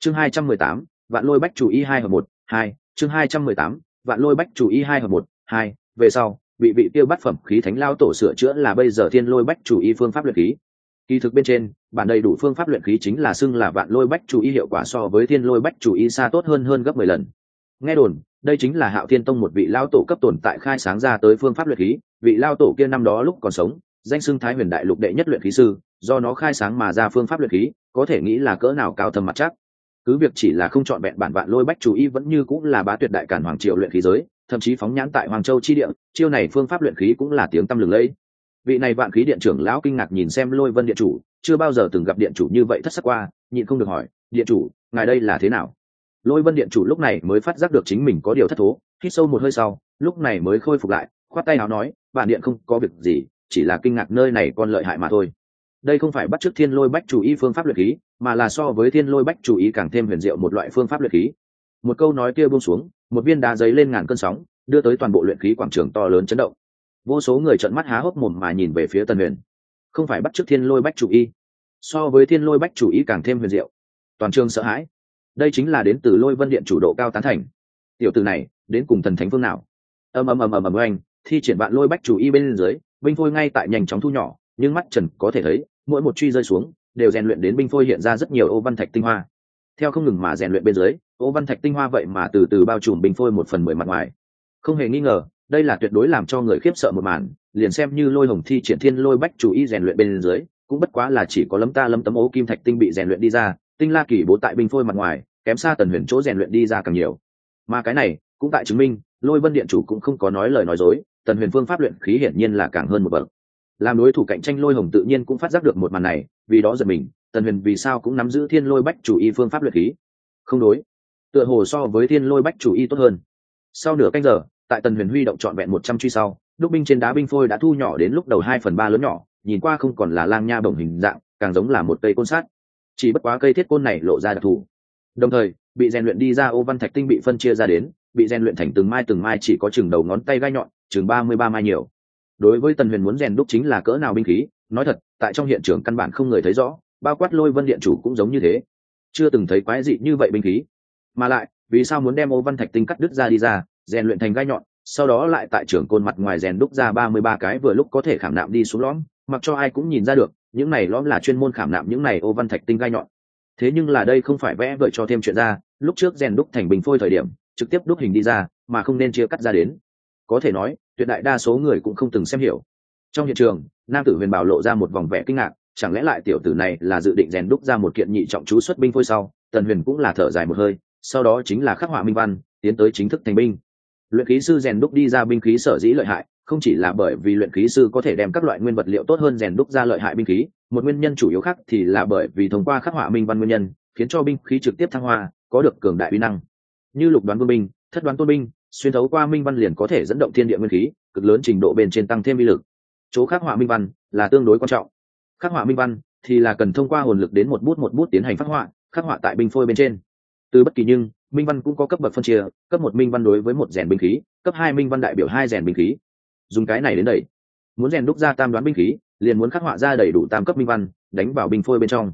chương 218, vạn lôi bách chủ y 2 hợp 1 2 chương 218, vạn lôi bách chủ y 2 hợp 1 2 về sau vị tiêu bát phẩm khí thánh lao tổ sửa chữa là bây giờ thiên lôi bách chủ y phương pháp luyện khí. Kỳ thực bên trên bản đầy đủ phương pháp luyện khí chính là xưng là vạn lôi bách chủ y, hiệu quả so với thiên lôi bách chủ y xa tốt hơn gấp 10 lần. Nghe đồn đây chính là Hạo Thiên Tông một vị lao tổ cấp tồn tại khai sáng ra tới phương pháp luyện khí. Vị lao tổ kia năm đó lúc còn sống danh xưng Thái Huyền Đại Lục đệ nhất luyện khí sư, do nó khai sáng mà ra phương pháp luyện khí có thể nghĩ là cỡ nào cao thâm mặt chắc. Cứ việc chỉ là không chọn vẹn bản vạn lôi bách chủ y vẫn như cũng là bá tuyệt đại cản hoàng triều luyện khí giới, thậm chí phóng nhãn tại Hoàng Châu chi địa, chiêu này phương pháp luyện khí cũng là tiếng tăm lừng lẫy. Vị này vạn khí điện trưởng lão kinh ngạc nhìn xem Lôi Vân điện chủ, chưa bao giờ từng gặp điện chủ như vậy thất sắc qua, nhịn không được hỏi, điện chủ ngài đây là thế nào? Lôi Vân điện chủ lúc này mới phát giác được chính mình có điều thất thố, hít sâu một hơi sau lúc này mới khôi phục lại, khoát tay áo nói, bản điện không có việc gì, chỉ là kinh ngạc nơi này con lợi hại mà thôi. Đây không phải bắt chước thiên lôi bách chủ y phương pháp luyện khí, mà là so với thiên lôi bách chủ y càng thêm huyền diệu một loại phương pháp luyện khí. Một câu nói kia buông xuống, một viên đá giấy lên ngàn cơn sóng, đưa tới toàn bộ luyện khí quảng trường to lớn chấn động. Vô số người trợn mắt há hốc mồm mà nhìn về phía Tần Huyền. Không phải bắt chước thiên lôi bách chủ y, so với thiên lôi bách chủ y càng thêm huyền diệu. Toàn trường sợ hãi. Đây chính là đến từ Lôi Vân điện chủ độ cao tán thành. Tiểu tử này đến cùng thần thánh phương nào? Ầm oanh, thi triển vạn lôi bách chủ y bên dưới, binh phôi ngay tại nhanh chóng thu nhỏ, nhưng mắt trần có thể thấy mỗi một truy rơi xuống đều rèn luyện đến binh phôi hiện ra rất nhiều ô văn thạch tinh hoa. Theo không ngừng mà rèn luyện bên dưới, ô văn thạch tinh hoa vậy mà từ từ bao trùm binh phôi 1/10 mặt ngoài. Không hề nghi ngờ, đây là tuyệt đối làm cho người khiếp sợ một màn. Liền xem như Lôi Hồng thi triển thiên lôi bách chủ y rèn luyện bên dưới, cũng bất quá là chỉ có lấm tấm ố kim thạch tinh bị rèn luyện đi ra, tinh la kỳ bố tại binh phôi mặt ngoài, kém xa Tần Huyền chỗ rèn luyện đi ra càng nhiều. Mà cái này cũng tại chứng minh, Lôi Vân điện chủ cũng không có nói lời nói dối, Tần Huyền phương pháp luyện khí hiển nhiên là càng hơn một bậc. Làm đối thủ cạnh tranh Lôi Hồng tự nhiên cũng phát giác được một màn này, vì đó giật mình, Tần Huyền vì sao cũng nắm giữ thiên lôi bách chủ y phương pháp luyện khí? Không đối, tựa hồ so với thiên lôi bách chủ y tốt hơn. Sau nửa canh giờ, tại Tần Huyền huy động trọn vẹn 100 truy sau, đúc binh trên đá binh phôi đã thu nhỏ đến lúc đầu 2/3 lớn nhỏ, nhìn qua không còn là lang nha bổng hình dạng, càng giống là một cây côn sắt. Chỉ bất quá cây thiết côn này lộ ra đặc thù. Đồng thời, bị rèn luyện đi ra ô văn thạch tinh bị phân chia ra đến, bị rèn luyện thành từng mai chỉ có chừng đầu ngón tay gai nhọn, chừng 33 mai nhiều. Đối với Tần Huyền muốn rèn đúc chính là cỡ nào binh khí, nói thật, tại trong hiện trường căn bản không người thấy rõ, bao quát Lôi Vân điện chủ cũng giống như thế, chưa từng thấy quái dị như vậy binh khí. Mà lại, vì sao muốn đem ô văn thạch tinh cắt đứt ra đi ra, rèn luyện thành gai nhọn, sau đó lại tại trường côn mặt ngoài rèn đúc ra 33 cái vừa lúc có thể khảm nạm đi xuống lõm, mặc cho ai cũng nhìn ra được, những này lõm là chuyên môn khảm nạm những này ô văn thạch tinh gai nhọn. Thế nhưng là đây không phải vẽ vời cho thêm chuyện ra, lúc trước rèn đúc thành bình phôi thời điểm, trực tiếp đúc hình đi ra, mà không nên chia cắt ra đến. Có thể nói, tuyệt đại đa số người cũng không từng xem hiểu. Trong hiện trường, nam tử Huyền Bảo lộ ra một vòng vẻ kinh ngạc, chẳng lẽ lại tiểu tử này là dự định rèn đúc ra một kiện nhị trọng chú xuất binh phôi sau? Tần Huyền cũng là thở dài một hơi, sau đó chính là khắc họa minh văn, tiến tới chính thức thành binh. Luyện khí sư rèn đúc đi ra binh khí sở dĩ lợi hại, không chỉ là bởi vì luyện khí sư có thể đem các loại nguyên vật liệu tốt hơn rèn đúc ra lợi hại binh khí, một nguyên nhân chủ yếu khác thì là bởi vì thông qua khắc họa minh văn nguyên nhân, khiến cho binh khí trực tiếp thăng hoa, có được cường đại uy năng. Như lục đoán vương binh, thất đoán tôn binh, xuyên thấu qua minh văn liền có thể dẫn động thiên địa nguyên khí, cực lớn trình độ bên trên tăng thêm uy lực. Chỗ khắc họa minh văn là tương đối quan trọng. Khắc họa minh văn thì là cần thông qua hồn lực đến một bút tiến hành phác họa, khắc họa tại binh phôi bên trên. Từ bất kỳ nhưng minh văn cũng có cấp bậc phân chia, cấp 1 minh văn đối với một rèn binh khí, cấp 2 minh văn đại biểu 2 rèn binh khí. Dùng cái này đến đẩy, muốn rèn đúc ra tam đoán binh khí, liền muốn khắc họa ra đầy đủ tam cấp minh văn, đánh vào binh phôi bên trong.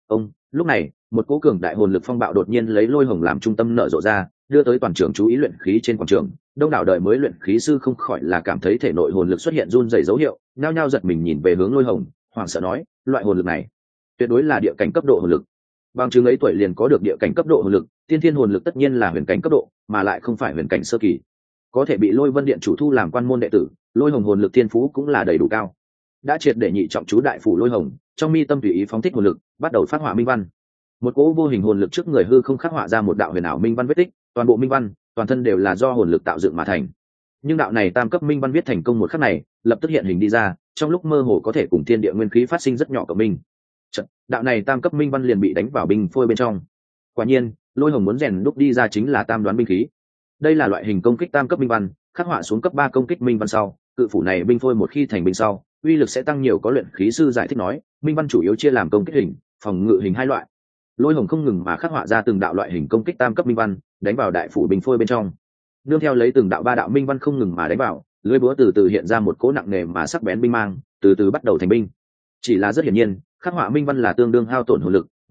Lúc này, một cỗ cường đại hồn lực phong bạo đột nhiên lấy Lôi Hồng làm trung tâm nở rộ ra, đưa tới toàn trường chú ý luyện khí trên quảng trường. Đông đảo đời mới luyện khí sư không khỏi là cảm thấy thể nội hồn lực xuất hiện run rẩy dấu hiệu, nhao nhao giật mình nhìn về hướng Lôi Hồng, hoảng sợ nói, loại hồn lực này tuyệt đối là địa cảnh cấp độ hồn lực. Bằng chứng ấy tuổi liền có được địa cảnh cấp độ hồn lực, tiên thiên hồn lực tất nhiên là huyền cảnh cấp độ, mà lại không phải huyền cảnh sơ kỳ. Có thể bị Lôi Vân điện chủ thu làm quan môn đệ tử, Lôi Hồng hồn lực thiên phú cũng là đầy đủ cao. Đã triệt để nhị trọng chú đại phủ Lôi Hồng, trong mi tâm tùy ý phóng thích hồn lực, bắt đầu phát họa minh văn. Một cỗ vô hình hồn lực trước người hư không khắc họa ra một đạo huyền ảo minh văn vết tích, toàn bộ minh văn, toàn thân đều là do hồn lực tạo dựng mà thành. Nhưng đạo này tam cấp minh văn viết thành công một khắc này, lập tức hiện hình đi ra, trong lúc mơ hồ có thể cùng thiên địa nguyên khí phát sinh rất nhỏ cộng minh. Đạo này tam cấp minh văn liền bị đánh vào binh phôi bên trong. Quả nhiên, Lôi Hồng muốn rèn đúc đi ra chính là tam đoán binh khí. Đây là loại hình công kích tam cấp minh văn, khắc họa xuống cấp 3 công kích minh văn sau, cự phủ này binh phôi một khi thành binh sau, uy lực sẽ tăng nhiều. Có luyện khí sư giải thích nói, minh văn chủ yếu chia làm công kích hình, phòng ngự hình hai loại. Lôi Hồng không ngừng mà khắc họa ra từng đạo loại hình công kích tam cấp minh văn, đánh vào đại phủ binh phôi bên trong. Nương theo lấy từng đạo 3 đạo minh văn không ngừng mà đánh vào, lưỡi búa từ từ hiện ra một cỗ nặng nề mà sắc bén binh mang, từ từ bắt đầu thành binh. Chỉ là rất hiển nhiên, khắc họa minh văn là tương đương hao tổn hồn lực,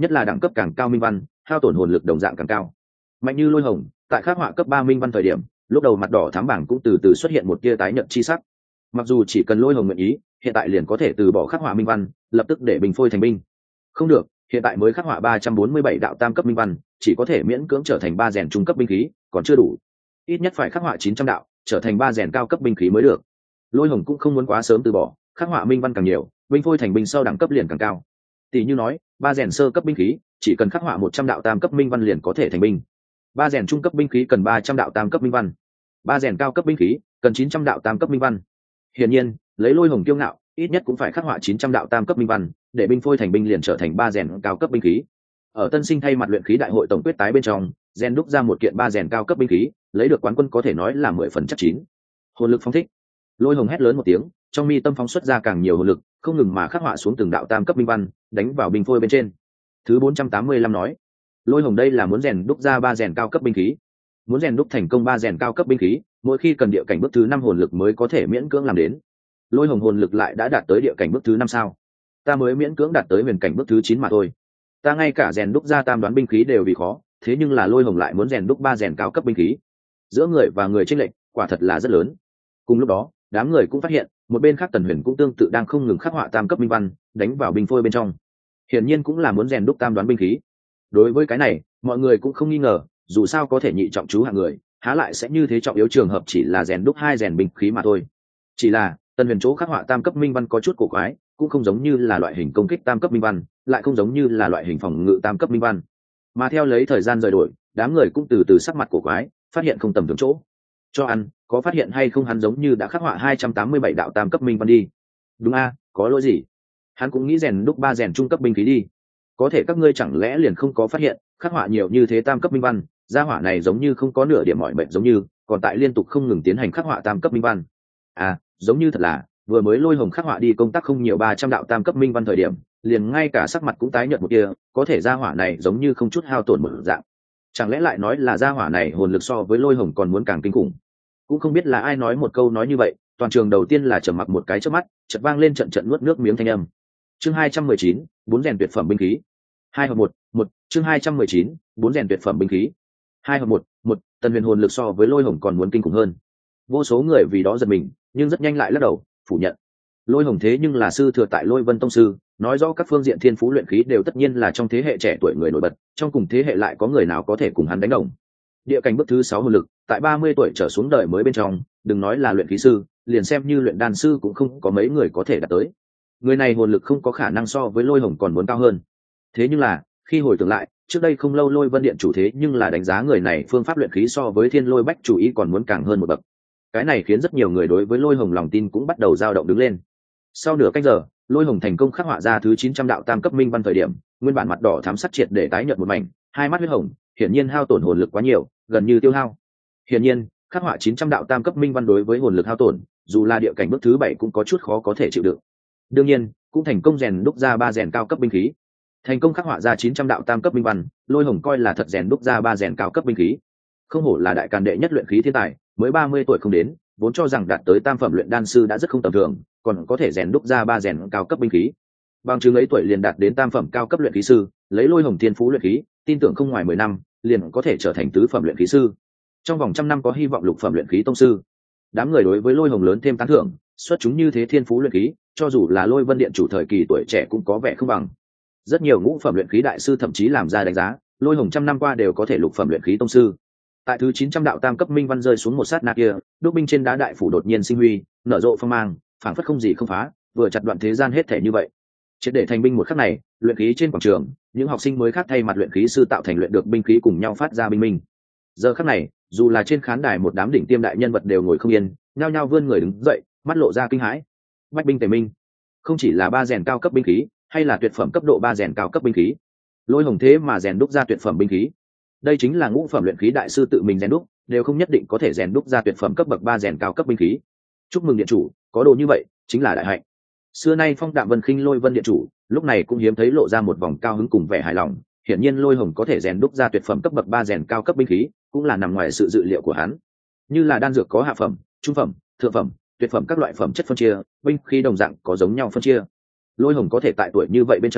nhất là đẳng cấp càng cao minh văn hao tổn hồn lực đồng dạng càng cao. Mạnh như lôi hồng tại khắc họa cấp 3 minh văn thời điểm, lúc đầu mặt đỏ thám bảng cũng từ từ xuất hiện một tia tái nhợt chi sắc. Mặc dù chỉ cần lôi hồng nguyện ý, hiện tại liền có thể từ bỏ khắc họa minh văn, lập tức để bình phôi thành binh. Không được, hiện tại mới khắc họa 347 đạo tam cấp minh văn, chỉ có thể miễn cưỡng trở thành 3 rèn trung cấp binh khí, còn chưa đủ. Ít nhất phải khắc họa 900 đạo, trở thành 3 rèn cao cấp binh khí mới được. Lôi hồng cũng không muốn quá sớm từ bỏ, khắc họa minh văn càng nhiều, binh phôi thành binh sau đẳng cấp liền càng cao. Tỷ như nói, 3 rèn sơ cấp binh khí, chỉ cần khắc họa 100 đạo tam cấp minh văn liền có thể thành binh. 3 rèn trung cấp binh khí cần 300 đạo tam cấp minh văn. 3 rèn cao cấp binh khí cần 900 đạo tam cấp minh văn. Hiển nhiên, lấy lôi hồng kiêu ngạo, ít nhất cũng phải khắc họa 900 đạo tam cấp minh văn, để binh phôi thành binh liền trở thành 3 rèn cao cấp binh khí. Ở tân sinh thay mặt luyện khí đại hội tổng quyết tái bên trong, rèn đúc ra một kiện 3 rèn cao cấp binh khí, lấy được quán quân có thể nói là 10 phần chắc chín. Hồn lực phóng thích. Lôi hồng hét lớn một tiếng, trong mi tâm phóng xuất ra càng nhiều hồn lực, không ngừng mà khắc họa xuống từng đạo tam cấp minh văn, đánh vào binh phôi bên trên. Thứ 485 nói, lôi hồng đây là muốn rèn đúc ra 3 rèn cao cấp binh khí. Muốn rèn đúc thành công 3 rèn cao cấp binh khí, mỗi khi cần địa cảnh bước thứ 5 hồn lực mới có thể miễn cưỡng làm đến. Lôi hồng hồn lực lại đã đạt tới địa cảnh bước thứ 5 sao? Ta mới miễn cưỡng đạt tới huyền cảnh bước thứ 9 mà thôi. Ta ngay cả rèn đúc ra tam đoán binh khí đều vì khó, thế nhưng là lôi hồng lại muốn rèn đúc 3 rèn cao cấp binh khí. Giữa người và người chênh lệch quả thật là rất lớn. Cùng lúc đó, đám người cũng phát hiện, một bên khác Tần Huyền cũng tương tự đang không ngừng khắc họa tam cấp minh văn, đánh vào binh phôi bên trong. Hiển nhiên cũng là muốn rèn đúc tam đoán binh khí. Đối với cái này, mọi người cũng không nghi ngờ, dù sao có thể nhị trọng chú hạng người, há lại sẽ như thế trọng yếu trường hợp chỉ là rèn đúc 2 rèn binh khí mà thôi. Chỉ là Tần Huyền chỗ khắc họa tam cấp minh văn có chút cổ quái, cũng không giống như là loại hình công kích tam cấp minh văn, lại không giống như là loại hình phòng ngự tam cấp minh văn. Mà theo lấy thời gian rời đổi, đám người cũng từ từ sắc mặt cổ quái, phát hiện không tầm thường chỗ. Cho ăn, có phát hiện hay không hắn giống như đã khắc họa 287 đạo tam cấp minh văn đi. Đúng a, có lỗi gì? Hắn cũng nghĩ rèn đúc 3 rèn trung cấp binh khí đi. Có thể các ngươi chẳng lẽ liền không có phát hiện, khắc họa nhiều như thế tam cấp minh văn, gia hỏa này giống như không có nửa điểm mỏi mệt giống như, còn tại liên tục không ngừng tiến hành khắc họa tam cấp minh văn. À, giống như thật là, vừa mới lôi hồng khắc họa đi công tác không nhiều 300 đạo tam cấp minh văn thời điểm, liền ngay cả sắc mặt cũng tái nhợt một kia, có thể gia hỏa này giống như không chút hao tổn một dạng. Chẳng lẽ lại nói là gia hỏa này hồn lực so với lôi hồng còn muốn càng kinh khủng? Cũng không biết là ai nói một câu nói như vậy, toàn trường đầu tiên là trầm mặc một cái trước mắt, chợt vang lên trận trận nuốt nước miếng thanh âm. Chương 219, 4 rèn tuyệt phẩm binh khí. 2 hợp 1, chương 219, 4 rèn tuyệt phẩm binh khí. 2 hợp 1, Tần Huyền hồn lực so với lôi hồng còn muốn kinh khủng hơn. Vô số người vì đó giật mình, nhưng rất nhanh lại lắc đầu, phủ nhận. Lôi hồng thế nhưng là sư thừa tại Lôi Vân tông sư, nói rõ các phương diện thiên phú luyện khí đều tất nhiên là trong thế hệ trẻ tuổi người nổi bật, trong cùng thế hệ lại có người nào có thể cùng hắn đánh đồng. Địa cảnh bước thứ 6 hồn lực, tại 30 tuổi trở xuống đời mới bên trong, đừng nói là luyện khí sư, liền xem như luyện đan sư cũng không có mấy người có thể đạt tới. Người này hồn lực không có khả năng so với lôi hồng còn muốn cao hơn. Thế nhưng là, khi hồi tưởng lại, trước đây không lâu Lôi Vân điện chủ thế nhưng là đánh giá người này phương pháp luyện khí so với Thiên Lôi Bách chủ ý còn muốn càng hơn một bậc. Cái này khiến rất nhiều người đối với lôi hồng lòng tin cũng bắt đầu dao động đứng lên. Sau nửa canh giờ, lôi hồng thành công khắc họa ra thứ 900 đạo tam cấp minh văn thời điểm, nguyên bản mặt đỏ thắm sắc triệt để tái nhợt một mảnh, hai mắt huyết hồng, hiển nhiên hao tổn hồn lực quá nhiều, gần như tiêu hao. Hiển nhiên, khắc họa 900 đạo tam cấp minh văn đối với hồn lực hao tổn, dù là địa cảnh bước thứ 7 cũng có chút khó có thể chịu đựng. Đương nhiên, cũng thành công rèn đúc ra 3 rèn cao cấp binh khí. Thành công khắc họa ra 900 đạo tam cấp minh văn, lôi hồng coi là thật rèn đúc ra 3 rèn cao cấp binh khí. Không hổ là đại càn đệ nhất luyện khí thiên tài, mới 30 tuổi không đến, vốn cho rằng đạt tới tam phẩm luyện đan sư đã rất không tầm thường, còn có thể rèn đúc ra 3 rèn cao cấp binh khí. Bằng chứng ấy tuổi liền đạt đến tam phẩm cao cấp luyện khí sư, lấy lôi hồng thiên phú luyện khí, tin tưởng không ngoài 10 năm, liền có thể trở thành tứ phẩm luyện khí sư. Trong vòng trăm năm có hy vọng lục phẩm luyện khí tông sư. Đám người đối với lôi hồng lớn thêm tán thưởng, xuất chúng như thế thiên phú luyện khí, cho dù là Lôi Vân điện chủ thời kỳ tuổi trẻ cũng có vẻ không bằng. Rất nhiều ngũ phẩm luyện khí đại sư thậm chí làm ra đánh giá, lôi hồng trăm năm qua đều có thể lục phẩm luyện khí tông sư. Tại thứ 900 đạo tam cấp minh văn rơi xuống một sát na kia, đúc binh trên đá đại phủ đột nhiên sinh huy, nở rộ phong mang, phảng phất không gì không phá, vừa chặt đoạn thế gian hết thể như vậy. Triệt để thành binh một khắc này, luyện khí trên quảng trường, những học sinh mới khác thay mặt luyện khí sư tạo thành luyện được binh khí cùng nhau phát ra binh minh. Giờ khắc này, dù là trên khán đài một đám đỉnh tiêm đại nhân vật đều ngồi không yên, nhao nhao vươn người đứng dậy, mắt lộ ra kinh hãi. Bách binh tề minh, không chỉ là 3 rèn cao cấp binh khí, hay là tuyệt phẩm cấp độ 3 rèn cao cấp binh khí. Lôi hồng thế mà rèn đúc ra tuyệt phẩm binh khí. Đây chính là ngũ phẩm luyện khí đại sư tự mình rèn đúc, đều không nhất định có thể rèn đúc ra tuyệt phẩm cấp bậc 3 rèn cao cấp binh khí. Chúc mừng điện chủ, có đồ như vậy, chính là đại hạnh. Xưa nay phong đạm vân khinh Lôi Vân điện chủ, lúc này cũng hiếm thấy lộ ra một vòng cao hứng cùng vẻ hài lòng, hiển nhiên Lôi Hồng có thể rèn đúc ra tuyệt phẩm cấp bậc 3 rèn cao cấp binh khí, cũng là nằm ngoài sự dự liệu của hắn. Như là đan dược có hạ phẩm, trung phẩm, thượng phẩm, tuyệt phẩm các loại phẩm chất phân chia, binh khí đồng dạng có giống nhau phân chia. Lôi Hồng có thể tại tuổi như vậy bên trong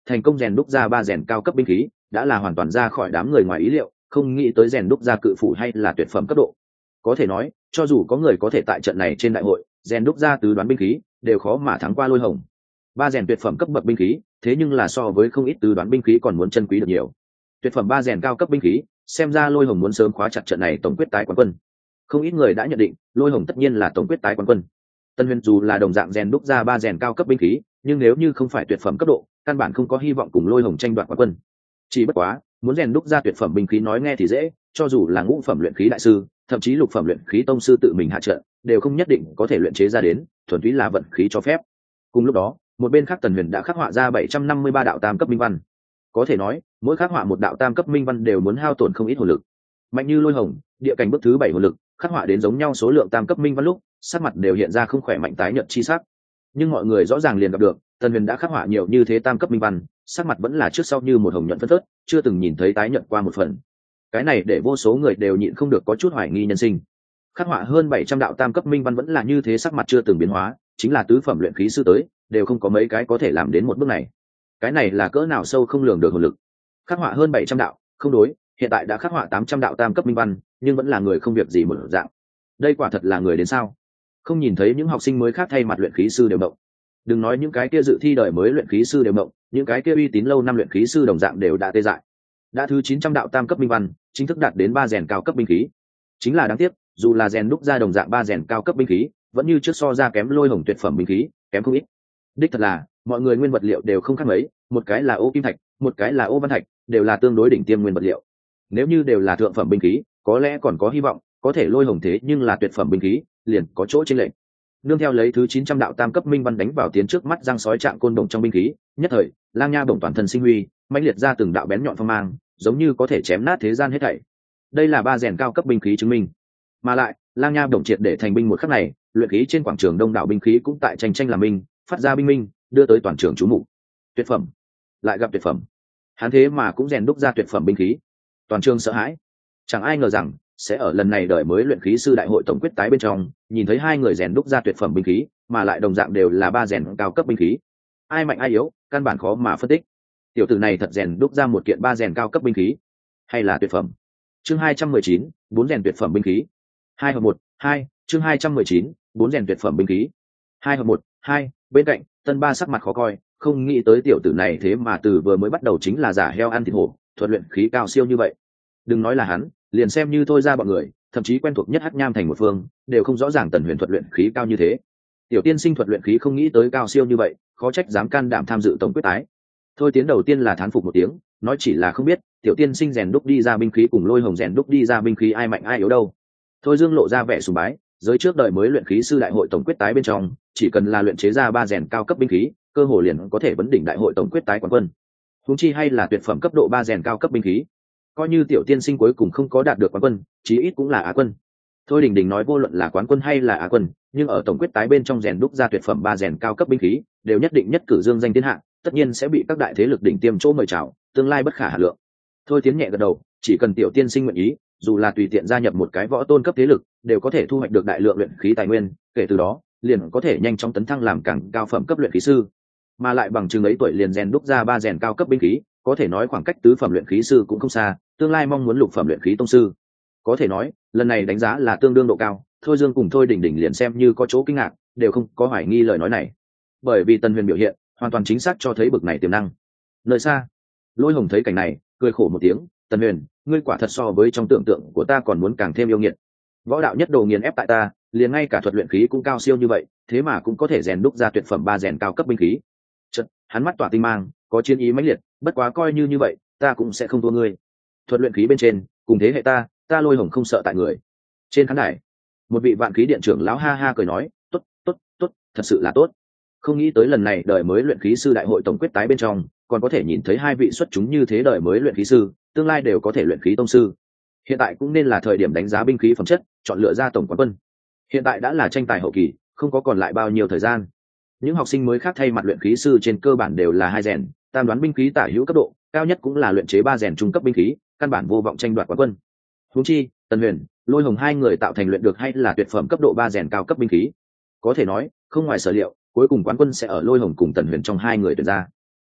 thành công rèn đúc ra 3 rèn cao cấp binh khí đã là hoàn toàn ra khỏi đám người ngoài ý liệu, không nghĩ tới rèn đúc ra cự phủ hay là tuyệt phẩm cấp độ. Có thể nói cho dù có người có thể tại trận này trên đại hội rèn đúc ra tứ đoán binh khí đều khó mà thắng qua Lôi Hồng. 3 rèn tuyệt phẩm cấp bậc binh khí thế nhưng là so với không ít tứ đoán binh khí còn muốn chân quý được nhiều. Tuyệt phẩm 3 rèn cao cấp binh khí, xem ra Lôi Hồng muốn sớm khóa chặt trận này tổng quyết tái quán quân. Không ít người đã nhận định Lôi Hồng tất nhiên là tổng quyết tái quán quân. Tân Huyền dù là đồng dạng rèn đúc ra 3 rèn cao cấp binh khí, nhưng nếu như không phải tuyệt phẩm cấp độ, căn bản không có hy vọng cùng Lôi Hồng tranh đoạt quán quân. Chỉ bất quá, muốn rèn đúc ra tuyệt phẩm binh khí nói nghe thì dễ, cho dù là ngũ phẩm luyện khí đại sư, thậm chí lục phẩm luyện khí tông sư tự mình hạ trận, đều không nhất định có thể luyện chế ra đến, thuần túy là vận khí cho phép. Cùng lúc đó, một bên khác Tần Huyền đã khắc họa ra 753 đạo tam cấp minh văn. Có thể nói, mỗi khắc họa một đạo tam cấp minh văn đều muốn hao tổn không ít hồn lực. Mạnh như Lôi Hồng, địa cảnh bước thứ 7 hồn lực, khắc họa đến giống nhau số lượng tam cấp minh văn lúc, sắc mặt đều hiện ra không khỏe mạnh tái nhợt chi sắc. Nhưng mọi người rõ ràng liền gặp được, Tần Huyền đã khắc họa nhiều như thế tam cấp minh văn, sắc mặt vẫn là trước sau như một hồng nhuận phấn phớt, chưa từng nhìn thấy tái nhợt qua một phần. Cái này để vô số người đều nhịn không được có chút hoài nghi nhân sinh. Khắc họa hơn 700 đạo tam cấp minh văn vẫn là như thế, sắc mặt chưa từng biến hóa, chính là tứ phẩm luyện khí sư tới, đều không có mấy cái có thể làm đến một bước này. Cái này là cỡ nào sâu không lường được hồn lực. Khắc họa hơn 700 đạo, không đối, hiện tại đã khắc họa 800 đạo tam cấp minh văn, nhưng vẫn là người không việc gì một dạng. Đây quả thật là người đến sao? Không nhìn thấy những học sinh mới khác thay mặt luyện khí sư đều động. Đừng nói những cái kia dự thi đời mới luyện khí sư đều động, những cái kia uy tín lâu năm luyện khí sư đồng dạng đều đã tê dại. Đã thứ 900 đạo tam cấp minh văn, chính thức đạt đến 3 rèn cao cấp binh khí. Chính là đáng tiếc, dù là rèn đúc ra đồng dạng 3 rèn cao cấp binh khí, vẫn như trước so ra kém Lôi Hồng tuyệt phẩm binh khí, kém không ít. Đích thật là, mọi người nguyên vật liệu đều không khác mấy, một cái là ô kim thạch, một cái là ô văn thạch, đều là tương đối đỉnh tiêm nguyên vật liệu. Nếu như đều là thượng phẩm binh khí, có lẽ còn có hy vọng, có thể Lôi Hồng thế nhưng là tuyệt phẩm binh khí, liền có chỗ chênh lệch. Nương theo lấy thứ 900 đạo tam cấp minh văn đánh vào tiến trước mắt răng sói trạng côn đồng trong binh khí, nhất thời, Lang Nha bổng toàn thân sinh huy, mãnh liệt ra từng đạo bén nhọn phong mang, giống như có thể chém nát thế gian hết thảy. Đây là 3 rèn cao cấp binh khí chứng minh. Mà lại, Lang Nha bổng triệt để thành binh một khắc này, luyện khí trên quảng trường đông đảo binh khí cũng tại tranh tranh làm binh, phát ra binh minh, đưa tới toàn trường chú mục. Tuyệt phẩm, lại gặp tuyệt phẩm. Hắn thế mà cũng rèn đúc ra tuyệt phẩm binh khí. Toàn trường sợ hãi. Chẳng ai ngờ rằng sẽ ở lần này đời mới luyện khí sư đại hội tổng quyết tái bên trong, nhìn thấy hai người rèn đúc ra tuyệt phẩm binh khí, mà lại đồng dạng đều là 3 rèn cao cấp binh khí. Ai mạnh ai yếu, căn bản khó mà phân tích. Tiểu tử này thật rèn đúc ra một kiện 3 rèn cao cấp binh khí, hay là tuyệt phẩm? Chương 219, 4 rèn tuyệt phẩm binh khí. 2 hợp 1, 2, chương 219, 4 rèn tuyệt phẩm binh khí. 2 hợp 1, 2, bên cạnh, Tân Ba sắc mặt khó coi, không nghĩ tới tiểu tử này thế mà từ vừa mới bắt đầu chính là giả heo ăn thịt hổ, thuật luyện khí cao siêu như vậy. Đừng nói là hắn, liền xem như thôi ra bọn người, thậm chí quen thuộc nhất Hắc Nham thành một phương, đều không rõ ràng Tần Huyền thuật luyện khí cao như thế. Tiểu tiên sinh thuật luyện khí không nghĩ tới cao siêu như vậy, khó trách dám can đảm tham dự tổng quyết tái. Thôi Tiến đầu tiên là thán phục một tiếng, nói chỉ là không biết tiểu tiên sinh rèn đúc đi ra binh khí cùng Lôi Hồng rèn đúc đi ra binh khí ai mạnh ai yếu đâu. Thôi Dương lộ ra vẻ sùng bái, giới trước đời mới luyện khí sư đại hội tổng quyết tái bên trong, chỉ cần là luyện chế ra 3 rèn cao cấp binh khí, cơ hội liền có thể vấn đỉnh đại hội tổng quyết tái quán quân. Huống chi hay là tuyệt phẩm cấp độ 3 rèn cao cấp binh khí. Coi như tiểu tiên sinh cuối cùng không có đạt được quán quân, chí ít cũng là á quân. Thôi Đình Đình nói vô luận là quán quân hay là á quân, nhưng ở tổng quyết tái bên trong rèn đúc ra tuyệt phẩm 3 rèn cao cấp binh khí, đều nhất định nhất cử dương danh thiên hạ, tất nhiên sẽ bị các đại thế lực đỉnh tiêm chỗ mời chào, tương lai bất khả hà lượng. Thôi Tiến nhẹ gật đầu, chỉ cần tiểu tiên sinh nguyện ý, dù là tùy tiện gia nhập một cái võ tôn cấp thế lực, đều có thể thu hoạch được đại lượng luyện khí tài nguyên, kể từ đó, liền có thể nhanh chóng tấn thăng làm càng cao phẩm cấp luyện khí sư. Mà lại bằng chừng ấy tuổi liền rèn đúc ra 3 rèn cao cấp binh khí, có thể nói khoảng cách tứ phẩm luyện khí sư cũng không xa, tương lai mong muốn lục phẩm luyện khí tông sư. Có thể nói, lần này đánh giá là tương đương độ cao, Thôi Dương cùng Thôi Đình Đình liền xem như có chỗ kinh ngạc, đều không có hoài nghi lời nói này. Bởi vì Tần Huyền biểu hiện, hoàn toàn chính xác cho thấy bực này tiềm năng. Nơi xa, Lôi Hồng thấy cảnh này, cười khổ một tiếng, "Tần Huyền, ngươi quả thật so với trong tưởng tượng của ta còn muốn càng thêm yêu nghiệt. Võ đạo nhất đồ nghiền ép tại ta, liền ngay cả thuật luyện khí cũng cao siêu như vậy, thế mà cũng có thể rèn đúc ra tuyệt phẩm 3 rèn cao cấp binh khí." Chợt, hắn mắt tỏa tinh mang, có chiến ý mãnh liệt, "Bất quá coi như vậy, ta cũng sẽ không thua ngươi. Thuật luyện khí bên trên, cùng thế hệ ta Lôi Hồng không sợ tại người." Trên khán đài, một vị vạn khí điện trưởng lão ha ha cười nói, "Tốt, tốt, tốt, thật sự là tốt. Không nghĩ tới lần này đời mới luyện khí sư đại hội tổng quyết tái bên trong, còn có thể nhìn thấy hai vị xuất chúng như thế đời mới luyện khí sư, tương lai đều có thể luyện khí tông sư. Hiện tại cũng nên là thời điểm đánh giá binh khí phẩm chất, chọn lựa ra tổng quán quân. Hiện tại đã là tranh tài hậu kỳ, không có còn lại bao nhiêu thời gian. Những học sinh mới khác thay mặt luyện khí sư trên cơ bản đều là 2 rèn, tam đoán binh khí tả hữu cấp độ, cao nhất cũng là luyện chế 3 rèn trung cấp binh khí, căn bản vô vọng tranh đoạt quán quân. Huống chi, Tần Huyền, Lôi Hồng hai người tạo thành luyện được hay là tuyệt phẩm cấp độ 3 rèn cao cấp binh khí. Có thể nói, không ngoài sở liệu, cuối cùng quán quân sẽ ở Lôi Hồng cùng Tần Huyền trong hai người tuyển ra.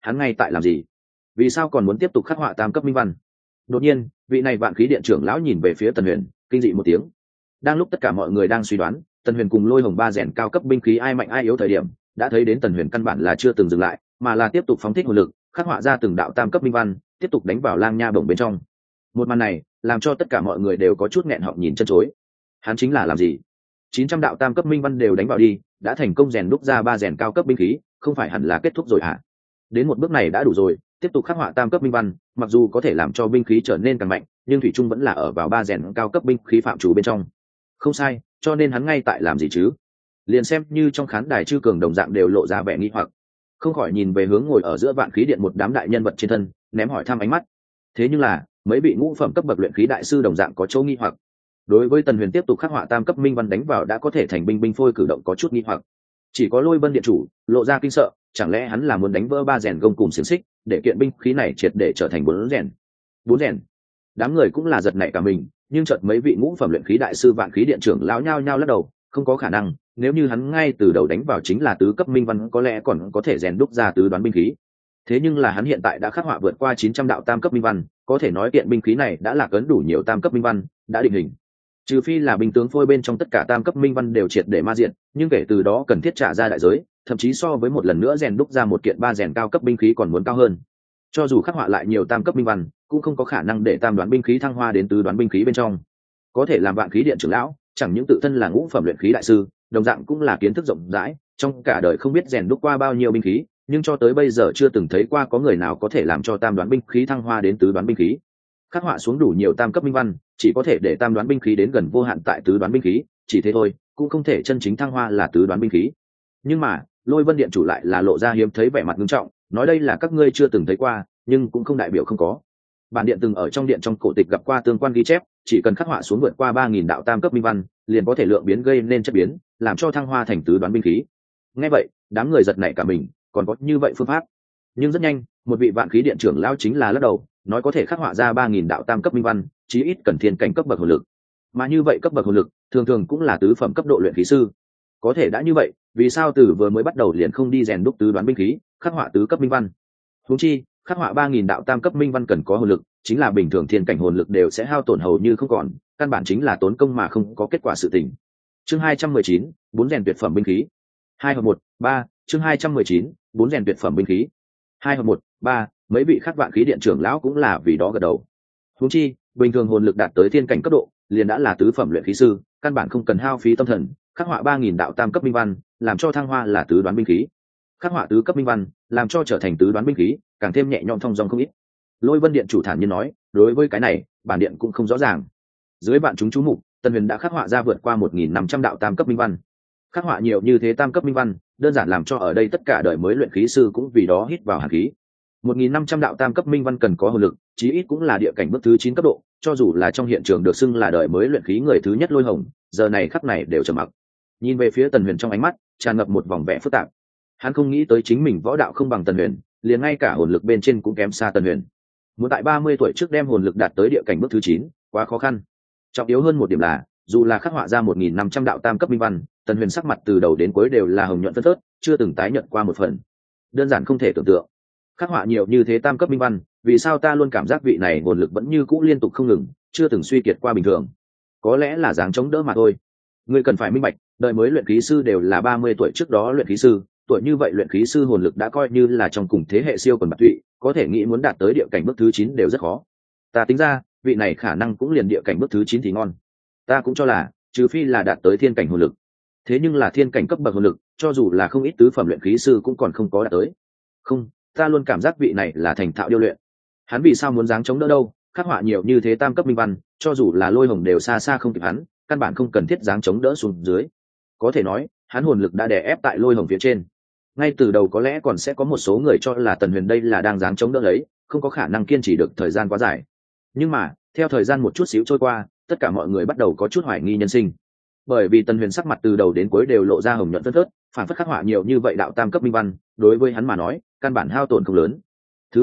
hắn ngay tại làm gì? Vì sao còn muốn tiếp tục khắc họa tam cấp minh văn? Đột nhiên vị này vạn khí điện trưởng lão nhìn về phía Tần Huyền, kinh dị một tiếng. Đang lúc tất cả mọi người đang suy đoán Tần Huyền cùng Lôi Hồng ba rèn cao cấp binh khí ai mạnh ai yếu thời điểm, đã thấy đến Tần Huyền căn bản là chưa từng dừng lại, mà là tiếp tục phóng thích hồn lực, khắc họa ra từng đạo tam cấp minh văn, tiếp tục đánh vào lang nha bổng bên trong. Một màn này làm cho tất cả mọi người đều có chút nghẹn họng nhìn chân chối. Hắn chính là làm gì? 900 đạo tam cấp minh văn đều đánh vào đi, đã thành công rèn đúc ra ba rèn cao cấp binh khí, không phải hẳn là kết thúc rồi hả? Đến một bước này đã đủ rồi, tiếp tục khắc họa tam cấp minh văn, mặc dù có thể làm cho binh khí trở nên càng mạnh, nhưng thủy trung vẫn là ở vào ba rèn cao cấp binh khí phạm chủ bên trong. Không sai, cho nên hắn ngay tại làm gì chứ? Liền xem như trong khán đài chư cường đồng dạng đều lộ ra vẻ nghi hoặc, không khỏi nhìn về hướng ngồi ở giữa vạn khí điện một đám đại nhân vật trên thân, ném hỏi thăm ánh mắt. Thế nhưng là mấy vị ngũ phẩm cấp bậc luyện khí đại sư đồng dạng có chỗ nghi hoặc. Đối với Tần Huyền tiếp tục khắc họa tam cấp minh văn đánh vào đã có thể thành binh phôi cử động có chút nghi hoặc. Chỉ có Lôi Vân điện chủ lộ ra kinh sợ, chẳng lẽ hắn là muốn đánh vỡ ba rèn gông cùng xiềng xích, để kiện binh khí này triệt để trở thành bốn rèn? Bốn rèn? Đám người cũng là giật nảy cả mình, nhưng chợt mấy vị ngũ phẩm luyện khí đại sư vạn khí điện trưởng lão nhao nhao lắc đầu, không có khả năng, nếu như hắn ngay từ đầu đánh vào chính là tứ cấp minh văn có lẽ còn có thể rèn đúc ra tứ đoán binh khí. Thế nhưng là hắn hiện tại đã khắc họa vượt qua 900 đạo tam cấp minh văn, có thể nói kiện binh khí này đã là cấn đủ nhiều tam cấp minh văn, đã định hình. Trừ phi là binh tướng phôi bên trong tất cả tam cấp minh văn đều triệt để ma diện, nhưng kể từ đó cần thiết trả ra đại giới, thậm chí so với một lần nữa rèn đúc ra một kiện ba rèn cao cấp binh khí còn muốn cao hơn. Cho dù khắc họa lại nhiều tam cấp minh văn, cũng không có khả năng để tam đoán binh khí thăng hoa đến tứ đoán binh khí bên trong. Có thể làm vạn khí điện trưởng lão, chẳng những tự thân là ngũ phẩm luyện khí đại sư, đồng dạng cũng là kiến thức rộng rãi, trong cả đời không biết rèn đúc qua bao nhiêu binh khí, nhưng cho tới bây giờ chưa từng thấy qua có người nào có thể làm cho tam đoán binh khí thăng hoa đến tứ đoán binh khí. Khắc họa xuống đủ nhiều tam cấp minh văn, chỉ có thể để tam đoán binh khí đến gần vô hạn tại tứ đoán binh khí, chỉ thế thôi, cũng không thể chân chính thăng hoa là tứ đoán binh khí. Nhưng mà Lôi Vân điện chủ lại là lộ ra hiếm thấy vẻ mặt nghiêm trọng, nói đây là các ngươi chưa từng thấy qua, nhưng cũng không đại biểu không có. Bản điện từng ở trong điện trong cổ tịch gặp qua tương quan ghi chép, chỉ cần khắc họa xuống vượt qua 3000 đạo tam cấp minh văn, liền có thể lượng biến gây nên chất biến, làm cho thăng hoa thành tứ đoán binh khí. Nghe vậy, đám người giật nảy cả mình, còn có như vậy phương pháp? Nhưng rất nhanh, một vị vạn khí điện trưởng lão chính là lắc đầu, nói có thể khắc họa ra 3000 đạo tam cấp minh văn, chí ít cần thiên cảnh cấp bậc hồn lực. Mà như vậy cấp bậc hồn lực, thường thường cũng là tứ phẩm cấp độ luyện khí sư. Có thể đã như vậy, vì sao từ vừa mới bắt đầu liền không đi rèn đúc tứ đoán binh khí, khắc họa tứ cấp minh văn? Huống chi, khắc họa 3000 đạo tam cấp minh văn cần có hồn lực, chính là bình thường thiên cảnh hồn lực đều sẽ hao tổn hầu như không còn, căn bản chính là tốn công mà không có kết quả sự tình. Chương 219, bốn rèn tuyệt phẩm binh khí. 2 hợp 1, 3, chương 219, bốn rèn tuyệt phẩm binh khí. 2 hợp 1, 3, mấy vị khác vạn khí điện trưởng lão cũng là vì đó gật đầu. Huống chi, bình thường hồn lực đạt tới thiên cảnh cấp độ, liền đã là tứ phẩm luyện khí sư, căn bản không cần hao phí tâm thần, khắc họa 3000 đạo tam cấp minh văn, làm cho thăng hoa là tứ đoán binh khí. Khắc họa tứ cấp minh văn, làm cho trở thành tứ đoán binh khí, càng thêm nhẹ nhõm thông dong không ít. Lôi Vân điện chủ thản nhiên nói, đối với cái này, bản điện cũng không rõ ràng. Dưới bạn chúng chú mục, Tần Huyền đã khắc họa ra vượt qua 1500 đạo tam cấp minh văn. Khắc họa nhiều như thế tam cấp minh văn, đơn giản làm cho ở đây tất cả đời mới luyện khí sư cũng vì đó hít vào hàn khí. 1500 đạo tam cấp minh văn cần có hồn lực, chí ít cũng là địa cảnh bước thứ 9 cấp độ, cho dù là trong hiện trường được xưng là đời mới luyện khí người thứ nhất Lôi Hồng, giờ này khắc này đều trầm mặc. Nhìn về phía Tần Huyền trong ánh mắt tràn ngập một vòng vẻ phức tạp. Hắn không nghĩ tới chính mình võ đạo không bằng Tần Huyền, liền ngay cả hồn lực bên trên cũng kém xa Tần Huyền. Muốn tại 30 tuổi trước đem hồn lực đạt tới địa cảnh bước thứ 9, quá khó khăn. Trọng yếu hơn một điểm là, dù là khắc họa ra 1500 đạo tam cấp minh văn, Tần Huyền sắc mặt từ đầu đến cuối đều là hồng nhuận phấn phớt, chưa từng tái nhận qua một phần. Đơn giản không thể tưởng tượng. Khắc họa nhiều như thế tam cấp minh văn, vì sao ta luôn cảm giác vị này hồn lực vẫn như cũ liên tục không ngừng, chưa từng suy kiệt qua bình thường. Có lẽ là dáng chống đỡ mà thôi. Ngươi cần phải minh bạch, đời mới luyện khí sư đều là 30 tuổi trước đó luyện khí sư, tuổi như vậy luyện khí sư hồn lực đã coi như là trong cùng thế hệ siêu quần bạc tụy, có thể nghĩ muốn đạt tới địa cảnh bước thứ 9 đều rất khó. Ta tính ra, vị này khả năng cũng liền địa cảnh bước thứ 9 thì ngon. Ta cũng cho là, trừ phi là đạt tới thiên cảnh hồn lực. Thế nhưng là thiên cảnh cấp bậc hồn lực, cho dù là không ít tứ phẩm luyện khí sư cũng còn không có đạt tới. Không, ta luôn cảm giác vị này là thành thạo điêu luyện. Hắn vì sao muốn dáng chống đỡ đâu, khắc họa nhiều như thế tam cấp minh văn, cho dù là Lôi Hồng đều xa xa không kịp hắn, căn bản không cần thiết dáng chống đỡ xuống dưới. Có thể nói, hắn hồn lực đã đè ép tại Lôi Hồng phía trên. Ngay từ đầu có lẽ còn sẽ có một số người cho là Tần Huyền đây là đang dáng chống đỡ lấy, không có khả năng kiên trì được thời gian quá dài. Nhưng mà, theo thời gian một chút xíu trôi qua, tất cả mọi người bắt đầu có chút hoài nghi nhân sinh. Bởi vì Tần Huyền sắc mặt từ đầu đến cuối đều lộ ra hồng nhuận phấn phớt, phản phất khắc họa nhiều như vậy đạo tam cấp minh văn, đối với hắn mà nói, căn bản hao tổn không lớn. Thứ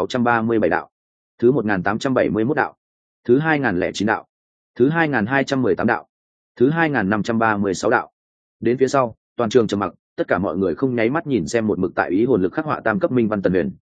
1637 đạo, thứ 1871 đạo, thứ 2009 đạo, thứ 2218 đạo, thứ 2536 đạo. Đến phía sau, toàn trường trầm mặc, tất cả mọi người không nháy mắt nhìn xem một mực tại ý hồn lực khắc họa tam cấp minh văn Tần Huyền,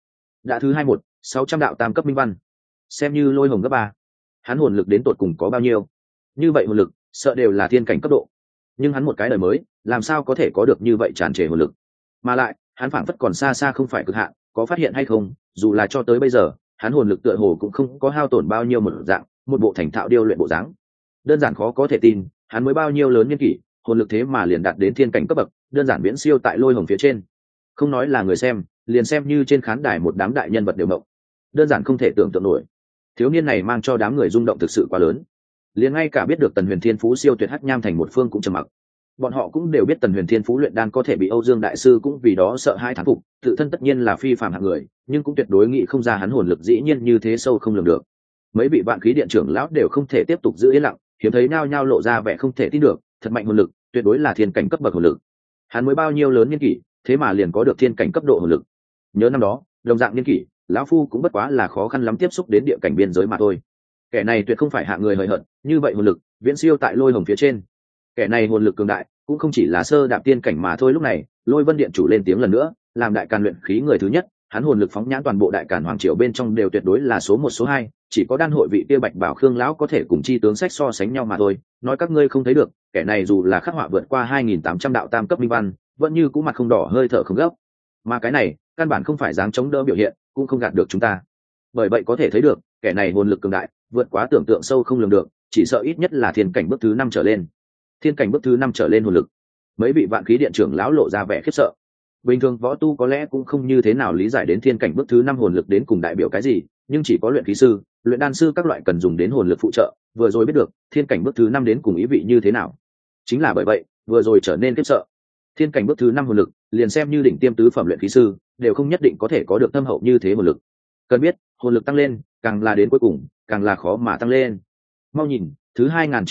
đã thứ 21, 600 đạo tam cấp minh văn, xem như lôi hồng gấp 3. Hắn hồn lực đến tột cùng có bao nhiêu? Như vậy hồn lực sợ đều là thiên cảnh cấp độ, nhưng hắn một cái đời mới làm sao có thể có được như vậy tràn trề hồn lực? Mà lại hắn phảng phất còn xa xa không phải cực hạn, có phát hiện hay không, dù là cho tới bây giờ hắn hồn lực tựa hồ cũng không có hao tổn bao nhiêu một dạng, một bộ thành thạo điêu luyện bộ dáng. Đơn giản khó có thể tin, hắn mới bao nhiêu lớn niên kỷ, hồn lực thế mà liền đạt đến thiên cảnh cấp bậc, đơn giản viễn siêu tại lôi hồng phía trên. Không nói là người xem, liền xem như trên khán đài một đám đại nhân vật đều mộng, đơn giản không thể tưởng tượng nổi. Thiếu niên này mang cho đám người rung động thực sự quá lớn, liền ngay cả biết được Tần Huyền thiên phú siêu tuyệt hắc nham thành một phương cũng trầm mặc. Bọn họ cũng đều biết Tần Huyền thiên phú luyện đan có thể bị Âu Dương đại sư cũng vì đó sợ hai thán phục, tự thân tất nhiên là phi phàm hạng người, nhưng cũng tuyệt đối nghĩ không ra hắn hồn lực dĩ nhiên như thế sâu không lường được. Mấy vị vạn khí điện trưởng lão đều không thể tiếp tục giữ yên lặng, hiếm thấy nhao nhao lộ ra vẻ không thể tin được, thật mạnh hồn lực, tuyệt đối là thiên cảnh cấp bậc hồn lực. Hắn mới bao nhiêu lớn niên kỷ, thế mà liền có được thiên cảnh cấp độ hồn lực. Nhớ năm đó, đồng dạng niên kỷ, lão phu cũng bất quá là khó khăn lắm tiếp xúc đến địa cảnh biên giới mà thôi. Kẻ này tuyệt không phải hạng người hời hợt, như vậy hồn lực viễn siêu tại lôi hồng phía trên. Kẻ này hồn lực cường đại, cũng không chỉ là sơ đạp tiên cảnh mà thôi. Lúc này, Lôi Vân điện chủ lên tiếng lần nữa, làm đại càn luyện khí người thứ nhất, hắn hồn lực phóng nhãn toàn bộ đại càn hoàng triều bên trong đều tuyệt đối là số 1 số 2, chỉ có đan hội vị kia Bạch Bảo Khương lão có thể cùng chi tướng sách so sánh nhau mà thôi. Nói các ngươi không thấy được, kẻ này dù là khắc họa vượt qua 2800 đạo tam cấp minh văn, vẫn như cũ mặt không đỏ hơi thở không gấp. Mà cái này, căn bản không phải dáng chống đỡ biểu hiện, cũng không gạt được chúng ta. Bởi vậy có thể thấy được, kẻ này hồn lực cường đại, vượt quá tưởng tượng sâu không lường được, chỉ sợ ít nhất là thiên cảnh bước thứ 5 trở lên. Thiên cảnh bước thứ 5 trở lên hồn lực. Mấy vị vạn khí điện trưởng lão lộ ra vẻ khiếp sợ. Bình thường võ tu có lẽ cũng không như thế nào lý giải đến thiên cảnh bước thứ 5 hồn lực đến cùng đại biểu cái gì, nhưng chỉ có luyện khí sư, luyện đan sư các loại cần dùng đến hồn lực phụ trợ, vừa rồi biết được thiên cảnh bước thứ 5 đến cùng ý vị như thế nào. Chính là bởi vậy, vừa rồi trở nên khiếp sợ. Thiên cảnh bước thứ 5 hồn lực, liền xem như đỉnh tiêm tứ phẩm luyện khí sư, đều không nhất định có thể có được thâm hậu như thế hồn lực. Cần biết, hồn lực tăng lên, càng là đến cuối cùng, càng là khó mà tăng lên. Mau nhìn, thứ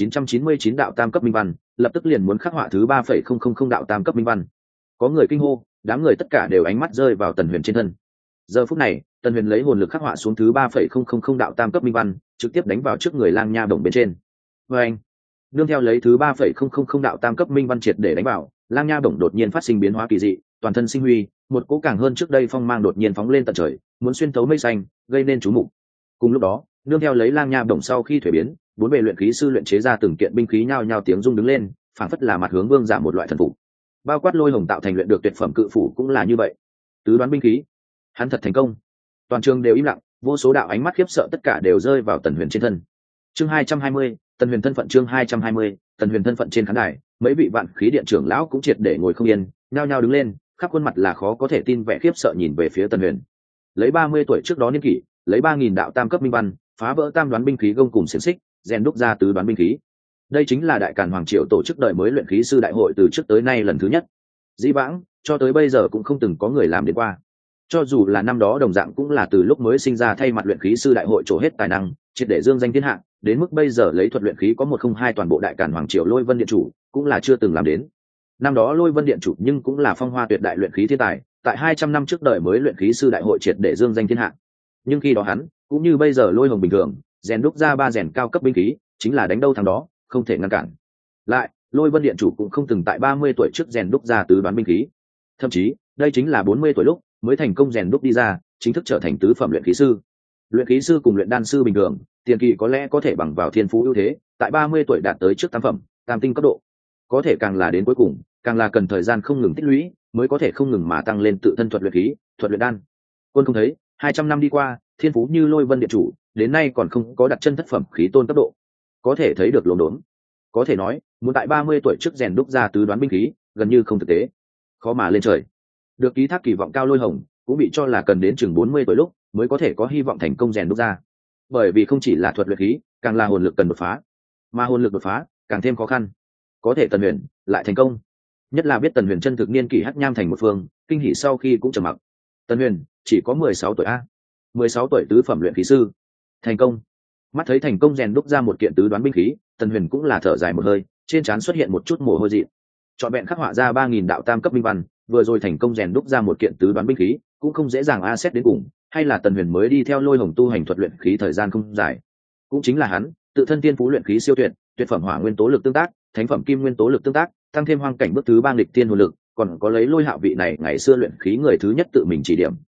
2999 đạo tam cấp minh văn, lập tức liền muốn khắc họa thứ 3,000 đạo tam cấp minh văn. Có người kinh hô, đám người tất cả đều ánh mắt rơi vào Tần Huyền trên thân. Giờ phút này, Tần Huyền lấy hồn lực khắc họa xuống thứ 3,000 đạo tam cấp minh văn, trực tiếp đánh vào trước người Lang Nha Bổng bên trên. Và anh, nương theo lấy thứ 3,000 đạo tam cấp minh văn triệt để đánh vào, Lang Nha Bổng đột nhiên phát sinh biến hóa kỳ dị, toàn thân sinh huy, một cỗ càng hơn trước đây phong mang đột nhiên phóng lên tận trời, muốn xuyên thấu mây xanh, gây nên chú mục. Cùng lúc đó, nương theo lấy Lang Nha Bổng sau khi thuế biến, bốn bề luyện khí sư luyện chế ra từng kiện binh khí nhao nhao tiếng rung đứng lên, phảng phất là mặt hướng vương giả một loại thần phục. Bao quát Lôi Hồng tạo thành luyện được tuyệt phẩm cự phủ cũng là như vậy. Tứ đoán binh khí, hắn thật thành công. Toàn trường đều im lặng, vô số đạo ánh mắt khiếp sợ tất cả đều rơi vào Tần Huyền trên thân. Chương 220, Tần Huyền thân phận. Chương 220, Tần Huyền thân phận. Trên khán đài, mấy vị vạn khí điện trưởng lão cũng triệt để ngồi không yên, nhao nhao đứng lên, khắp khuôn mặt là khó có thể tin vẻ khiếp sợ nhìn về phía Tần Huyền. Lấy 30 tuổi trước đó niên kỷ, lấy 3000 đạo tam cấp minh văn, phá vỡ tam đoán binh khí gông cùng xiển xích, rèn đúc ra tứ đoán binh khí. Đây chính là đại càn hoàng triều tổ chức đời mới luyện khí sư đại hội từ trước tới nay lần thứ nhất. Dĩ vãng, cho tới bây giờ cũng không từng có người làm đến qua. Cho dù là năm đó đồng dạng cũng là từ lúc mới sinh ra thay mặt luyện khí sư đại hội trổ hết tài năng, triệt để dương danh thiên hạ, đến mức bây giờ lấy thuật luyện khí có 102 toàn bộ đại càn hoàng triều Lôi Vân điện chủ, cũng là chưa từng làm đến. Năm đó Lôi Vân điện chủ nhưng cũng là phong hoa tuyệt đại luyện khí thiên tài, tại 200 năm trước đời mới luyện khí sư đại hội triệt để dương danh thiên hạ. Nhưng khi đó hắn, cũng như bây giờ Lôi Hồng bình thường, rèn đúc ra 3 rèn cao cấp binh khí, chính là đánh đâu thằng đó, không thể ngăn cản. Lại, Lôi Vân điện chủ cũng không từng tại 30 tuổi trước rèn đúc ra tứ đoán binh khí. Thậm chí, đây chính là 40 tuổi lúc mới thành công rèn đúc đi ra, chính thức trở thành tứ phẩm luyện khí sư. Luyện khí sư cùng luyện đan sư bình thường, tiền kỳ có lẽ có thể bằng vào thiên phú ưu thế, tại 30 tuổi đạt tới trước tam phẩm, tam tinh cấp độ. Có thể càng là đến cuối cùng, càng là cần thời gian không ngừng tích lũy, mới có thể không ngừng mà tăng lên tự thân thuật luyện khí, thuật luyện đan. Quân không thấy, 200 năm đi qua, thiên phú như Lôi Vân điện chủ, đến nay còn không có đặt chân thất phẩm khí tôn cấp độ. Có thể thấy được lồn đốn. Có thể nói, muốn tại 30 tuổi trước rèn đúc ra tứ đoán binh khí, gần như không thực tế. Khó mà lên trời. Được ký thác kỳ vọng cao Lôi Hồng, cũng bị cho là cần đến chừng 40 tuổi lúc mới có thể có hy vọng thành công rèn đúc ra. Bởi vì không chỉ là thuật luyện khí, càng là hồn lực cần đột phá. Mà hồn lực đột phá, càng thêm khó khăn. Có thể Tần Huyền lại thành công. Nhất là biết Tần Huyền chân thực niên kỷ hắc nham thành một phương, kinh hỉ sau khi cũng trầm mặc. Tần Huyền chỉ có 16 tuổi a. 16 tuổi tứ phẩm luyện khí sư. Thành công. Mắt thấy thành công rèn đúc ra một kiện tứ đoán binh khí, Tần Huyền cũng là thở dài một hơi, trên trán xuất hiện một chút mồ hôi dị. Trọn vẹn khắc họa ra 3000 đạo tam cấp minh văn, vừa rồi thành công rèn đúc ra một kiện tứ đoán binh khí, cũng không dễ dàng a xét đến cùng, hay là Tần Huyền mới đi theo Lôi Hồng tu hành thuật luyện khí thời gian không dài. Cũng chính là hắn, tự thân tiên phú luyện khí siêu tuyệt, tuyệt phẩm hỏa nguyên tố lực tương tác, thánh phẩm kim nguyên tố lực tương tác, tăng thêm hoang cảnh bước thứ 3 nghịch tiên hồn lực, còn có lấy Lôi Hạo vị này ngày xưa luyện khí người thứ nhất tự mình chỉ điểm,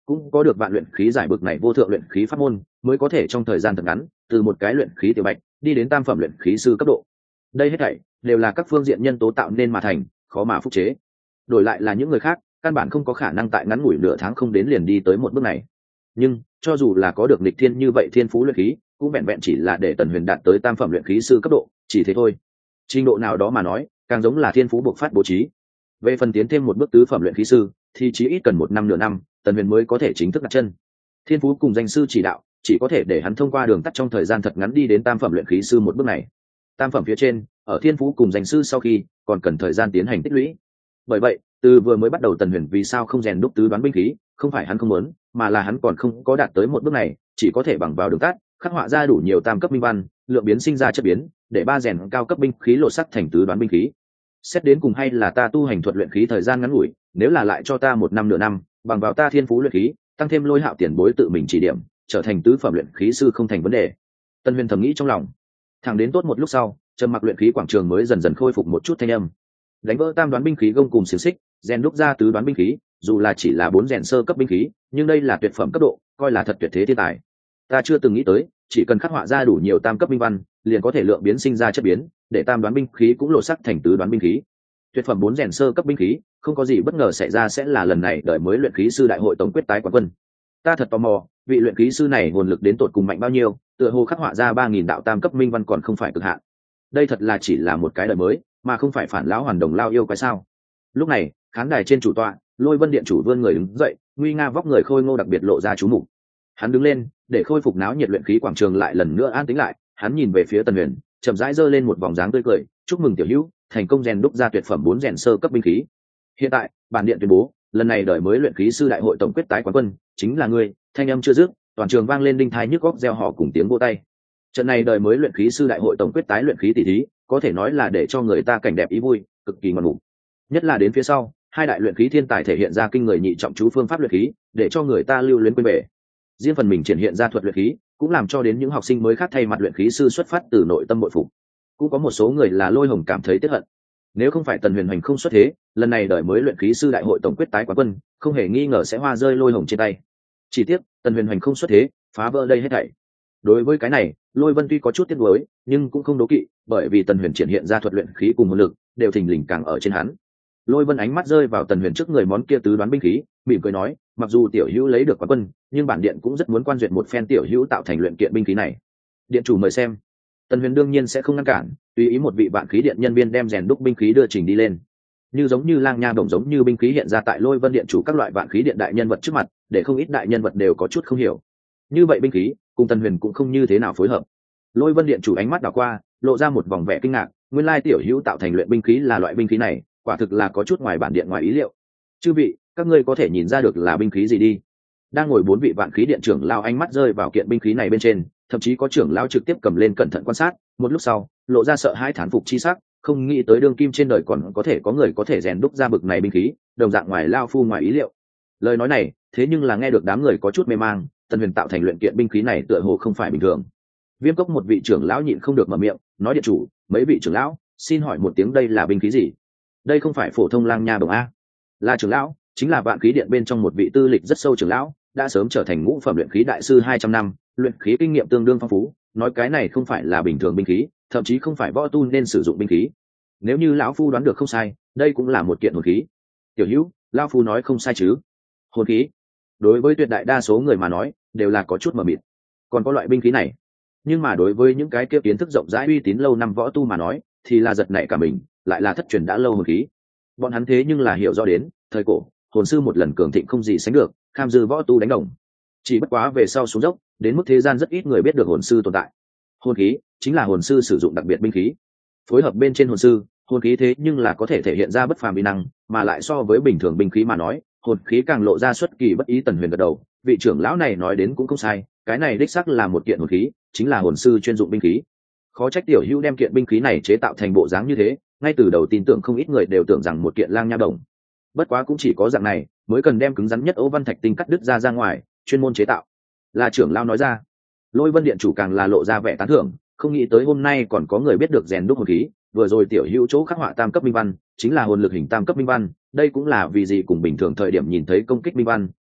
cũng có được vạn luyện khí giải bực này vô thượng luyện khí pháp môn mới có thể trong thời gian thật ngắn từ một cái luyện khí tiểu bạch đi đến tam phẩm luyện khí sư cấp độ. Đây hết thảy đều là các phương diện nhân tố tạo nên mà thành, khó mà phúc chế. Đổi lại là những người khác căn bản không có khả năng tại ngắn ngủi nửa tháng không đến liền đi tới một bước này. Nhưng cho dù là có được nghịch thiên như vậy thiên phú luyện khí cũng vẹn vẹn chỉ là để Tần Huyền đạt tới tam phẩm luyện khí sư cấp độ, chỉ thế thôi. Trình độ nào đó mà nói càng giống là thiên phú bộc phát bố trí. Về phần tiến thêm một bước tứ phẩm luyện khí sư thì chỉ ít cần 1 năm nửa năm Tần Huyền mới có thể chính thức đặt chân. Thiên phú cùng danh sư chỉ đạo chỉ có thể để hắn thông qua đường tắt trong thời gian thật ngắn đi đến tam phẩm luyện khí sư một bước này. Tam phẩm phía trên ở thiên phú cùng danh sư sau khi còn cần thời gian tiến hành tích lũy. Bởi vậy từ vừa mới bắt đầu Tần Huyền vì sao không rèn đúc tứ đoán binh khí, không phải hắn không muốn mà là hắn còn không có đạt tới một bước này, chỉ có thể bằng vào đường tắt khắc họa ra đủ nhiều tam cấp binh văn, lượng biến sinh ra chất biến, để ba rèn cao cấp binh khí lột sắc thành tứ đoán binh khí. Xét đến cùng hay là ta tu hành thuật luyện khí thời gian ngắn ngủi, nếu là lại cho ta 1 năm nửa năm, bằng vào ta thiên phú luyện khí, tăng thêm Lôi Hạo tiền bối tự mình chỉ điểm, trở thành tứ phẩm luyện khí sư không thành vấn đề. Tân Huyền thầm nghĩ trong lòng. Thẳng đến tốt một lúc sau, trầm mặc luyện khí quảng trường mới dần dần khôi phục một chút thanh âm. Đánh vỡ tam đoán binh khí gông cùng xiềng xích, rèn đúc ra tứ đoán binh khí, dù là chỉ là 4 rèn sơ cấp binh khí, nhưng đây là tuyệt phẩm cấp độ, coi là thật tuyệt thế thiên tài. Ta chưa từng nghĩ tới, chỉ cần khắc họa ra đủ nhiều tam cấp binh văn, liền có thể lượng biến sinh ra chất biến, để tam đoán binh khí cũng lột sắc thành tứ đoán binh khí. Tuyệt phẩm 4 rèn sơ cấp binh khí, không có gì bất ngờ xảy ra sẽ là lần này đợi mới luyện khí sư đại hội tổng quyết tái quán quân. Ta thật tò mò, vị luyện khí sư này hồn lực đến tột cùng mạnh bao nhiêu, tựa hồ khắc họa ra 3000 đạo tam cấp minh văn còn không phải cực hạn. Đây thật là chỉ là một cái đời mới, mà không phải phản lão hoàn đồng lao yêu quái sao? Lúc này, khán đài trên chủ tọa, Lôi Vân điện chủ vươn người đứng dậy, nguy nga vóc người khôi ngô đặc biệt lộ ra chú mục. Hắn đứng lên, để khôi phục náo nhiệt luyện khí quảng trường lại lần nữa an tĩnh lại, hắn nhìn về phía Tần Huyền, chậm rãi giơ lên một vòng dáng tươi cười, chúc mừng tiểu hữu, thành công rèn đúc ra tuyệt phẩm 4 rèn sơ cấp binh khí. Hiện tại, bản điện tuyên bố, lần này đời mới luyện khí sư đại hội tổng quyết tái quán quân chính là ngươi. Thanh âm chưa dứt, toàn trường vang lên đinh thái nhức góc reo hò cùng tiếng vỗ tay. Trận này đời mới luyện khí sư đại hội tổng quyết tái luyện khí tỷ thí, có thể nói là để cho người ta cảnh đẹp ý vui, cực kỳ ngon ngủ. Nhất là đến phía sau, hai đại luyện khí thiên tài thể hiện ra kinh người nhị trọng chú phương pháp luyện khí, để cho người ta lưu luyến quên bể. Riêng phần mình triển hiện ra thuật luyện khí, cũng làm cho đến những học sinh mới khác thay mặt luyện khí sư xuất phát từ nội tâm bội phục. Cũng có một số người là Lôi Hồng cảm thấy tiếc hận. Nếu không phải Tần Huyền Hành không xuất thế, lần này đời mới luyện khí sư đại hội tổng quyết tái quán quân, không hề nghi ngờ sẽ hoa rơi Lôi Hồng trên tay. Chỉ tiếc, Tần Huyền Hành không xuất thế, phá vỡ đây hết thảy. Đối với cái này, Lôi Vân tuy có chút tiếc nuối, nhưng cũng không đố kỵ, bởi vì Tần Huyền triển hiện ra thuật luyện khí cùng hồn lực, đều thình lình càng ở trên hắn. Lôi Vân ánh mắt rơi vào Tần Huyền trước người món kia tứ đoán binh khí, mỉm cười nói, mặc dù tiểu hữu lấy được quán quân, nhưng bản điện cũng rất muốn quan duyệt một phen tiểu hữu tạo thành luyện kiện binh khí này. Điện chủ mời xem. Tần Huyền đương nhiên sẽ không ngăn cản, tùy ý một vị vạn khí điện nhân viên đem rèn đúc binh khí đưa trình đi lên. Như giống như lang nha bổng giống như binh khí hiện ra tại Lôi Vân điện chủ các loại vạn khí điện đại nhân vật trước mặt, để không ít đại nhân vật đều có chút không hiểu. Như vậy binh khí, cùng Tần Huyền cũng không như thế nào phối hợp. Lôi Vân điện chủ ánh mắt đảo qua, lộ ra một vòng vẻ kinh ngạc, nguyên lai tiểu hữu tạo thành luyện binh khí là loại binh khí này, quả thực là có chút ngoài bản điện ngoài ý liệu. Chư vị, các ngươi có thể nhìn ra được là binh khí gì đi? Đang ngồi 4 vị vạn khí điện trưởng lao ánh mắt rơi vào kiện binh khí này bên trên, thậm chí có trưởng lao trực tiếp cầm lên cẩn thận quan sát, một lúc sau, lộ ra sợ hãi thán phục chi sắc, không nghĩ tới đương kim trên đời còn có thể có người có thể rèn đúc ra bực này binh khí, đồng dạng ngoài lao phu ngoài ý liệu. Lời nói này, thế nhưng là nghe được đám người có chút mê mang, Tần Huyền tạo thành luyện kiện binh khí này tựa hồ không phải bình thường. Viêm Cốc một vị trưởng lão nhịn không được mở miệng, nói điện chủ, mấy vị trưởng lão, xin hỏi một tiếng đây là binh khí gì? Đây không phải phổ thông lang nha bổng a? Là trưởng lão, chính là vạn khí điện bên trong một vị tư lịch rất sâu trưởng lão, đã sớm trở thành ngũ phẩm luyện khí đại sư 200 năm, luyện khí kinh nghiệm tương đương phong phú, nói cái này không phải là bình thường binh khí, thậm chí không phải võ tu nên sử dụng binh khí. Nếu như lão phu đoán được không sai, đây cũng là một kiện hồn khí. Tiểu Hữu, lão phu nói không sai chứ? Hồn khí? Đối với tuyệt đại đa số người mà nói, đều là có chút mờ mịt. Còn có loại binh khí này, nhưng mà đối với những cái kia kiến thức rộng rãi uy tín lâu năm võ tu mà nói, thì là giật nảy cả mình, lại là thất truyền đã lâu hồn khí. Bọn hắn thế nhưng là hiểu rõ đến, thời cổ, hồn sư một lần cường thịnh không gì sánh được, kham dư võ tu đánh đồng. Chỉ bất quá về sau xuống dốc, đến mức thế gian rất ít người biết được hồn sư tồn tại. Hồn khí chính là hồn sư sử dụng đặc biệt binh khí, phối hợp bên trên hồn sư, hồn khí thế nhưng là có thể thể hiện ra bất phàm uy năng, mà lại so với bình thường binh khí mà nói, hồn khí càng lộ ra xuất kỳ bất ý. Tần Huyền gật đầu, vị trưởng lão này nói đến cũng không sai, cái này đích xác là một kiện hồn khí, chính là hồn sư chuyên dụng binh khí. Khó trách tiểu hữu đem kiện binh khí này chế tạo thành bộ dáng như thế, ngay từ đầu tin tưởng không ít người đều tưởng rằng một kiện lang nha đồng. Bất quá cũng chỉ có dạng này mới cần đem cứng rắn nhất ấu văn thạch tinh cắt đứt ra ngoài, chuyên môn chế tạo. Là trưởng lão nói ra. Lôi Vân điện chủ càng là lộ ra vẻ tán thưởng, không nghĩ tới hôm nay còn có người biết được rèn đúc hồn khí. Vừa rồi tiểu hữu chỗ khắc họa tam cấp minh văn, chính là hồn lực hình tam cấp minh văn, đây cũng là vì gì cùng bình thường thời điểm nhìn thấy công kích minh văn,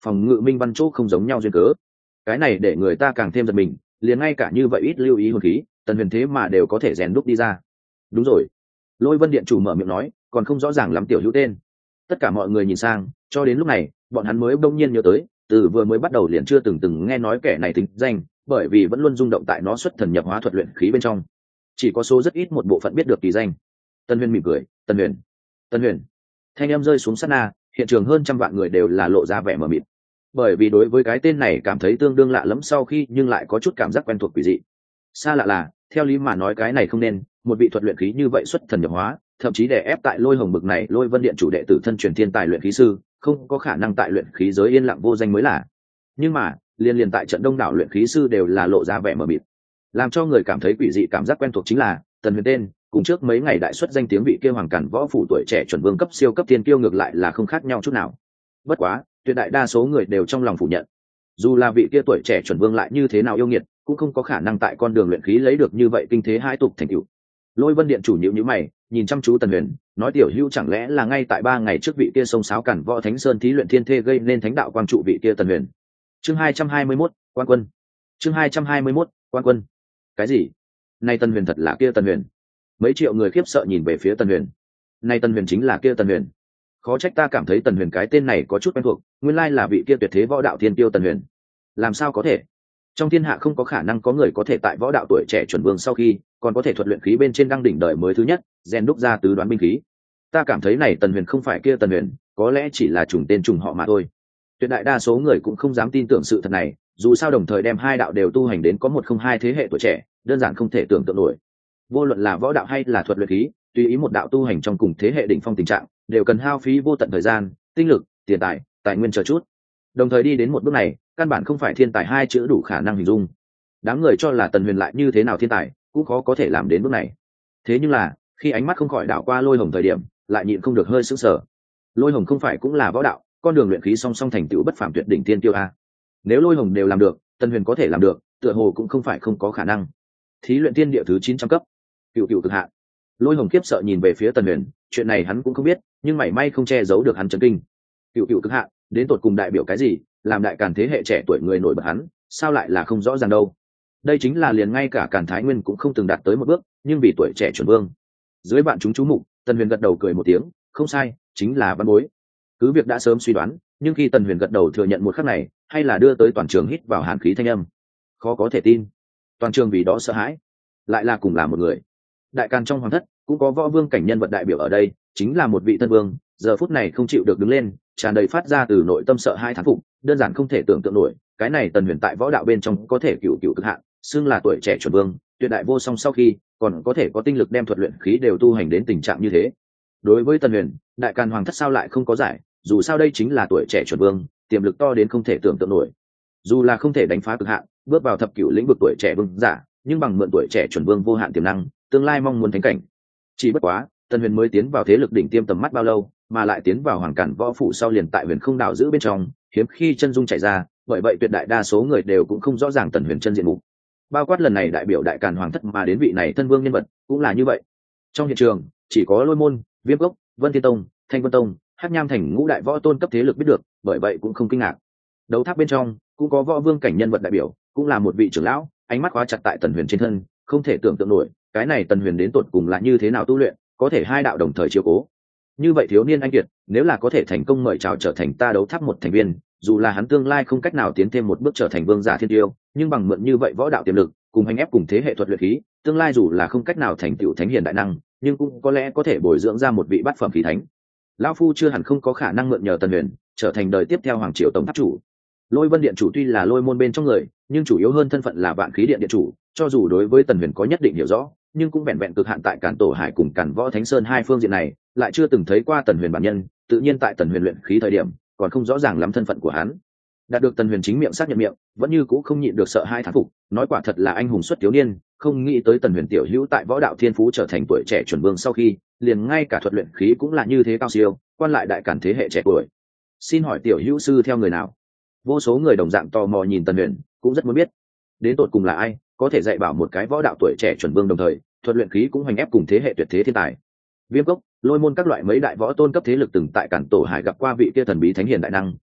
phòng ngự minh văn chỗ không giống nhau duyên cớ. Cái này để người ta càng thêm giật mình, liền ngay cả như vậy ít lưu ý hồn khí, Tần Huyền thế mà đều có thể rèn đúc đi ra. Đúng rồi, Lôi Vân điện chủ mở miệng nói, còn không rõ ràng lắm tiểu hữu tên. Tất cả mọi người nhìn sang, cho đến lúc này bọn hắn mới đông nhiên nhớ tới, từ vừa mới bắt đầu liền chưa từng nghe nói kẻ này tính danh, bởi vì vẫn luôn rung động tại nó xuất thần nhập hóa thuật luyện khí bên trong, chỉ có số rất ít một bộ phận biết được kỳ danh. Tân Huyền mỉm cười, Tân Huyền, Tân Huyền. Thanh âm rơi xuống sát na, hiện trường hơn trăm vạn người đều là lộ ra vẻ mờ mịt, bởi vì đối với cái tên này cảm thấy tương đương lạ lẫm, sau khi nhưng lại có chút cảm giác quen thuộc quỷ dị. Xa lạ là, theo lý mà nói cái này không nên, một vị thuật luyện khí như vậy xuất thần nhập hóa, thậm chí đè ép tại Lôi Hồng bực này Lôi Vân điện chủ đệ tử thân truyền thiên tài luyện khí sư, không có khả năng tại luyện khí giới yên lặng vô danh mới là. Nhưng mà liên tại trận đông đảo luyện khí sư đều là lộ ra vẻ mờ mịt. Làm cho người cảm thấy quỷ dị cảm giác quen thuộc chính là Tần Huyền tên, cùng trước mấy ngày đại xuất danh tiếng vị kia hoàng cản võ phủ tuổi trẻ chuẩn vương cấp siêu cấp thiên kiêu ngược lại là không khác nhau chút nào. Bất quá tuyệt đại đa số người đều trong lòng phủ nhận, dù là vị kia tuổi trẻ chuẩn vương lại như thế nào yêu nghiệt, cũng không có khả năng tại con đường luyện khí lấy được như vậy kinh thế hai tục thành tựu. Lôi Vân điện chủ nhíu mày, nhìn chăm chú Tần Huyền, nói tiểu hữu chẳng lẽ là ngay tại 3 ngày trước vị kia sông sáo cản võ thánh sơn thí luyện thiên thê gây nên thánh đạo quang trụ vị kia Tần Huyền. Chương 221, quan quân. Chương 221, quan quân. Cái gì? Này Tần Huyền thật là kia Tần Huyền? Mấy triệu người khiếp sợ nhìn về phía Tần Huyền. Này Tần Huyền chính là kia Tần Huyền. Khó trách ta cảm thấy Tần Huyền cái tên này có chút quen thuộc, nguyên lai là vị kia tuyệt thế võ đạo thiên tiêu Tần Huyền. Làm sao có thể? Trong thiên hạ không có khả năng có người có thể tại võ đạo tuổi trẻ chuẩn vương sau khi còn có thể thuật luyện khí bên trên đăng đỉnh đời mới thứ nhất, rèn đúc ra tứ đoán binh khí. Ta cảm thấy này Tần Huyền không phải kia Tần Huyền, có lẽ chỉ là trùng tên trùng họ mà thôi. Tuyệt đại đa số người cũng không dám tin tưởng sự thật này, dù sao đồng thời đem hai đạo đều tu hành đến có một không hai thế hệ tuổi trẻ, đơn giản không thể tưởng tượng nổi. Vô luận là võ đạo hay là thuật luyện khí, tùy ý một đạo tu hành trong cùng thế hệ đỉnh phong tình trạng, đều cần hao phí vô tận thời gian, tinh lực, tiền tài, tài nguyên chờ chút. Đồng thời đi đến một bước này, căn bản không phải thiên tài hai chữ đủ khả năng hình dung. Đám người cho là Tần Huyền lại như thế nào thiên tài, cũng khó có thể làm đến bước này. Thế nhưng là, khi ánh mắt không khỏi đảo qua Lôi Hồng thời điểm, lại nhịn không được hơi sững sờ. Lôi Hồng không phải cũng là võ đạo, con đường luyện khí song song thành tựu bất phàm tuyệt đỉnh tiên tiêu a. Nếu Lôi Hồng đều làm được, Tần Huyền có thể làm được, tựa hồ cũng không phải không có khả năng. Thí luyện tiên địa thứ 900 cấp, cựu cực hạn. Lôi Hồng khiếp sợ nhìn về phía Tần Huyền, chuyện này hắn cũng không biết, nhưng mảy may không che giấu được hắn chấn kinh. Cựu cực hạn, đến tột cùng đại biểu cái gì? Làm đại Càn thế hệ trẻ tuổi người nổi bật hắn, sao lại là không rõ ràng đâu? Đây chính là liền ngay cả Càn Thái Nguyên cũng không từng đạt tới một bước, nhưng vì tuổi trẻ chuẩn vương. Dưới bạn chúng chú mục, Tần Huyền gật đầu cười một tiếng, không sai, chính là văn bối. Cứ việc đã sớm suy đoán, nhưng khi Tần Huyền gật đầu thừa nhận một khắc này, hay là đưa tới toàn trường hít vào hàn khí thanh âm. Khó có thể tin, toàn trường vì đó sợ hãi, lại là cùng là một người. Đại Càn trong hoàng thất cũng có võ vương cảnh nhân vật đại biểu ở đây, chính là một vị thân vương, giờ phút này không chịu được đứng lên, tràn đầy phát ra từ nội tâm sợ hai thán phục, đơn giản không thể tưởng tượng nổi, cái này Tần Huyền tại võ đạo bên trong có thể cựu cực hạn, xưng là tuổi trẻ chuẩn vương, tuyệt đại vô song, sau khi còn có thể có tinh lực đem thuật luyện khí đều tu hành đến tình trạng như thế. Đối với Tần Huyền, đại Càn hoàng thất sao lại không có giải, dù sao đây chính là tuổi trẻ chuẩn vương, tiềm lực to đến không thể tưởng tượng nổi. Dù là không thể đánh phá cực hạn, bước vào thập cửu lĩnh vực tuổi trẻ vương giả, nhưng bằng mượn tuổi trẻ chuẩn vương vô hạn tiềm năng, tương lai mong muốn thánh cảnh. Chỉ bất quá, Tần Huyền mới tiến vào thế lực đỉnh tiêm tầm mắt bao lâu, mà lại tiến vào hoàng cản võ phủ sau liền tại Huyền Không Đạo giữ bên trong, hiếm khi chân dung chạy ra, bởi vậy tuyệt đại đa số người đều cũng không rõ ràng Tần Huyền chân diện mục. Bao quát lần này đại biểu đại Càn hoàng thất mà đến vị này thân vương nhân vật, cũng là như vậy. Trong hiện trường, chỉ có Lôi Môn, Viêm Cốc, Vân Thiên Tông, Thanh Vân Tông, Hắc Nham thành ngũ đại võ tôn cấp thế lực biết được, bởi vậy cũng không kinh ngạc. Đấu tháp bên trong cũng có võ vương cảnh nhân vật đại biểu, cũng là một vị trưởng lão, ánh mắt khóa chặt tại Tần Huyền trên thân, không thể tưởng tượng nổi, cái này Tần Huyền đến tột cùng là như thế nào tu luyện, có thể hai đạo đồng thời chiếu cố. Như vậy thiếu niên anh kiệt, nếu là có thể thành công mời chào trở thành ta đấu tháp một thành viên, dù là hắn tương lai không cách nào tiến thêm một bước trở thành vương giả thiên tiêu, nhưng bằng mượn như vậy võ đạo tiềm lực, cùng hành ép cùng thế hệ thuật luyện khí, tương lai dù là không cách nào thành tựu thánh hiền đại năng, nhưng cũng có lẽ có thể bồi dưỡng ra một vị bát phẩm khí thánh. Lão phu chưa hẳn không có khả năng mượn nhờ Tần Huyền trở thành đời tiếp theo hoàng triều tổng tháp chủ. Lôi Vân điện chủ tuy là Lôi môn bên trong người, nhưng chủ yếu hơn thân phận là Vạn Khí điện điện chủ, cho dù đối với Tần Huyền có nhất định hiểu rõ, nhưng cũng vẹn vẹn cực hạn tại Càn Tổ Hải cùng Càn Võ Thánh Sơn hai phương diện này, lại chưa từng thấy qua Tần Huyền bản nhân, tự nhiên tại Tần Huyền luyện khí thời điểm, còn không rõ ràng lắm thân phận của hắn. Đạt được Tần Huyền chính miệng xác nhận miệng, vẫn như cũ không nhịn được sợ hai thán phục, nói quả thật là anh hùng xuất thiếu niên, không nghĩ tới Tần Huyền tiểu hữu tại võ đạo thiên phú trở thành tuổi trẻ chuẩn vương sau khi, liền ngay cả thuật luyện khí cũng là như thế cao siêu, quan lại đại Càn thế hệ trẻ tuổi. Xin hỏi tiểu hữu sư theo người nào? Vô số người đồng dạng tò mò nhìn Tần Huyền, cũng rất muốn biết, đến tột cùng là ai có thể dạy bảo một cái võ đạo tuổi trẻ chuẩn vương đồng thời thuật luyện khí cũng hoành ép cùng thế hệ tuyệt thế thiên tài. Viêm Cốc, Lôi môn các loại mấy đại võ tôn cấp thế lực từng tại Càn Tổ Hải gặp qua vị kia thần bí thánh hiền đại năng,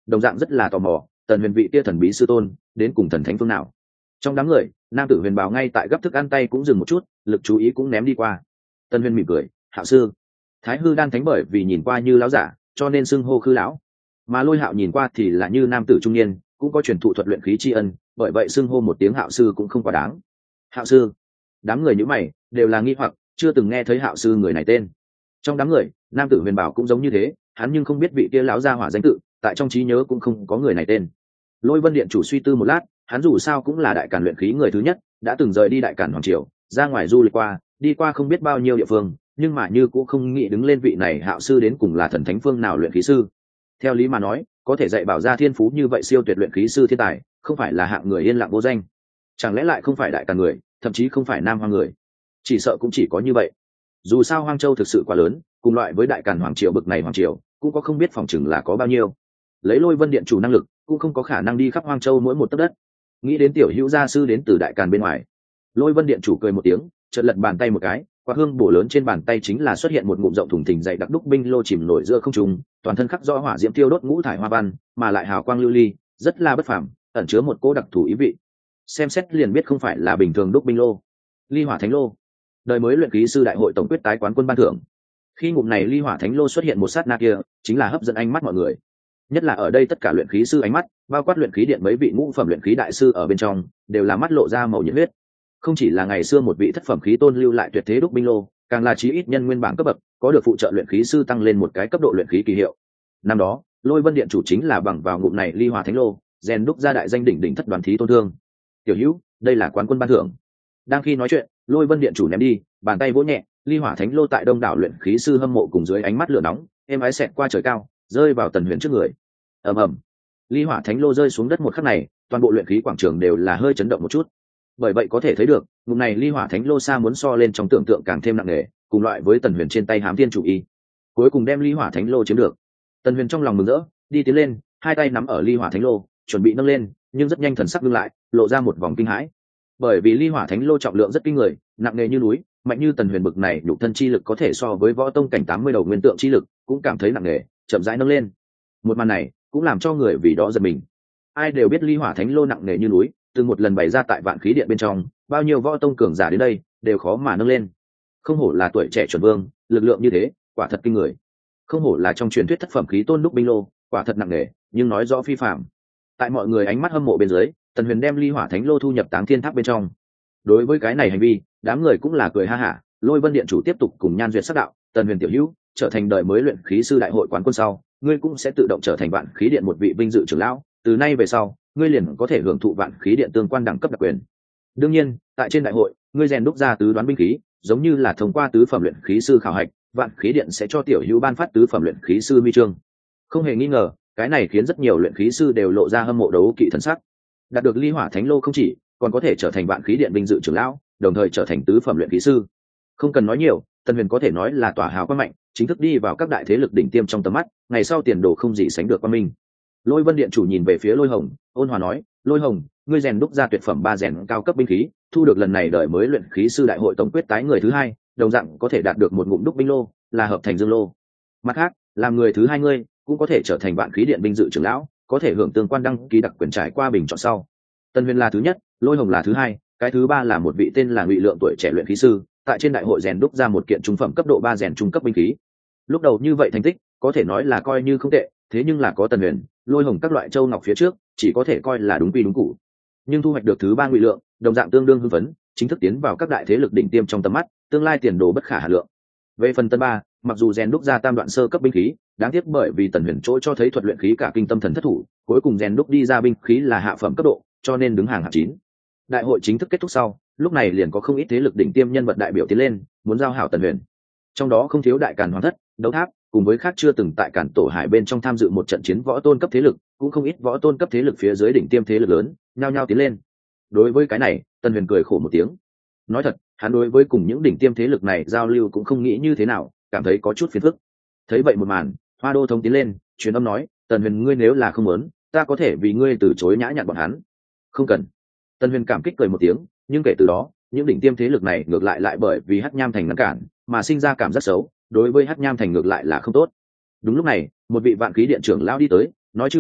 đồng dạng rất là tò mò Tần Huyền vị kia thần bí sư tôn đến cùng thần thánh phương nào. Trong đám người, nam tử Huyền Bào ngay tại gấp thức ăn tay cũng dừng một chút, lực chú ý cũng ném đi qua. Tần Huyền mỉm cười, "Hạo sư." Thái Hư Đan Thánh bởi vì nhìn qua như lão giả, cho nên xưng hô Khư lão. Mà Lôi Hạo nhìn qua thì là như nam tử trung niên, cũng có truyền thụ thuật luyện khí tri ân, bởi vậy xưng hô một tiếng Hạo sư cũng không quá đáng. "Hạo sư." Đám người như mày đều là nghi hoặc, chưa từng nghe thấy Hạo sư người này tên. Trong đám người, nam tử Huyền Bảo cũng giống như thế, hắn nhưng không biết vị kia lão gia hỏa danh tự, tại trong trí nhớ cũng không có người này tên. Lôi Vân Điện chủ suy tư một lát, hắn dù sao cũng là đại càn luyện khí người thứ nhất, đã từng rời đi đại càn hoàng triều, ra ngoài du lịch qua, đi qua không biết bao nhiêu địa phương, nhưng mà như cũng không nghĩ đứng lên vị này Hạo sư đến cùng là thần thánh phương nào luyện khí sư. Theo lý mà nói, có thể dạy bảo ra thiên phú như vậy siêu tuyệt luyện khí sư thiên tài, không phải là hạng người yên lặng vô danh, chẳng lẽ lại không phải đại càn người, thậm chí không phải nam hoang người, chỉ sợ cũng chỉ có như vậy. Dù sao Hoang Châu thực sự quá lớn, cùng loại với đại càn hoàng triều bực này hoàng triều, cũng có không biết phòng chừng là có bao nhiêu. Lấy Lôi Vân Điện chủ năng lực, cũng không có khả năng đi khắp Hoang Châu mỗi một tấc đất. Nghĩ đến tiểu hữu gia sư đến từ đại càn bên ngoài, Lôi Vân Điện chủ cười một tiếng, chợt lật bàn tay một cái, quả hương bổ lớn trên bàn tay chính là xuất hiện một ngụm rộng thùng thình dày đặc đúc binh lô chìm nổi giữa không trung, toàn thân khắc rõ hỏa diễm tiêu đốt ngũ thải hoa văn, mà lại hào quang lưu ly, rất là bất phàm, ẩn chứa một cỗ đặc thù ý vị. Xem xét liền biết không phải là bình thường đúc binh lô. Ly Hỏa Thánh lô, đời mới luyện khí sư đại hội tổng quyết tái quán quân ban thưởng. Khi ngụm này Ly Hỏa Thánh lô xuất hiện một sát na kia, chính là hấp dẫn ánh mắt mọi người. Nhất là ở đây tất cả luyện khí sư ánh mắt, bao quát luyện khí điện mấy vị ngũ phẩm luyện khí đại sư ở bên trong, đều là mắt lộ ra màu nhiệt huyết. Không chỉ là ngày xưa một vị thất phẩm khí tôn lưu lại tuyệt thế đúc binh lô, càng là chí ít nhân nguyên bảng cấp bậc, có được phụ trợ luyện khí sư tăng lên một cái cấp độ luyện khí kỳ hiệu. Năm đó, Lôi Vân Điện chủ chính là bằng vào ngụm này Ly Hỏa Thánh lô, rèn đúc ra đại danh đỉnh đỉnh thất đoàn thí tôn thương. Tiểu hữu, đây là quán quân ban thưởng. Đang khi nói chuyện, Lôi Vân Điện chủ ném đi, bàn tay vỗ nhẹ, Ly Hỏa Thánh lô tại đông đảo luyện khí sư hâm mộ cùng dưới ánh mắt lửa nóng, êm ái xẹt qua trời cao, rơi vào Tần Huyền trước người. Ầm ầm. Ly Hỏa Thánh lô rơi xuống đất một khắc này, toàn bộ luyện khí quảng trường đều là hơi chấn động một chút. Bởi vậy có thể thấy được, ngụm này Ly Hỏa Thánh lô xa muốn so lên trong tưởng tượng càng thêm nặng nề, cùng loại với Tần Huyền trên tay Hám Thiên chủ y. Cuối cùng đem Ly Hỏa Thánh lô chiếm được. Tần Huyền trong lòng mừng rỡ, đi tiến lên, hai tay nắm ở Ly Hỏa Thánh lô, chuẩn bị nâng lên, nhưng rất nhanh thần sắc ngưng lại, lộ ra một vòng kinh hãi. Bởi vì Ly Hỏa Thánh lô trọng lượng rất kinh người, nặng nề như núi, mạnh như Tần Huyền bực này nhục thân chi lực có thể so với võ tông cảnh 80 đầu nguyên tượng chi lực, cũng cảm thấy nặng nề, chậm rãi nâng lên. Một màn này cũng làm cho người vì đó giật mình. Ai đều biết Ly Hỏa Thánh lô nặng nề như núi, từng một lần bày ra tại Vạn Khí Điện bên trong, bao nhiêu võ tông cường giả đến đây đều khó mà nâng lên. Không hổ là tuổi trẻ chuẩn vương, lực lượng như thế, quả thật kinh người. Không hổ là trong truyền thuyết thất phẩm khí tôn đúc binh lô, quả thật nặng nề, nhưng nói rõ phi phàm. Tại mọi người ánh mắt hâm mộ bên dưới, Tần Huyền đem Ly Hỏa Thánh lô thu nhập Táng Thiên Tháp bên trong. Đối với cái này hành vi, đám người cũng là cười ha hả. Lôi Vân Điện chủ tiếp tục cùng Nhan Duyệt sắc đạo, Tần Huyền tiểu hữu, trở thành đời mới luyện khí sư đại hội quán quân sau, ngươi cũng sẽ tự động trở thành Vạn Khí Điện một vị vinh dự trưởng lão, từ nay về sau, ngươi liền có thể hưởng thụ Vạn Khí Điện tương quan đẳng cấp đặc quyền. Đương nhiên, tại trên đại hội, ngươi rèn đúc ra tứ đoán binh khí, giống như là thông qua tứ phẩm luyện khí sư khảo hạch, Vạn Khí Điện sẽ cho tiểu hữu ban phát tứ phẩm luyện khí sư huy chương. Không hề nghi ngờ, cái này khiến rất nhiều luyện khí sư đều lộ ra hâm mộ đấu kỵ thần sắc. Đạt được Ly Hỏa Thánh lô không chỉ còn có thể trở thành Vạn Khí Điện vinh dự trưởng lão, đồng thời trở thành tứ phẩm luyện khí sư. Không cần nói nhiều, Tần Huyền có thể nói là tỏa hào quang mạnh, chính thức đi vào các đại thế lực đỉnh tiêm trong tầm mắt, ngày sau tiền đồ không gì sánh được qua minh. Lôi Vân Điện chủ nhìn về phía Lôi Hồng, ôn hòa nói, Lôi Hồng, ngươi rèn đúc ra tuyệt phẩm 3 rèn cao cấp binh khí, thu được lần này đời mới luyện khí sư đại hội tổng quyết tái người thứ hai, đồng dạng có thể đạt được một ngụm đúc binh lô, là hợp thành dương lô. Mặt khác, làm người thứ hai ngươi cũng có thể trở thành Vạn Khí Điện vinh dự trưởng lão, có thể hưởng tương quan đăng ký đặc quyền trải qua bình chọn sau. Tần Huyền là thứ nhất, Lôi Hồng là thứ hai, cái thứ ba là một vị tên là Ngụy Lượng tuổi trẻ luyện khí sư, tại trên đại hội rèn đúc ra một kiện trung phẩm cấp độ 3 rèn trung cấp binh khí. Lúc đầu như vậy thành tích, có thể nói là coi như không tệ, thế nhưng là có Tần Huyền, Lôi Hồng các loại châu ngọc phía trước, chỉ có thể coi là đúng quy đúng cũ. Nhưng thu hoạch được thứ ba Ngụy Lượng, đồng dạng tương đương hưng phấn, chính thức tiến vào các đại thế lực đỉnh tiêm trong tầm mắt, tương lai tiền đồ bất khả hà lượng. Về phần tân ba, mặc dù rèn đúc ra tam đoạn sơ cấp binh khí, đáng tiếc bởi vì Tần Huyền chỗ cho thấy thuật luyện khí cả kinh tâm thần thất thủ, cuối cùng rèn đúc đi ra binh khí là hạ phẩm cấp độ, cho nên đứng hàng hạng 9. Đại hội chính thức kết thúc sau, lúc này liền có không ít thế lực đỉnh tiêm nhân vật đại biểu tiến lên, muốn giao hảo Tần Huyền. Trong đó không thiếu Đại Càn Hoàng thất, Đấu Tháp, cùng với khác chưa từng tại Càn Tổ Hải bên trong tham dự một trận chiến võ tôn cấp thế lực, cũng không ít võ tôn cấp thế lực phía dưới đỉnh tiêm thế lực lớn, nhao nhao tiến lên. Đối với cái này, Tần Huyền cười khổ một tiếng. Nói thật, hắn đối với cùng những đỉnh tiêm thế lực này giao lưu cũng không nghĩ như thế nào, cảm thấy có chút phiền phức. Thấy vậy một màn, Hoa Đô Thống tiến lên, truyền âm nói, Tần Huyền ngươi nếu là không muốn, ta có thể vì ngươi từ chối nhã nhặn bọn hắn. Không cần. Tần Huyền cảm kích cười một tiếng, nhưng kể từ đó, những đỉnh tiêm thế lực này ngược lại bởi vì Hắc Nham Thành ngăn cản, mà sinh ra cảm giác xấu, đối với Hắc Nham Thành ngược lại là không tốt. Đúng lúc này, một vị Vạn Khí Điện trưởng lão đi tới, nói chư vị,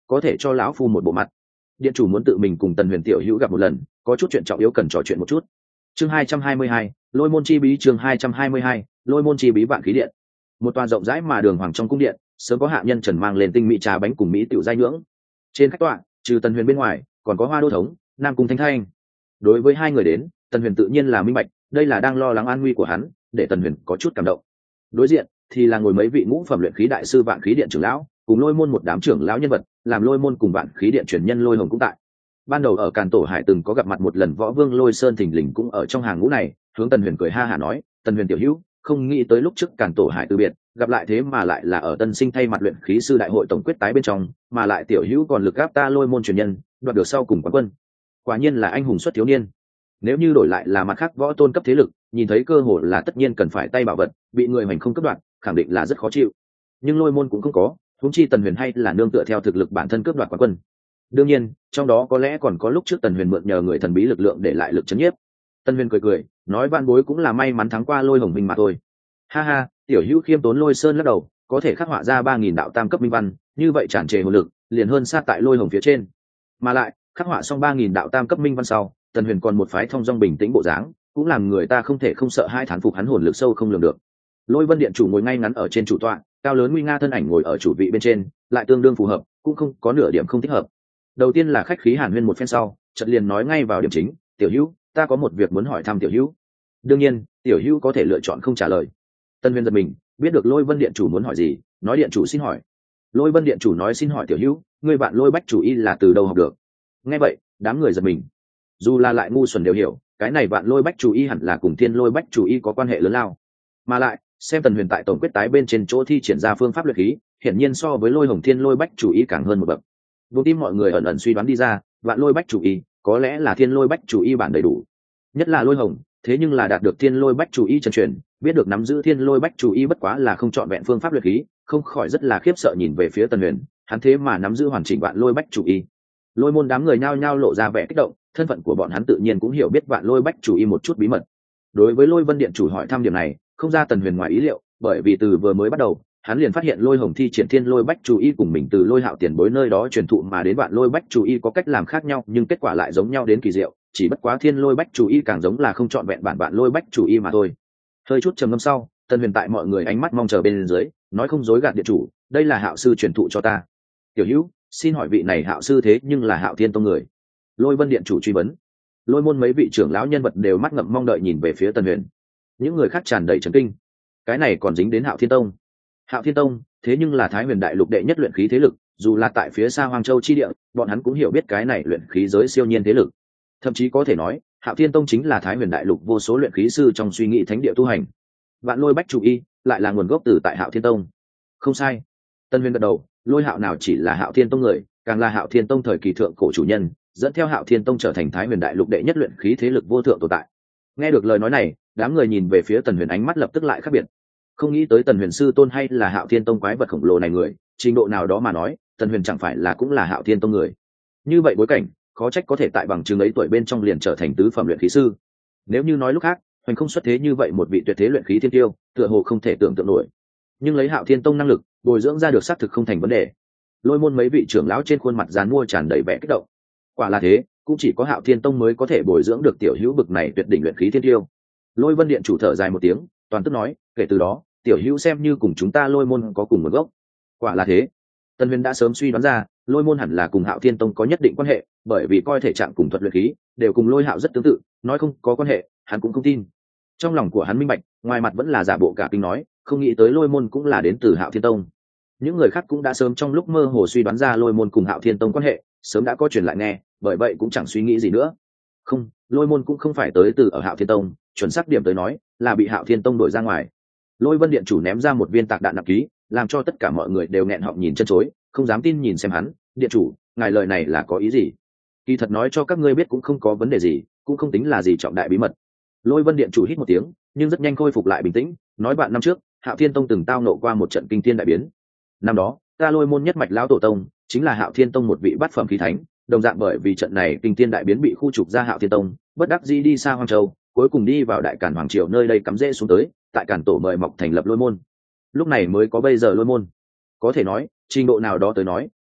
có thể cho lão phu một bộ mặt. Điện chủ muốn tự mình cùng Tần Huyền tiểu hữu gặp một lần, có chút chuyện trọng yếu cần trò chuyện một chút. Chương 222, Lôi môn chi bí. Chương 222, Lôi môn chi bí. Vạn khí điện, một tòa rộng rãi mà đường hoàng trong cung điện, sớm có hạ nhân trần mang lên tinh mỹ trà bánh cùng mỹ tiểu giai nhưỡng. Trên khách tọa, trừ Tần Huyền bên ngoài, còn có Hoa Đô thống, Nam Cung Thánh Thanh. Đối với hai người đến, Tần Huyền tự nhiên là minh bạch, đây là đang lo lắng an nguy của hắn, để Tần Huyền có chút cảm động. Đối diện thì là ngồi mấy vị ngũ phẩm luyện khí đại sư Vạn khí điện trưởng lão, cùng Lôi môn một đám trưởng lão nhân vật, làm Lôi môn cùng Vạn khí điện truyền nhân Lôi Hồng cũng tại. Ban đầu ở Càn Tổ Hải từng có gặp mặt một lần võ vương Lôi Sơn thình lình cũng ở trong hàng ngũ này, hướng Tần Huyền cười ha hả nói, Tần Huyền tiểu hữu, không nghĩ tới lúc trước Càn Tổ Hải từ biệt, gặp lại thế mà lại là ở Tân Sinh thay mặt luyện khí sư đại hội tổng quyết tái bên trong, mà lại tiểu hữu còn lực gáp ta Lôi môn truyền nhân, đoạt được sau cùng quán quân. Quả nhiên là anh hùng xuất thiếu niên. Nếu như đổi lại là mặt khác võ tôn cấp thế lực, nhìn thấy cơ hội là tất nhiên cần phải tay bảo vật, bị người hoành không cướp đoạt, khẳng định là rất khó chịu. Nhưng Lôi môn cũng không có, huống chi Tần Huyền hay là nương tựa theo thực lực bản thân cướp đoạt quán quân. Đương nhiên, trong đó có lẽ còn có lúc trước Tần Huyền mượn nhờ người thần bí lực lượng để lại lực chấn nhiếp. Tần Huyền cười cười, nói van bối cũng là may mắn thắng qua Lôi Hồng Minh mà thôi. Ha ha, tiểu hữu khiêm tốn. Lôi Sơn lắc đầu, có thể khắc họa ra 3000 đạo tam cấp minh văn, như vậy tràn trề hồn lực, liền hơn sát tại Lôi Hồng phía trên. Mà lại, khắc họa xong 3000 đạo tam cấp minh văn sau, Tần Huyền còn một phái thông dong bình tĩnh bộ dáng, cũng làm người ta không thể không sợ hai thán phục hắn hồn lực sâu không lường được. Lôi Vân điện chủ ngồi ngay ngắn ở trên chủ tọa, cao lớn nguy nga thân ảnh ngồi ở chủ vị bên trên, lại tương đương phù hợp, cũng không có nửa điểm không thích hợp. Đầu tiên là khách khí hàn huyên một phen sau, chợt liền nói ngay vào điểm chính, tiểu hữu, ta có một việc muốn hỏi thăm tiểu hữu. Đương nhiên, tiểu hữu có thể lựa chọn không trả lời. Tần Huyền giật mình, biết được Lôi Vân điện chủ muốn hỏi gì, nói điện chủ xin hỏi. Lôi Vân điện chủ nói xin hỏi tiểu hữu, người bạn Lôi Bách chủ y là từ đâu học được? Nghe vậy, đám người giật mình. Dù là lại ngu xuẩn đều hiểu, cái này bạn Lôi Bách chủ y hẳn là cùng Thiên Lôi Bách chủ y có quan hệ lớn lao. Mà lại, xem Tần Huyền tại tổng quyết tái bên trên chỗ thi triển ra phương pháp luyện khí, hiển nhiên so với Lôi Hồng Thiên Lôi Bách chủ y càng hơn một bậc. Vô tim mọi người ẩn ẩn suy đoán đi ra, bạn Lôi Bách chủ y có lẽ là Thiên Lôi Bách chủ y bản đầy đủ. Nhất là Lôi Hồng, thế nhưng là đạt được Thiên Lôi Bách chủ y chân truyền, biết được nắm giữ Thiên Lôi Bách chủ y bất quá là không chọn vẹn phương pháp luyện khí, không khỏi rất là khiếp sợ nhìn về phía Tần Huyền, hắn thế mà nắm giữ hoàn chỉnh bạn Lôi Bách chủ y. Lôi môn đám người nhao nhao lộ ra vẻ kích động, thân phận của bọn hắn tự nhiên cũng hiểu biết vạn Lôi Bách chủ y một chút bí mật. Đối với Lôi Vân điện chủ hỏi thăm điểm này, không ra Tần Huyền ngoài ý liệu, bởi vì từ vừa mới bắt đầu, hắn liền phát hiện Lôi Hồng thi triển Thiên Lôi Bách chủ y cùng mình từ Lôi Hạo tiền bối nơi đó truyền thụ mà đến vạn Lôi Bách chủ y có cách làm khác nhau, nhưng kết quả lại giống nhau đến kỳ diệu, chỉ bất quá Thiên Lôi Bách chủ y càng giống là không chọn vẹn bản vạn Lôi Bách chủ y mà thôi. Hơi chút trầm ngâm sau, Tần Huyền tại mọi người ánh mắt mong chờ bên dưới, nói không dối gạt điện chủ, đây là Hạo sư truyền thụ cho ta. Tiểu hữu, xin hỏi vị này Hạo sư thế nhưng là Hạo Thiên tông người? Lôi Vân điện chủ truy vấn. Lôi môn mấy vị trưởng lão nhân vật đều mắt ngậm mong đợi nhìn về phía Tần Huyền. Những người khác tràn đầy chấn kinh. Cái này còn dính đến Hạo Thiên tông. Hạo Thiên tông thế nhưng là Thái Huyền đại lục đệ nhất luyện khí thế lực, dù là tại phía xa Hoang Châu chi địa, bọn hắn cũng hiểu biết cái này luyện khí giới siêu nhiên thế lực. Thậm chí có thể nói, Hạo Thiên tông chính là Thái Huyền đại lục vô số luyện khí sư trong suy nghĩ thánh địa tu hành. Vạn Lôi Bách chủ y lại là nguồn gốc từ tại Hạo Thiên tông. Không sai. Tân Huyền gật đầu, Lôi Hạo nào chỉ là Hạo Thiên tông người, càng là Hạo Thiên tông thời kỳ thượng cổ chủ nhân, dẫn theo Hạo Thiên tông trở thành Thái Huyền đại lục đệ nhất luyện khí thế lực vô thượng tồn tại. Nghe được lời nói này, đám người nhìn về phía Tần Huyền ánh mắt lập tức lại khác biệt. Không nghĩ tới Tần Huyền sư tôn hay là Hạo Thiên tông quái vật khổng lồ này người, trình độ nào đó mà nói, Tần Huyền chẳng phải là cũng là Hạo Thiên tông người. Như vậy bối cảnh, khó trách có thể tại bằng chứng ấy tuổi bên trong liền trở thành tứ phẩm luyện khí sư. Nếu như nói lúc khác, Hoành không xuất thế như vậy một vị tuyệt thế luyện khí thiên tiêu, tựa hồ không thể tưởng tượng nổi. Nhưng lấy Hạo Thiên tông năng lực, bồi dưỡng ra được xác thực không thành vấn đề. Lôi môn mấy vị trưởng lão trên khuôn mặt dán mua tràn đầy vẻ kích động. Quả là thế, cũng chỉ có Hạo Thiên tông mới có thể bồi dưỡng được tiểu hữu bực này tuyệt đỉnh luyện khí thiên tiêu. Lôi Vân điện chủ thở dài một tiếng, toàn tức nói, kể từ đó, tiểu hữu xem như cùng chúng ta Lôi môn có cùng nguồn gốc. Quả là thế. Tần Huyền đã sớm suy đoán ra, Lôi môn hẳn là cùng Hạo Thiên tông có nhất định quan hệ, bởi vì coi thể trạng cùng thuật luyện khí đều cùng Lôi Hạo rất tương tự, nói không có quan hệ, hắn cũng không tin. Trong lòng của hắn minh bạch, ngoài mặt vẫn là giả bộ cả kinh nói, không nghĩ tới Lôi môn cũng là đến từ Hạo Thiên tông. Những người khác cũng đã sớm trong lúc mơ hồ suy đoán ra Lôi môn cùng Hạo Thiên tông quan hệ, sớm đã có truyền lại nghe, bởi vậy cũng chẳng suy nghĩ gì nữa. Không, Lôi môn cũng không phải tới từ ở Hạo Thiên tông, chuẩn xác điểm tới nói, là bị Hạo Thiên tông đổi ra ngoài. Lôi Vân điện chủ ném ra một viên tạc đạn nặng ký, làm cho tất cả mọi người đều nghẹn họng nhìn chân chối, không dám tin nhìn xem hắn. Điện chủ, ngài lời này là có ý gì? Kỳ thật nói cho các ngươi biết cũng không có vấn đề gì, cũng không tính là gì trọng đại bí mật. Lôi Vân điện chủ hít một tiếng, nhưng rất nhanh khôi phục lại bình tĩnh, nói bạn năm trước, Hạo Thiên tông từng tao nộ qua một trận kinh thiên đại biến. Năm đó, ta Lôi môn nhất mạch lão tổ tông, chính là Hạo Thiên tông một vị bát phẩm khí thánh, đồng dạng bởi vì trận này kinh thiên đại biến bị khu trục ra Hạo Thiên tông, bất đắc dĩ đi xa Hoang Châu, cuối cùng đi vào Đại Càn hoàng triều nơi đây cắm rễ xuống tới, tại Càn tổ mời mọc thành lập Lôi môn. Lúc này mới có bây giờ Lôi môn. Có thể nói, trình độ nào đó tới nói,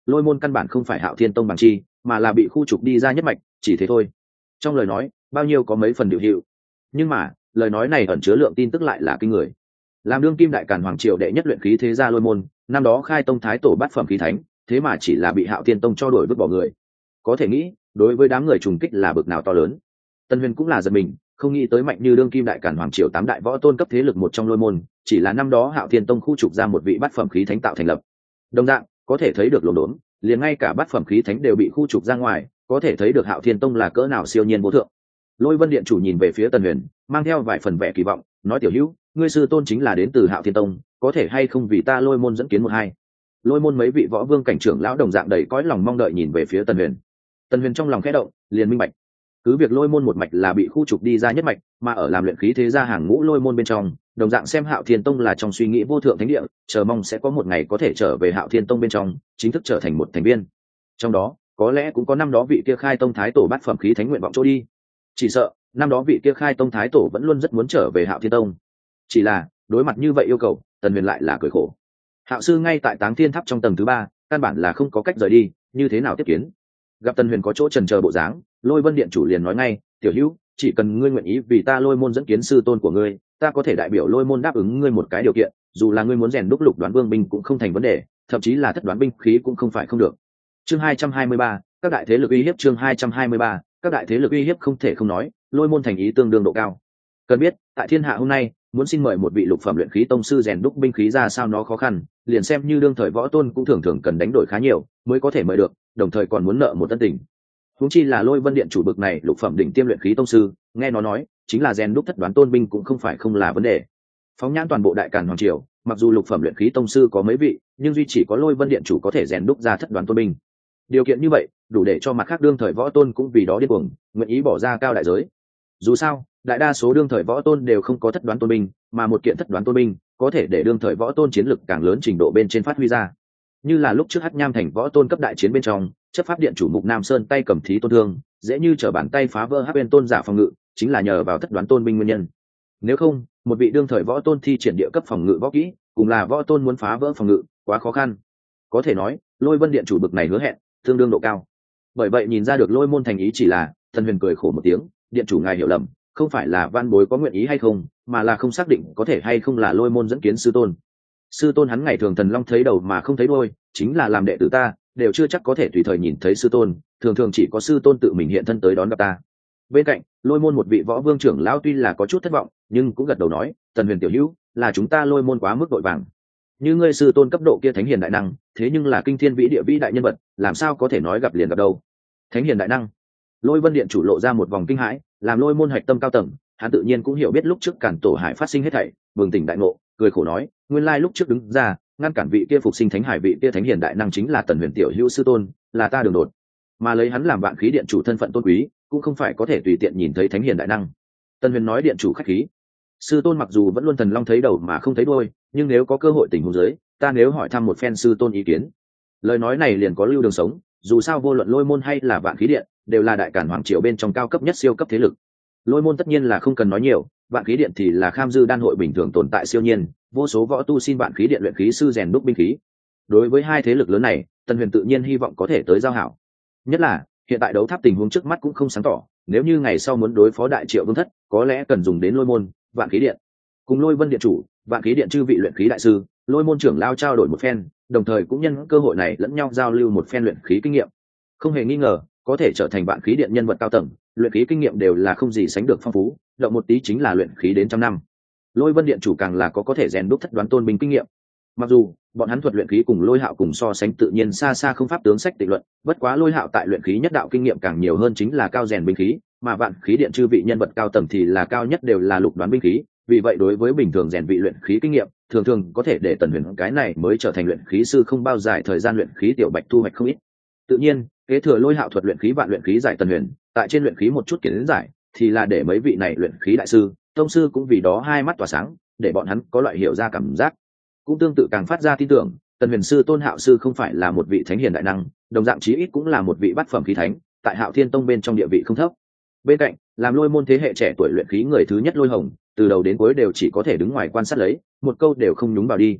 lôi môn căn bản không phải Hạo Thiên Tông bằng chi, mà là bị khu trục đi ra nhất mạch, chỉ thế thôi. Trong lời nói bao nhiêu có mấy phần điều hiệu, nhưng mà lời nói này ẩn chứa lượng tin tức lại là kinh người. Làm đương kim đại càn hoàng triều đệ nhất luyện khí thế gia lôi môn, năm đó khai tông thái tổ bát phẩm khí thánh, thế mà chỉ là bị Hạo Thiên Tông cho đuổi vứt bỏ người. Có thể nghĩ đối với đám người trùng kích là bực nào to lớn. Tân Huyền cũng là giật mình, không nghĩ tới mạnh như đương kim đại càn hoàng triều tám đại võ tôn cấp thế lực một trong lôi môn, chỉ là năm đó Hạo Thiên Tông khu trục ra một vị bát phẩm khí thánh tạo thành lập. Đồng dạng có thể thấy được lồn đốn, liền ngay cả bát phẩm khí thánh đều bị khu trục ra ngoài, có thể thấy được Hạo Thiên Tông là cỡ nào siêu nhiên vô thượng. Lôi Vân điện chủ nhìn về phía Tần Huyền, mang theo vài phần vẻ kỳ vọng, nói: tiểu hữu, ngươi sư tôn chính là đến từ Hạo Thiên Tông, có thể hay không vì ta lôi môn dẫn kiến một hai? Lôi môn mấy vị võ vương cảnh trưởng lão đồng dạng đầy cõi lòng mong đợi nhìn về phía Tần Huyền. Tần Huyền trong lòng khẽ động, liền minh bạch. Cứ việc lôi môn một mạch là bị khu trục đi ra nhất mạch, mà ở làm luyện khí thế gia hàng ngũ lôi môn bên trong, đồng dạng xem Hạo Thiên Tông là trong suy nghĩ vô thượng thánh địa, chờ mong sẽ có một ngày có thể trở về Hạo Thiên Tông bên trong, chính thức trở thành một thành viên. Trong đó, có lẽ cũng có năm đó vị kia khai tông thái tổ bát phẩm khí thánh nguyện vọng chỗ đi. Chỉ sợ, năm đó vị kia khai tông thái tổ vẫn luôn rất muốn trở về Hạo Thiên Tông. Chỉ là, đối mặt như vậy yêu cầu, Tần Huyền lại là cười khổ. Hạo sư ngay tại Táng Thiên Tháp trong tầng thứ 3, căn bản là không có cách rời đi, như thế nào tiếp kiến? Gặp Tần Huyền có chỗ chần chờ bộ dáng, Lôi Vân điện chủ liền nói ngay: tiểu hữu, chỉ cần ngươi nguyện ý vì ta lôi môn dẫn kiến sư tôn của ngươi, ta có thể đại biểu lôi môn đáp ứng ngươi một cái điều kiện, dù là ngươi muốn rèn đúc lục đoán vương binh cũng không thành vấn đề, thậm chí là thất đoán binh khí cũng không phải không được. Chương 223, các đại thế lực uy hiếp. Chương 223, các đại thế lực uy hiếp. Không thể không nói, lôi môn thành ý tương đương độ cao. Cần biết, tại thiên hạ hôm nay, muốn xin mời một vị lục phẩm luyện khí tông sư rèn đúc binh khí ra sao nó khó khăn, liền xem như đương thời võ tôn cũng thường thường cần đánh đổi khá nhiều mới có thể mời được, đồng thời còn muốn nợ một tân tình. Huống chi là Lôi Vân điện chủ bực này lục phẩm đỉnh tiêm luyện khí tông sư, nghe nó nói chính là rèn đúc thất đoán tôn binh cũng không phải không là vấn đề. Phóng nhãn toàn bộ đại càn hoàng triều, mặc dù lục phẩm luyện khí tông sư có mấy vị, nhưng duy chỉ có Lôi Vân điện chủ có thể rèn đúc ra thất đoán tôn binh. Điều kiện như vậy đủ để cho mặt khác đương thời võ tôn cũng vì đó điên cuồng, nguyện ý bỏ ra cao đại giới. Dù sao, đại đa số đương thời võ tôn đều không có thất đoán tôn binh, mà một kiện thất đoán tôn binh có thể để đương thời võ tôn chiến lực càng lớn trình độ bên trên phát huy ra. Như là lúc trước Hắc Nham thành võ tôn cấp đại chiến bên trong, chấp pháp điện chủ Mục Nam Sơn tay cầm thí tôn thương, dễ như trở bàn tay phá vỡ Hắc Uyên tôn giả phòng ngự, chính là nhờ vào thất đoán tôn binh nguyên nhân. Nếu không, một vị đương thời võ tôn thi triển địa cấp phòng ngự võ kỹ, cùng là võ tôn muốn phá vỡ phòng ngự, quá khó khăn. Có thể nói, Lôi Vân điện chủ bực này hứa hẹn, tương đương độ cao. Bởi vậy nhìn ra được Lôi môn thành ý chỉ là, Thần Huyền cười khổ một tiếng, điện chủ ngài hiểu lầm, không phải là van bối có nguyện ý hay không, mà là không xác định có thể hay không là Lôi môn dẫn kiến sư tôn. Sư tôn hắn ngày thường thần long thấy đầu mà không thấy đuôi, chính là làm đệ tử ta đều chưa chắc có thể tùy thời nhìn thấy sư tôn, thường thường chỉ có sư tôn tự mình hiện thân tới đón gặp ta. Bên cạnh, Lôi môn một vị võ vương trưởng lão tuy là có chút thất vọng, nhưng cũng gật đầu nói: Tần Huyền tiểu hữu, là chúng ta Lôi môn quá mức vội vàng. Như ngươi sư tôn cấp độ kia thánh hiền đại năng, thế nhưng là kinh thiên vĩ địa vĩ đại nhân vật, làm sao có thể nói gặp liền gặp đâu? Thánh hiền đại năng? Lôi Vân điện chủ lộ ra một vòng kinh hãi, làm Lôi môn hạch tâm cao tầng, hắn tự nhiên cũng hiểu biết lúc trước Càn Tổ Hải phát sinh hết thảy, bừng tỉnh đại ngộ, cười khổ nói: nguyên lai lúc trước đứng ra ngăn cản vị kia phục sinh thánh hải vị kia thánh hiền đại năng chính là Tần Huyền tiểu hữu sư tôn, là ta đường đột. Mà lấy hắn làm Vạn Khí điện chủ thân phận tôn quý, cũng không phải có thể tùy tiện nhìn thấy thánh hiền đại năng. Tần Huyền nói: điện chủ khách khí. Sư tôn mặc dù vẫn luôn thần long thấy đầu mà không thấy đuôi, nhưng nếu có cơ hội tình huống dưới, ta nếu hỏi thăm một phen sư tôn ý kiến. Lời nói này liền có lưu đường sống, dù sao vô luận Lôi môn hay là Vạn Khí điện, đều là đại càn hoàng triều bên trong cao cấp nhất siêu cấp thế lực. Lôi môn tất nhiên là không cần nói nhiều, Vạn Khí điện thì là kham dư đan hội bình thường tồn tại siêu nhiên, vô số võ tu xin Vạn Khí điện luyện khí sư rèn đúc binh khí. Đối với hai thế lực lớn này, Tần Huyền tự nhiên hy vọng có thể tới giao hảo. Nhất là hiện tại đấu tháp tình huống trước mắt cũng không sáng tỏ, nếu như ngày sau muốn đối phó đại triệu vương thất, có lẽ cần dùng đến Lôi môn, Vạn Khí điện. Cùng Lôi Vân điện chủ, Vạn Khí điện chư vị luyện khí đại sư, Lôi môn trưởng lao trao đổi một phen, đồng thời cũng nhân cơ hội này lẫn nhau giao lưu một phen luyện khí kinh nghiệm. Không hề nghi ngờ, có thể trở thành Vạn Khí điện nhân vật cao tầng, luyện khí kinh nghiệm đều là không gì sánh được phong phú, động một tí chính là luyện khí đến trăm năm. Lôi Vân điện chủ càng là có thể rèn đúc thất đoán tôn binh kinh nghiệm. Mặc dù bọn hắn thuật luyện khí cùng Lôi Hạo cùng so sánh tự nhiên xa xa không pháp tướng sách định luận, bất quá Lôi Hạo tại luyện khí nhất đạo kinh nghiệm càng nhiều hơn chính là cao rèn binh khí, mà Vạn Khí điện chư vị nhân vật cao tầng thì là cao nhất đều là lục đoán binh khí, vì vậy đối với bình thường rèn vị luyện khí kinh nghiệm, thường thường có thể để Tần Huyền cái này mới trở thành luyện khí sư không bao dài thời gian luyện khí tiểu bạch thu hoạch không ít. Tự nhiên, kế thừa Lôi Hạo thuật luyện khí vạn luyện khí giải Tần Huyền, tại trên luyện khí một chút kiến giải, thì là để mấy vị này luyện khí đại sư, tông sư cũng vì đó hai mắt tỏa sáng, để bọn hắn có loại hiểu ra cảm giác. Cũng tương tự càng phát ra tin tưởng, Tần Huyền sư tôn Hạo sư không phải là một vị thánh hiền đại năng, đồng dạng chí ít cũng là một vị bát phẩm khí thánh, tại Hạo Thiên Tông bên trong địa vị không thấp. Bên cạnh, làm Lôi môn thế hệ trẻ tuổi luyện khí người thứ nhất Lôi Hồng, từ đầu đến cuối đều chỉ có thể đứng ngoài quan sát lấy, một câu đều không nhúng vào đi.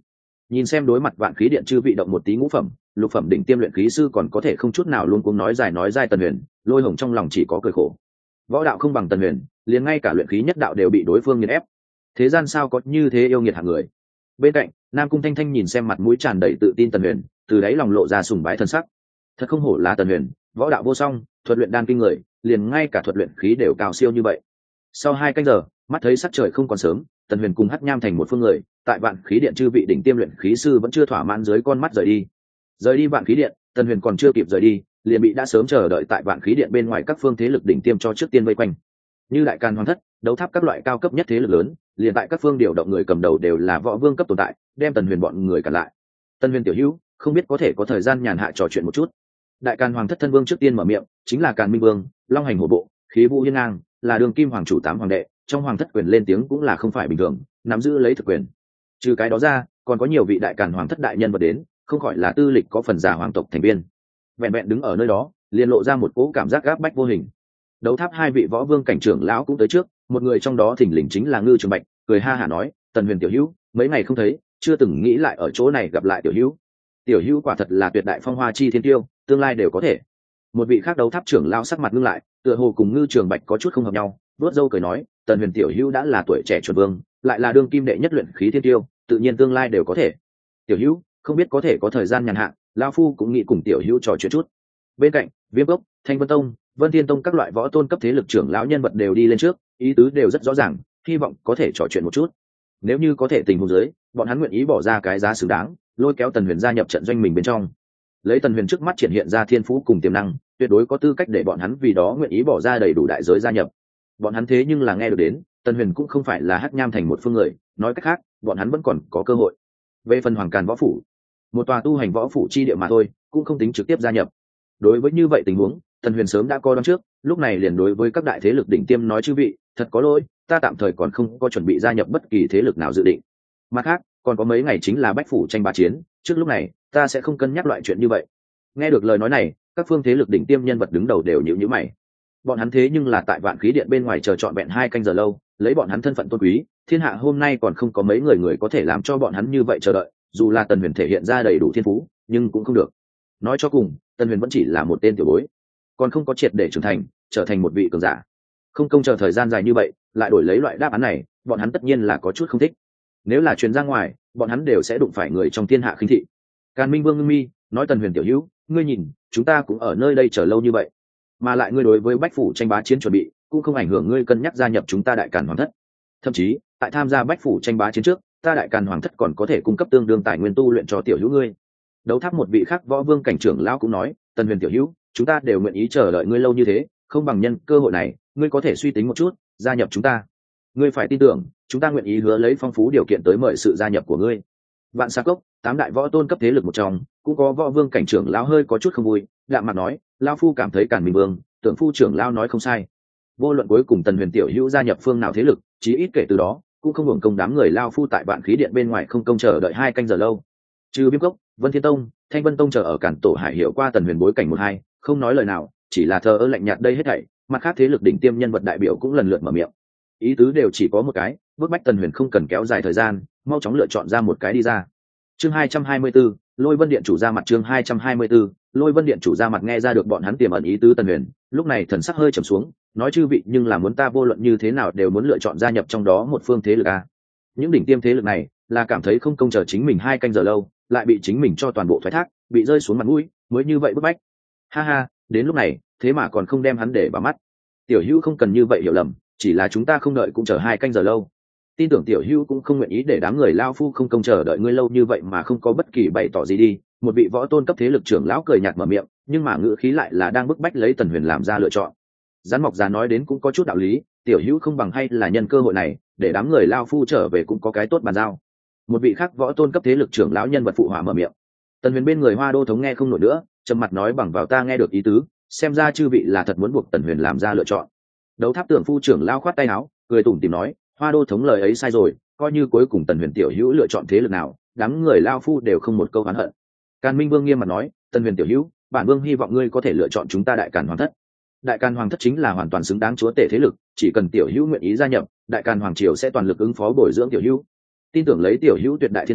Nhìn xem đối mặt vạn khí điện chư vị động một tí ngũ phẩm lục phẩm đỉnh tiêm luyện khí sư còn có thể không chút nào luôn cuống nói dài Tần Huyền, Lôi Hồng trong lòng chỉ có cười khổ. Võ đạo không bằng Tần Huyền, liền ngay cả luyện khí nhất đạo đều bị đối phương nghiền ép. Thế gian sao có như thế yêu nghiệt hạng người. Bên cạnh, Nam Cung Thanh Thanh nhìn xem mặt mũi tràn đầy tự tin Tần Huyền, từ đáy lòng lộ ra sùng bái thân sắc. Thật không hổ là Tần Huyền, võ đạo vô song, thuật luyện đan kinh người, liền ngay cả thuật luyện khí đều cao siêu như vậy. Sau 2 canh giờ, mắt thấy sắc trời không còn sớm, Tần Huyền cùng Hắc Nham thành một phương người, tại vạn khí điện chư vị đỉnh tiêm luyện khí sư vẫn chưa thỏa mãn dưới con mắt rời đi. Rời đi vạn khí điện, Tần Huyền còn chưa kịp rời đi, liền bị đã sớm chờ đợi tại vạn khí điện bên ngoài các phương thế lực đỉnh tiêm cho trước tiên vây quanh. Như Đại Càn Hoàng Thất, Đấu Tháp các loại cao cấp nhất thế lực lớn, liền tại các phương điều động người cầm đầu đều là võ vương cấp tồn tại, đem Tần Huyền bọn người cản lại. Tần Huyền tiểu hữu, không biết có thể có thời gian nhàn hạ trò chuyện một chút. Đại Càn Hoàng Thất thân vương trước tiên mở miệng, chính là Càn Minh Vương, Long Hành Hổ Bộ, khí vũ hiên ngang, là đường kim hoàng chủ 8 hoàng đệ, trong hoàng thất quyền lên tiếng cũng là không phải bình thường, nắm giữ lấy thực quyền. Trừ cái đó ra, còn có nhiều vị Đại Càn Hoàng Thất đại nhân vật đến, không khỏi là tư lịch có phần già hoàng tộc thành viên. Vẹn vẹn đứng ở nơi đó, liền lộ ra một cỗ cảm giác gáp bách vô hình. Đấu Tháp 2 vị võ vương cảnh trưởng lão cũng tới trước, một người trong đó thỉnh lình chính là Ngư Trường Bạch, cười ha hả nói, Tần Huyền tiểu hữu, mấy ngày không thấy, chưa từng nghĩ lại ở chỗ này gặp lại tiểu hữu. Tiểu hữu quả thật là tuyệt đại phong hoa chi thiên tiêu, tương lai đều có thể. Một vị khác Đấu Tháp trưởng lão sắc mặt ngưng lại, tựa hồ cùng Ngư Trường Bạch có chút không hợp nhau, vuốt râu cười nói, Tần Huyền tiểu hữu đã là tuổi trẻ chuẩn vương, lại là đương kim đệ nhất luyện khí thiên tiêu, tự nhiên tương lai đều có thể. Tiểu hữu, không biết có thể có thời gian nhàn hạ, lão phu cũng nghĩ cùng tiểu hữu trò chuyện chút. Bên cạnh, Viêm Cốc, Thanh Vân Tông, Vân Thiên Tông các loại võ tôn cấp thế lực trưởng lão nhân vật đều đi lên trước, ý tứ đều rất rõ ràng, hy vọng có thể trò chuyện một chút. Nếu như có thể tình huống dưới, bọn hắn nguyện ý bỏ ra cái giá xứng đáng, lôi kéo Tần Huyền gia nhập trận doanh mình bên trong. Lấy Tần Huyền trước mắt triển hiện ra thiên phú cùng tiềm năng, tuyệt đối có tư cách để bọn hắn vì đó nguyện ý bỏ ra đầy đủ đại giới gia nhập. Bọn hắn thế nhưng là nghe được đến, Tần Huyền cũng không phải là Hắc Nham thành một phương người, nói cách khác, bọn hắn vẫn còn có cơ hội. Về phần Hoàng Càn võ phủ, một tòa tu hành võ phủ chi địa mà thôi, cũng không tính trực tiếp gia nhập. Đối với như vậy tình huống, Tần Huyền sớm đã coi đoán trước, lúc này liền đối với các đại thế lực đỉnh tiêm nói chư vị, thật có lỗi, ta tạm thời còn không có chuẩn bị gia nhập bất kỳ thế lực nào dự định. Mặt khác, còn có mấy ngày chính là Bách phủ tranh bá chiến, trước lúc này, ta sẽ không cân nhắc loại chuyện như vậy. Nghe được lời nói này, các phương thế lực đỉnh tiêm nhân vật đứng đầu đều nhíu nhíu mày. Bọn hắn thế nhưng là tại vạn khí điện bên ngoài chờ trọn vẹn 2 canh giờ lâu, lấy bọn hắn thân phận tôn quý, thiên hạ hôm nay còn không có mấy người có thể làm cho bọn hắn như vậy chờ đợi, dù là Tần Huyền thể hiện ra đầy đủ thiên phú, nhưng cũng không được. Nói cho cùng, Tần Huyền vẫn chỉ là một tên tiểu bối, còn không có triệt để trưởng thành, trở thành một vị cường giả. Không công chờ thời gian dài như vậy, lại đổi lấy loại đáp án này, bọn hắn tất nhiên là có chút không thích. Nếu là truyền ra ngoài, bọn hắn đều sẽ đụng phải người trong thiên hạ khinh thị. Càn Minh Vương ngưng mi, nói Tần Huyền tiểu hữu, ngươi nhìn, chúng ta cũng ở nơi đây chờ lâu như vậy, mà lại ngươi đối với Bách phủ tranh bá chiến chuẩn bị, cũng không ảnh hưởng ngươi cân nhắc gia nhập chúng ta Đại Càn Hoàng Thất. Thậm chí, tại tham gia Bách phủ tranh bá chiến trước, ta Đại Càn Hoàng Thất còn có thể cung cấp tương đương tài nguyên tu luyện cho tiểu hữu ngươi. Đấu Tháp một vị khác võ vương cảnh trưởng lão cũng nói, Tần Huyền tiểu hữu, chúng ta đều nguyện ý chờ đợi ngươi lâu như thế, không bằng nhân cơ hội này, ngươi có thể suy tính một chút, gia nhập chúng ta. Ngươi phải tin tưởng, chúng ta nguyện ý hứa lấy phong phú điều kiện tới mời sự gia nhập của ngươi. Vạn Sa Cốc, 8 đại võ tôn cấp thế lực một trong, cũng có võ vương cảnh trưởng lão hơi có chút không vui, đạm mặt nói, lão phu cảm thấy Càn Minh Vương, Tưởng phu trưởng lão nói không sai. Vô luận cuối cùng Tần Huyền tiểu hữu gia nhập phương nào thế lực, chí ít kể từ đó, cũng không hưởng công đám người lão phu tại vạn khí điện bên ngoài không công chờ đợi 2 canh giờ lâu. Trừ Viêm Cốc, Vân Thiên Tông, Thanh Vân Tông chờ ở Càn Tổ Hải hiểu qua Tần Huyền bối cảnh 1-2, không nói lời nào, chỉ là thờ ơ lạnh nhạt đây hết thảy. Mặt khác thế lực đỉnh tiêm nhân vật đại biểu cũng lần lượt mở miệng, ý tứ đều chỉ có một cái, bức bách Tần Huyền không cần kéo dài thời gian, mau chóng lựa chọn ra một cái đi ra. Chương 224, Lôi Vân Điện chủ ra mặt. Chương 224, Lôi Vân Điện chủ ra mặt. Nghe ra được bọn hắn tiềm ẩn ý tứ Tần Huyền, lúc này thần sắc hơi trầm xuống, nói chư vị nhưng là muốn ta vô luận như thế nào đều muốn lựa chọn gia nhập trong đó một phương thế lực a. Những đỉnh tiêm thế lực này là cảm thấy không công chờ chính mình 2 canh giờ lâu, lại bị chính mình cho toàn bộ thoái thác, bị rơi xuống mặt mũi, mới như vậy bức bách. Ha ha, đến lúc này, thế mà còn không đem hắn để vào mắt. Tiểu Hữu không cần như vậy hiểu lầm, chỉ là chúng ta không đợi cũng chờ 2 canh giờ lâu. Tin tưởng Tiểu Hữu cũng không nguyện ý để đám người lao phu không công chờ đợi ngươi lâu như vậy mà không có bất kỳ bày tỏ gì đi. Một vị võ tôn cấp thế lực trưởng lão cười nhạt mở miệng, nhưng mà ngữ khí lại là đang bức bách lấy Tần Huyền làm ra lựa chọn. Rắn mọc già nói đến cũng có chút đạo lý, Tiểu Hữu không bằng hay là nhân cơ hội này để đám người lao phu trở về cũng có cái tốt bàn giao. Một vị khác võ tôn cấp thế lực trưởng lão nhân vật phụ họa mở miệng. Tần Huyền bên người Hoa Đô thống nghe không nổi nữa, trầm mặt nói bằng vào ta nghe được ý tứ, xem ra chư vị là thật muốn buộc Tần Huyền làm ra lựa chọn. Đấu Tháp Tưởng phu trưởng lao khoát tay áo, cười tủm tỉm nói, Hoa Đô thống lời ấy sai rồi, coi như cuối cùng Tần Huyền tiểu hữu lựa chọn thế lực nào, đám người lao phu đều không một câu oán hận. Càn Minh Vương nghiêm mặt nói, Tần Huyền tiểu hữu, bản vương hy vọng ngươi có thể lựa chọn chúng ta Đại Càn Hoàng Thất. Đại Càn Hoàng Thất chính là hoàn toàn xứng đáng chúa tể thế lực, chỉ cần tiểu hữu nguyện ý gia nhập, Đại Càn Hoàng triều sẽ toàn lực ứng phó bồi dưỡng tiểu hữu. Tin tưởng lấy tiểu hữu tuyệt đại thiên tư,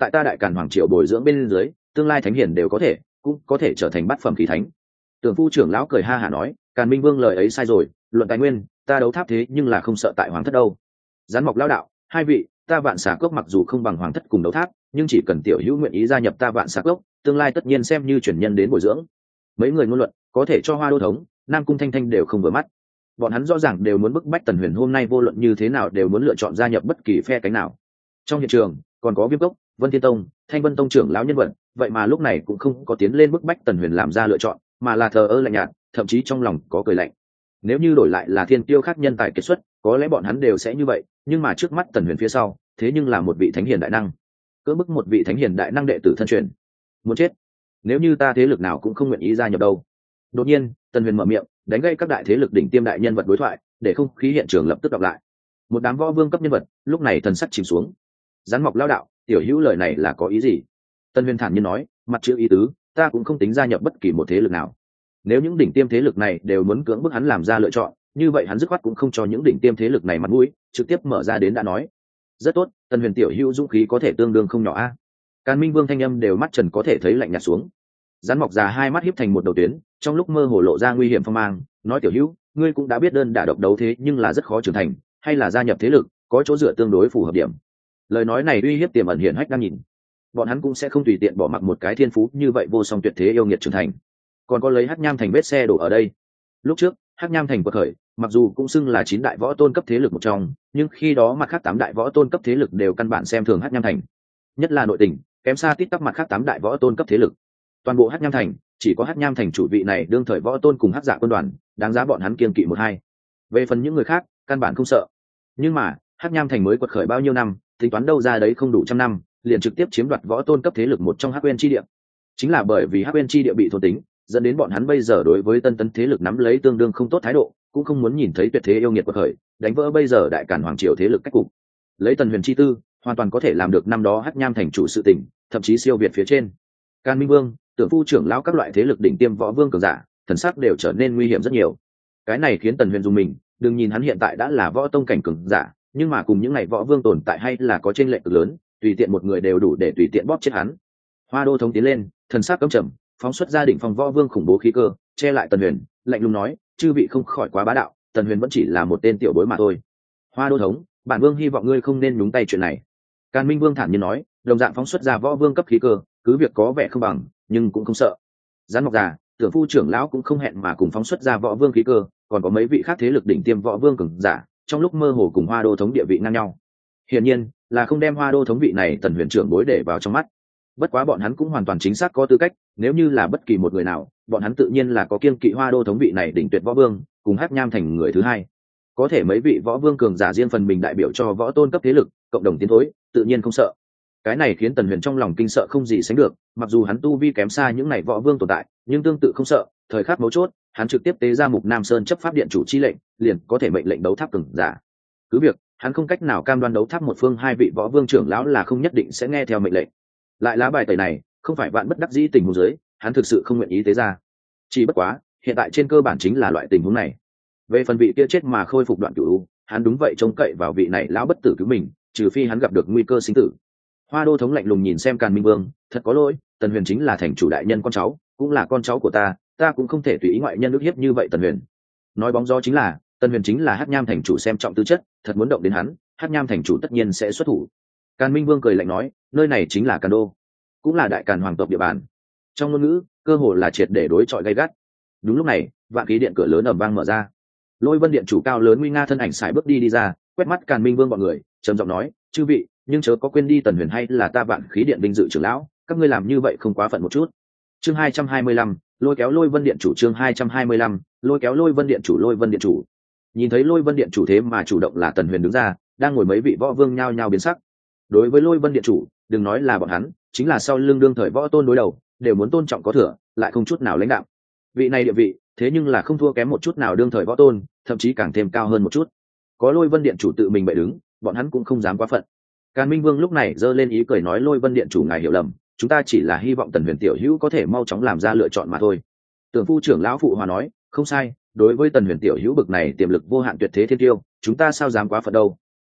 tại ta đại càn hoàng triều bồi dưỡng bên dưới tương lai thánh hiền đều có thể cũng có thể trở thành bát phẩm khí thánh. Tưởng Phu trưởng lão cười ha hả nói, Càn Minh Vương lời ấy sai rồi, luận tài nguyên ta đấu tháp thế nhưng là không sợ tại hoàng thất đâu. Gián Mộc lão đạo, hai vị, ta Vạn Xà Cốc mặc dù không bằng hoàng thất cùng đấu tháp, nhưng chỉ cần tiểu hữu nguyện ý gia nhập ta Vạn Xà Cốc, tương lai tất nhiên xem như truyền nhân đến bồi dưỡng. Mấy người ngôn luận có thể cho Hoa Đô thống, Nam Cung Thanh Thanh đều không vừa mắt. Bọn hắn rõ ràng đều muốn bức bách Tần Huyền hôm nay vô luận như thế nào đều muốn lựa chọn gia nhập bất kỳ phe cánh nào. Trong hiện trường còn có Viêm Cốc, Vân Thiên Tông, Thanh Vân Tông trưởng lão nhân vật, vậy mà lúc này cũng không có tiến lên bức bách Tần Huyền làm ra lựa chọn, mà là thờ ơ lạnh nhạt, thậm chí trong lòng có cười lạnh. Nếu như đổi lại là thiên tiêu khác nhân tài kiệt xuất, có lẽ bọn hắn đều sẽ như vậy, nhưng mà trước mắt Tần Huyền phía sau, thế nhưng là một vị thánh hiền đại năng. Cưỡng bức một vị thánh hiền đại năng đệ tử thân truyền, muốn chết. Nếu như ta thế lực nào cũng không nguyện ý gia nhập đâu. Đột nhiên, Tần Huyền mở miệng, đánh gây các đại thế lực đỉnh tiêm đại nhân vật đối thoại, để không khí hiện trường lập tức đọc lại. Một đám võ vương cấp nhân vật, lúc này thần sắc chìm xuống. Gián Mộc lão đạo, tiểu hữu lời này là có ý gì? Tần Huyền thản nhiên nói, mặt chữ ý tứ, ta cũng không tính gia nhập bất kỳ một thế lực nào. Nếu những đỉnh tiêm thế lực này đều muốn cưỡng bức hắn làm ra lựa chọn, như vậy hắn dứt khoát cũng không cho những đỉnh tiêm thế lực này mặt mũi, trực tiếp mở ra đến đã nói. Rất tốt, Tần Huyền tiểu hữu dũng khí có thể tương đương không nhỏ a. Càn Minh Vương thanh âm đều mắt trần có thể thấy lạnh nhạt xuống. Gián Mộc già hai mắt híp thành một đầu tuyến, trong lúc mơ hồ lộ ra nguy hiểm phong mang, nói tiểu hữu, ngươi cũng đã biết đơn đả độc đấu thế nhưng là rất khó trưởng thành, hay là gia nhập thế lực, có chỗ dựa tương đối phù hợp điểm. Lời nói này uy hiếp tiềm ẩn hiển hách đang nhìn. Bọn hắn cũng sẽ không tùy tiện bỏ mặc một cái thiên phú như vậy vô song tuyệt thế yêu nghiệt trưởng thành. Còn có lấy Hắc Nham thành vết xe đổ ở đây. Lúc trước, Hắc Nham thành quật khởi, mặc dù cũng xưng là 9 đại võ tôn cấp thế lực một trong, nhưng khi đó mặt khác 8 đại võ tôn cấp thế lực đều căn bản xem thường Hắc Nham thành. Nhất là nội tình, kém xa tít tắp mặt khác 8 đại võ tôn cấp thế lực. Toàn bộ Hắc Nham thành, chỉ có Hắc Nham thành chủ vị này đương thời võ tôn cùng Hắc Dạ quân đoàn, đáng giá bọn hắn kiêng kỵ một hai. Về phần những người khác, căn bản không sợ. Nhưng mà, Hắc Nham thành mới quật khởi bao nhiêu năm, tính toán đâu ra đấy không đủ trăm năm, liền trực tiếp chiếm đoạt võ tôn cấp thế lực một trong Hắc Uyên chi địa. Chính là bởi vì Hắc Uyên chi địa bị thôn tính, dẫn đến bọn hắn bây giờ đối với tân tấn thế lực nắm lấy tương đương không tốt thái độ, cũng không muốn nhìn thấy tuyệt thế yêu nghiệt quật khởi, đánh vỡ bây giờ đại càn hoàng triều thế lực cách cục. Lấy Tần Huyền chi tư, hoàn toàn có thể làm được năm đó Hắc Nham thành chủ sự tình, thậm chí siêu việt phía trên. Càn Minh Vương, Tưởng Phu trưởng lão các loại thế lực đỉnh tiêm võ vương cường giả, thần sắc đều trở nên nguy hiểm rất nhiều. Cái này khiến Tần Huyền dùng mình, đừng nhìn hắn hiện tại đã là võ tông cảnh cường giả, nhưng mà cùng những ngày võ vương tồn tại hay là có chênh lệch cực lớn, tùy tiện một người đều đủ để tùy tiện bóp chết hắn. Hoa Đô thống tiến lên, thần sắc cấm trầm, phóng xuất ra đỉnh phong võ vương khủng bố khí cơ, che lại Tần Huyền, lạnh lùng nói, chư vị không khỏi quá bá đạo, Tần Huyền vẫn chỉ là một tên tiểu bối mà thôi. Hoa Đô thống, bản vương hy vọng ngươi không nên nhúng tay chuyện này. Càn Minh Vương thản nhiên nói, đồng dạng phóng xuất ra võ vương cấp khí cơ, cứ việc có vẻ không bằng, nhưng cũng không sợ. Gián Mộc già, Tưởng Phu trưởng lão cũng không hẹn mà cùng phóng xuất ra võ vương khí cơ, còn có mấy vị khác thế lực đỉnh tiêm võ vương cường giả, trong lúc mơ hồ cùng Hoa Đô thống địa vị ngang nhau. Hiển nhiên, là không đem Hoa Đô thống vị này Tần Huyền trưởng bối để vào trong mắt. Bất quá bọn hắn cũng hoàn toàn chính xác có tư cách, nếu như là bất kỳ một người nào, bọn hắn tự nhiên là có kiêng kỵ Hoa Đô thống vị này đỉnh tuyệt võ vương, cùng Hắc Nham thành người thứ hai. Có thể mấy vị võ vương cường giả riêng phần mình đại biểu cho võ tôn cấp thế lực, cộng đồng tiến thối, tự nhiên không sợ. Cái này khiến Tần Huyền trong lòng kinh sợ không gì sánh được, mặc dù hắn tu vi kém xa những này võ vương tồn tại, nhưng tương tự không sợ, thời khắc mấu chốt, hắn trực tiếp tế ra Mục Nam Sơn chấp pháp điện chủ chi lệnh, liền có thể mệnh lệnh đấu tháp cường giả. Cứ việc, hắn không cách nào cam đoan đấu tháp một phương hai vị võ vương trưởng lão là không nhất định sẽ nghe theo mệnh lệnh. Lại lá bài tẩy này, không phải vạn bất đắc dĩ tình huống dưới, hắn thực sự không nguyện ý tế ra. Chỉ bất quá, hiện tại trên cơ bản chính là loại tình huống này. Về phần vị kia chết mà khôi phục Đoạn Cửu, hắn đúng vậy trông cậy vào vị này lão bất tử cứu mình, trừ phi hắn gặp được nguy cơ sinh tử. Hoa Đô thống lạnh lùng nhìn xem Càn Minh Vương, thật có lỗi, Tần Huyền chính là thành chủ đại nhân con cháu, cũng là con cháu của ta cũng không thể tùy ý ngoại nhân ức hiếp như vậy Tần Huyền. Nói bóng gió chính là, Tần Huyền chính là Hắc Nham thành chủ xem trọng tư chất, thật muốn động đến hắn, Hắc Nham thành chủ tất nhiên sẽ xuất thủ. Càn Minh Vương cười lạnh nói, nơi này chính là Càn Đô, cũng là đại Càn hoàng tộc địa bàn. Trong ngôn ngữ, cơ hồ là triệt để đối chọi gay gắt. Đúng lúc này, vạn khí điện cửa lớn ầm vang mở ra. Lôi Vân điện chủ cao lớn nguy nga thân ảnh sải bước đi ra, quét mắt Càn Minh Vương bọn người, trầm giọng nói, chư vị, nhưng chớ có quên đi Tần Huyền hay là ta vạn khí điện vinh dự trưởng lão, các ngươi làm như vậy không quá phận một chút. Chương 225, lôi kéo Lôi Vân điện chủ. Chương 225, lôi kéo Lôi Vân điện chủ. Lôi Vân điện chủ nhìn thấy Lôi Vân điện chủ thế mà chủ động là Tần Huyền đứng ra, đang ngồi mấy vị võ vương nhao nhao biến sắc. Đối với Lôi Vân điện chủ, đừng nói là bọn hắn, chính là sau lưng đương thời võ tôn đối đầu, đều muốn tôn trọng có thừa, lại không chút nào lãnh đạo. Vị này địa vị, thế nhưng là không thua kém một chút nào đương thời võ tôn, thậm chí càng thêm cao hơn một chút. Có Lôi Vân điện chủ tự mình bệ đứng, bọn hắn cũng không dám quá phận. Càn Minh Vương lúc này giơ lên ý cười nói, Lôi Vân điện chủ ngài hiểu lầm, chúng ta chỉ là hy vọng Tần Huyền tiểu hữu có thể mau chóng làm ra lựa chọn mà thôi. Tưởng Phu trưởng lão phụ hòa nói, không sai, đối với Tần Huyền tiểu hữu bực này tiềm lực vô hạn tuyệt thế thiên tiêu, chúng ta sao dám quá phận đâu.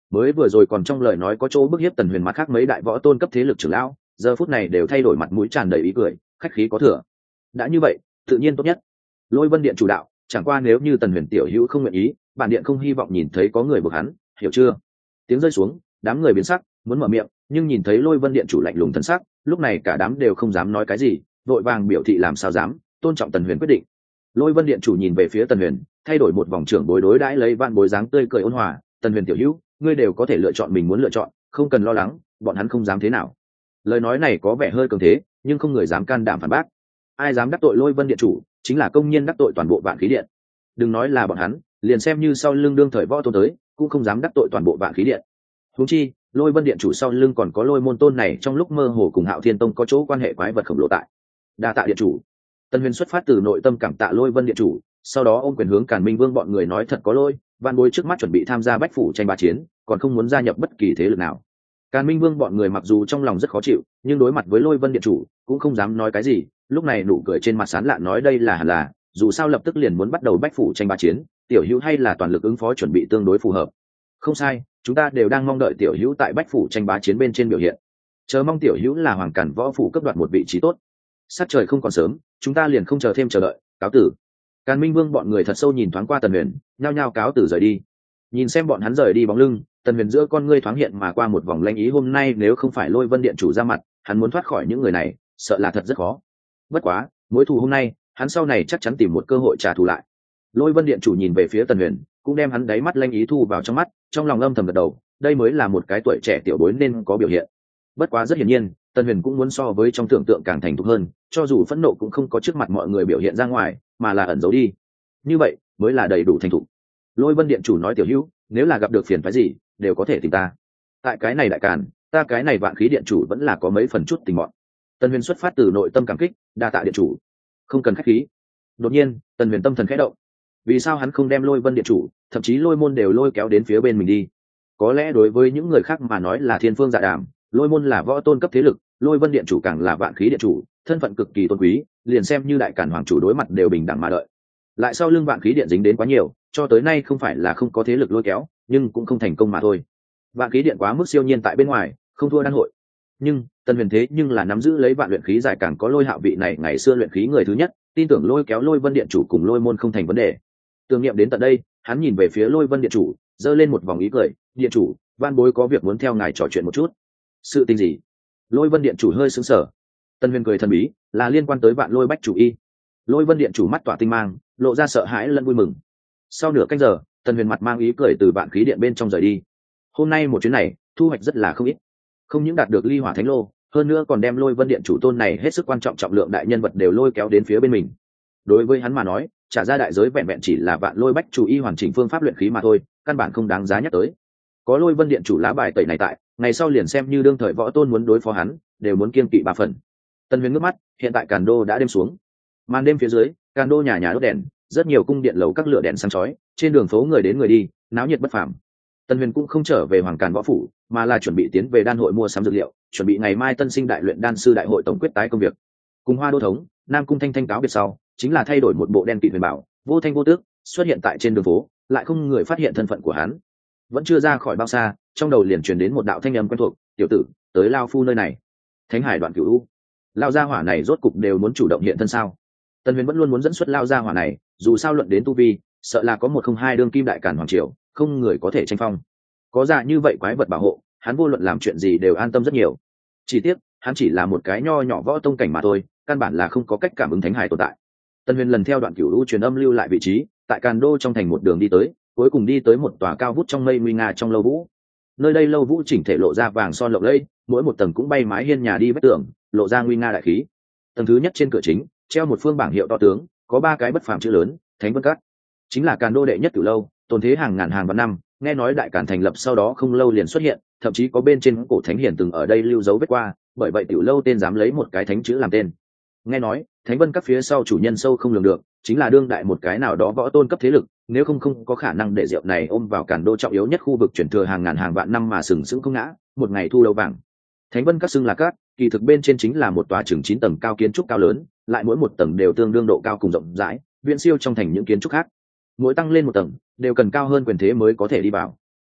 mới vừa rồi còn trong lời nói có chỗ bức hiếp Tần Huyền mặt khác mấy đại võ tôn cấp thế lực trưởng lão, giờ phút này đều thay đổi mặt mũi tràn đầy ý cười, khách khí có thừa. Đã như vậy, tự nhiên tốt nhất. Lôi Vân Điện chủ đạo, chẳng qua nếu như Tần Huyền tiểu hữu không nguyện ý, bản điện không hy vọng nhìn thấy có người buộc hắn, hiểu chưa? Tiếng rơi xuống, đám người biến sắc, muốn mở miệng, nhưng nhìn thấy Lôi Vân Điện chủ lạnh lùng thần sắc, lúc này cả đám đều không dám nói cái gì, vội vàng biểu thị làm sao dám, tôn trọng Tần Huyền quyết định. Lôi Vân Điện chủ nhìn về phía Tần Huyền, thay đổi một vòng trưởng bối đối đãi lấy vạn bối dáng tươi cười ôn hòa, Tần Huyền tiểu hữu, ngươi đều có thể lựa chọn mình muốn lựa chọn, không cần lo lắng, bọn hắn không dám thế nào. Lời nói này có vẻ hơi cường thế, nhưng không người dám can đảm phản bác. Ai dám đắc tội Lôi Vân Điện chủ, chính là công nhiên đắc tội toàn bộ Vạn Khí Điện. Đừng nói là bọn hắn, liền xem như sau lưng đương thời võ tôn tới, cũng không dám đắc tội toàn bộ Vạn Khí Điện. Huống chi, Lôi Vân Điện chủ sau lưng còn có Lôi Môn Tôn này trong lúc mơ hồ cùng Hạo Thiên Tông có chỗ quan hệ quái vật khổng lồ tại. Đa tạ điện chủ. Tần Huyền xuất phát từ nội tâm cảm tạ Lôi Vân Điện chủ, sau đó ôm quyền hướng Càn Minh Vương bọn người nói thật có lỗi, van bối trước mắt chuẩn bị tham gia bách phủ tranh bá chiến, còn không muốn gia nhập bất kỳ thế lực nào. Càn Minh Vương bọn người mặc dù trong lòng rất khó chịu, nhưng đối mặt với Lôi Vân Điện chủ, cũng không dám nói cái gì, lúc này nụ cười trên mặt sán lạ nói đây là hẳn là, dù sao lập tức liền muốn bắt đầu bách phủ tranh bá chiến, tiểu hữu hay là toàn lực ứng phó chuẩn bị tương đối phù hợp. Không sai, chúng ta đều đang mong đợi tiểu hữu tại bách phủ tranh bá chiến bên trên biểu hiện. Chờ mong tiểu hữu là Hoàng Càn võ phủ cấp đoạt một vị trí tốt. Sát trời không còn sớm, chúng ta liền không chờ thêm chờ đợi, cáo tử. Càn Minh Vương bọn người thật sâu nhìn thoáng qua Tần Huyền, nhao nhao cáo tử rời đi. Nhìn xem bọn hắn rời đi bóng lưng, Tần Huyền giữa con ngươi thoáng hiện mà qua một vòng lanh ý, hôm nay nếu không phải Lôi Vân Điện chủ ra mặt, hắn muốn thoát khỏi những người này, sợ là thật rất khó. Bất quá, mối thù hôm nay, hắn sau này chắc chắn tìm một cơ hội trả thù lại. Lôi Vân Điện chủ nhìn về phía Tần Huyền, cũng đem hắn đáy mắt lanh ý thu vào trong mắt, trong lòng âm thầm gật đầu, đây mới là một cái tuổi trẻ tiểu bối nên có biểu hiện. Bất quá rất hiển nhiên, Tần Huyền cũng muốn so với trong tưởng tượng càng thành thục hơn, cho dù phẫn nộ cũng không có trước mặt mọi người biểu hiện ra ngoài, mà là ẩn giấu đi. Như vậy mới là đầy đủ thành thục. Lôi Vân Điện chủ nói tiểu hữu, nếu là gặp được phiền phức gì, đều có thể tìm ta. Tại cái này đại càn, ta cái này Vạn Khí Điện chủ vẫn là có mấy phần chút tình mọn. Tần Huyền xuất phát từ nội tâm cảm kích, đa tạ điện chủ. Không cần khách khí. Đột nhiên, Tần Huyền tâm thần khẽ động. Vì sao hắn không đem Lôi Vân Điện chủ, thậm chí Lôi Môn đều lôi kéo đến phía bên mình đi? Có lẽ đối với những người khác mà nói là thiên phương dạ đàm, Lôi Môn là võ tôn cấp thế lực, Lôi Vân Điện chủ càng là Vạn Khí Điện chủ, thân phận cực kỳ tôn quý, liền xem như đại càn hoàng chủ đối mặt đều bình đẳng mà đợi. Lại sau lưng Vạn Khí Điện dính đến quá nhiều, cho tới nay không phải là không có thế lực lôi kéo, nhưng cũng không thành công mà thôi. Vạn Khí Điện quá mức siêu nhiên tại bên ngoài, không thua đan hội. Nhưng Tần Huyền thế nhưng là nắm giữ lấy vạn luyện khí giải, càng có Lôi Hạo vị này ngày xưa luyện khí người thứ nhất, tin tưởng lôi kéo Lôi Vân Điện chủ cùng Lôi Môn không thành vấn đề. Tưởng niệm đến tận đây, hắn nhìn về phía Lôi Vân Điện chủ, giơ lên một vòng ý cười, điện chủ, van bối có việc muốn theo ngài trò chuyện một chút. Sự tình gì? Lôi Vân Điện chủ hơi sững sờ. Tần Huyền cười thần bí, là liên quan tới Vạn Lôi Bách chủ y. Lôi Vân Điện chủ mắt tỏa tinh mang, lộ ra sợ hãi lẫn vui mừng. Sau nửa canh giờ, Tần Huyền mặt mang ý cười từ Vạn Khí Điện bên trong rời đi. Hôm nay một chuyến này, thu hoạch rất là không ít. Không những đạt được Ly Hỏa Thánh Lô, hơn nữa còn đem Lôi Vân Điện chủ tôn này hết sức quan trọng trọng lượng đại nhân vật đều lôi kéo đến phía bên mình. Đối với hắn mà nói, trả ra đại giới vẹn vẹn chỉ là Vạn Lôi Bách chủ y hoàn chỉnh phương pháp luyện khí mà thôi, căn bản không đáng giá nhắc tới. Có Lôi Vân Điện chủ lá bài tẩy này tại, ngày sau liền xem như đương thời võ tôn muốn đối phó hắn, đều muốn kiêng kỵ 3 phần. Tần Huyền ngước mắt, hiện tại Càn Đô đã đêm xuống. Màn đêm phía dưới, Càn Đô nhà nhà đốt đèn, rất nhiều cung điện lầu các lửa đèn sáng chói, trên đường phố người đến người đi, náo nhiệt bất phàm. Tần Huyền cũng không trở về Hoàng Càn võ phủ, mà là chuẩn bị tiến về đan hội mua sắm dược liệu, chuẩn bị ngày mai tân sinh đại luyện đan sư đại hội tổng quyết tái công việc. Cùng Hoa Đô thống, Nam Cung Thanh Thanh cáo biệt sau, chính là thay đổi một bộ đen kịt huyền bảo, vô thanh vô tước, xuất hiện tại trên đường phố, lại không người phát hiện thân phận của hắn. Vẫn chưa ra khỏi bao xa, trong đầu liền truyền đến một đạo thanh âm quen thuộc, "Tiểu tử, tới lao phu nơi này." Thánh Hải Đoạn Cửu U. Lao gia hỏa này rốt cục đều muốn chủ động hiện thân sao? Tần Huyền vẫn luôn muốn dẫn xuất lao gia hỏa này, dù sao luận đến tu vi, sợ là có 102 đương kim đại càn hoàng triều, không người có thể tranh phong. Có dạ như vậy quái vật bảo hộ, hắn vô luận làm chuyện gì đều an tâm rất nhiều. Chỉ tiếc, hắn chỉ là một cái nho nhỏ võ tông cảnh mà thôi, căn bản là không có cách cảm ứng thánh hải tồn tại. Tần Huyền lần theo Đoạn Cửu U truyền âm lưu lại vị trí, tại Càn Đô trong thành một đường đi tới, cuối cùng đi tới một tòa cao vút trong mây nguy nga trong lâu vũ. Nơi đây lâu vũ chỉnh thể lộ ra vàng son lộng lẫy, mỗi một tầng cũng bay mái hiên nhà đi vách tường, lộ ra nguy nga đại khí. Tầng thứ nhất trên cửa chính treo một phương bảng hiệu to tướng, có 3 cái bất phàm chữ lớn, Thánh Vân Các. Chính là Càn Đô đệ nhất cửu lâu, tồn thế hàng ngàn hàng vạn năm, nghe nói đại càn thành lập sau đó không lâu liền xuất hiện, thậm chí có bên trên cổ thánh hiển từng ở đây lưu dấu vết qua, bởi vậy tiểu lâu tên dám lấy một cái thánh chữ làm tên. Nghe nói, Thánh Vân Các phía sau chủ nhân sâu không lường được, chính là đương đại một cái nào đó võ tôn cấp thế lực, nếu không có khả năng để rượu này ôm vào Càn Đô trọng yếu nhất khu vực chuyển thừa hàng ngàn hàng vạn năm mà sừng sững không ngã, một ngày thu lâu vàng. Thánh Vân Các xưng là các, kỳ thực bên trên chính là một tòa chừng 9 tầng cao kiến trúc cao lớn, lại mỗi một tầng đều tương đương độ cao cùng rộng rãi, viễn siêu trong thành những kiến trúc khác. Mỗi tăng lên một tầng, đều cần cao hơn quyền thế mới có thể đi vào.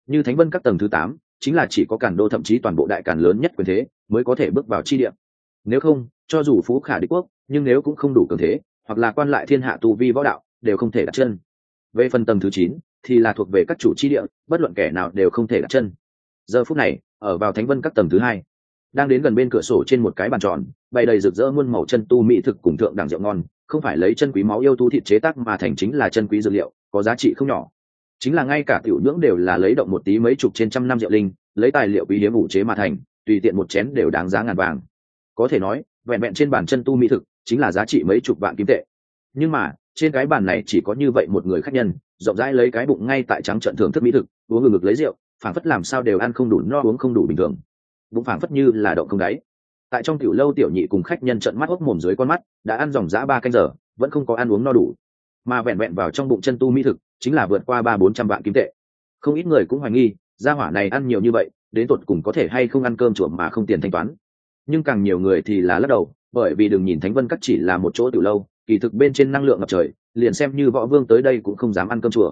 như thánh vân các tầng thứ 8, chính là chỉ có càn đô thậm chí toàn bộ đại càn lớn nhất quyền thế mới có thể bước vào chi địa. Nếu không, cho dù phú khả địch quốc, nhưng nếu cũng không đủ cường thế, hoặc là quan lại thiên hạ tu vi võ đạo, đều không thể đặt chân. Về phần tầng thứ 9, thì là thuộc về các chủ chi địa, bất luận kẻ nào đều không thể đặt chân. Giờ phút này, ở vào thánh vân các tầng thứ 2, đang đến gần bên cửa sổ trên một cái bàn tròn, bày đầy rực rỡ muôn màu chân tu mỹ thực cùng thượng đẳng rượu ngon, không phải lấy chân quý máu yêu thú thịt chế tác mà thành, chính là chân quý dược liệu, có giá trị không nhỏ. Chính là ngay cả tiểu nhưỡng đều là lấy động một tí mấy chục trên trăm năm rượu linh, lấy tài liệu quý hiếm ủ chế mà thành, tùy tiện một chén đều đáng giá ngàn vàng. Có thể nói, vẹn vẹn trên bàn chân tu mỹ thực chính là giá trị mấy chục vạn kim tệ. Nhưng mà trên cái bàn này chỉ có như vậy một người khách nhân, rộng rãi lấy cái bụng ngay tại trắng trợn thưởng thức mỹ thực, uống ngực lấy rượu, phảng phất làm sao đều ăn không đủ no uống không đủ bình thường, bụng phảng phất như là động không đáy. Tại trong tiểu lâu, tiểu nhị cùng khách nhân trợn mắt hốc mồm dưới con mắt, đã ăn dòng dã 3 canh giờ vẫn không có ăn uống no đủ, mà vẹn vẹn vào trong bụng chân tu mỹ thực chính là vượt qua 300-400 vạn kim tệ. Không ít người cũng hoài nghi gia hỏa này ăn nhiều như vậy đến tột cùng có thể hay không ăn cơm chuột mà không tiền thanh toán. Nhưng càng nhiều người thì là lắc đầu, bởi vì đừng nhìn thánh vân các chỉ là một chỗ tiểu lâu, kỳ thực bên trên năng lượng ngập trời, liền xem như võ vương tới đây cũng không dám ăn cơm chùa.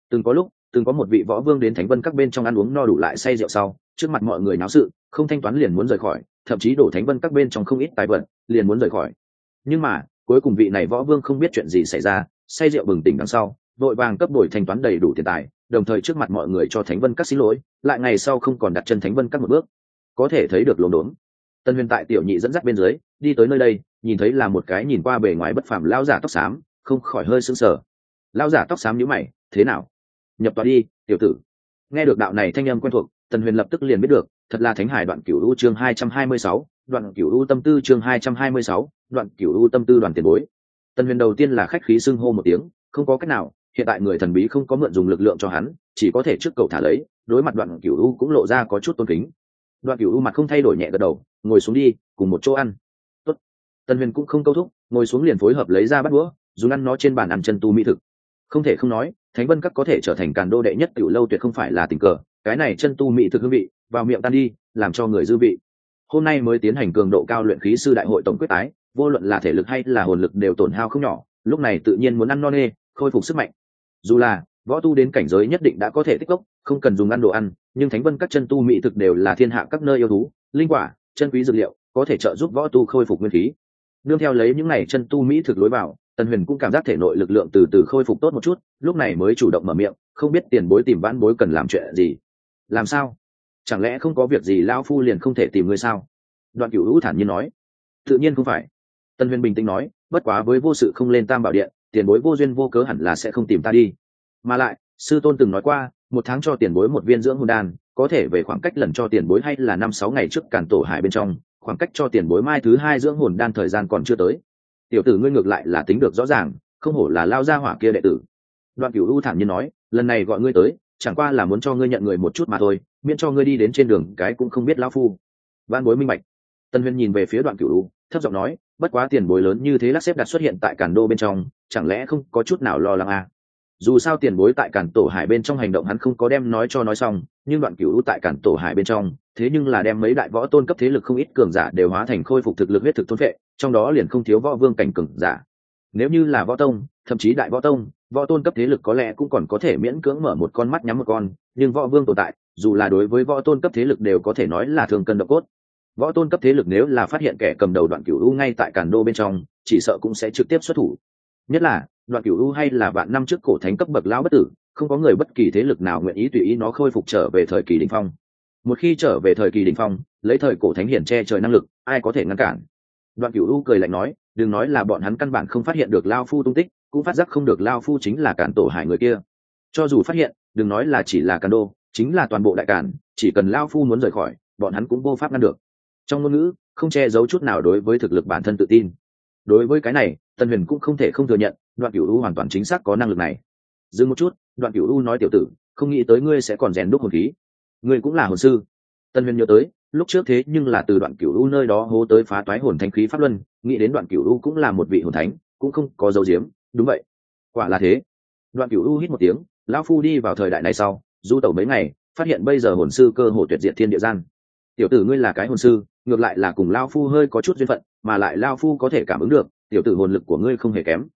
Từng có một vị võ vương đến thánh vân các bên trong ăn uống no đủ lại say rượu sau, trước mặt mọi người náo sự, không thanh toán liền muốn rời khỏi, thậm chí đổ thánh vân các bên trong không ít tài vật, liền muốn rời khỏi. Nhưng mà cuối cùng vị này võ vương không biết chuyện gì xảy ra, say rượu bừng tỉnh đằng sau, vội vàng cấp đổi thanh toán đầy đủ tiền tài, đồng thời trước mặt mọi người cho thánh vân các xin lỗi, lại ngày sau không còn đặt chân thánh vân các một bước. Có thể thấy được luống đốn. Tân Huyền tại tiểu nhị dẫn dắt bên dưới đi tới nơi đây, nhìn thấy là một cái nhìn qua bề ngoài bất phàm lão giả tóc xám, không khỏi hơi sững sờ. Lão giả tóc xám nhíu mày, thế nào? Nhập tọa đi, tiểu tử. Nghe được đạo này thanh âm quen thuộc, Tân Huyền lập tức liền biết được, thật là Thánh Hải Đoạn Cửu U chương 226, Đoạn Cửu U tâm tư chương 226, Đoạn Cửu U tâm tư đoàn tiền bối. Tân Huyền đầu tiên là khách khí xưng hô một tiếng, không có cách nào, hiện tại người thần bí không có mượn dùng lực lượng cho hắn, chỉ có thể trước cầu thả lấy, đối mặt Đoạn Cửu U cũng lộ ra có chút tôn kính. Đoạn Cửu U mặt không thay đổi nhẹ gật đầu, ngồi xuống đi, cùng một chỗ ăn. Tốt. Tân Huyền cũng không câu thúc, ngồi xuống liền phối hợp lấy ra bát đũa, dùng ăn nó trên bàn ăn chân tu mỹ thực. Không thể không nói, Thánh Vân Các có thể trở thành càn đô đệ nhất tiểu lâu tuyệt không phải là tình cờ, cái này chân tu mỹ thực hương vị, vào miệng tan đi, làm cho người dư vị. Hôm nay mới tiến hành cường độ cao luyện khí sư đại hội tổng quyết tái, vô luận là thể lực hay là hồn lực đều tổn hao không nhỏ, lúc này tự nhiên muốn ăn no nê, khôi phục sức mạnh. Dù là võ tu đến cảnh giới nhất định đã có thể tích cốc, không cần dùng ăn đồ ăn, nhưng Thánh Vân Các chân tu mỹ thực đều là thiên hạ các nơi yêu thú, linh quả, chân quý dược liệu, có thể trợ giúp võ tu khôi phục nguyên khí. Nương theo lấy những này chân tu mỹ thực lối vào, Tần Huyền cũng cảm giác thể nội lực lượng từ từ khôi phục tốt một chút, lúc này mới chủ động mở miệng, không biết tiền bối tìm vãn bối cần làm chuyện gì. Làm sao? Chẳng lẽ không có việc gì lão phu liền không thể tìm ngươi sao? Đoạn Cửu Hữu thản nhiên nói. Tự nhiên không phải. Tần Huyền bình tĩnh nói, bất quá với vô sự không lên Tam Bảo Điện, tiền bối vô duyên vô cớ hẳn là sẽ không tìm ta đi. Mà lại, sư tôn từng nói qua, 1 tháng cho tiền bối 1 viên dưỡng hồn đan, có thể về khoảng cách lần cho tiền bối hay là 5-6 ngày trước Càn Tổ Hải bên trong, khoảng cách cho tiền bối mai thứ 2 dưỡng hồn đan thời gian còn chưa tới. Tiểu tử ngươi ngược lại là tính được rõ ràng, không hổ là lao gia hỏa kia đệ tử. Đoạn Cửu U thản nhiên nói, lần này gọi ngươi tới, chẳng qua là muốn cho ngươi nhận người một chút mà thôi, miễn cho ngươi đi đến trên đường cái cũng không biết lão phu. Vãn bối minh bạch. Tân Huyền nhìn về phía Đoạn Cửu U, thấp giọng nói, bất quá tiền bối lớn như thế lắc xếp đặt xuất hiện tại Càn Đô bên trong, chẳng lẽ không có chút nào lo lắng à? Dù sao tiền bối tại Càn Tổ Hải bên trong hành động hắn không có đem nói xong, nhưng Đoạn Cửu U tại Càn Tổ Hải bên trong, thế nhưng là đem mấy đại võ tôn cấp thế lực không ít cường giả đều hóa thành khôi phục thực lực huyết thực thôn phệ, trong đó liền không thiếu võ vương cảnh cường giả. Nếu như là võ tông, thậm chí đại võ tông, võ tôn cấp thế lực có lẽ cũng còn có thể miễn cưỡng mở một con mắt nhắm một con, nhưng võ vương tồn tại, dù là đối với võ tôn cấp thế lực đều có thể nói là thường cân động cốt. Võ tôn cấp thế lực nếu là phát hiện kẻ cầm đầu Đoạn Cửu U ngay tại Càn Đô bên trong, chỉ sợ cũng sẽ trực tiếp xuất thủ. Nhất là Đoạn Cửu U hay là vạn năm trước cổ thánh cấp bậc lão bất tử, không có người bất kỳ thế lực nào nguyện ý tùy ý nó khôi phục trở về thời kỳ đỉnh phong. Một khi trở về thời kỳ đỉnh phong, lấy thời cổ thánh hiển che trời năng lực, ai có thể ngăn cản? Đoạn Cửu U cười lạnh nói, đừng nói là bọn hắn căn bản không phát hiện được lao phu tung tích, cũng phát giác không được lao phu chính là Càn Tổ Hải người kia. Cho dù phát hiện, đừng nói là chỉ là Càn Đô, chính là toàn bộ đại Càn, chỉ cần lao phu muốn rời khỏi, bọn hắn cũng vô pháp ngăn được. Trong ngôn ngữ không che giấu chút nào đối với thực lực bản thân tự tin. Đối với cái này, Tân Huyền cũng không thể không thừa nhận, Đoạn Cửu U hoàn toàn chính xác có năng lực này. Dừng một chút, Đoạn Cửu U nói, tiểu tử, không nghĩ tới ngươi sẽ còn rèn đúc hồn khí. Ngươi cũng là hồn sư. Tân Huyền nhớ tới, lúc trước thế nhưng là từ Đoạn Cửu U nơi đó hố tới phá toái hồn thánh khí pháp luân, nghĩ đến Đoạn Cửu U cũng là một vị hồn thánh, cũng không có dấu diếm, đúng vậy. Quả là thế. Đoạn Cửu U hít một tiếng, lão phu đi vào thời đại này sau, du tẩu mấy ngày, phát hiện bây giờ hồn sư cơ hồ tuyệt diệt thiên địa gian. Tiểu tử ngươi là cái hồn sư, ngược lại là cùng lão phu hơi có chút duyên phận, mà lại lão phu có thể cảm ứng được, tiểu tử hồn lực của ngươi không hề kém.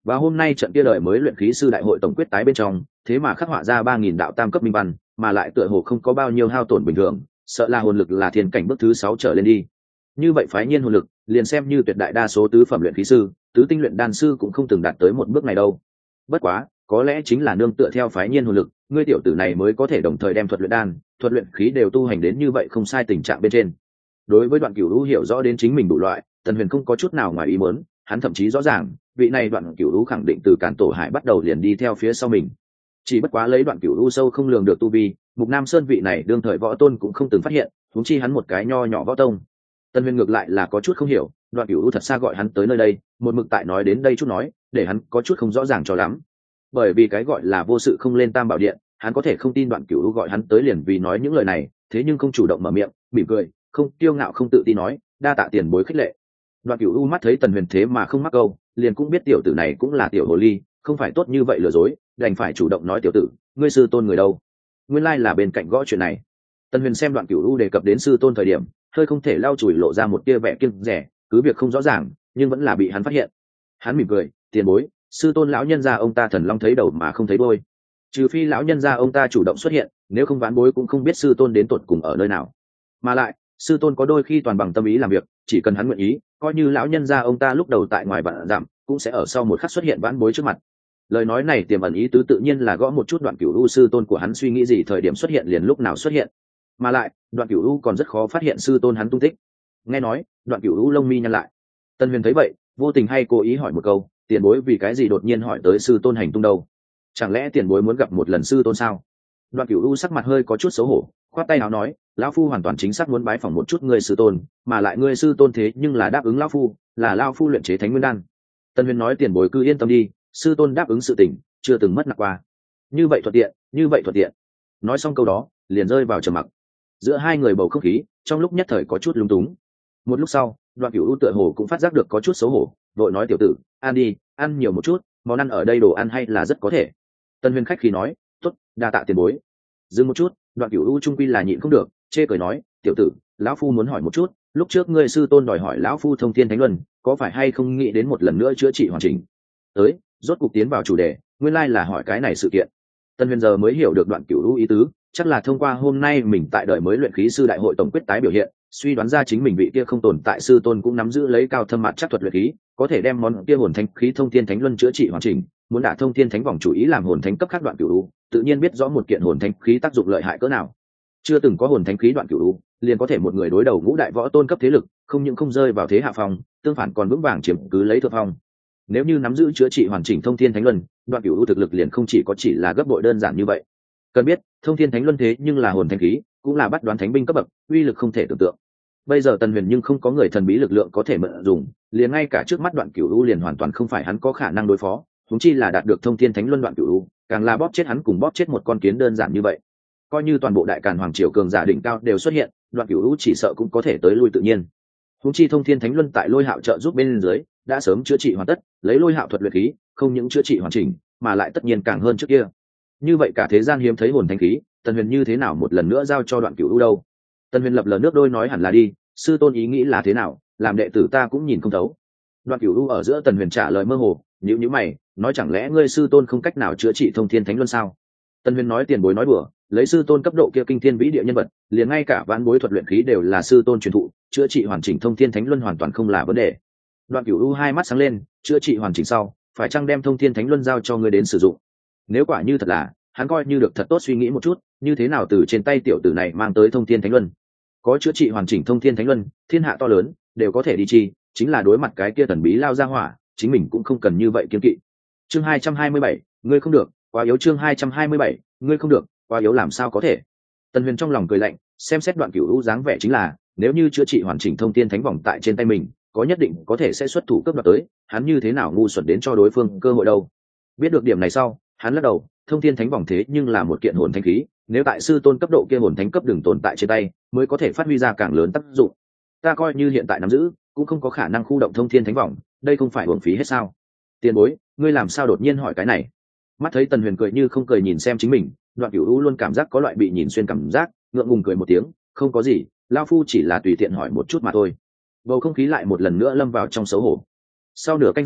và hôm nay trận kia đời mới luyện khí sư đại hội tổng quyết tái bên trong thế mà khắc họa ra 3.000 đạo tam cấp minh văn, mà lại tựa hồ không có bao nhiêu hao tổn bình thường, sợ là hồn lực là thiên cảnh bước thứ 6 trở lên đi. Như vậy phái nhiên hồn lực liền xem như tuyệt đại đa số tứ phẩm luyện khí sư, tứ tinh luyện đan sư cũng không từng đạt tới một bước này đâu. Bất quá có lẽ chính là nương tựa theo phái nhiên hồn lực, ngươi tiểu tử này mới có thể đồng thời đem thuật luyện đan, thuật luyện khí đều tu hành đến như vậy không sai tình trạng bên trên. Đối với Đoạn Cửu Lũ hiểu rõ đến chính mình đủ loại, Tần Huyền không có chút nào ngoài ý muốn, hắn thậm chí rõ ràng vị này Đoạn Cửu Lũ khẳng định từ Càn Tổ Hải bắt đầu liền đi theo phía sau mình. Chỉ bất quá lấy Đoạn Cửu Lũ sâu không lường được tu vi, Mục Nam Sơn vị này đương thời võ tôn cũng không từng phát hiện, huống chi hắn một cái nho nhỏ võ tông. Tần Huyền ngược lại là có chút không hiểu, Đoạn Cửu Lũ thật xa gọi hắn tới nơi đây, một mực tại nói đến đây chút nói, để hắn có chút không rõ ràng cho lắm. Bởi vì cái gọi là vô sự không lên Tam Bảo Điện, hắn có thể không tin Đoạn Cửu Lũ gọi hắn tới liền vì nói những lời này, thế nhưng không chủ động mở miệng, mỉm cười, không kiêu ngạo không tự tin nói, đa tạ tiền bối khích lệ. Đoạn Cửu U mắt thấy Tần Huyền thế mà không mắc câu, liền cũng biết tiểu tử này cũng là tiểu hồ ly, không phải tốt như vậy lừa dối, đành phải chủ động nói tiểu tử, ngươi sư tôn người đâu? Nguyên lai là bên cạnh gõ chuyện này. Tần Huyền xem Đoạn Cửu U đề cập đến sư tôn thời điểm, hơi không thể lau chùi lộ ra một tia vẻ kiêng rẻ, cứ việc không rõ ràng, nhưng vẫn là bị hắn phát hiện. Hắn mỉm cười, tiền bối, sư tôn lão nhân gia ông ta thần long thấy đầu mà không thấy đuôi, trừ phi lão nhân gia ông ta chủ động xuất hiện, nếu không vãn bối cũng không biết sư tôn đến tột cùng ở nơi nào. Mà lại sư tôn có đôi khi toàn bằng tâm ý làm việc, chỉ cần hắn nguyện ý, coi như lão nhân gia ông ta lúc đầu tại ngoài vạn dặm cũng sẽ ở sau một khắc xuất hiện vãn bối trước mặt. Lời nói này tiềm ẩn ý tứ tự nhiên là gõ một chút Đoạn Cửu U sư tôn của hắn suy nghĩ gì thời điểm xuất hiện liền lúc nào xuất hiện, mà lại Đoạn Cửu U còn rất khó phát hiện sư tôn hắn tung tích. Nghe nói, Đoạn Cửu U lông mi nhăn lại. Tân Huyền thấy vậy, vô tình hay cố ý hỏi một câu, tiền bối vì cái gì đột nhiên hỏi tới sư tôn hành tung đâu? Chẳng lẽ tiền bối muốn gặp một lần sư tôn sao? Đoạn Cửu U sắc mặt hơi có chút xấu hổ, khoát tay áo nói, lão phu hoàn toàn chính xác muốn bái phỏng một chút ngươi sư tôn, mà lại ngươi sư tôn thế nhưng là đáp ứng lão phu, là lão phu luyện chế Thánh Nguyên đan. Tân Huyền nói tiền bối cứ yên tâm đi, sư tôn đáp ứng sự tình, chưa từng mất nặng qua. Như vậy thuận tiện, như vậy thuận tiện. Nói xong câu đó, liền rơi vào trầm mặc. Giữa hai người bầu không khí trong lúc nhất thời có chút lúng túng. Một lúc sau, Đoạn Cửu U tựa hồ cũng phát giác được có chút xấu hổ, vội nói tiểu tử, ăn đi, ăn nhiều một chút, món ăn ở đây đồ ăn hay là rất có thể. Tân Huyền khách khí nói, tốt, đa tạ tiền bối. Dừng một chút, Đoạn Cửu U trung quy là nhịn không được, chê cười nói, tiểu tử, lão phu muốn hỏi một chút, lúc trước ngươi sư tôn đòi hỏi lão phu thông thiên thánh luân, có phải hay không nghĩ đến một lần nữa chữa trị hoàn chỉnh? Tới, rốt cục tiến vào chủ đề, nguyên lai là hỏi cái này sự kiện. Tân Huyền giờ mới hiểu được Đoạn Cửu U ý tứ, chắc là thông qua hôm nay mình tại đợi mới luyện khí sư đại hội tổng quyết tái biểu hiện, suy đoán ra chính mình vị kia không tồn tại sư tôn cũng nắm giữ lấy cao thâm mặt chắc thuật luyện khí, có thể đem món kia hồn thánh khí thông thiên thánh luân chữa trị hoàn chỉnh, muốn đả thông thiên thánh vòng chủ ý làm hồn thánh cấp khác Đoạn Cửu U, tự nhiên biết rõ một kiện hồn thánh khí tác dụng lợi hại cỡ nào. Chưa từng có hồn thánh khí Đoạn Cửu U, liền có thể một người đối đầu ngũ đại võ tôn cấp thế lực, không những không rơi vào thế hạ phong, tương phản còn vững vàng chiếm cứ lấy thượng phong. Nếu như nắm giữ chữa trị hoàn chỉnh thông thiên thánh luân, Đoạn Cửu U thực lực liền không chỉ có chỉ là gấp bội đơn giản như vậy. Cần biết, thông thiên thánh luân thế nhưng là hồn thánh khí, cũng là bắt đoán thánh binh cấp bậc, uy lực không thể tưởng tượng. Bây giờ Tần Huyền nhưng không có người thần bí lực lượng có thể mượn dùng, liền ngay cả trước mắt Đoạn Cửu U liền hoàn toàn không phải hắn có khả năng đối phó, huống chi là đạt được thông thiên thánh luân Đoạn Cửu U, càng là bóp chết hắn cùng bóp chết một con kiến đơn giản như vậy. Coi như toàn bộ đại càn hoàng triều cường giả đỉnh cao đều xuất hiện, Đoạn Cửu U chỉ sợ cũng có thể tới lui tự nhiên. Huống chi thông thiên thánh luân tại Lôi Hạo trợ giúp bên dưới, đã sớm chữa trị hoàn tất, lấy Lôi Hạo thuật luyện khí, không những chữa trị hoàn chỉnh, mà lại tất nhiên càng hơn trước kia. Như vậy cả thế gian hiếm thấy hồn thánh khí, Tần Huyền như thế nào một lần nữa giao cho Đoạn Cửu U đâu? Tần Huyền lập lờ nước đôi nói hẳn là đi, sư tôn ý nghĩ là thế nào, làm đệ tử ta cũng nhìn không thấu. Đoạn Cửu U ở giữa Tần Huyền trả lời mơ hồ, nhíu mày, nói chẳng lẽ ngươi sư tôn không cách nào chữa trị thông thiên thánh luân sao? Tần Huyền nói tiền bối nói đùa, lấy sư tôn cấp độ kia kinh thiên vĩ địa nhân vật, liền ngay cả vãn bối thuật luyện khí đều là sư tôn truyền thụ, chữa trị hoàn chỉnh thông thiên thánh luân hoàn toàn không là vấn đề. Đoạn Cửu U hai mắt sáng lên, chữa trị hoàn chỉnh sau, phải chăng đem thông thiên thánh luân giao cho ngươi đến sử dụng? Nếu quả như thật là, hắn coi như được thật tốt suy nghĩ một chút, như thế nào từ trên tay tiểu tử này mang tới thông thiên thánh luân? Có chữa trị hoàn chỉnh thông thiên thánh luân, thiên hạ to lớn đều có thể đi chi, chính là đối mặt cái kia thần bí lao ra hỏa, chính mình cũng không cần như vậy kiên kỵ. Chương 227, ngươi không được, quá yếu. Chương 227, ngươi không được, quá yếu làm sao có thể? Tần Huyền trong lòng cười lạnh, xem xét Đoạn Cửu U dáng vẻ chính là, nếu như chữa trị hoàn chỉnh thông thiên thánh vòng tại trên tay mình, có nhất định có thể sẽ xuất thủ cướp đoạt tới, hắn như thế nào ngu xuẩn đến cho đối phương cơ hội đâu? Biết được điểm này sau, hắn lắc đầu, thông thiên thánh vòng thế nhưng là một kiện hồn thánh khí, nếu tại sư tôn cấp độ kia hồn thánh cấp đừng tồn tại trên tay, mới có thể phát huy ra càng lớn tác dụng. Ta coi như hiện tại nắm giữ, cũng không có khả năng khu động thông thiên thánh vòng, đây không phải uổng phí hết sao? Tiền bối, ngươi làm sao đột nhiên hỏi cái này? Mắt thấy Tần Huyền cười như không cười nhìn xem chính mình, Đoạn Cửu U luôn cảm giác có loại bị nhìn xuyên cảm giác, ngượng ngùng cười một tiếng, không có gì, lão phu chỉ là tùy tiện hỏi một chút mà thôi. Bầu không khí lại một lần nữa lâm vào trong xấu hổ. Sau nửa canh giờ,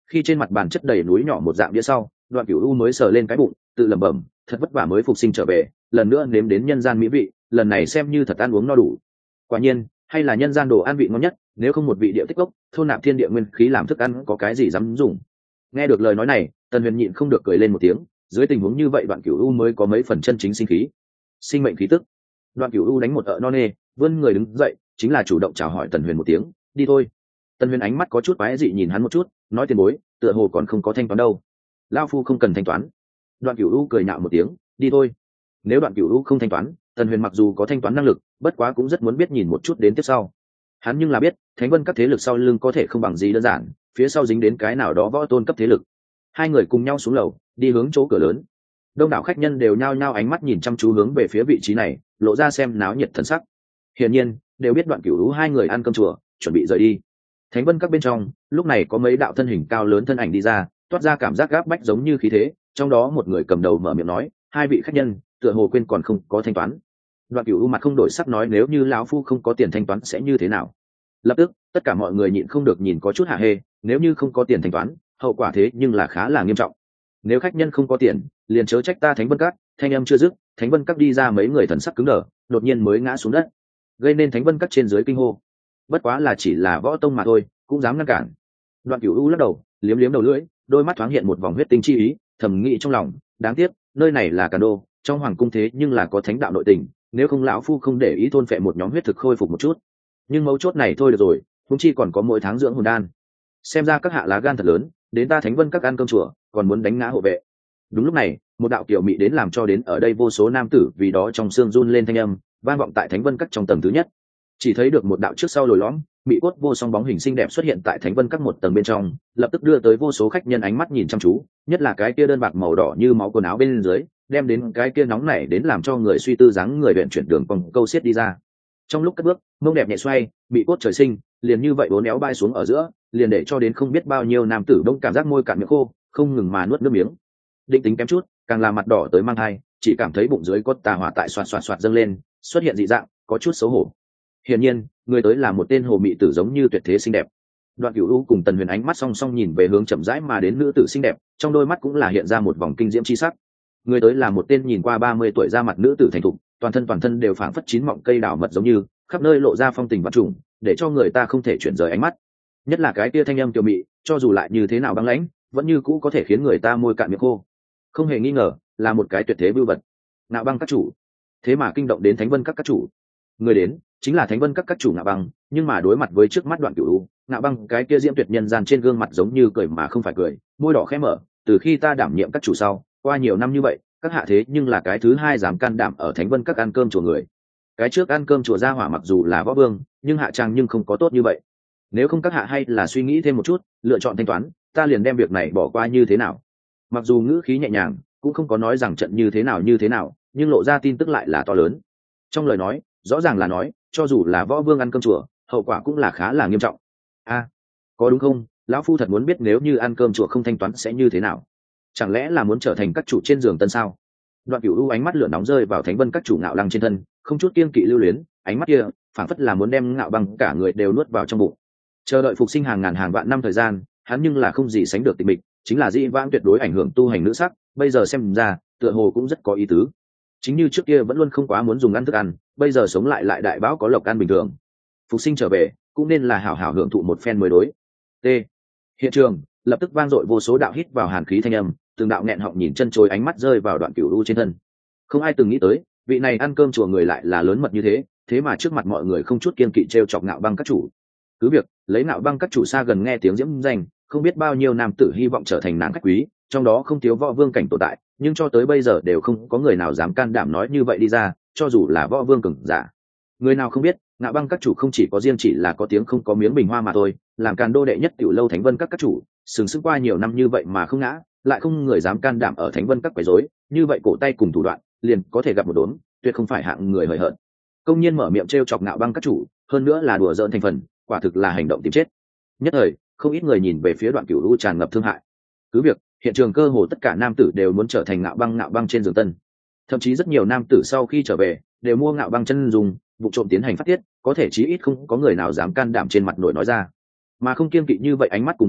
Khi trên mặt bàn chất đầy núi nhỏ một dạng đĩa sau, Đoạn Cửu U mới sờ lên cái bụng, tự lẩm bẩm, thật vất vả mới phục sinh trở về, lần nữa nếm đến nhân gian mỹ vị, lần này xem như thật ăn uống no đủ. Quả nhiên, hay là nhân gian đồ ăn vị ngon nhất, nếu không một vị địa tích gốc, thôn nạp thiên địa nguyên khí làm thức ăn có cái gì dám dùng. Nghe được lời nói này, Tần Huyền nhịn không được cười lên một tiếng, dưới tình huống như vậy Đoạn Cửu U mới có mấy phần chân chính sinh khí, sinh mệnh khí tức. Đoạn Cửu U đánh một no nê, vươn người đứng dậy, chính là chủ động chào hỏi Tần Huyền một tiếng, đi thôi. Tần Huyền ánh mắt có chút quái dị nhìn hắn một chút, nói tiền bối, tựa hồ còn không có thanh toán đâu. Lão phu không cần thanh toán. Đoạn Cửu U cười nhạo một tiếng, đi thôi. Nếu Đoạn Cửu U không thanh toán, Tần Huyền mặc dù có thanh toán năng lực, bất quá cũng rất muốn biết nhìn một chút đến tiếp sau. Hắn nhưng là biết, Thánh Vân các thế lực sau lưng có thể không bằng gì đơn giản, phía sau dính đến cái nào đó võ tôn cấp thế lực. Hai người cùng nhau xuống lầu, đi hướng chỗ cửa lớn. Đông đảo khách nhân đều nhao nhao ánh mắt nhìn chăm chú hướng về phía vị trí này, lộ ra xem náo nhiệt thần sắc. Hiển nhiên, đều biết Đoạn Cửu U hai người ăn cơm chùa, chuẩn bị rời đi. Thánh Vân các bên trong, lúc này có mấy đạo thân hình cao lớn thân ảnh đi ra, toát ra cảm giác gáp bách giống như khí thế, trong đó một người cầm đầu mở miệng nói, hai vị khách nhân, tựa hồ quên còn không có thanh toán. Đoạn Cửu U mặt không đổi sắc nói, nếu như lão phu không có tiền thanh toán sẽ như thế nào? Lập tức, tất cả mọi người nhịn không được nhìn có chút hạ hê, nếu như không có tiền thanh toán, hậu quả thế nhưng là khá là nghiêm trọng. Nếu khách nhân không có tiền, liền chớ trách ta Thánh Vân các. Thanh âm chưa dứt, Thánh Vân các đi ra mấy người thần sắc cứng đờ, đột nhiên mới ngã xuống đất, gây nên Thánh Vân các trên dưới kinh hô. Bất quá là chỉ là võ tông mà thôi, cũng dám ngăn cản. Đoạn Cửu U lắc đầu, liếm liếm đầu lưỡi, đôi mắt thoáng hiện một vòng huyết tinh chi ý, thầm nghĩ trong lòng, đáng tiếc, nơi này là Càn Đô, trong hoàng cung thế nhưng là có thánh đạo nội tình, nếu không lão phu không để ý thôn phệ một nhóm huyết thực khôi phục một chút. Nhưng mấu chốt này thôi được rồi, huống chi còn có mỗi tháng dưỡng hồn đan. Xem ra các hạ lá gan thật lớn, đến ta Thánh Vân các ăn cơm chùa, còn muốn đánh ngã hộ vệ. Đúng lúc này, một đạo kiểu mị đến làm cho đến ở đây vô số nam tử vì đó trong xương run lên thanh âm, vang vọng tại Thánh Vân các trong tầng thứ nhất. Chỉ thấy được một đạo trước sau lồi lõm, mị cốt vô song bóng hình xinh đẹp xuất hiện tại Thánh Vân các một tầng bên trong, lập tức đưa tới vô số khách nhân ánh mắt nhìn chăm chú, nhất là cái kia đơn bạc màu đỏ như máu quần áo bên dưới, đem đến cái kia nóng nảy đến làm cho người suy tư dáng người luyện chuyển đường vòng câu xiết đi ra. Trong lúc cất bước, mông đẹp nhẹ xoay, bị cốt trời sinh, liền như vậy uốn éo bay xuống ở giữa, liền để cho đến không biết bao nhiêu nam tử đông cảm giác môi cạn miệng khô, không ngừng mà nuốt nước miếng. Định tính kém chút, càng là mặt đỏ tới mang thai, chỉ cảm thấy bụng dưới có tà hỏa tại xoạt xoạt xoạt dâng lên, xuất hiện dị dạng, có chút xấu hổ. Hiển nhiên, người tới là một tên hồ mị tử giống như tuyệt thế xinh đẹp. Đoạn Cửu U cùng Tần Huyền ánh mắt song song nhìn về hướng chậm rãi mà đến nữ tử xinh đẹp, trong đôi mắt cũng là hiện ra một vòng kinh diễm chi sắc. Người tới là một tên nhìn qua 30 tuổi ra mặt nữ tử thành thục, toàn thân đều phảng phất chín mọng cây đào mật giống như, khắp nơi lộ ra phong tình vạn trùng, để cho người ta không thể chuyển rời ánh mắt. Nhất là cái kia thanh âm kiều mị, cho dù lại như thế nào băng lãnh, vẫn như cũ có thể khiến người ta môi cạn miệng khô. Không hề nghi ngờ, là một cái tuyệt thế vưu vật. Ngạo Băng các chủ, thế mà kinh động đến Thánh Vân các chủ. Người đến chính là Thánh Vân các chủ Ngạo Băng, nhưng mà đối mặt với trước mắt Đoạn Cửu U, Ngạo Băng cái kia diễm tuyệt nhân gian trên gương mặt giống như cười mà không phải cười, môi đỏ khẽ mở, từ khi ta đảm nhiệm các chủ sau, qua nhiều năm như vậy, các hạ thế nhưng là cái thứ hai dám can đảm ở Thánh Vân các ăn cơm chùa người. Cái trước ăn cơm chùa gia hỏa mặc dù là võ vương, nhưng hạ trang nhưng không có tốt như vậy. Nếu không các hạ hay là suy nghĩ thêm một chút, lựa chọn thanh toán, ta liền đem việc này bỏ qua như thế nào. Mặc dù ngữ khí nhẹ nhàng, cũng không có nói rằng trận như thế nào, nhưng lộ ra tin tức lại là to lớn. Trong lời nói, rõ ràng là nói, cho dù là võ vương ăn cơm chùa, hậu quả cũng là khá là nghiêm trọng. A, có đúng không? Lão phu thật muốn biết nếu như ăn cơm chùa không thanh toán sẽ như thế nào. Chẳng lẽ là muốn trở thành các chủ trên giường tân sao? Đoạn Cửu U ánh mắt lửa nóng rơi vào Thánh Vân các chủ Ngạo Lăng trên thân, không chút kiêng kỵ lưu luyến, ánh mắt kia phảng phất là muốn đem Ngạo Băng cả người đều nuốt vào trong bụng. Chờ đợi phục sinh hàng ngàn hàng vạn năm thời gian, hắn nhưng là không gì sánh được tịch mịch, chính là dĩ vãng tuyệt đối ảnh hưởng tu hành nữ sắc, bây giờ xem ra, tựa hồ cũng rất có ý tứ. Chính như trước kia vẫn luôn không quá muốn dùng ăn thức ăn, bây giờ sống lại lại đại bão có lộc ăn bình thường. Phục sinh trở về, cũng nên là hảo hảo hưởng thụ một phen mới đối. T. Hiện trường lập tức vang dội vô số đạo hít vào hàn khí thanh âm, từng đạo nghẹn họng nhìn chân chối ánh mắt rơi vào Đoạn Cửu U trên thân. Không ai từng nghĩ tới, vị này ăn cơm chùa người lại là lớn mật như thế, thế mà trước mặt mọi người không chút kiên kỵ trêu chọc Ngạo Băng các chủ. Cứ việc lấy Ngạo Băng các chủ xa gần nghe tiếng diễm danh, không biết bao nhiêu nam tử hy vọng trở thành nàng khách quý, trong đó không thiếu võ vương cảnh tồn tại, nhưng cho tới bây giờ đều không có người nào dám can đảm nói như vậy đi ra, cho dù là võ vương cường giả. Người nào không biết, Ngạo Băng các chủ không chỉ có riêng chỉ là có tiếng không có miếng bình hoa mà thôi, làm Càn Đô đệ nhất tiểu lâu Thánh Vân các các chủ, sừng sững qua nhiều năm như vậy mà không ngã, lại không người dám can đảm ở Thánh Vân các quấy rối, như vậy cổ tay cùng thủ đoạn, liền có thể gặp một đốn, tuyệt không phải hạng người hời hợt. Công nhiên mở miệng trêu chọc Ngạo Băng các chủ, hơn nữa là đùa giỡn thành phần, quả thực là hành động tìm chết. Nhất thời, không ít người nhìn về phía Đoạn Cửu U tràn ngập thương hại. Cứ việc, hiện trường cơ hồ tất cả nam tử đều muốn trở thành Ngạo Băng trên giường tân. Thậm chí rất nhiều nam tử sau khi trở về, đều mua Ngạo Băng chân dùng, vụ trộm tiến hành phát tiết, có thể chí ít không có người nào dám can đảm trên mặt nổi nói ra. Mà không kiêng kỵ như vậy ánh mắt cùng ngôn ngữ,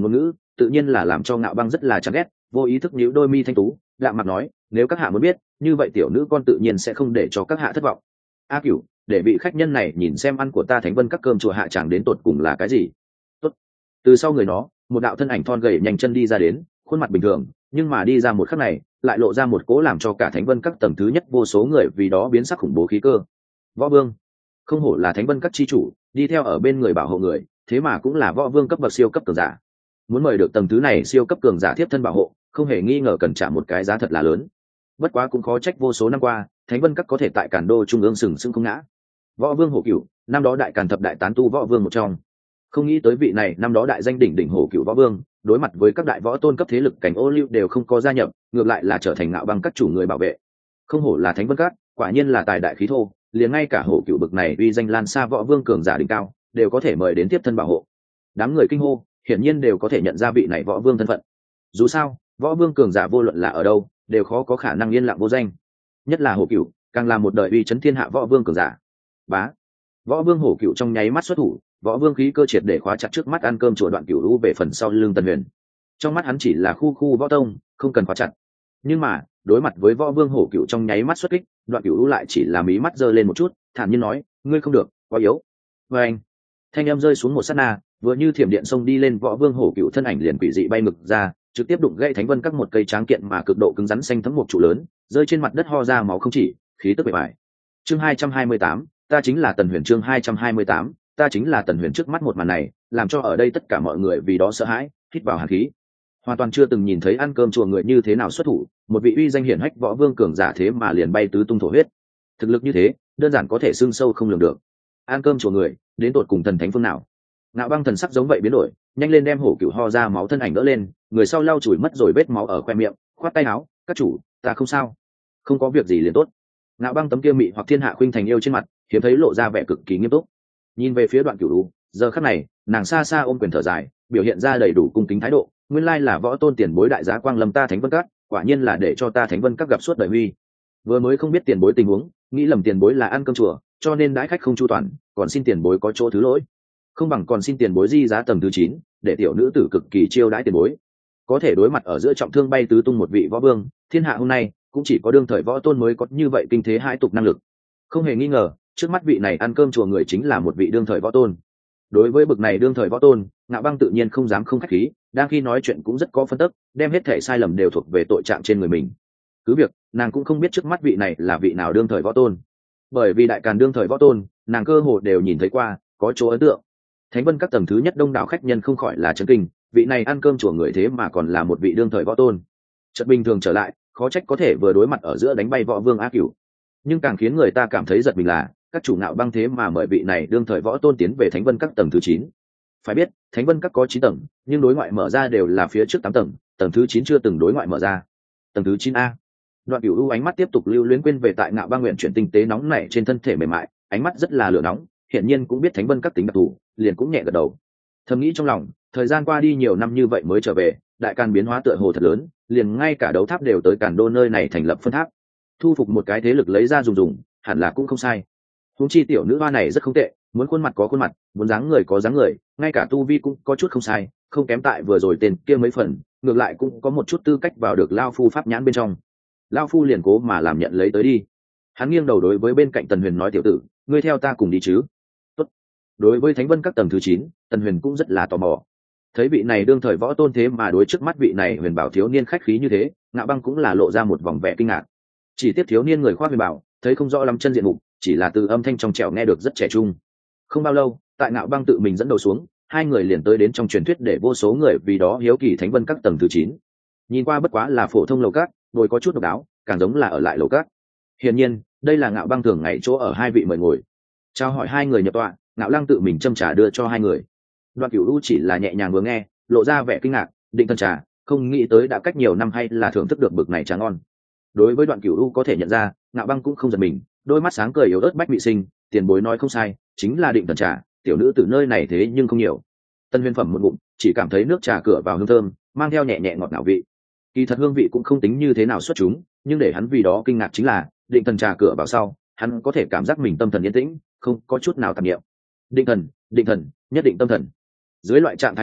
tự nhiên là làm cho Ngạo Băng rất là chán ghét, vô ý thức nhíu đôi mi thanh tú, đạm mặt nói, nếu các hạ muốn biết, như vậy tiểu nữ con tự nhiên sẽ không để cho các hạ thất vọng. A Cửu, để vị khách nhân này nhìn xem ăn của ta Thánh Vân các cơm chùa hạ tràng đến tột cùng là cái gì. Tốt. Từ sau người nó, một đạo thân ảnh thon gầy nhanh chân đi ra đến, khuôn mặt bình thường, nhưng mà đi ra một khắc này, lại lộ ra một cỗ làm cho cả Thánh Vân các tầng thứ nhất vô số người vì đó biến sắc khủng bố khí cơ. Võ Vương, không hổ là Thánh Vân các chi chủ, đi theo ở bên người bảo hộ người, thế mà cũng là Võ Vương cấp bậc siêu cấp cường giả. Muốn mời được tầng thứ này siêu cấp cường giả tiếp thân bảo hộ, không hề nghi ngờ cần trả một cái giá thật là lớn. Bất quá cũng khó trách vô số năm qua, Thánh Vân các có thể tại Càn Đô trung ương sừng sững không ngã. Võ Vương Hổ Cửu, năm đó đại Càn thập đại tán tu võ vương một trong. Không nghĩ tới vị này năm đó đại danh đỉnh đỉnh Hổ Cửu võ vương, đối mặt với các đại võ tôn cấp thế lực cảnh ô liu đều không có gia nhập, ngược lại là trở thành Ngạo Băng các chủ người bảo vệ. Không hổ là Thánh Vân các, quả nhiên là tài đại khí thô, liền ngay cả Hổ Cửu bực này uy danh lan xa võ vương cường giả đỉnh cao, đều có thể mời đến tiếp thân bảo hộ. Đám người kinh hô, hiển nhiên đều có thể nhận ra vị này võ vương thân phận. Dù sao, võ vương cường giả vô luận là ở đâu, đều khó có khả năng yên lặng vô danh. Nhất là Hổ Cửu, càng là một đời uy chấn thiên hạ võ vương cường giả. Bá, võ vương Hổ Cửu trong nháy mắt xuất thủ, võ vương khí cơ triệt để khóa chặt trước mắt ăn cơm chùa Đoạn Cửu lũ về phần sau lưng Tần Huyền. Trong mắt hắn chỉ là khu khu võ tông, không cần khóa chặt. Nhưng mà đối mặt với võ vương Hổ Cửu trong nháy mắt xuất kích, Đoạn Cửu lũ lại chỉ là mí mắt giơ lên một chút, thản nhiên nói, ngươi không được, quá yếu. Và anh, thanh âm rơi xuống một sát na, vừa như thiểm điện xông đi lên, võ vương Hổ Cửu thân ảnh liền quỷ dị bay ngược ra, trực tiếp đụng gãy Thánh Vân các một cây tráng kiện mà cực độ cứng rắn xanh thấm một trụ lớn, rơi trên mặt đất ho ra máu không chỉ, khí tức bề bại. Chương 228, ta chính là Tần Huyền. Chương 228, ta chính là Tần Huyền. Trước mắt một màn này, làm cho ở đây tất cả mọi người vì đó sợ hãi, hít vào hàn khí. Hoàn toàn chưa từng nhìn thấy ăn cơm chùa người như thế nào xuất thủ, một vị uy danh hiển hách võ vương cường giả thế mà liền bay tứ tung thổ huyết. Thực lực như thế, đơn giản có thể xương sâu không lường được. Ăn cơm chùa người, đến tột cùng thần thánh phương nào? Ngạo Băng thần sắc giống vậy biến đổi, nhanh lên đem Hổ Cửu ho ra máu thân ảnh đỡ lên, người sau lau chùi mất rồi vết máu ở khoe miệng, khoát tay áo, các chủ, ta không sao, không có việc gì liền tốt. Ngạo Băng tấm kia mị hoặc thiên hạ khuynh thành yêu trên mặt, hiếm thấy lộ ra vẻ cực kỳ nghiêm túc. Nhìn về phía Đoạn Cửu lũ, giờ khắc này, nàng xa xa ôm quyền thở dài, biểu hiện ra đầy đủ cung kính thái độ. Nguyên lai là võ tôn tiền bối đại giá quang lâm ta Thánh Vân các, quả nhiên là để cho ta Thánh Vân các gặp suốt đời huy. Vừa mới không biết tiền bối tình huống, nghĩ lầm tiền bối là ăn cơm chùa, cho nên đãi khách không chu toàn, còn xin tiền bối có chỗ thứ lỗi. Không bằng còn xin tiền bối di giá tầng thứ 9, để tiểu nữ tử cực kỳ chiêu đãi tiền bối. Có thể đối mặt ở giữa trọng thương bay tứ tung một vị võ vương, thiên hạ hôm nay cũng chỉ có đương thời võ tôn mới có như vậy kinh thế hai tục năng lực. Không hề nghi ngờ, trước mắt vị này ăn cơm chùa người chính là một vị đương thời võ tôn. Đối với bậc này đương thời võ tôn, Ngạo Băng tự nhiên không dám không khách khí, đang khi nói chuyện cũng rất có phân tích, đem hết thể sai lầm đều thuộc về tội trạng trên người mình. Cứ việc nàng cũng không biết trước mắt vị này là vị nào đương thời võ tôn, bởi vì đại Càn đương thời võ tôn, nàng cơ hồ đều nhìn thấy qua, có chỗ ấn tượng. Thánh Vân các tầng thứ nhất đông đảo khách nhân không khỏi là chấn kinh, vị này ăn cơm chùa người thế mà còn là một vị đương thời võ tôn. Chợt bình thường trở lại, khó trách có thể vừa đối mặt ở giữa đánh bay võ vương A Cửu. Nhưng càng khiến người ta cảm thấy giật mình là, các chủ Ngạo Băng thế mà mời vị này đương thời võ tôn tiến về Thánh Vân các tầng thứ 9. Phải biết, Thánh Vân các có 9 tầng, nhưng đối ngoại mở ra đều là phía trước 8 tầng, tầng thứ 9 chưa từng đối ngoại mở ra. Tầng thứ 9A. Đoạn Cửu u ánh mắt tiếp tục lưu luyến quên về tại Ngạo Băng nguyện chuyển tinh tế nóng nảy trên thân thể mềm mại, ánh mắt rất là lửa nóng, hiển nhiên cũng biết Thánh Vân các tính đặc thù, liền cũng nhẹ gật đầu. Thầm nghĩ trong lòng, thời gian qua đi nhiều năm như vậy mới trở về, đại Càn biến hóa tựa hồ thật lớn, liền ngay cả đấu tháp đều tới Càn Đô nơi này thành lập phân tháp. Thu phục một cái thế lực lấy ra dùng, hẳn là cũng không sai. Huống chi tiểu nữ hoa này rất không tệ, muốn khuôn mặt có khuôn mặt, muốn dáng người có dáng người, ngay cả tu vi cũng có chút không sai, không kém tại vừa rồi tên kia mấy phần, ngược lại cũng có một chút tư cách vào được lao phu pháp nhãn bên trong. Lao phu liền cố mà làm nhận lấy tới đi. Hắn nghiêng đầu đối với bên cạnh Tần Huyền nói, tiểu tử, ngươi theo ta cùng đi chứ? Tốt. Đối với Thánh Vân các tầng thứ 9, Tần Huyền cũng rất là tò mò. Thấy vị này đương thời võ tôn thế mà đối trước mắt vị này huyền bảo thiếu niên khách khí như thế, Ngạo Băng cũng là lộ ra một vòng vẻ kinh ngạc. Chỉ tiếp thiếu niên người khoác huyền bảo, thấy không rõ lắm chân diện mục, chỉ là từ âm thanh trong trẻo nghe được rất trẻ trung. Không bao lâu, tại Ngạo Băng tự mình dẫn đầu xuống, hai người liền tới đến trong truyền thuyết để vô số người vì đó hiếu kỳ Thánh Vân các tầng thứ 9. Nhìn qua bất quá là phổ thông lầu các, ngồi có chút độc đáo, càng giống là ở lại lầu các. Hiển nhiên, đây là Ngạo Băng thường ngày chỗ ở hai vị mời ngồi. Chào hỏi hai người nhập tọa, Ngạo Lăng tự mình châm trà đưa cho hai người. Đoạn Cửu u chỉ là nhẹ nhàng vừa nghe, lộ ra vẻ kinh ngạc, định thân trà, không nghĩ tới đã cách nhiều năm hay là thưởng thức được bực này trà ngon. Đối với Đoạn Cửu u có thể nhận ra, Ngạo Băng cũng không giật mình, đôi mắt sáng cười yếu ớt bách vị sinh, tiền bối nói không sai, chính là định thần trà, tiểu nữ từ nơi này thế nhưng không nhiều. Tân Huyền phẩm một ngụm, chỉ cảm thấy nước trà cửa vào hương thơm, mang theo nhẹ nhẹ ngọt ngào vị. Kỳ thật hương vị cũng không tính như thế nào xuất chúng, nhưng để hắn vì đó kinh ngạc chính là, định thần trà cửa vào sau, hắn có thể cảm giác mình tâm thần yên tĩnh, không có chút nào tạp niệm. Định thần, nhất định tâm thần. Dưới loại trạng thái này,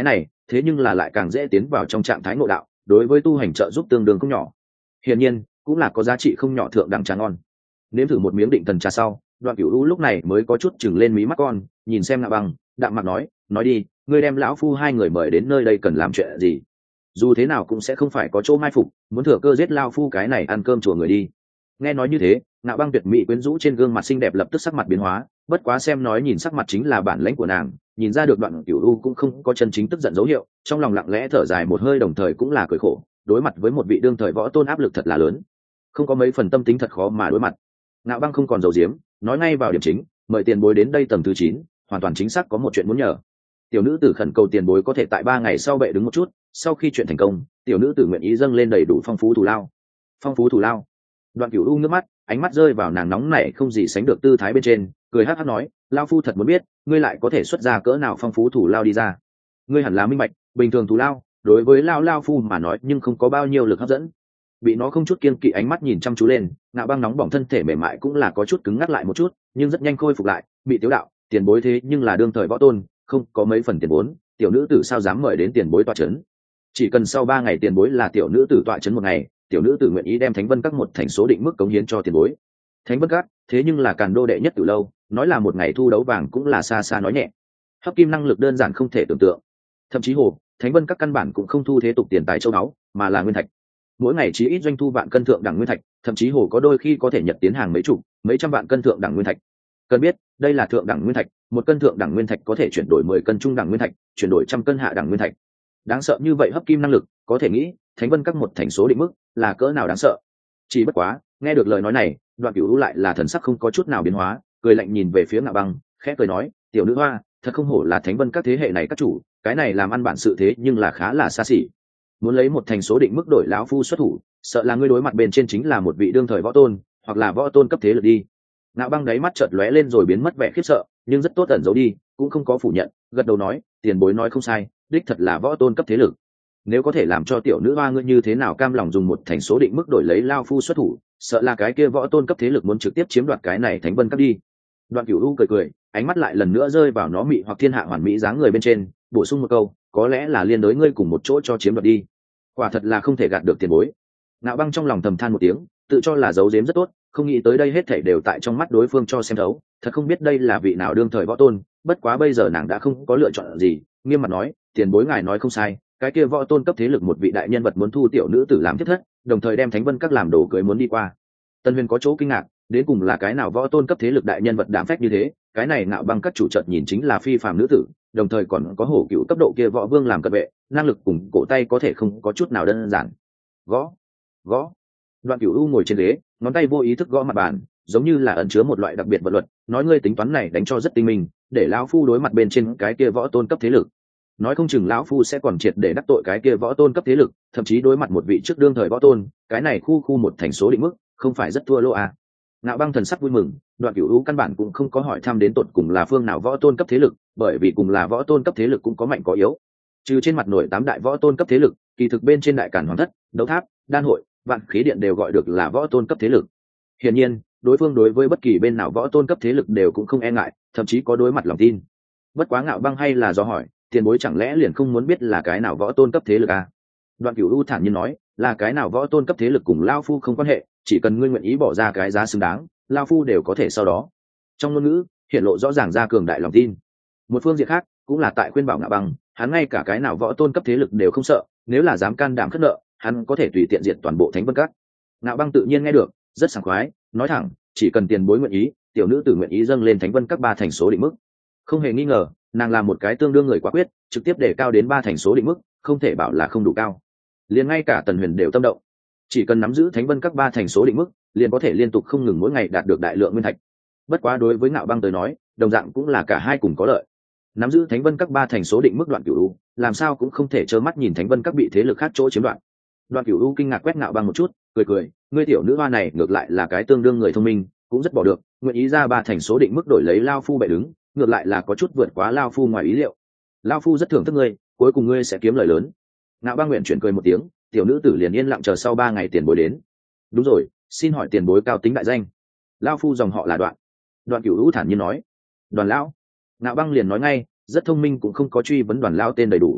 thế nhưng là lại càng dễ tiến vào trong trạng thái ngộ đạo, đối với tu hành trợ giúp tương đương không nhỏ. Hiển nhiên cũng là có giá trị không nhỏ thượng đẳng trà ngon. Nếm thử một miếng định thần trà sau, Đoạn Cửu U lúc này mới có chút chừng lên mí mắt con, nhìn xem Ngạo Băng, đạm mạc nói đi, ngươi đem lão phu hai người mời đến nơi đây cần làm chuyện gì? Dù thế nào cũng sẽ không phải có chỗ mai phục, muốn thừa cơ giết lão phu cái này ăn cơm chùa người đi. Nghe nói như thế, Ngạo Băng tuyệt mỹ quyến rũ trên gương mặt xinh đẹp lập tức sắc mặt biến hóa, bất quá xem nói nhìn sắc mặt chính là bản lãnh của nàng, nhìn ra được Đoạn Cửu U cũng không có chân chính tức giận dấu hiệu, trong lòng lặng lẽ thở dài một hơi, đồng thời cũng là cười khổ, đối mặt với một vị đương thời võ tôn áp lực thật là lớn, không có mấy phần tâm tính thật khó mà đối mặt. Ngạo Băng không còn giấu giếm, nói ngay vào điểm chính, mời tiền bối đến đây tầng thứ 9, hoàn toàn chính xác có một chuyện muốn nhờ. Tiểu nữ tử khẩn cầu tiền bối có thể tại 3 ngày sau bệ đứng một chút, sau khi chuyện thành công, tiểu nữ tử nguyện ý dâng lên đầy đủ phong phú thù lao. Phong phú thù lao? Đoạn Cửu U nước mắt, ánh mắt rơi vào nàng nóng nảy không gì sánh được tư thái bên trên, cười hắc hắc nói, lão phu thật muốn biết, ngươi lại có thể xuất ra cỡ nào phong phú thù lao đi ra. Ngươi hẳn là minh bạch, bình thường thù lao, đối với lão phu mà nói nhưng không có bao nhiêu lực hấp dẫn. Bị nó không chút kiêng kỵ ánh mắt nhìn chăm chú lên, Ngạo Băng nóng bỏng thân thể mềm mại cũng là có chút cứng ngắc lại một chút, nhưng rất nhanh khôi phục lại, bị tiếu đạo, tiền bối thế nhưng là đương thời võ tôn, không có mấy phần tiền vốn, tiểu nữ tử sao dám mời đến tiền bối tọa chấn? Chỉ cần sau 3 ngày tiền bối là tiểu nữ tử tọa chấn một ngày, tiểu nữ tử nguyện ý đem Thánh Vân Các một thành số định mức cống hiến cho tiền bối. Thánh Vân Các thế nhưng là Càn Đô đệ nhất từ lâu, nói là một ngày thu đấu vàng cũng là xa xa nói nhẹ. Hấp kim năng lực đơn giản không thể tưởng tượng. Thậm chí hồ, Thánh Vân Các căn bản cũng không thu thế tục tiền tài châu báu, mà là nguyên thạch. Mỗi ngày chỉ ít doanh thu vạn cân thượng đẳng nguyên thạch, thậm chí hồ có đôi khi có thể nhật tiến hàng mấy chục, mấy trăm vạn cân thượng đẳng nguyên thạch. Cần biết, đây là thượng đẳng nguyên thạch, một cân thượng đẳng nguyên thạch có thể chuyển đổi 10 cân trung đẳng nguyên thạch, chuyển đổi trăm cân hạ đẳng nguyên thạch. Đáng sợ như vậy hấp kim năng lực, có thể nghĩ, Thánh Vân Các một thành số định mức là cỡ nào đáng sợ. Chỉ bất quá, nghe được lời nói này, Đoạn Cửu U lại là thần sắc không có chút nào biến hóa, cười lạnh nhìn về phía Ngạo Băng, khẽ cười nói, tiểu nữ hoa, thật không hổ là Thánh Vân Các thế hệ này các chủ, cái này làm ăn bản sự thế nhưng là khá là xa xỉ. Muốn lấy một thành số định mức đổi lão phu xuất thủ, sợ là ngươi đối mặt bên trên chính là một vị đương thời võ tôn, hoặc là võ tôn cấp thế lực đi. Ngạo Băng đáy mắt chợt lóe lên rồi biến mất vẻ khiếp sợ, nhưng rất tốt ẩn giấu đi, cũng không có phủ nhận, gật đầu nói, tiền bối nói không sai, đích thật là võ tôn cấp thế lực. Nếu có thể làm cho tiểu nữ hoa ngươi như thế nào cam lòng dùng một thành số định mức đổi lấy lao phu xuất thủ, sợ là cái kia võ tôn cấp thế lực muốn trực tiếp chiếm đoạt cái này Thánh Vân Các đi. Đoạn Cửu U cười cười, ánh mắt lại lần nữa rơi vào nó mị hoặc thiên hạ hoàn mỹ dáng người bên trên, bổ sung một câu, có lẽ là liên đối ngươi cùng một chỗ cho chiếm đoạt đi. Quả thật là không thể gạt được tiền bối. Ngạo Băng trong lòng thầm than một tiếng, tự cho là giấu giếm rất tốt, không nghĩ tới đây hết thảy đều tại trong mắt đối phương cho xem thấu, thật không biết đây là vị nào đương thời võ tôn, bất quá bây giờ nàng đã không có lựa chọn gì, nghiêm mặt nói, tiền bối ngài nói không sai, cái kia võ tôn cấp thế lực một vị đại nhân vật muốn thu tiểu nữ tử làm thiết thất, đồng thời đem Thánh Vân Các làm đồ cưới muốn đi qua. Tân Huyền có chỗ kinh ngạc, đến cùng là cái nào võ tôn cấp thế lực đại nhân vật đảm phách như thế, cái này Ngạo Băng các chủ chợt nhìn chính là phi phàm nữ tử, đồng thời còn có hổ cựu cấp độ kia võ vương làm cận vệ, năng lực cùng cổ tay có thể không có chút nào đơn giản. Gõ, gõ. Đoạn Cửu U ngồi trên ghế, ngón tay vô ý thức gõ mặt bàn, giống như là ẩn chứa một loại đặc biệt vật luật, nói ngươi tính toán này đánh cho rất tinh minh, để lão phu đối mặt bên trên cái kia võ tôn cấp thế lực. Nói không chừng lão phu sẽ còn triệt để đắc tội cái kia võ tôn cấp thế lực, thậm chí đối mặt một vị trước đương thời võ tôn, cái này khu một thành số định mức, không phải rất thua lỗ à. Ngạo Băng thần sắc vui mừng, Đoạn Cửu U căn bản cũng không có hỏi thăm đến tột cùng là phương nào võ tôn cấp thế lực, bởi vì cùng là võ tôn cấp thế lực cũng có mạnh có yếu. Trừ trên mặt nổi 8 đại võ tôn cấp thế lực, kỳ thực bên trên đại cản hoàng thất, đấu tháp, đan hội, vạn khí điện đều gọi được là võ tôn cấp thế lực. Hiển nhiên, đối phương đối với bất kỳ bên nào võ tôn cấp thế lực đều cũng không e ngại, thậm chí có đối mặt lòng tin. Bất quá Ngạo Băng hay là do hỏi, tiền bối chẳng lẽ liền không muốn biết là cái nào võ tôn cấp thế lực à? Đoạn Cửu U thản nhiên nói, là cái nào võ tôn cấp thế lực cùng lao phu không quan hệ, chỉ cần ngươi nguyện ý bỏ ra cái giá xứng đáng, lao phu đều có thể sau đó. Trong ngôn ngữ hiện lộ rõ ràng ra cường đại lòng tin. Một phương diện khác cũng là tại khuyên bảo Ngạo Băng, hắn ngay cả cái nào võ tôn cấp thế lực đều không sợ, nếu là dám can đảm khất nợ, hắn có thể tùy tiện diệt toàn bộ Thánh Vân Các. Ngạo Băng tự nhiên nghe được, rất sảng khoái, nói thẳng, chỉ cần tiền bối nguyện ý, tiểu nữ tử nguyện ý dâng lên Thánh Vân Các 3 thành số định mức. Không hề nghi ngờ, nàng là một cái tương đương người quả quyết, trực tiếp để cao đến 3 thành số định mức, không thể bảo là không đủ cao. Liền ngay cả Tần Huyền đều tâm động. Chỉ cần nắm giữ Thánh Vân Các 3 thành số định mức, liền có thể liên tục không ngừng mỗi ngày đạt được đại lượng nguyên thạch. Bất quá đối với Ngạo Băng tới nói, đồng dạng cũng là cả hai cùng có lợi. Nắm giữ Thánh Vân Các 3 thành số định mức Đoạn Cửu U, làm sao cũng không thể trơ mắt nhìn Thánh Vân Các bị thế lực khác chỗ chiếm đoạt. Đoạn Cửu U kinh ngạc quét Ngạo Băng một chút, cười cười, ngươi tiểu nữ hoa này ngược lại là cái tương đương người thông minh, cũng rất bỏ được, nguyện ý ra 3 thành số định mức đổi lấy lao phu bệ đứng, ngược lại là có chút vượt quá lao phu ngoài ý liệu. Lao phu rất thưởng thức ngươi, cuối cùng ngươi sẽ kiếm lời lớn. Ngạo Băng nguyện chuyển cười một tiếng, tiểu nữ tử liền yên lặng chờ sau 3 ngày tiền bối đến. Đúng rồi, xin hỏi tiền bối cao tính đại danh? Lao phu dòng họ là Đoạn. Đoạn Cửu U thản nhiên nói. Đoàn lão. Ngạo Băng liền nói ngay, rất thông minh cũng không có truy vấn Đoàn lão tên đầy đủ.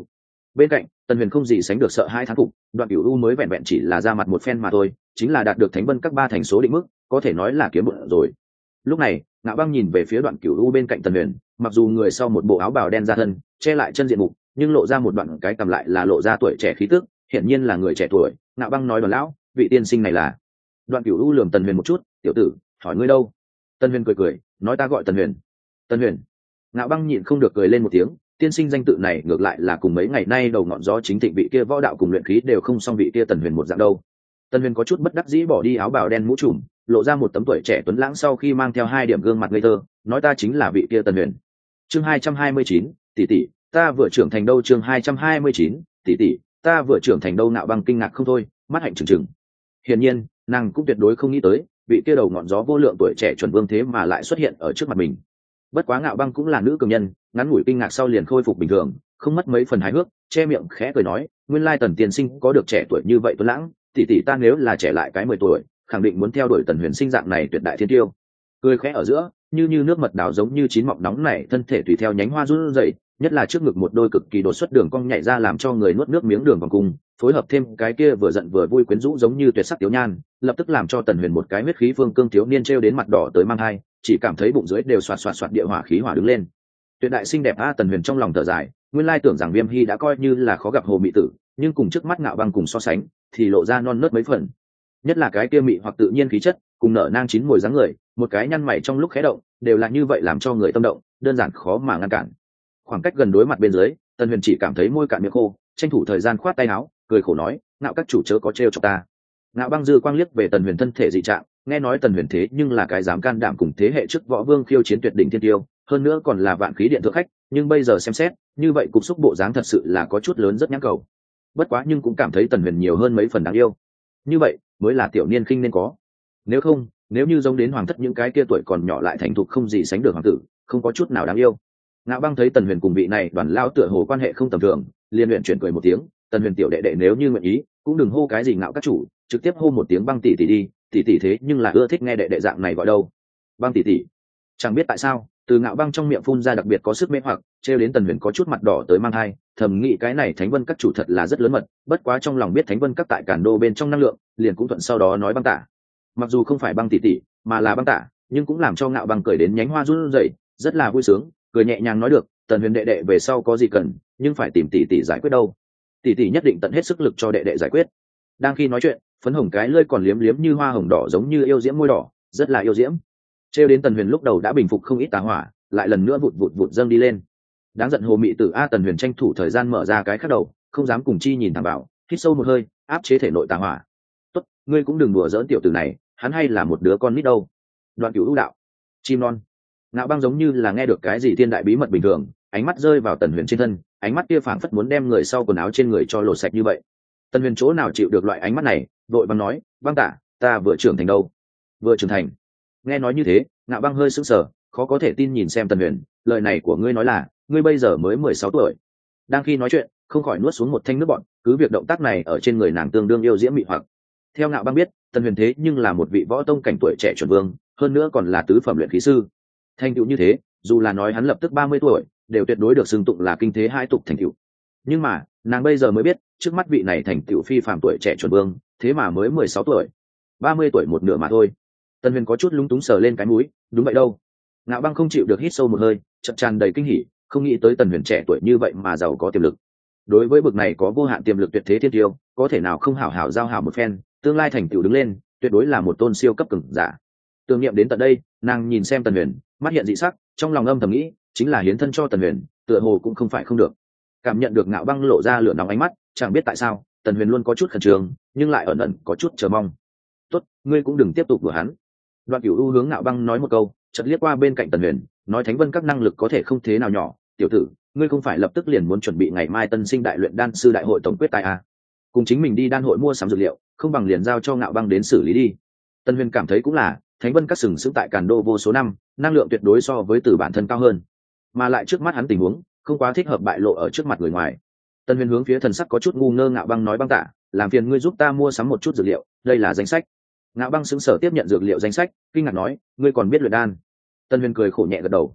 Bên cạnh Tần Huyền không gì sánh được sợ hai thán phục, Đoạn Cửu U mới vẹn vẹn chỉ là ra mặt một phen mà thôi, chính là đạt được Thánh Vân các ba thành số định mức, có thể nói là kiếm bụng rồi. Lúc này Ngạo Băng nhìn về phía Đoạn Cửu U bên cạnh Tần Huyền, mặc dù người sau một bộ áo bào đen ra thân che lại chân diện mục, nhưng lộ ra một đoạn cái cầm lại là lộ ra tuổi trẻ khí tức, hiển nhiên là người trẻ tuổi. Ngạo Băng nói: Đoàn lão, vị tiên sinh này là? Đoạn Cửu U lườm Tần Huyền một chút: tiểu tử, hỏi ngươi đâu? Tần Huyền cười cười nói: ta gọi Tần Huyền. Tần Huyền. Ngạo Băng nhịn không được cười lên một tiếng, tiên sinh danh tự này ngược lại là cùng mấy ngày nay đầu ngọn gió chính thịnh vị kia võ đạo cùng luyện khí đều không song vị kia Tần Huyền một dạng đâu. Tần Huyền có chút bất đắc dĩ bỏ đi áo bào đen mũ trùm, lộ ra một tấm tuổi trẻ tuấn lãng sau khi mang theo hai điểm gương mặt ngây thơ, nói: ta chính là vị kia Tần Huyền. Chương 229, tỷ tỷ, ta vừa trưởng thành đâu. Chương 229, tỷ tỷ, ta vừa trưởng thành đâu. Ngạo Băng kinh ngạc không thôi, mắt hạnh trừng trừng. Hiển nhiên nàng cũng tuyệt đối không nghĩ tới vị kia đầu ngọn gió vô lượng tuổi trẻ chuẩn vương thế mà lại xuất hiện ở trước mặt mình. Bất quá Ngạo Băng cũng là nữ cường nhân, ngắn ngủi kinh ngạc sau liền khôi phục bình thường, không mất mấy phần hài hước, che miệng khẽ cười nói: nguyên lai Tần tiên sinh có được trẻ tuổi như vậy tuấn lãng, tỷ tỷ ta nếu là trẻ lại cái 10 tuổi khẳng định muốn theo đuổi Tần Huyền sinh dạng này tuyệt đại thiên tiêu. Cười khẽ ở giữa, như nước mật đào giống như chín mọng nóng này, thân thể tùy theo nhánh hoa run rẩy, nhất là trước ngực một đôi cực kỳ đột xuất đường cong nhảy ra làm cho người nuốt nước miếng đường vòng cung, phối hợp thêm cái kia vừa giận vừa vui quyến rũ giống như tuyệt sắc tiểu nhan, lập tức làm cho Tần Huyền một cái huyết khí phương cương thiếu niên treo đến mặt đỏ tới mang hai, chỉ cảm thấy bụng dưới đều xoạt xoạt xoạt địa hỏa khí hỏa đứng lên. Tuyệt đại xinh đẹp a. Tần Huyền trong lòng thở dài, nguyên lai tưởng rằng Viêm Hy đã coi như là khó gặp hồ mị tử, nhưng cùng trước mắt Ngạo Băng cùng so sánh thì lộ ra non nớt mấy phần. Nhất là cái kia mị hoặc tự nhiên khí chất, cùng nở nang chín mùi dáng người, một cái nhăn mày trong lúc khẽ động đều là như vậy làm cho người tâm động, đơn giản khó mà ngăn cản. Khoảng cách gần đối mặt bên dưới, Tần Huyền chỉ cảm thấy môi cạn miệng khô, tranh thủ thời gian khoát tay áo, cười khổ nói: Ngạo các chủ chớ có trêu chọc ta. Ngạo Băng dư quang liếc về Tần Huyền thân thể dị trạng, nghe nói Tần Huyền thế nhưng là cái dám can đảm cùng thế hệ trước võ vương khiêu chiến tuyệt đỉnh thiên tiêu, hơn nữa còn là vạn khí điện thượng khách, nhưng bây giờ xem xét, như vậy cục xúc bộ dáng thật sự là có chút lớn rất nhãn cầu. Bất quá nhưng cũng cảm thấy Tần Huyền nhiều hơn mấy phần đáng yêu. Như vậy mới là tiểu niên khinh nên có. Nếu không, nếu như giống đến hoàng thất những cái kia tuổi còn nhỏ lại thành thục không gì sánh được hoàng tử, không có chút nào đáng yêu. Ngạo Băng thấy Tần Huyền cùng vị này Đoàn lao tựa hồ quan hệ không tầm thường, liền luyện chuyển cười một tiếng: Tần Huyền tiểu đệ đệ nếu như nguyện ý, cũng đừng hô cái gì Ngạo các chủ, trực tiếp hô một tiếng Băng tỷ tỷ đi, tỷ tỷ thế nhưng là ưa thích nghe đệ đệ dạng này gọi đâu. Băng tỷ tỷ. Chẳng biết tại sao, từ Ngạo Băng trong miệng phun ra đặc biệt có sức mê hoặc, trêu đến Tần Huyền có chút mặt đỏ tới mang hai, thầm nghĩ cái này Thánh Vân các chủ thật là rất lớn mật, bất quá trong lòng biết Thánh Vân các tại Cản Đô bên trong năng lượng, liền cũng thuận sau đó nói Băng tả. Mặc dù không phải Băng tỷ tỷ, mà là Băng tả, nhưng cũng làm cho Ngạo Băng cười đến nhánh hoa run rẩy, rất là vui sướng, cười nhẹ nhàng nói: được, Tần Huyền đệ đệ về sau có gì cần, nhưng phải tìm tỷ tỷ giải quyết đâu. Tỷ tỷ nhất định tận hết sức lực cho đệ đệ giải quyết. Đang khi nói chuyện, phấn hồng cái lưỡi còn liếm liếm như hoa hồng đỏ giống như yêu diễm môi đỏ, rất là yêu diễm. Trêu đến Tần Huyền lúc đầu đã bình phục không ít tà hỏa, lại lần nữa vụt vụt vụt dâng đi lên. Đáng giận hồ mị tử a. Tần Huyền tranh thủ thời gian mở ra cái khác đầu, không dám cùng chi nhìn thẳng vào, hít sâu một hơi, áp chế thể nội tà hỏa. Tốt, ngươi cũng đừng đùa giỡn tiểu tử này, hắn hay là một đứa con nít đâu. Đoạn Cửu ưu đạo: chim non. Ngạo Băng giống như là nghe được cái gì thiên đại bí mật bình thường, ánh mắt rơi vào Tần Huyền trên thân, ánh mắt kia phảng phất muốn đem người sau quần áo trên người cho lột sạch như vậy. Tần Huyền chỗ nào chịu được loại ánh mắt này, vội vàng nói: Băng tả, ta vừa trưởng thành đâu. Vừa trưởng thành? Nghe nói như thế, Ngạo Băng hơi sững sờ, khó có thể tin nhìn xem Tần Huyền, lời này của ngươi nói là ngươi bây giờ mới 16 tuổi? Đang khi nói chuyện, không khỏi nuốt xuống một thanh nước bọt, cứ việc động tác này ở trên người nàng tương đương yêu diễm mị hoặc. Theo Ngạo Băng biết, Tần Huyền thế nhưng là một vị võ tông cảnh tuổi trẻ chuẩn vương, hơn nữa còn là tứ phẩm luyện khí sư. Thành tựu như thế, dù là nói hắn lập tức 30 tuổi, đều tuyệt đối được xưng tụng là kinh thế hai tục thành tựu. Nhưng mà, nàng bây giờ mới biết, trước mắt vị này thành tựu phi phàm tuổi trẻ chuẩn vương, thế mà mới 16 tuổi. 30 tuổi một nửa mà thôi. Tần Huyền có chút lúng túng sờ lên cái mũi, đúng vậy đâu. Ngạo Băng không chịu được hít sâu một hơi, chậm tràn đầy kinh hỉ, không nghĩ tới Tần Huyền trẻ tuổi như vậy mà giàu có tiềm lực. Đối với bậc này có vô hạn tiềm lực tuyệt thế thiên tiêu, có thể nào không hảo hảo giao hảo một phen, tương lai thành tựu đứng lên, tuyệt đối là một tôn siêu cấp cường giả. Tưởng niệm đến tận đây, nàng nhìn xem Tần Huyền, mắt hiện dị sắc, trong lòng âm thầm nghĩ, chính là hiến thân cho Tần Huyền, tựa hồ cũng không phải không được. Cảm nhận được Ngạo Băng lộ ra lửa nóng ánh mắt, chẳng biết tại sao, Tần Huyền luôn có chút khẩn trương, nhưng lại ẩn ẩn có chút chờ mong. Tốt, ngươi cũng đừng tiếp tục đùa hắn. Đoạn Cửu U hướng Ngạo Băng nói một câu, chợt liếc qua bên cạnh Tần Huyền, nói: Thánh Vân các năng lực có thể không thế nào nhỏ, tiểu tử, ngươi không phải lập tức liền muốn chuẩn bị ngày mai tân sinh đại luyện đan sư đại hội tổng quyết tài à? Cùng chính mình đi đan hội mua sắm dược liệu, không bằng liền giao cho Ngạo Băng đến xử lý đi. Tần Huyền cảm thấy cũng là, Thánh Vân các sừng sững tại Càn Đô vô số năm, năng lượng tuyệt đối so với từ bản thân cao hơn, mà lại trước mắt hắn tình huống không quá thích hợp bại lộ ở trước mặt người ngoài. Tần Huyền hướng phía thần sắc có chút ngu ngơ Ngạo Băng nói: Băng tả, làm phiền ngươi giúp ta mua sắm một chút dược liệu, đây là danh sách. Ngạo Băng sững sờ tiếp nhận dược liệu danh sách, kinh ngạc nói: ngươi còn biết luyện đan? Tần Huyền cười khổ nhẹ gật đầu.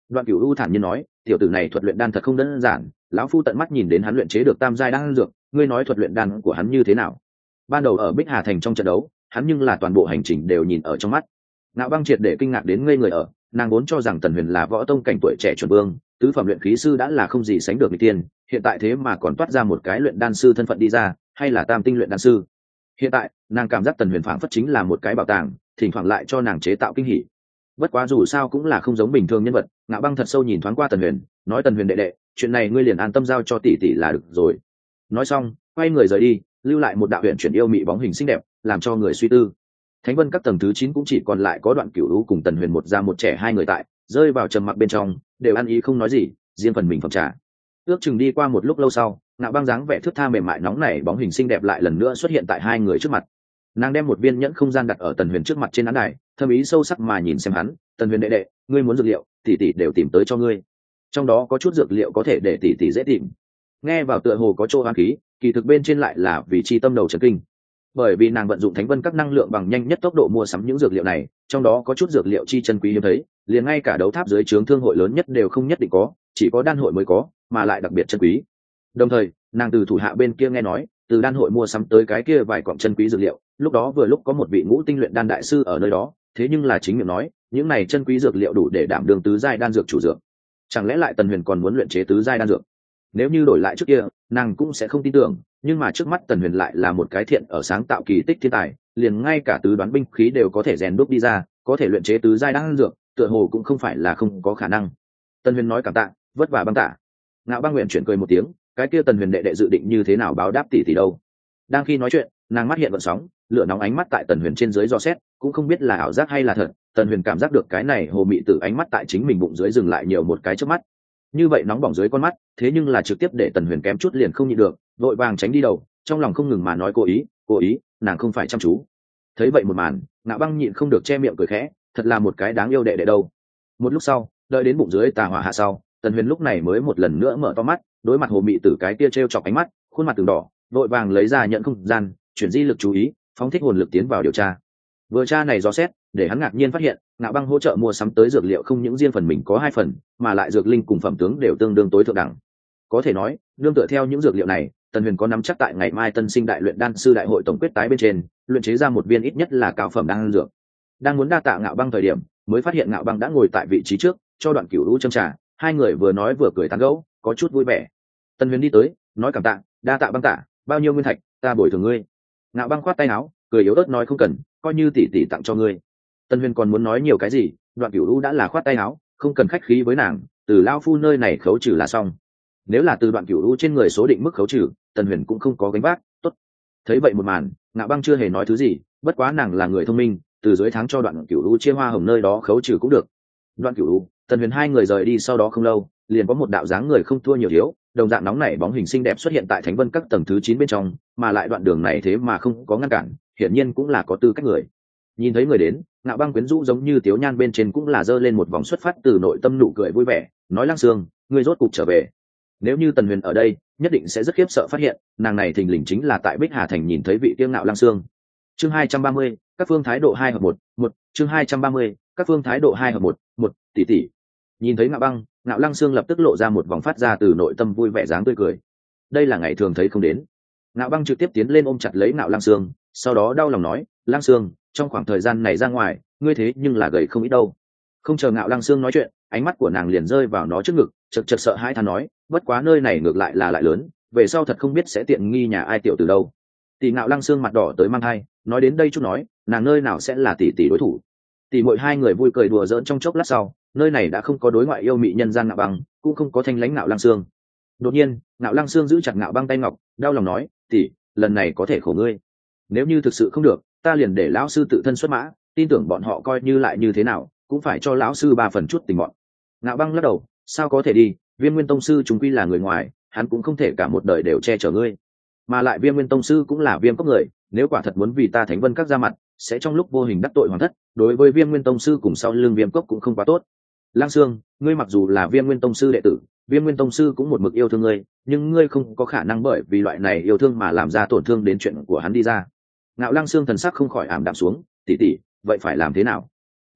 Đoạn Cửu U thản nhiên nói, tiểu tử này thuật luyện đan thật không đơn giản, lão phu tận mắt nhìn đến hắn luyện chế được tam giai đan dược, ngươi nói thuật luyện đan của hắn như thế nào? Ban đầu ở Bích Hà thành trong trận đấu, hắn nhưng là toàn bộ hành trình đều nhìn ở trong mắt. Nạo Băng triệt để kinh ngạc đến ngây người ở, nàng vốn cho rằng Tần Huyền là võ tông cảnh tuổi trẻ chuẩn vương, tứ phẩm luyện khí sư đã là không gì sánh được người tiên, hiện tại thế mà còn toát ra một cái luyện đan sư thân phận đi ra, hay là tam tinh luyện đan sư. Hiện tại, nàng cảm giác Tần Huyền phảng phất chính là một cái bảo tàng, thỉnh thoảng lại cho nàng chế tạo kinh hỉ. Bất quá dù sao cũng là không giống bình thường nhân vật, Nạo Băng thật sâu nhìn thoáng qua Tần Huyền, nói Tần Huyền đệ đệ, chuyện này ngươi liền an tâm giao cho tỷ tỷ là được rồi. Nói xong, quay người rời đi, lưu lại một đạo huyền chuyển yêu mị bóng hình xinh đẹp, làm cho người suy tư. Thánh Vân các tầng thứ 9 cũng chỉ còn lại có Đoạn Cửu Lũ cùng Tần Huyền một già một trẻ hai người tại, rơi vào trầm mặc bên trong, đều ăn ý không nói gì, riêng phần mình phẩm trà. Ước chừng đi qua một lúc lâu sau, Nạo Băng dáng vẻ thướt tha mềm mại nóng nảy bóng hình xinh đẹp lại lần nữa xuất hiện tại hai người trước mặt. Nàng đem một viên nhẫn không gian đặt ở Tần Huyền trước mặt trên án đài, thâm ý sâu sắc mà nhìn xem hắn, Tần Huyền đệ đệ, ngươi muốn dược liệu, tỷ tỷ đều tìm tới cho ngươi. Trong đó có chút dược liệu có thể để tỷ tỷ dễ tìm. Nghe vào tựa hồ có chỗ hoang khí, kỳ thực bên trên lại là vì chi tâm đầu chấn kinh. Bởi vì nàng vận dụng Thánh Vân các năng lượng bằng nhanh nhất tốc độ mua sắm những dược liệu này, trong đó có chút dược liệu chi chân quý hiếm thấy, liền ngay cả đấu tháp dưới trướng thương hội lớn nhất đều không nhất định có, chỉ có đan hội mới có, mà lại đặc biệt chân quý. Đồng thời, nàng từ thủ hạ bên kia nghe nói, từ đan hội mua sắm tới cái kia vài cọng chân quý dược liệu, lúc đó vừa lúc có một vị ngũ tinh luyện đan đại sư ở nơi đó, thế nhưng là chính miệng nói, những này chân quý dược liệu đủ để đảm đương tứ giai đan dược chủ dược. Chẳng lẽ lại Tần Huyền còn muốn luyện chế tứ giai đan dược? Nếu như đổi lại trước kia, nàng cũng sẽ không tin tưởng, nhưng mà trước mắt Tần Huyền lại là một cái thiện ở sáng tạo kỳ tích thiên tài, liền ngay cả tứ đoán binh khí đều có thể rèn đúc đi ra, có thể luyện chế tứ giai đan dược, tựa hồ cũng không phải là không có khả năng. Tần Huyền nói cảm tạ, vất vả Băng tạ. Ngạo Băng nguyện chuyển cười một tiếng, cái kia Tần Huyền đệ đệ dự định như thế nào báo đáp tỷ tỷ đâu? Đang khi nói chuyện, nàng mắt hiện vận sóng, lửa nóng ánh mắt tại Tần Huyền trên dưới dò xét, cũng không biết là ảo giác hay là thật. Tần Huyền cảm giác được cái này hồ mị tử ánh mắt tại chính mình bụng dưới dừng lại nhiều một cái trước mắt. Như vậy nóng bỏng dưới con mắt, thế nhưng là trực tiếp để Tần Huyền kém chút liền không nhịn được, vội vàng tránh đi đầu, trong lòng không ngừng mà nói cố ý, nàng không phải chăm chú. Thấy vậy một màn, Ngạo Băng nhịn không được che miệng cười khẽ, thật là một cái đáng yêu đệ đệ đâu. Một lúc sau, đợi đến bụng dưới tà hỏa hạ sau, Tần Huyền lúc này mới một lần nữa mở to mắt, đối mặt hồ mị tử cái kia trêu chọc ánh mắt, khuôn mặt từng đỏ, vội vàng lấy ra nhận không gian, chuyển di lực chú ý, phóng thích hồn lực tiến vào điều tra. Vừa tra này dò xét, để hắn ngạc nhiên phát hiện, Ngạo Băng hỗ trợ mua sắm tới dược liệu không những riêng phần mình có 2 phần, mà lại dược linh cùng phẩm tướng đều tương đương tối thượng đẳng. Có thể nói, nương tựa theo những dược liệu này, Tần Huyền có nắm chắc tại ngày mai Tân Sinh Đại luyện đan sư đại hội tổng quyết tái bên trên, luyện chế ra một viên ít nhất là cao phẩm đan dược. Đang muốn đa tạ Ngạo Băng thời điểm, mới phát hiện Ngạo Băng đã ngồi tại vị trí trước, cho Đoạn Cửu Lũ châm trà, hai người vừa nói vừa cười tán gẫu, có chút vui vẻ. Tần Huyền đi tới, nói cảm tạ, đa tạ Băng tạ, bao nhiêu nguyên thạch, ta bồi thường ngươi. Ngạo Băng khoát tay áo, cười yếu ớt nói không cần, coi như tỷ tỷ tặng cho ngươi. Tần Huyền còn muốn nói nhiều cái gì, Đoạn Cửu Lũ đã là khoát tay áo, không cần khách khí với nàng, từ lao phu nơi này khấu trừ là xong. Nếu là từ Đoạn Cửu Lũ trên người số định mức khấu trừ, Tần Huyền cũng không có gánh vác, tốt. Thấy vậy một màn, Ngạo Băng chưa hề nói thứ gì, bất quá nàng là người thông minh, từ dưới tháng cho Đoạn Cửu Lũ chia hoa hồng nơi đó khấu trừ cũng được. Đoạn Cửu Lũ, Tần Huyền hai người rời đi sau đó không lâu, liền có một đạo dáng người không thua nhiều thiếu, đồng dạng nóng nảy bóng hình xinh đẹp xuất hiện tại Thánh Vân các tầng thứ 9 bên trong, mà lại đoạn đường này thế mà không có ngăn cản, hiển nhiên cũng là có tư cách người. Nhìn thấy người đến, Ngạo Băng quyến rũ giống như tiếu nhan bên trên cũng là giơ lên một vòng xuất phát từ nội tâm nụ cười vui vẻ, nói Lăng Sương, ngươi rốt cục trở về. Nếu như Tần Huyền ở đây, nhất định sẽ rất khiếp sợ phát hiện, nàng này thình lình chính là tại Bích Hà thành nhìn thấy vị tiêu ngạo Lăng Sương. Chương 230, các phương thái độ 2 hợp 1, chương 230, các phương thái độ 2 hợp 1, tỷ tỷ. Nhìn thấy Ngạo Băng, Ngạo Lăng Sương lập tức lộ ra một vòng phát ra từ nội tâm vui vẻ dáng tươi cười. Đây là ngày thường thấy không đến. Ngạo Băng trực tiếp tiến lên ôm chặt lấy Ngạo Lăng Sương, sau đó đau lòng nói, Lăng Sương, trong khoảng thời gian này ra ngoài, ngươi thế nhưng là gầy không ít đâu. Không chờ Ngạo Lăng Sương nói chuyện, ánh mắt của nàng liền rơi vào nó trước ngực, chật chật sợ hãi than nói, bất quá nơi này ngược lại là lại lớn, về sau thật không biết sẽ tiện nghi nhà ai tiểu từ đâu. Tỷ Ngạo Lăng Sương mặt đỏ tới mang hai, nói đến đây chút nói, nàng nơi nào sẽ là tỷ tỷ đối thủ. Tỷ muội hai người vui cười đùa giỡn trong chốc lát sau, nơi này đã không có đối ngoại yêu mị nhân gian Ngạo Băng, cũng không có thanh lãnh Ngạo Lăng Sương. Đột nhiên, Ngạo Lăng Sương giữ chặt Ngạo Băng tay ngọc, đau lòng nói, tỷ, lần này có thể khổ ngươi. Nếu như thực sự không được, ta liền để lão sư tự thân xuất mã, tin tưởng bọn họ coi như lại như thế nào, cũng phải cho lão sư 3 phần chút tình bọn. Ngạo Băng lắc đầu, sao có thể đi, Viêm Nguyên tông sư chúng quy là người ngoài, hắn cũng không thể cả một đời đều che chở ngươi. Mà lại Viêm Nguyên tông sư cũng là Viêm cốc người, nếu quả thật muốn vì ta Thánh Vân các ra mặt, sẽ trong lúc vô hình đắc tội hoàng thất, đối với Viêm Nguyên tông sư cùng sau lưng Viêm cốc cũng không quá tốt. Lang Sương, ngươi mặc dù là Viêm Nguyên tông sư đệ tử, Viêm Nguyên tông sư cũng một mực yêu thương ngươi, nhưng ngươi không có khả năng bởi vì loại này yêu thương mà làm ra tổn thương đến chuyện của hắn đi ra. Ngạo Lăng Sương thần sắc không khỏi ảm đạm xuống, tỷ tỷ, vậy phải làm thế nào?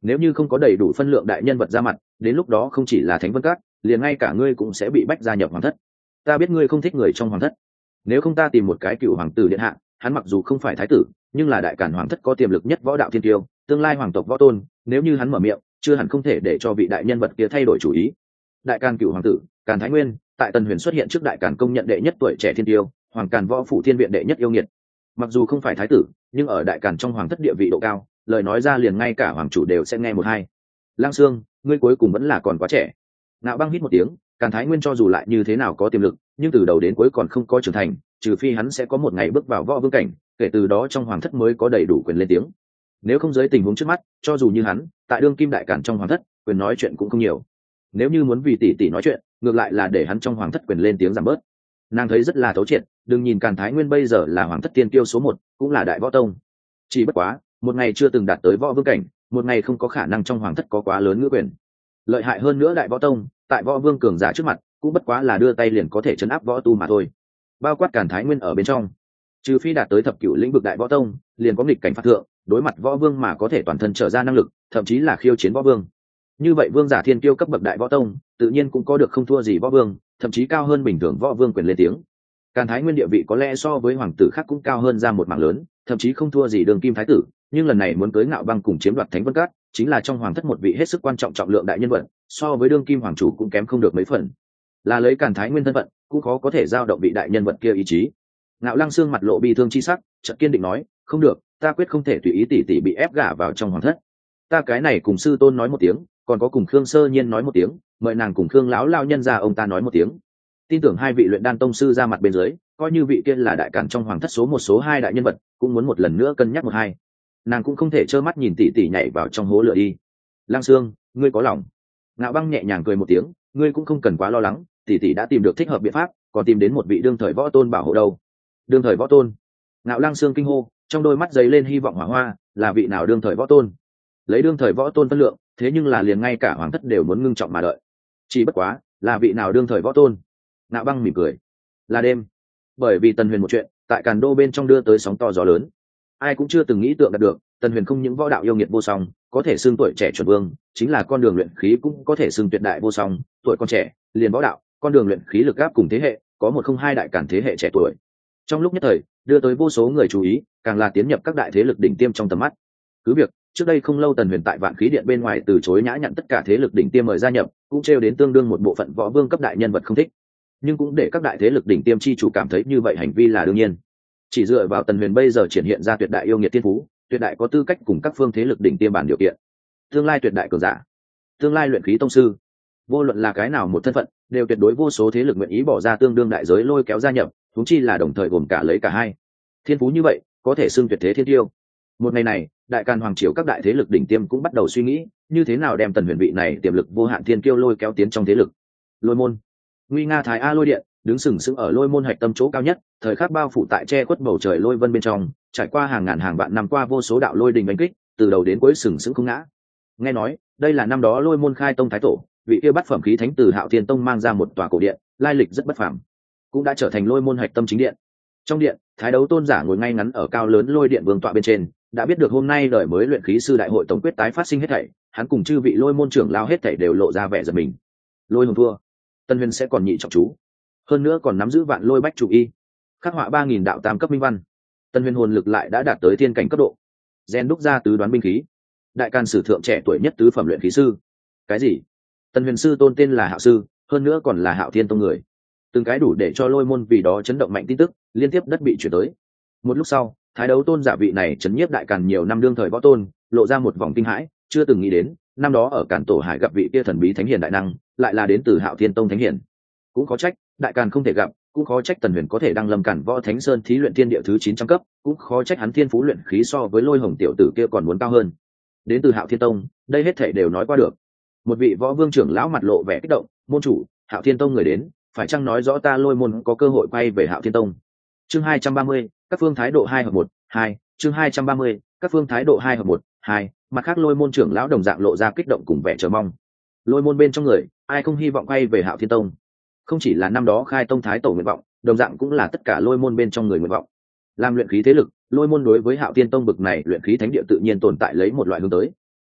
nếu như không có đầy đủ phân lượng đại nhân vật ra mặt, đến lúc đó không chỉ là Thánh Vân Các, liền ngay cả ngươi cũng sẽ bị bách gia nhập hoàng thất. Ta biết ngươi không thích người trong hoàng thất, nếu không ta tìm một cái cựu hoàng tử điện hạ, hắn mặc dù không phải thái tử, nhưng là đại càn hoàng thất có tiềm lực nhất võ đạo thiên tiêu, tương lai hoàng tộc võ tôn, nếu như hắn mở miệng, chưa hẳn không thể để cho vị đại nhân vật kia thay đổi chủ ý. Đại càn cựu hoàng tử Càn Thái Nguyên, tại Tần Huyền xuất hiện trước đại càn công nhận đệ nhất tuổi trẻ thiên tiêu, hoàng càn võ phủ thiên viện đệ nhất yêu nghiệt. Mặc dù không phải thái tử, nhưng ở đại càn trong hoàng thất địa vị độ cao, lời nói ra liền ngay cả hoàng chủ đều sẽ nghe một hai. Lang Sương, ngươi cuối cùng vẫn là còn quá trẻ. Ngạo Băng hít một tiếng, Càn Thái Nguyên cho dù lại như thế nào có tiềm lực, nhưng từ đầu đến cuối còn không có trưởng thành, trừ phi hắn sẽ có một ngày bước vào võ vương cảnh, kể từ đó trong hoàng thất mới có đầy đủ quyền lên tiếng. Nếu không dưới tình huống trước mắt, cho dù như hắn, tại đương kim đại càn trong hoàng thất, quyền nói chuyện cũng không nhiều. Nếu như muốn vì tỷ tỷ nói chuyện, ngược lại là để hắn trong hoàng thất quyền lên tiếng giảm bớt. Nàng thấy rất là thấu triệt, đừng nhìn Càn Thái Nguyên bây giờ là hoàng thất tiên kiêu số 1, cũng là đại võ tông. Chỉ bất quá, một ngày chưa từng đạt tới võ vương cảnh, một ngày không có khả năng trong hoàng thất có quá lớn ngữ quyền. Lợi hại hơn nữa đại võ tông, tại võ vương cường giả trước mặt, cũng bất quá là đưa tay liền có thể chấn áp võ tu mà thôi. Bao quát Càn Thái Nguyên ở bên trong, trừ phi đạt tới thập cửu lĩnh vực đại võ tông, liền có nghịch cảnh phạt thượng, đối mặt võ vương mà có thể toàn thân trở ra năng lực, thậm chí là khiêu chiến võ vương. Như vậy vương giả thiên kiêu cấp bậc đại võ tông, tự nhiên cũng có được không thua gì võ vương, thậm chí cao hơn bình thường võ vương quyền lên tiếng. Càn Thái Nguyên địa vị có lẽ so với hoàng tử khác cũng cao hơn ra một mảng lớn, thậm chí không thua gì đường kim thái tử, nhưng lần này muốn cưới Ngạo Băng cùng chiếm đoạt Thánh Vân Các, chính là trong hoàng thất một vị hết sức quan trọng trọng lượng đại nhân vật, so với đương kim hoàng chủ cũng kém không được mấy phần. Là lấy Càn Thái Nguyên thân phận, cũng khó có thể giao động vị đại nhân vật kia ý chí. Ngạo Lăng Sương mặt lộ bi thương chi sắc, chợt kiên định nói, không được, ta quyết không thể tùy ý tỷ tỷ bị ép gả vào trong hoàng thất. Ta cái này cùng sư tôn nói một tiếng, còn có cùng Khương Sơ Nhiên nói một tiếng, mời nàng cùng Khương lão lao nhân ra ông ta nói một tiếng. Tin tưởng hai vị luyện đan tông sư ra mặt bên dưới, coi như vị kia là đại càn trong hoàng thất số 1 số 2 đại nhân vật, cũng muốn một lần nữa cân nhắc một hai. Nàng cũng không thể trơ mắt nhìn tỷ tỷ nhảy vào trong hố lửa đi. Lang Sương, ngươi có lòng. Ngạo Băng nhẹ nhàng cười một tiếng, ngươi cũng không cần quá lo lắng, tỷ tỷ đã tìm được thích hợp biện pháp, còn tìm đến một vị đương thời võ tôn bảo hộ đâu. Đương thời võ tôn? Ngạo Lang Sương kinh hô, trong đôi mắt dấy lên hy vọng hỏa hoa, là vị nào đương thời võ tôn? Lấy đương thời võ tôn phân lượng, thế nhưng là liền ngay cả hoàng thất đều muốn ngưng trọng mà đợi. Chỉ bất quá, là vị nào đương thời võ tôn? Ngạo Băng mỉm cười, là đêm. Bởi vì Tần Huyền một chuyện, tại Càn Đô bên trong đưa tới sóng to gió lớn. Ai cũng chưa từng nghĩ tượng đạt được, Tần Huyền không những võ đạo yêu nghiệt vô song, có thể xưng tuổi trẻ chuẩn vương, chính là con đường luyện khí cũng có thể xưng tuyệt đại vô song, tuổi còn trẻ, liền võ đạo, con đường luyện khí lực áp cùng thế hệ, có một không hai đại càn thế hệ trẻ tuổi. Trong lúc nhất thời, đưa tới vô số người chú ý, càng là tiến nhập các đại thế lực đỉnh tiêm trong tầm mắt. Cứ việc, trước đây không lâu Tần Huyền tại Vạn Khí Điện bên ngoài từ chối nhã nhặn tất cả thế lực đỉnh tiêm mời gia nhập, cũng trêu đến tương đương một bộ phận võ vương cấp đại nhân vật không thích, nhưng cũng để các đại thế lực đỉnh tiêm chi chủ cảm thấy như vậy hành vi là đương nhiên. Chỉ dựa vào Tần Huyền bây giờ triển hiện ra tuyệt đại yêu nghiệt thiên phú, tuyệt đại có tư cách cùng các phương thế lực đỉnh tiêm bàn điều kiện, tương lai tuyệt đại cường giả, tương lai luyện khí tông sư, vô luận là cái nào một thân phận, đều tuyệt đối vô số thế lực nguyện ý bỏ ra tương đương đại giới lôi kéo gia nhập, thúng chi là đồng thời gồm cả lấy cả hai. Thiên phú như vậy, có thể xưng tuyệt thế thiên tiêu. Một ngày này, đại càn hoàng triều các đại thế lực đỉnh tiêm cũng bắt đầu suy nghĩ, như thế nào đem Tần Huyền vị này tiềm lực vô hạn thiên kiêu lôi kéo tiến trong thế lực. Lôi môn, nguy nga thái a lôi điện, đứng sừng sững ở lôi môn hạch tâm chỗ cao nhất, thời khắc bao phủ tại che khuất bầu trời lôi vân bên trong, trải qua hàng ngàn hàng vạn năm qua vô số đạo lôi đình đánh kích, từ đầu đến cuối sừng sững không ngã. Nghe nói, đây là năm đó lôi môn khai tông thái tổ, vị kia bắt phẩm khí thánh từ Hạo Thiên Tông mang ra một tòa cổ điện, lai lịch rất bất phàm, cũng đã trở thành lôi môn hạch tâm chính điện. Trong điện, Thái Đấu Tôn giả ngồi ngay ngắn ở cao lớn lôi điện vương tọa bên trên, đã biết được hôm nay đời mới luyện khí sư đại hội tổng quyết tái phát sinh hết thảy, hắn cùng chư vị lôi môn trưởng lao hết thảy đều lộ ra vẻ giật mình. Lôi hùng thua, Tần Huyền sẽ còn nhị trọng chú, hơn nữa còn nắm giữ vạn lôi bách chủ y, khắc họa 3000 đạo tam cấp minh văn. Tần Huyền hồn lực lại đã đạt tới thiên cảnh cấp độ, gen đúc ra tứ đoán binh khí, đại càn sử thượng trẻ tuổi nhất tứ phẩm luyện khí sư. Cái gì? Tần Huyền sư tôn tên là Hạo sư, hơn nữa còn là Hạo Thiên Tông người. Từng cái đủ để cho lôi môn vì đó chấn động mạnh tin tức, liên tiếp đất bị chuyển tới. Một lúc sau, Thái Đấu Tôn giả vị này chấn nhiếp đại càn nhiều năm đương thời võ tôn, lộ ra một vòng kinh hãi, chưa từng nghĩ đến, năm đó ở Càn Tổ Hải gặp vị kia thần bí thánh hiền đại năng, lại là đến từ Hạo Thiên Tông thánh hiền. Cũng khó trách, đại càn không thể gặp, cũng khó trách Tần Huyền có thể đăng lâm Càn Võ Thánh Sơn thí luyện thiên địa thứ 900 cấp, cũng khó trách hắn thiên phú luyện khí so với Lôi Hồng tiểu tử kia còn muốn cao hơn. Đến từ Hạo Thiên Tông, đây hết thảy đều nói qua được. Một vị võ vương trưởng lão mặt lộ vẻ kích động, môn chủ, Hạo Thiên Tông người đến, phải chăng nói rõ ta lôi môn có cơ hội quay về Hạo Thiên Tông? Chương 230, các phương thái độ 2 hợp 1, 2, chương 230, các phương thái độ 2 hợp 1, 2, mặt khác lôi môn trưởng lão đồng dạng lộ ra kích động cùng vẻ chờ mong. Lôi môn bên trong người, ai không hy vọng quay về Hạo Thiên Tông? Không chỉ là năm đó khai tông thái tổ nguyện vọng, đồng dạng cũng là tất cả lôi môn bên trong người nguyện vọng. Làm luyện khí thế lực, lôi môn đối với Hạo Thiên Tông bực này luyện khí thánh địa tự nhiên tồn tại lấy một loại hướng tới.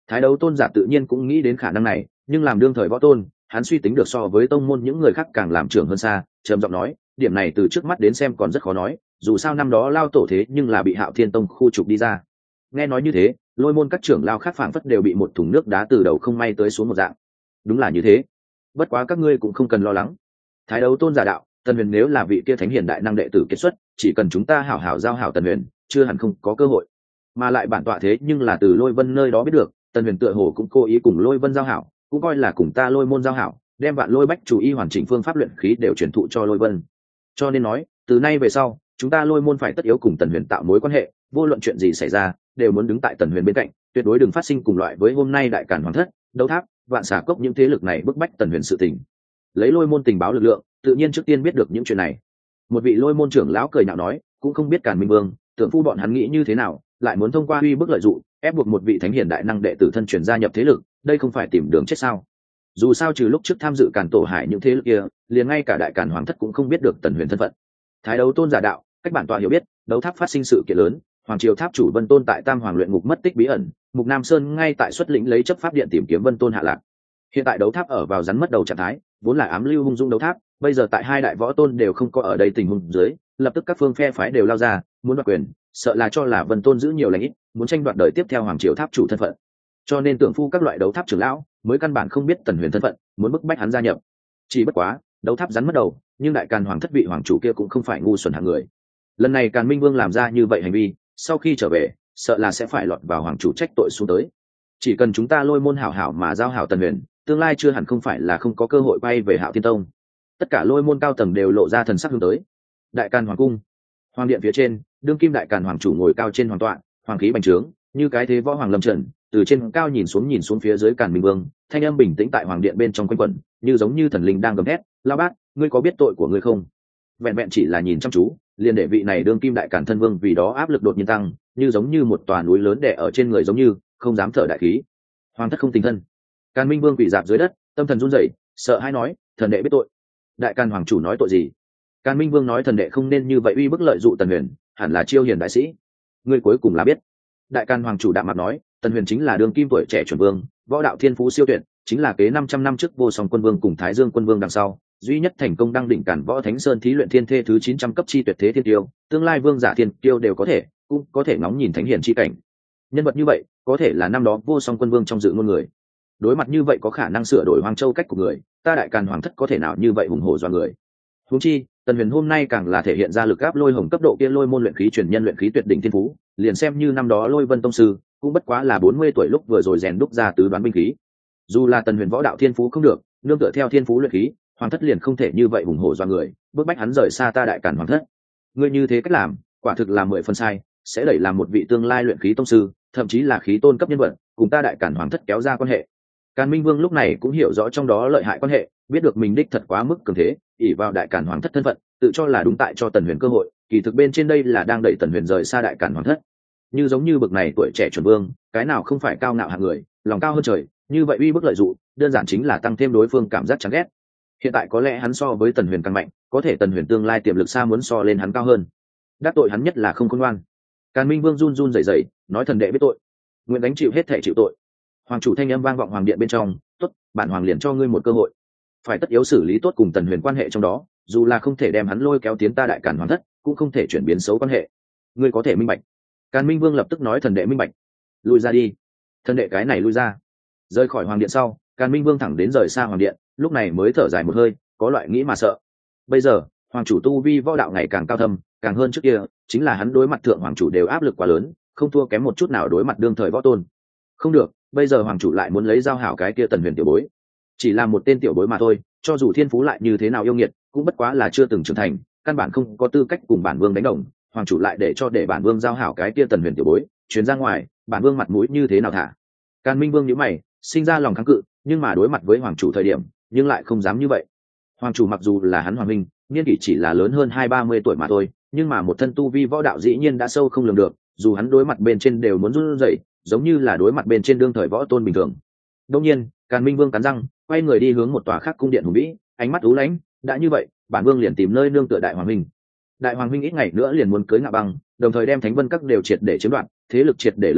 Thái Đấu Tôn giả tự nhiên cũng nghĩ đến khả năng này, nhưng làm đương thời võ tôn, hắn suy tính được so với tông môn những người khác càng làm trưởng hơn xa, trầm giọng nói, điểm này từ trước mắt đến xem còn rất khó nói, dù sao năm đó lao tổ thế nhưng là bị Hạo Thiên Tông khu trục đi ra. Nghe nói như thế, Lôi môn các trưởng lao khác phảng phất đều bị một thùng nước đá từ đầu không may tới xuống một dạng. Đúng là như thế. Bất quá các ngươi cũng không cần lo lắng. Thái Đấu Tôn giả đạo, Tần Huyền nếu là vị kia thánh hiền đại năng đệ tử kết xuất, chỉ cần chúng ta hảo hảo giao hảo Tần Huyền, chưa hẳn không có cơ hội. Mà lại bản tọa thế nhưng là từ Lôi Vân nơi đó biết được, Tần Huyền tựa hồ cũng cố ý cùng Lôi Vân giao hảo, cũng coi là cùng ta Lôi môn giao hảo, đem Vạn Lôi Bách chủ y hoàn chỉnh phương pháp luyện khí đều truyền thụ cho Lôi Vân. Cho nên nói, từ nay về sau, chúng ta Lôi môn phải tất yếu cùng Tần Huyền tạo mối quan hệ, vô luận chuyện gì xảy ra, đều muốn đứng tại Tần Huyền bên cạnh, tuyệt đối đừng phát sinh cùng loại với hôm nay đại càn hoàng thất, đấu tháp, vạn xà cốc những thế lực này bức bách Tần Huyền sự tình. Lấy Lôi môn tình báo lực lượng, tự nhiên trước tiên biết được những chuyện này. Một vị Lôi môn trưởng lão cười nhạo nói, cũng không biết Càn Minh Vương, tưởng phu bọn hắn nghĩ như thế nào, lại muốn thông qua uy bức lợi dụng, ép buộc một vị thánh hiền đại năng đệ tử thân truyền gia nhập thế lực, đây không phải tìm đường chết sao? Dù sao trừ lúc trước tham dự Càn Tổ Hải những thế lực kia, liền ngay cả đại Càn hoàng thất cũng không biết được Tần Huyền thân phận. Thái Đấu Tôn giả đạo, cách bản tọa hiểu biết, đấu tháp phát sinh sự kiện lớn, hoàng triều tháp chủ Vân Tôn tại Tam Hoàng luyện ngục mất tích bí ẩn, Mục Nam Sơn ngay tại xuất lĩnh lấy chấp pháp điện tìm kiếm Vân Tôn hạ lạc. Hiện tại đấu tháp ở vào rắn mất đầu trạng thái, vốn là ám lưu hung dung đấu tháp, bây giờ tại hai đại võ tôn đều không có ở đây tình huống dưới, lập tức các phương phe phái đều lao ra, muốn đoạt quyền, sợ là cho là Vân Tôn giữ nhiều lãnh ít, muốn tranh đoạt đời tiếp theo hoàng triều tháp chủ thân phận. Cho nên tưởng phu các loại đấu tháp trưởng lão mới căn bản không biết Tần Huyền thân phận, muốn bức bách hắn gia nhập. Chỉ bất quá, đấu tháp rắn mất đầu, nhưng đại Càn hoàng thất vị hoàng chủ kia cũng không phải ngu xuẩn hạng người. Lần này Càn Minh Vương làm ra như vậy hành vi, sau khi trở về, sợ là sẽ phải lọt vào hoàng chủ trách tội xuống tới. Chỉ cần chúng ta Lôi môn hảo hảo mà giao hảo Tần Huyền, tương lai chưa hẳn không phải là không có cơ hội bay về Hạo Thiên Tông. Tất cả Lôi môn cao tầng đều lộ ra thần sắc hướng tới. Đại Càn hoàng cung, hoàng điện phía trên, đương kim đại Càn hoàng chủ ngồi cao trên hoàng tọa, hoàng khí bành trướng, như cái thế võ hoàng lâm trần, từ trên cao nhìn xuống phía dưới Càn Minh Vương, thanh âm bình tĩnh tại hoàng điện bên trong quanh quẩn, như giống như thần linh đang gầm hét, "La bát, ngươi có biết tội của ngươi không?" Vẹn vẹn chỉ là nhìn chăm chú, liền để vị này đương kim đại Càn thân vương vì đó áp lực đột nhiên tăng, như giống như một tòa núi lớn đè ở trên người, giống như không dám thở đại khí. Hoàng thất không tình thân. Càn Minh Vương quỳ dạp dưới đất, tâm thần run rẩy, sợ hãi nói, "Thần đệ biết tội." Đại Càn hoàng chủ nói tội gì? Càn Minh Vương nói, "Thần đệ không nên như vậy uy bức lợi dụng Tần Huyền, hẳn là chiêu hiền đại sĩ." Ngươi cuối cùng là biết. Đại Càn hoàng chủ đạm mặt nói, Tần Huyền chính là đương kim tuổi trẻ chuẩn vương, võ đạo thiên phú siêu tuyệt, chính là kế 500 năm trước Vô Song quân vương cùng Thái Dương quân vương đằng sau, duy nhất thành công đăng đỉnh Càn Võ Thánh Sơn thí luyện thiên thê thứ 900 cấp chi tuyệt thế thiên tiêu, tương lai vương giả thiên tiêu đều có thể, cũng có thể ngóng nhìn thánh hiển chi cảnh. Nhân vật như vậy, có thể là năm đó Vô Song quân vương trong dự ngôn người. Đối mặt như vậy có khả năng sửa đổi Hoang Châu cách của người, ta đại Càn hoàng thất có thể nào như vậy hùng hổ doa người. Huống chi, Tần Huyền hôm nay càng là thể hiện ra lực áp lôi hồng cấp độ kia lôi môn luyện khí truyền nhân luyện khí tuyệt đỉnh thiên phú, liền xem như năm đó Lôi Vân tông sư, cũng bất quá là 40 tuổi lúc vừa rồi rèn đúc ra tứ đoán binh khí. Dù là Tần Huyền võ đạo thiên phú không được, nương tựa theo thiên phú luyện khí, hoàng thất liền không thể như vậy hùng hổ doa người, bức bách hắn rời xa ta đại Càn hoàng thất. Ngươi như thế cách làm, quả thực là 10 phần sai, sẽ đẩy làm một vị tương lai luyện khí tông sư, thậm chí là khí tôn cấp nhân vật, cùng ta đại Càn hoàng thất kéo ra quan hệ. Càn Minh Vương lúc này cũng hiểu rõ trong đó lợi hại quan hệ, biết được mình đích thật quá mức cường thế, ỷ vào đại Càn hoàng thất thân phận, tự cho là đúng tại cho Tần Huyền cơ hội, kỳ thực bên trên đây là đang đẩy Tần Huyền rời xa đại Càn hoàng thất. Như giống như bậc này tuổi trẻ chuẩn vương, cái nào không phải cao ngạo hạng người, lòng cao hơn trời, như vậy uy bức lợi dụng, đơn giản chính là tăng thêm đối phương cảm giác chán ghét. Hiện tại có lẽ hắn so với Tần Huyền càng mạnh, có thể Tần Huyền tương lai tiềm lực xa muốn so lên hắn cao hơn. Đắc tội hắn nhất là không khôn ngoan. Càn Minh Vương run run rẩy rẩy, nói, thần đệ biết tội, nguyện đánh chịu hết thể chịu tội. Hoàng chủ thanh âm vang vọng hoàng điện bên trong, tốt, bản hoàng liền cho ngươi một cơ hội, phải tất yếu xử lý tốt cùng Tần Huyền quan hệ trong đó, dù là không thể đem hắn lôi kéo tiến ta đại Càn hoàng thất, cũng không thể chuyển biến xấu quan hệ. Ngươi có thể minh bạch. Càn Minh Vương lập tức nói, thần đệ minh bạch. Lui ra đi. Thần đệ cái này lui ra. Rời khỏi hoàng điện sau, Càn Minh Vương thẳng đến rời xa hoàng điện, lúc này mới thở dài một hơi, có loại nghĩ mà sợ. Bây giờ, hoàng chủ tu vi võ đạo ngày càng cao thâm, càng hơn trước kia, chính là hắn đối mặt thượng hoàng chủ đều áp lực quá lớn, không thua kém một chút nào đối mặt đương thời võ tôn. Không được, bây giờ hoàng chủ lại muốn lấy giao hảo cái kia Tần Huyền tiểu bối, chỉ là một tên tiểu bối mà thôi, cho dù thiên phú lại như thế nào yêu nghiệt, cũng bất quá là chưa từng trưởng thành, căn bản không có tư cách cùng bản vương đánh đồng. Hoàng chủ lại để bản vương giao hảo cái kia Tần Huyền tiểu bối, chuyến ra ngoài, bản vương mặt mũi như thế nào thả? Càn Minh Vương nhíu mày, sinh ra lòng kháng cự, nhưng mà đối mặt với hoàng chủ thời điểm, nhưng lại không dám như vậy. Hoàng chủ mặc dù là hắn hoàng minh, niên kỷ chỉ là lớn hơn 20-30 tuổi mà thôi, nhưng mà một thân tu vi võ đạo dĩ nhiên đã sâu không lường được, dù hắn đối mặt bên trên đều muốn run rẩy, giống như là đối mặt bên trên đương thời võ tôn bình thường. Đương nhiên, Càn Minh Vương cắn răng, quay người đi hướng một tòa khác cung điện hùng vĩ, ánh mắt u lãnh, đã như vậy, bản vương liền tìm nơi nương tựa đại hoàng minh. Đại hoàng minh ít ngày nữa liền muốn cưới Ngạ Băng, đồng thời đem Thánh Vân các đều triệt để chiếm đoạt, thế lực triệt để lớn mạnh,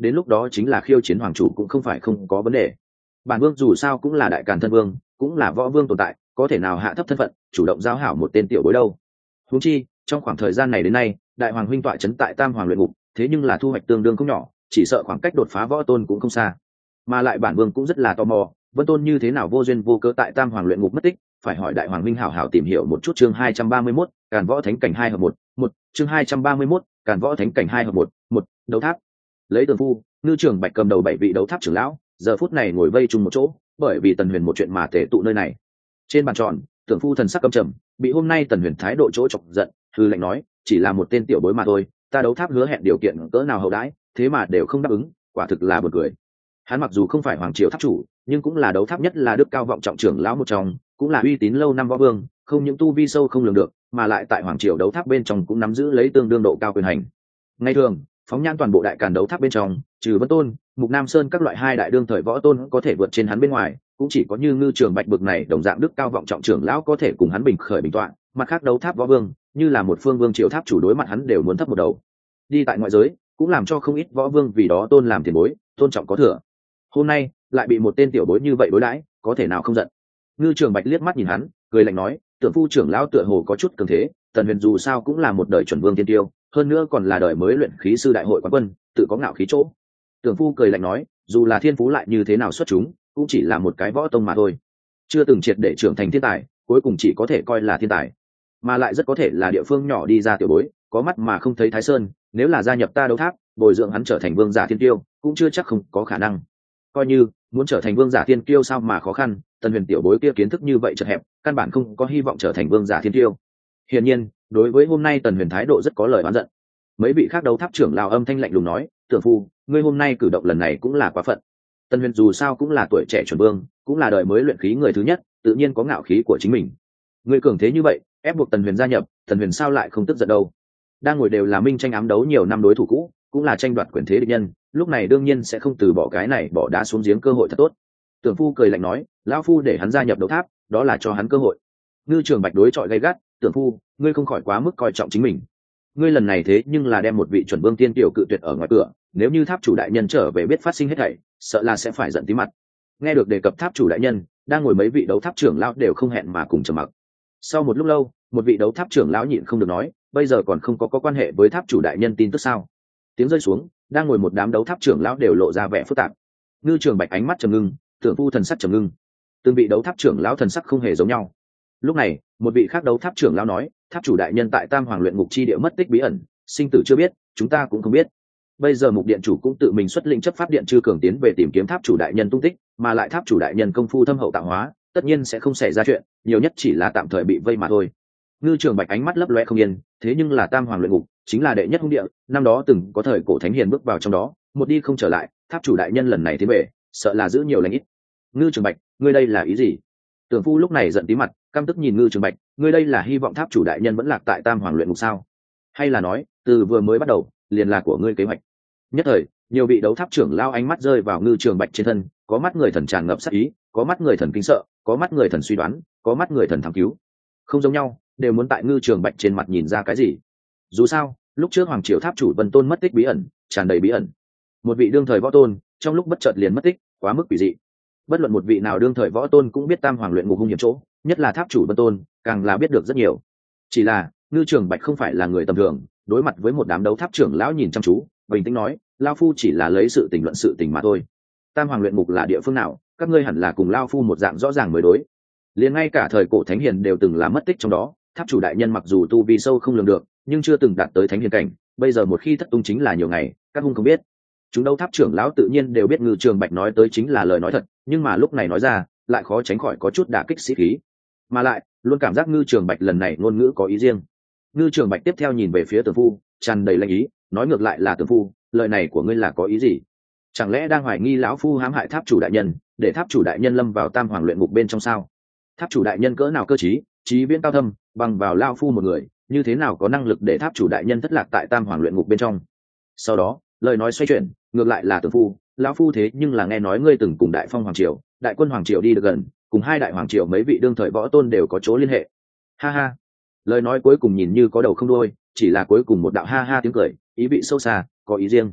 đến lúc đó chính là khiêu chiến hoàng chủ cũng không phải không có vấn đề. Bản vương dù sao cũng là đại càn thân vương, cũng là võ vương tồn tại, có thể nào hạ thấp thân phận chủ động giao hảo một tên tiểu bối đâu. Huống chi trong khoảng thời gian này đến nay, đại hoàng huynh tọa trấn tại Tam Hoàng luyện ngục, thế nhưng là thu hoạch tương đương không nhỏ, chỉ sợ khoảng cách đột phá võ tôn cũng không xa. Mà lại bản vương cũng rất là tò mò, Vân Tôn như thế nào vô duyên vô cớ tại Tam Hoàng luyện ngục mất tích, phải hỏi đại hoàng huynh hảo hảo tìm hiểu một chút. Chương 231, Càn Võ Thánh Cảnh 2 hợp 1, chương 231, Càn Võ Thánh Cảnh 2 hợp 1, đấu tháp. Lấy Tường Phu, Ngư Trường Bạch cầm đầu 7 vị đấu tháp trưởng lão, giờ phút này ngồi vây chung một chỗ, bởi vì Tần Huyền một chuyện mà tề tụ nơi này. Trên bàn tròn, Tưởng Phu thần sắc căm trầm, bị hôm nay Tần Huyền thái độ chỗ chọc giận, hừ lạnh nói, chỉ là một tên tiểu bối mà thôi, ta đấu tháp hứa hẹn điều kiện cỡ nào hậu đãi, thế mà đều không đáp ứng, quả thực là buồn cười. Hắn mặc dù không phải hoàng triều tháp chủ, nhưng cũng là đấu tháp nhất là đức cao vọng trọng trưởng lão một trong, cũng là uy tín lâu năm võ vương, không những tu vi sâu không lường được, mà lại tại hoàng triều đấu tháp bên trong cũng nắm giữ lấy tương đương độ cao quyền hành. Ngày thường, phóng nhãn toàn bộ đại càn đấu tháp bên trong, trừ Vân Tôn, Mục Nam Sơn các loại hai đại đương thời võ tôn có thể vượt trên hắn bên ngoài, cũng chỉ có như Ngư Trường Bạch bực này đồng dạng đức cao vọng trọng trưởng lão có thể cùng hắn bình khởi bình tọa, mặt khác đấu tháp võ vương, như là một phương vương triều tháp chủ đối mặt hắn đều muốn thấp một đầu. Đi tại ngoại giới, cũng làm cho không ít võ vương vì đó tôn làm tiền bối, tôn trọng có thừa. Hôm nay lại bị một tên tiểu bối như vậy đối đãi, có thể nào không giận. Ngư Trường Bạch liếc mắt nhìn hắn, cười lạnh nói, Tưởng Phu trưởng lão tựa hồ có chút cường thế, Tần Huyền dù sao cũng là một đời chuẩn vương tiên tiêu, hơn nữa còn là đời mới luyện khí sư đại hội quán quân, tự có ngạo khí chỗ. Tưởng Phu cười lạnh nói, dù là thiên phú lại như thế nào xuất chúng, cũng chỉ là một cái võ tông mà thôi, chưa từng triệt để trưởng thành thiên tài, cuối cùng chỉ có thể coi là thiên tài, mà lại rất có thể là địa phương nhỏ đi ra tiểu bối, có mắt mà không thấy Thái Sơn, nếu là gia nhập ta đấu tháp, bồi dưỡng hắn trở thành vương giả thiên tiêu, cũng chưa chắc không có khả năng. Coi như muốn trở thành vương giả thiên kiêu sao mà khó khăn, Tần Huyền tiểu bối kia kiến thức như vậy chật hẹp, căn bản không có hy vọng trở thành vương giả thiên kiêu. Hiển nhiên, đối với hôm nay Tần Huyền thái độ rất có lời oán giận. Mấy vị khác đấu tháp trưởng lão âm thanh lạnh lùng nói, Tưởng Phu, ngươi hôm nay cử động lần này cũng là quá phận. Tần Huyền dù sao cũng là tuổi trẻ chuẩn vương, cũng là đời mới luyện khí người thứ nhất, tự nhiên có ngạo khí của chính mình. Ngươi cường thế như vậy, ép buộc Tần Huyền gia nhập, Tần Huyền sao lại không tức giận đâu? Đang ngồi đều là minh tranh ám đấu nhiều năm đối thủ cũ, cũng là tranh đoạt quyền thế địch nhân, lúc này đương nhiên sẽ không từ bỏ cái này bỏ đá xuống giếng cơ hội thật tốt. Tưởng Phu cười lạnh nói, lão phu để hắn gia nhập đấu tháp, đó là cho hắn cơ hội. Ngư Trường Bạch đối chọi gay gắt, Tưởng Phu, ngươi không khỏi quá mức coi trọng chính mình. Ngươi lần này thế nhưng là đem một vị chuẩn vương tiên tiểu cự tuyệt ở ngoài cửa, nếu như tháp chủ đại nhân trở về biết phát sinh hết thảy, sợ là sẽ phải giận tí mặt. Nghe được đề cập tháp chủ đại nhân, đang ngồi mấy vị đấu tháp trưởng lão đều không hẹn mà cùng trầm mặc. Sau một lúc lâu, một vị đấu tháp trưởng lão nhịn không được nói, bây giờ còn không có quan hệ với tháp chủ đại nhân tin tức sao? Tiếng rơi xuống, đang ngồi một đám đấu tháp trưởng lão đều lộ ra vẻ phức tạp. Ngư Trường Bạch ánh mắt trầm ngưng, Tưởng Phu thần sắc trầm ngưng, từng vị đấu tháp trưởng lão thần sắc không hề giống nhau. Lúc này, một vị khác đấu tháp trưởng lão nói, tháp chủ đại nhân tại Tam Hoàng luyện ngục chi địa mất tích bí ẩn, sinh tử chưa biết, chúng ta cũng không biết. Bây giờ Mục điện chủ cũng tự mình xuất lĩnh chấp pháp điện chư cường tiến về tìm kiếm tháp chủ đại nhân tung tích, mà lại tháp chủ đại nhân công phu thâm hậu tạo hóa, tất nhiên sẽ không xảy ra chuyện, nhiều nhất chỉ là tạm thời bị vây mà thôi. Ngư Trường Bạch ánh mắt lấp loe không yên, thế nhưng là Tam Hoàng luyện ngục chính là đệ nhất hung địa, năm đó từng có thời cổ thánh hiền bước vào trong đó, một đi không trở lại, tháp chủ đại nhân lần này tiến về, sợ là giữ nhiều lành ít. Ngư Trường Bạch, ngươi đây là ý gì? Tưởng Phu lúc này giận tí mặt, căm tức nhìn Ngư Trường Bạch, ngươi đây là hy vọng tháp chủ đại nhân vẫn lạc tại Tam Hoàng luyện ngục sao? Hay là nói, từ vừa mới bắt đầu, liền là của ngươi kế hoạch? Nhất thời, nhiều vị đấu tháp trưởng lao ánh mắt rơi vào Ngư Trường Bạch trên thân, có mắt người thần tràn ngập sát ý, có mắt người thần kinh sợ, có mắt người thần suy đoán, có mắt người thần thám cứu. Không giống nhau, đều muốn tại Ngư Trường Bạch trên mặt nhìn ra cái gì. Dù sao, lúc trước hoàng triều tháp chủ Vân Tôn mất tích bí ẩn, tràn đầy bí ẩn. Một vị đương thời võ tôn, trong lúc bất chợt liền mất tích, quá mức quỷ dị. Bất luận một vị nào đương thời võ tôn cũng biết Tam Hoàng luyện ngục hung hiểm chỗ, nhất là tháp chủ Vân Tôn, càng là biết được rất nhiều. Chỉ là, Ngư Trường Bạch không phải là người tầm thường, đối mặt với một đám đấu tháp trưởng lão nhìn chăm chú, bình tĩnh nói, lão phu chỉ là lấy sự tình luận sự tình mà thôi. Tam Hoàng luyện ngục là địa phương nào, các ngươi hẳn là cùng lão phu một dạng rõ ràng mới đối. Liền ngay cả thời cổ thánh hiền đều từng là mất tích trong đó, tháp chủ đại nhân mặc dù tu vi sâu không lường được, nhưng chưa từng đạt tới thánh hiền cảnh, bây giờ một khi thất tung chính là nhiều ngày, các hung không biết. Chúng đấu tháp trưởng lão tự nhiên đều biết Ngư Trường Bạch nói tới chính là lời nói thật, nhưng mà lúc này nói ra, lại khó tránh khỏi có chút đả kích sĩ khí. Mà lại, luôn cảm giác Ngư Trường Bạch lần này ngôn ngữ có ý riêng. Ngư Trường Bạch tiếp theo nhìn về phía Tưởng Phu, tràn đầy lệnh ý, nói ngược lại là Tưởng Phu, lời này của ngươi là có ý gì? Chẳng lẽ đang hoài nghi lão phu hãm hại tháp chủ đại nhân, để tháp chủ đại nhân lâm vào Tam Hoàng luyện ngục bên trong sao? Tháp chủ đại nhân cỡ nào cơ trí, trí viễn cao thâm, bằng vào lão phu một người, như thế nào có năng lực để tháp chủ đại nhân thất lạc tại Tam Hoàng luyện ngục bên trong? Sau đó, lời nói xoay chuyển, ngược lại là Tưởng Phu, lão phu thế nhưng là nghe nói ngươi từng cùng Đại Phong hoàng triều, Đại Quân hoàng triều đi được gần, cùng hai đại hoàng triều mấy vị đương thời võ tôn đều có chỗ liên hệ. Ha ha. Lời nói cuối cùng nhìn như có đầu không đuôi, chỉ là cuối cùng một đạo ha ha tiếng cười, ý vị sâu xa, có ý riêng.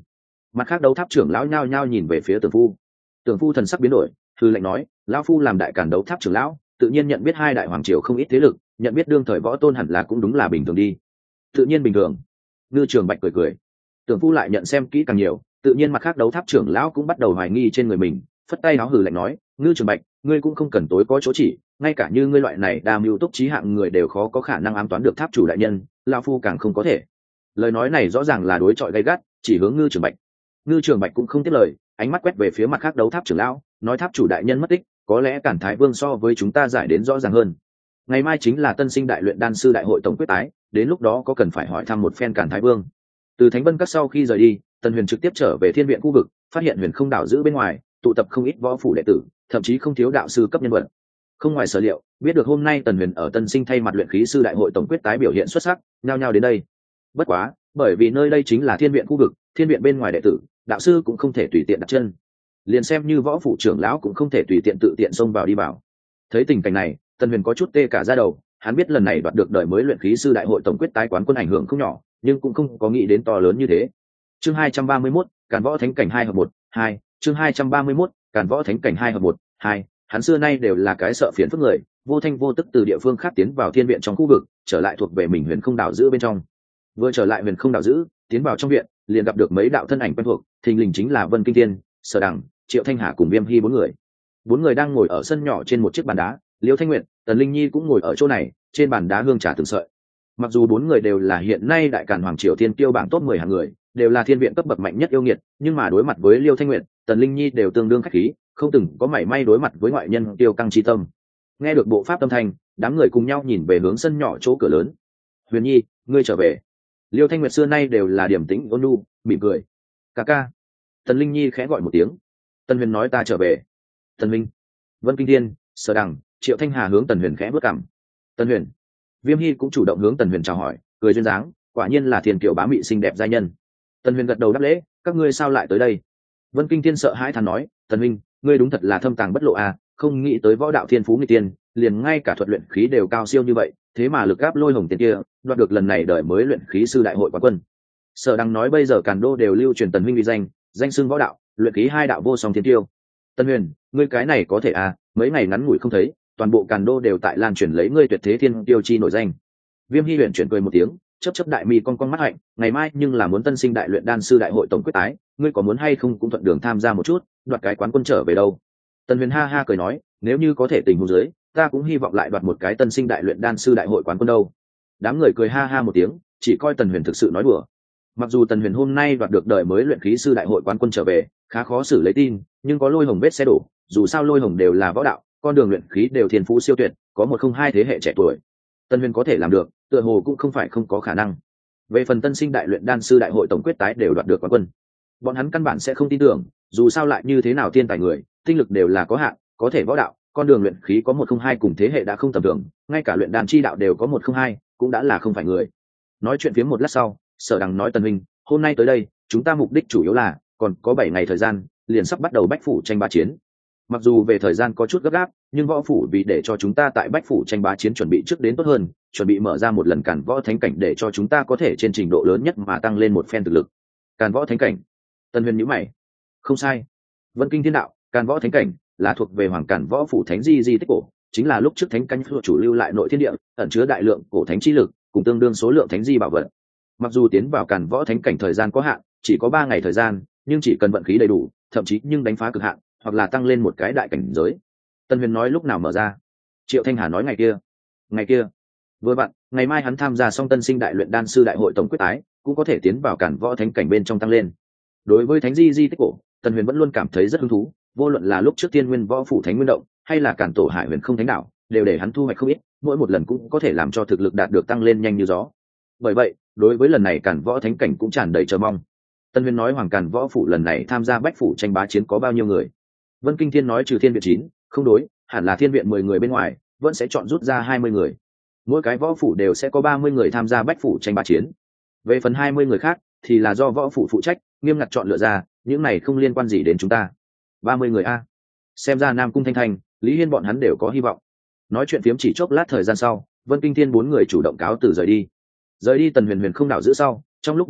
Mặt khác đấu tháp trưởng lão nhao nhao nhìn về phía Tưởng Phu. Tưởng Phu thần sắc biến đổi, thư lệnh nói, lão phu làm đại càn đấu tháp trưởng lão, tự nhiên nhận biết hai đại hoàng triều không ít thế lực, nhận biết đương thời võ tôn hẳn là cũng đúng là bình thường đi. Tự nhiên bình thường. Ngư Trường Bạch cười cười. Tưởng Phu lại nhận xem kỹ càng nhiều, tự nhiên mặt khác đấu tháp trưởng lão cũng bắt đầu hoài nghi trên người mình, phất tay áo hừ lạnh nói, Ngư Trường Bạch, ngươi cũng không cần tối có chỗ chỉ, ngay cả như ngươi loại này đa mưu túc trí hạng người đều khó có khả năng ám toán được tháp chủ đại nhân, lão phu càng không có thể. Lời nói này rõ ràng là đối chọi gay gắt, chỉ hướng Ngư Trường Bạch. Ngư Trường Bạch cũng không tiếp lời, ánh mắt quét về phía mặt khác đấu tháp trưởng lão, nói tháp chủ đại nhân mất tích, có lẽ Cản Thái Vương so với chúng ta giải đến rõ ràng hơn. Ngày mai chính là tân sinh đại luyện đan sư đại hội tổng quyết tái, đến lúc đó có cần phải hỏi thăm một phen Cản Thái Vương. Từ Thánh Vân Các sau khi rời đi, Tần Huyền trực tiếp trở về Thiên Viện khu vực, phát hiện Huyền Không đảo giữ bên ngoài tụ tập không ít võ phủ đệ tử, thậm chí không thiếu đạo sư cấp nhân vật. Không ngoài sở liệu, biết được hôm nay Tần Huyền ở tân sinh thay mặt luyện khí sư đại hội tổng quyết tái biểu hiện xuất sắc, nhao nhao đến đây. Bất quá, bởi vì nơi đây chính là Thiên Viện khu vực, Thiên Viện bên ngoài đệ tử, đạo sư cũng không thể tùy tiện đặt chân. Liền xem như võ phủ trưởng lão cũng không thể tùy tiện tự tiện xông vào đi vào. Thấy tình cảnh này, Tần Huyền có chút tê cả da đầu, hắn biết lần này đoạt được đời mới luyện khí sư đại hội tổng quyết tái quán quân ảnh hưởng không nhỏ, nhưng cũng không có nghĩ đến to lớn như thế. Chương 231, Càn Võ Thánh cảnh 2 hợp 1, 2, chương 231, Càn Võ Thánh cảnh 2 hợp 1, 2, hắn xưa nay đều là cái sợ phiền phức người, vô thanh vô tức từ địa phương khác tiến vào Thiên Viện trong khu vực, trở lại thuộc về mình Huyền Không đảo giữ bên trong. Vừa trở lại Huyền Không đảo giữ, tiến vào trong viện, liền gặp được mấy đạo thân ảnh quen thuộc, thình lình chính là Vân Kinh Thiên, Sở Đằng, Triệu Thanh Hà cùng Viêm Hy bốn người. Bốn người đang ngồi ở sân nhỏ trên một chiếc bàn đá, Liễu Thanh Nguyệt, Tần Linh Nhi cũng ngồi ở chỗ này, trên bàn đá hương trà từng sợi. Mặc dù bốn người đều là hiện nay đại càn hoàng triều thiên tiêu bảng top 10 hàng người, đều là thiên viện cấp bậc mạnh nhất yêu nghiệt, nhưng mà đối mặt với Liễu Thanh Nguyệt, Tần Linh Nhi đều tương đương khách khí, không từng có mảy may đối mặt với ngoại nhân tiêu căng chi tâm. Nghe được bộ pháp tâm thanh, đám người cùng nhau nhìn về hướng sân nhỏ chỗ cửa lớn. Huyền Nhi, ngươi trở về. Liễu Thanh Nguyệt xưa nay đều là điềm tĩnh ôn nhu, mỉm cười. Ca ca. Tần Linh Nhi khẽ gọi một tiếng. Tần Huyền nói ta trở về. Tần Minh, Vân Kinh Thiên, Sở Đằng, Triệu Thanh Hà hướng Tần Huyền khẽ bước cằm. Tần Huyền. Viêm Hy cũng chủ động hướng Tần Huyền chào hỏi, cười duyên dáng, quả nhiên là thiên kiều bá mị xinh đẹp giai nhân. Tần Huyền gật đầu đáp lễ, các ngươi sao lại tới đây? Vân Kinh Thiên sợ hãi thán nói, Tần Minh, ngươi đúng thật là thâm tàng bất lộ à, không nghĩ tới võ đạo thiên phú nghịch tiên, liền ngay cả thuật luyện khí đều cao siêu như vậy, thế mà lực áp Lôi Hồng tiền kia, đoạt được lần này đời mới luyện khí sư đại hội quán quân. Sở Đằng nói bây giờ Càn Đô đều lưu truyền Tần Minh uy danh, danh xưng võ đạo, luyện khí hai đạo vô song thiên tiêu. Tần Huyền, ngươi cái này có thể à, mấy ngày ngắn ngủi không thấy, toàn bộ Càn Đô đều tại lan truyền lấy ngươi tuyệt thế thiên tiêu chi nổi danh. Viêm Hy huyền chuyển cười một tiếng, chớp chớp đại mi con mắt hạnh, ngày mai nhưng là muốn tân sinh đại luyện đan sư đại hội tổng quyết tái, ngươi có muốn hay không cũng thuận đường tham gia một chút, đoạt cái quán quân trở về đâu. Tần Huyền ha ha cười nói, nếu như có thể tình huống dưới, ta cũng hy vọng lại đoạt một cái tân sinh đại luyện đan sư đại hội quán quân đâu. Đám người cười ha ha một tiếng, chỉ coi Tần Huyền thực sự nói đùa. Mặc dù Tần Huyền hôm nay đoạt được đời mới luyện khí sư đại hội quán quân trở về, khá khó xử lấy tin, nhưng có Lôi Hồng vết xe đổ, dù sao Lôi Hồng đều là võ đạo, con đường luyện khí đều thiên phú siêu tuyệt, có một không hai thế hệ trẻ tuổi. Tần Huyền có thể làm được, tựa hồ cũng không phải không có khả năng. Về phần tân sinh đại luyện đan sư đại hội tổng quyết tái đều đoạt được quán quân, bọn hắn căn bản sẽ không tin tưởng, dù sao lại như thế nào thiên tài người, tinh lực đều là có hạn, có thể võ đạo, con đường luyện khí có một không hai cùng thế hệ đã không tầm thường, ngay cả luyện đan chi đạo đều có một không hai, cũng đã là không phải người. Nói chuyện phía một lát sau, Sở Đằng nói Tần Huynh, hôm nay tới đây, chúng ta mục đích chủ yếu là còn có 7 ngày thời gian, liền sắp bắt đầu bách phủ tranh bá chiến. Mặc dù về thời gian có chút gấp gáp, nhưng võ phủ vì để cho chúng ta tại bách phủ tranh bá chiến chuẩn bị trước đến tốt hơn, chuẩn bị mở ra một lần Càn Võ Thánh cảnh để cho chúng ta có thể trên trình độ lớn nhất mà tăng lên một phen thực lực. Càn Võ Thánh cảnh. Tần Huyền nhíu mày. Không sai. Vân Kinh Thiên đạo, Càn Võ Thánh cảnh là thuộc về Hoàng Càn Võ phủ thánh di tích cổ, chính là lúc trước thánh canh chủ lưu lại nội thiên địa, ẩn chứa đại lượng cổ thánh chi lực, cùng tương đương số lượng thánh di bảo vật. Mặc dù tiến vào Càn Võ Thánh cảnh thời gian có hạn, chỉ có 3 ngày thời gian, nhưng chỉ cần vận khí đầy đủ, thậm chí nhưng đánh phá cực hạn, hoặc là tăng lên một cái đại cảnh giới. Tần Huyền nói lúc nào mở ra? Triệu Thanh Hà nói ngày kia. Ngày kia? Vừa vặn, ngày mai hắn tham gia xong tân sinh đại luyện đan sư đại hội tổng quyết tái, cũng có thể tiến vào Càn Võ Thánh cảnh bên trong tăng lên. Đối với thánh di tích cổ, Tần Huyền vẫn luôn cảm thấy rất hứng thú, vô luận là lúc trước Tiên Nguyên Võ phủ Thánh Nguyên động, hay là Càn Tổ Hải Huyền Không Thánh đạo, đều để hắn thu hoạch không ít, mỗi một lần cũng có thể làm cho thực lực đạt được tăng lên nhanh như gió. Bởi vậy, đối với lần này Càn Võ Thánh cảnh cũng tràn đầy chờ mong. Tần Huyền nói Hoàng Càn Võ phủ lần này tham gia bách phủ tranh bá chiến có bao nhiêu người? Vân Kinh Thiên nói trừ Thiên viện 9, không đối, hẳn là Thiên viện 10 người bên ngoài, vẫn sẽ chọn rút ra 20 người. Mỗi cái võ phủ đều sẽ có 30 người tham gia bách phủ tranh bá chiến. Về phần 20 người khác thì là do võ phủ phụ trách, nghiêm ngặt chọn lựa ra, những này không liên quan gì đến chúng ta. 30 người a. Xem ra Nam Cung Thanh Thanh, Lý Hiên bọn hắn đều có hy vọng. Nói chuyện phiếm chỉ chốc lát thời gian sau, Vân Kinh Thiên 4 người chủ động cáo từ rời đi. Rời đi Tần Huyền Huyền không đảo giữ sau, trong lúc bất chợt,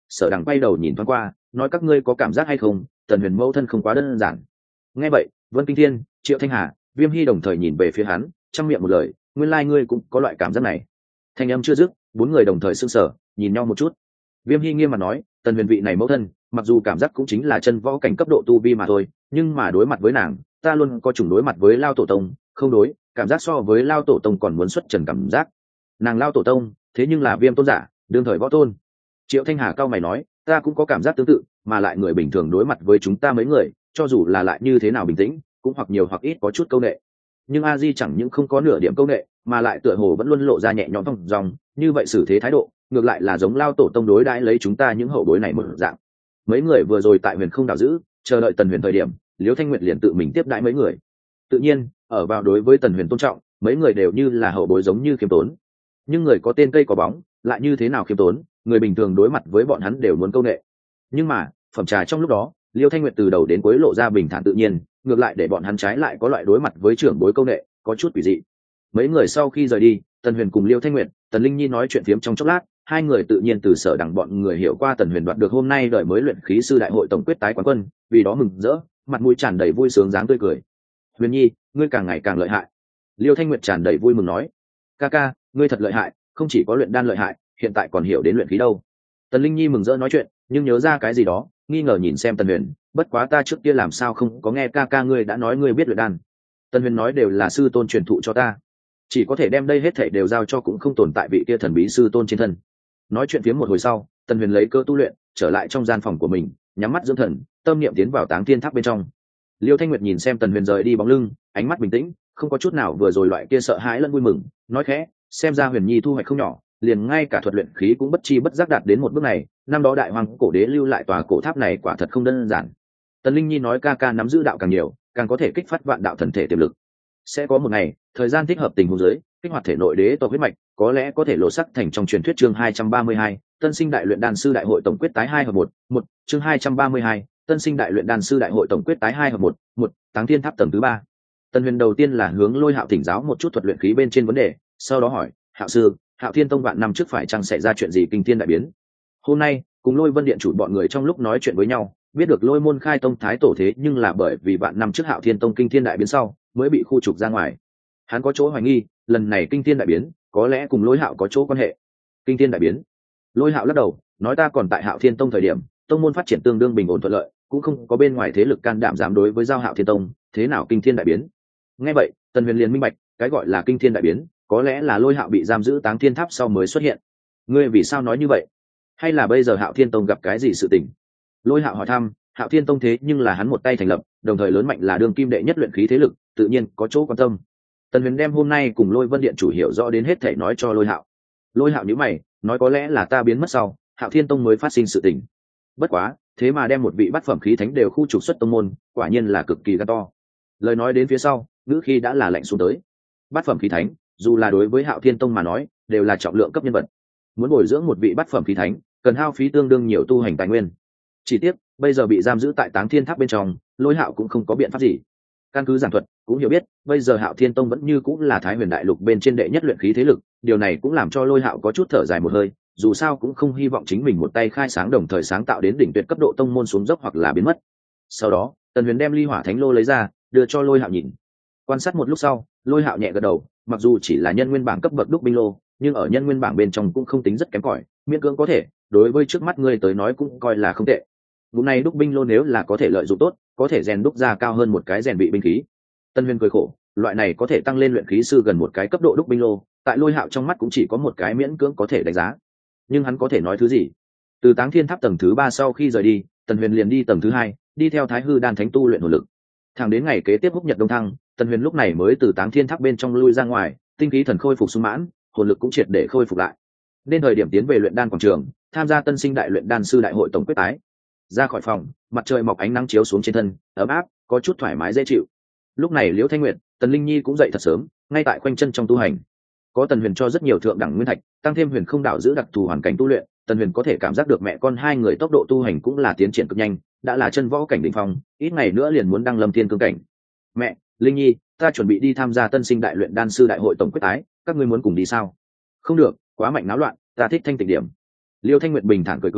Sở Đằng quay đầu nhìn thoáng qua, nói các ngươi có cảm giác hay không, Tần Huyền mẫu thân không quá đơn giản. Nghe vậy, Vân Kinh Thiên, Triệu Thanh Hà, Viêm Hy đồng thời nhìn về phía hắn, trong miệng một lời, nguyên lai ngươi cũng có loại cảm giác này. Thanh âm chưa dứt, bốn người đồng thời sững sờ, nhìn nhau một chút. Viêm Hy nghiêm mặt nói, Tần Huyền vị này mẫu thân, mặc dù cảm giác cũng chính là chân võ cảnh cấp độ tu vi mà thôi, nhưng mà đối mặt với nàng, ta luôn có chủng đối mặt với Lao tổ tông, không đối, cảm giác so với Lao tổ tông còn muốn xuất trần cảm giác. Nàng Lao tổ tông, thế nhưng là Viêm tôn giả, đương thời võ tôn. Triệu Thanh Hà cao mày nói, ta cũng có cảm giác tương tự, mà lại người bình thường đối mặt với chúng ta mấy người, cho dù là lại như thế nào bình tĩnh, cũng hoặc nhiều hoặc ít có chút câu nệ. Nhưng A Di chẳng những không có nửa điểm câu nệ, mà lại tựa hồ vẫn luôn lộ ra nhẹ nhõm thong dong, như vậy xử thế thái độ, ngược lại là giống Lao tổ tông đối đãi lấy chúng ta những hậu bối này một dạng. Mấy người vừa rồi tại Huyền Không đảo giữ, chờ đợi Tần Huyền thời điểm, Liễu Thanh Nguyệt liền tự mình tiếp đãi mấy người. Tự nhiên, ở vào đối với Tần Huyền tôn trọng, mấy người đều như là hậu bối giống như khiêm tốn. Nhưng người có tên cây có bóng, lại như thế nào khiêm tốn, người bình thường đối mặt với bọn hắn đều muốn câu nệ. Nhưng mà, phẩm trà trong lúc đó, Liễu Thanh Nguyệt từ đầu đến cuối lộ ra bình thản tự nhiên, ngược lại để bọn hắn trái lại có loại đối mặt với trưởng bối câu nệ, có chút quỷ dị. Mấy người sau khi rời đi, Tần Huyền cùng Liễu Thanh Nguyệt, Tần Linh Nhi nói chuyện phiếm trong chốc lát, hai người tự nhiên từ Sở Đằng bọn người hiểu qua Tần Huyền đoạt được hôm nay đợi mới luyện khí sư đại hội tổng quyết tái quán quân, vì đó mừng rỡ, mặt mũi tràn đầy vui sướng dáng tươi cười. Huyền Nhi, ngươi càng ngày càng lợi hại. Liễu Thanh Nguyệt tràn đầy vui mừng nói, ca ca, ngươi thật lợi hại, không chỉ có luyện đan lợi hại, hiện tại còn hiểu đến luyện khí đâu. Tần Linh Nhi mừng rỡ nói chuyện, nhưng nhớ ra cái gì đó, nghi ngờ nhìn xem Tần Huyền, bất quá ta trước kia làm sao không có nghe ca ca ngươi đã nói ngươi biết luyện đan. Tần Huyền nói đều là sư tôn truyền thụ cho ta, chỉ có thể đem đây hết thảy đều giao cho cũng không tồn tại vị kia thần bí sư tôn trên thân. Nói chuyện phiếm một hồi sau, Tần Huyền lấy cơ tu luyện, trở lại trong gian phòng của mình, nhắm mắt dưỡng thần, tâm niệm tiến vào Táng Thiên Tháp bên trong. Liêu Thanh Nguyệt nhìn xem Tần Huyền rời đi bóng lưng, ánh mắt bình tĩnh, không có chút nào vừa rồi loại kia sợ hãi lẫn vui mừng, nói khẽ, xem ra Huyền Nhi thu hoạch không nhỏ, liền ngay cả thuật luyện khí cũng bất chi bất giác đạt đến một bước này, năm đó đại hoàng cổ đế lưu lại tòa cổ tháp này quả thật không đơn giản. Tần Linh Nhi nói ca ca nắm giữ đạo càng nhiều, càng có thể kích phát vạn đạo thần thể tiềm lực. Sẽ có một ngày, thời gian thích hợp tình huống dưới, kích hoạt thể nội đế tộc huyết mạch, có lẽ có thể lộ sắc thành trong truyền thuyết chương 232, Tân sinh đại luyện đan sư đại hội tổng quyết tái 2 hợp 1, chương 232, Tân sinh đại luyện đan sư đại hội tổng quyết tái 2 hợp 1, Táng Thiên Tháp tầng thứ 3. Tần Huyền đầu tiên là hướng Lôi Hạo thỉnh giáo một chút thuật luyện khí bên trên vấn đề, sau đó hỏi, Hạo sư, Hạo Thiên Tông vạn năm trước phải chăng xảy ra chuyện gì kinh thiên đại biến? Hôm nay, cùng Lôi Vân điện chủ bọn người trong lúc nói chuyện với nhau, biết được Lôi môn khai tông thái tổ thế nhưng là bởi vì vạn năm trước Hạo Thiên Tông kinh thiên đại biến sau, mới bị khu trục ra ngoài. Hắn có chỗ hoài nghi, lần này kinh thiên đại biến, có lẽ cùng Lôi Hạo có chỗ quan hệ. Kinh thiên đại biến? Lôi Hạo lắc đầu, nói ta còn tại Hạo Thiên Tông thời điểm, tông môn phát triển tương đương bình ổn thuận lợi, cũng không có bên ngoài thế lực can đảm dám đối với giao Hạo Thiên Tông, thế nào kinh thiên đại biến? Nghe vậy, Tần Huyền liền minh bạch, cái gọi là kinh thiên đại biến, có lẽ là Lôi Hạo bị giam giữ Táng Thiên Tháp sau mới xuất hiện. Ngươi vì sao nói như vậy? Hay là bây giờ Hạo Thiên Tông gặp cái gì sự tình? Lôi Hạo hỏi thăm, Hạo Thiên Tông thế nhưng là hắn một tay thành lập, đồng thời lớn mạnh là đương kim đệ nhất luyện khí thế lực, tự nhiên có chỗ quan tâm. Tần Huyền đem hôm nay cùng Lôi Vân điện chủ hiểu rõ đến hết thể nói cho Lôi Hạo. Lôi Hạo nhíu mày, nói có lẽ là ta biến mất sau, Hạo Thiên Tông mới phát sinh sự tình. Bất quá, thế mà đem một vị bát phẩm khí thánh đều khu trục xuất tông môn, quả nhiên là cực kỳ gan to. Lời nói đến phía sau, ngữ khi đã là lạnh xuống tới. Bát phẩm khí thánh, dù là đối với Hạo Thiên Tông mà nói, đều là trọng lượng cấp nhân vật. Muốn bồi dưỡng một vị bát phẩm khí thánh, cần hao phí tương đương nhiều tu hành tài nguyên. Chỉ tiếc, bây giờ bị giam giữ tại Táng Thiên Tháp bên trong, Lôi Hạo cũng không có biện pháp gì. Căn cứ giảng thuật, cũng hiểu biết, bây giờ Hạo Thiên Tông vẫn như cũng là Thái Huyền Đại Lục bên trên đệ nhất luyện khí thế lực, điều này cũng làm cho Lôi Hạo có chút thở dài một hơi, dù sao cũng không hy vọng chính mình một tay khai sáng đồng thời sáng tạo đến đỉnh tuyệt cấp độ tông môn xuống dốc hoặc là biến mất. Sau đó, Tần Huyền đem Ly Hỏa Thánh Lô lấy ra, đưa cho Lôi Hạo nhìn. Quan sát một lúc sau, Lôi Hạo nhẹ gật đầu, mặc dù chỉ là nhân nguyên bảng cấp bậc đúc binh lô, nhưng ở nhân nguyên bảng bên trong cũng không tính rất kém cỏi, miễn cưỡng có thể, đối với trước mắt ngươi tới nói cũng coi là không tệ. Vụ này đúc binh lô nếu là có thể lợi dụng tốt, có thể rèn đúc ra cao hơn một cái rèn bị binh khí. Tân Huyền cười khổ, loại này có thể tăng lên luyện khí sư gần một cái cấp độ đúc binh lô, tại Lôi Hạo trong mắt cũng chỉ có một cái miễn cưỡng có thể đánh giá. Nhưng hắn có thể nói thứ gì? Từ Táng Thiên Tháp tầng thứ 3 sau khi rời đi, Tần Huyền liền đi tầng thứ 2, đi theo Thái Hư Đan Thánh tu luyện hồn lực. Thẳng đến ngày kế tiếp húc nhật đông thăng, Tần Huyền lúc này mới từ Táng Thiên Tháp bên trong lui ra ngoài, tinh khí thần khôi phục sung mãn, hồn lực cũng triệt để khôi phục lại. Nên thời điểm tiến về luyện đan quảng trường, tham gia tân sinh đại luyện đan sư đại hội tổng quyết tái. Ra khỏi phòng, mặt trời mọc ánh nắng chiếu xuống trên thân, ấm áp, có chút thoải mái dễ chịu. Lúc này Liễu Thanh Nguyệt, Tần Linh Nhi cũng dậy thật sớm, ngay tại khoanh chân trong tu hành. Có Tần Huyền cho rất nhiều thượng đẳng nguyên thạch, tăng thêm Huyền Không đảo giữ đặc thù hoàn cảnh tu luyện, Tần Huyền có thể cảm giác được mẹ con hai người tốc độ tu hành cũng là tiến triển cực nhanh, đã là chân võ cảnh đỉnh phong, ít ngày nữa liền muốn đăng lâm thiên cương cảnh. Mẹ, Linh Nhi, ta chuẩn bị đi tham gia tân sinh đại luyện đan sư đại hội tổng quyết tái, các ngươi muốn cùng đi sao? Không được, quá mạnh náo loạn, ta thích thanh tịnh điểm. Liêu Thanh Nguyệt bình thản cười cười,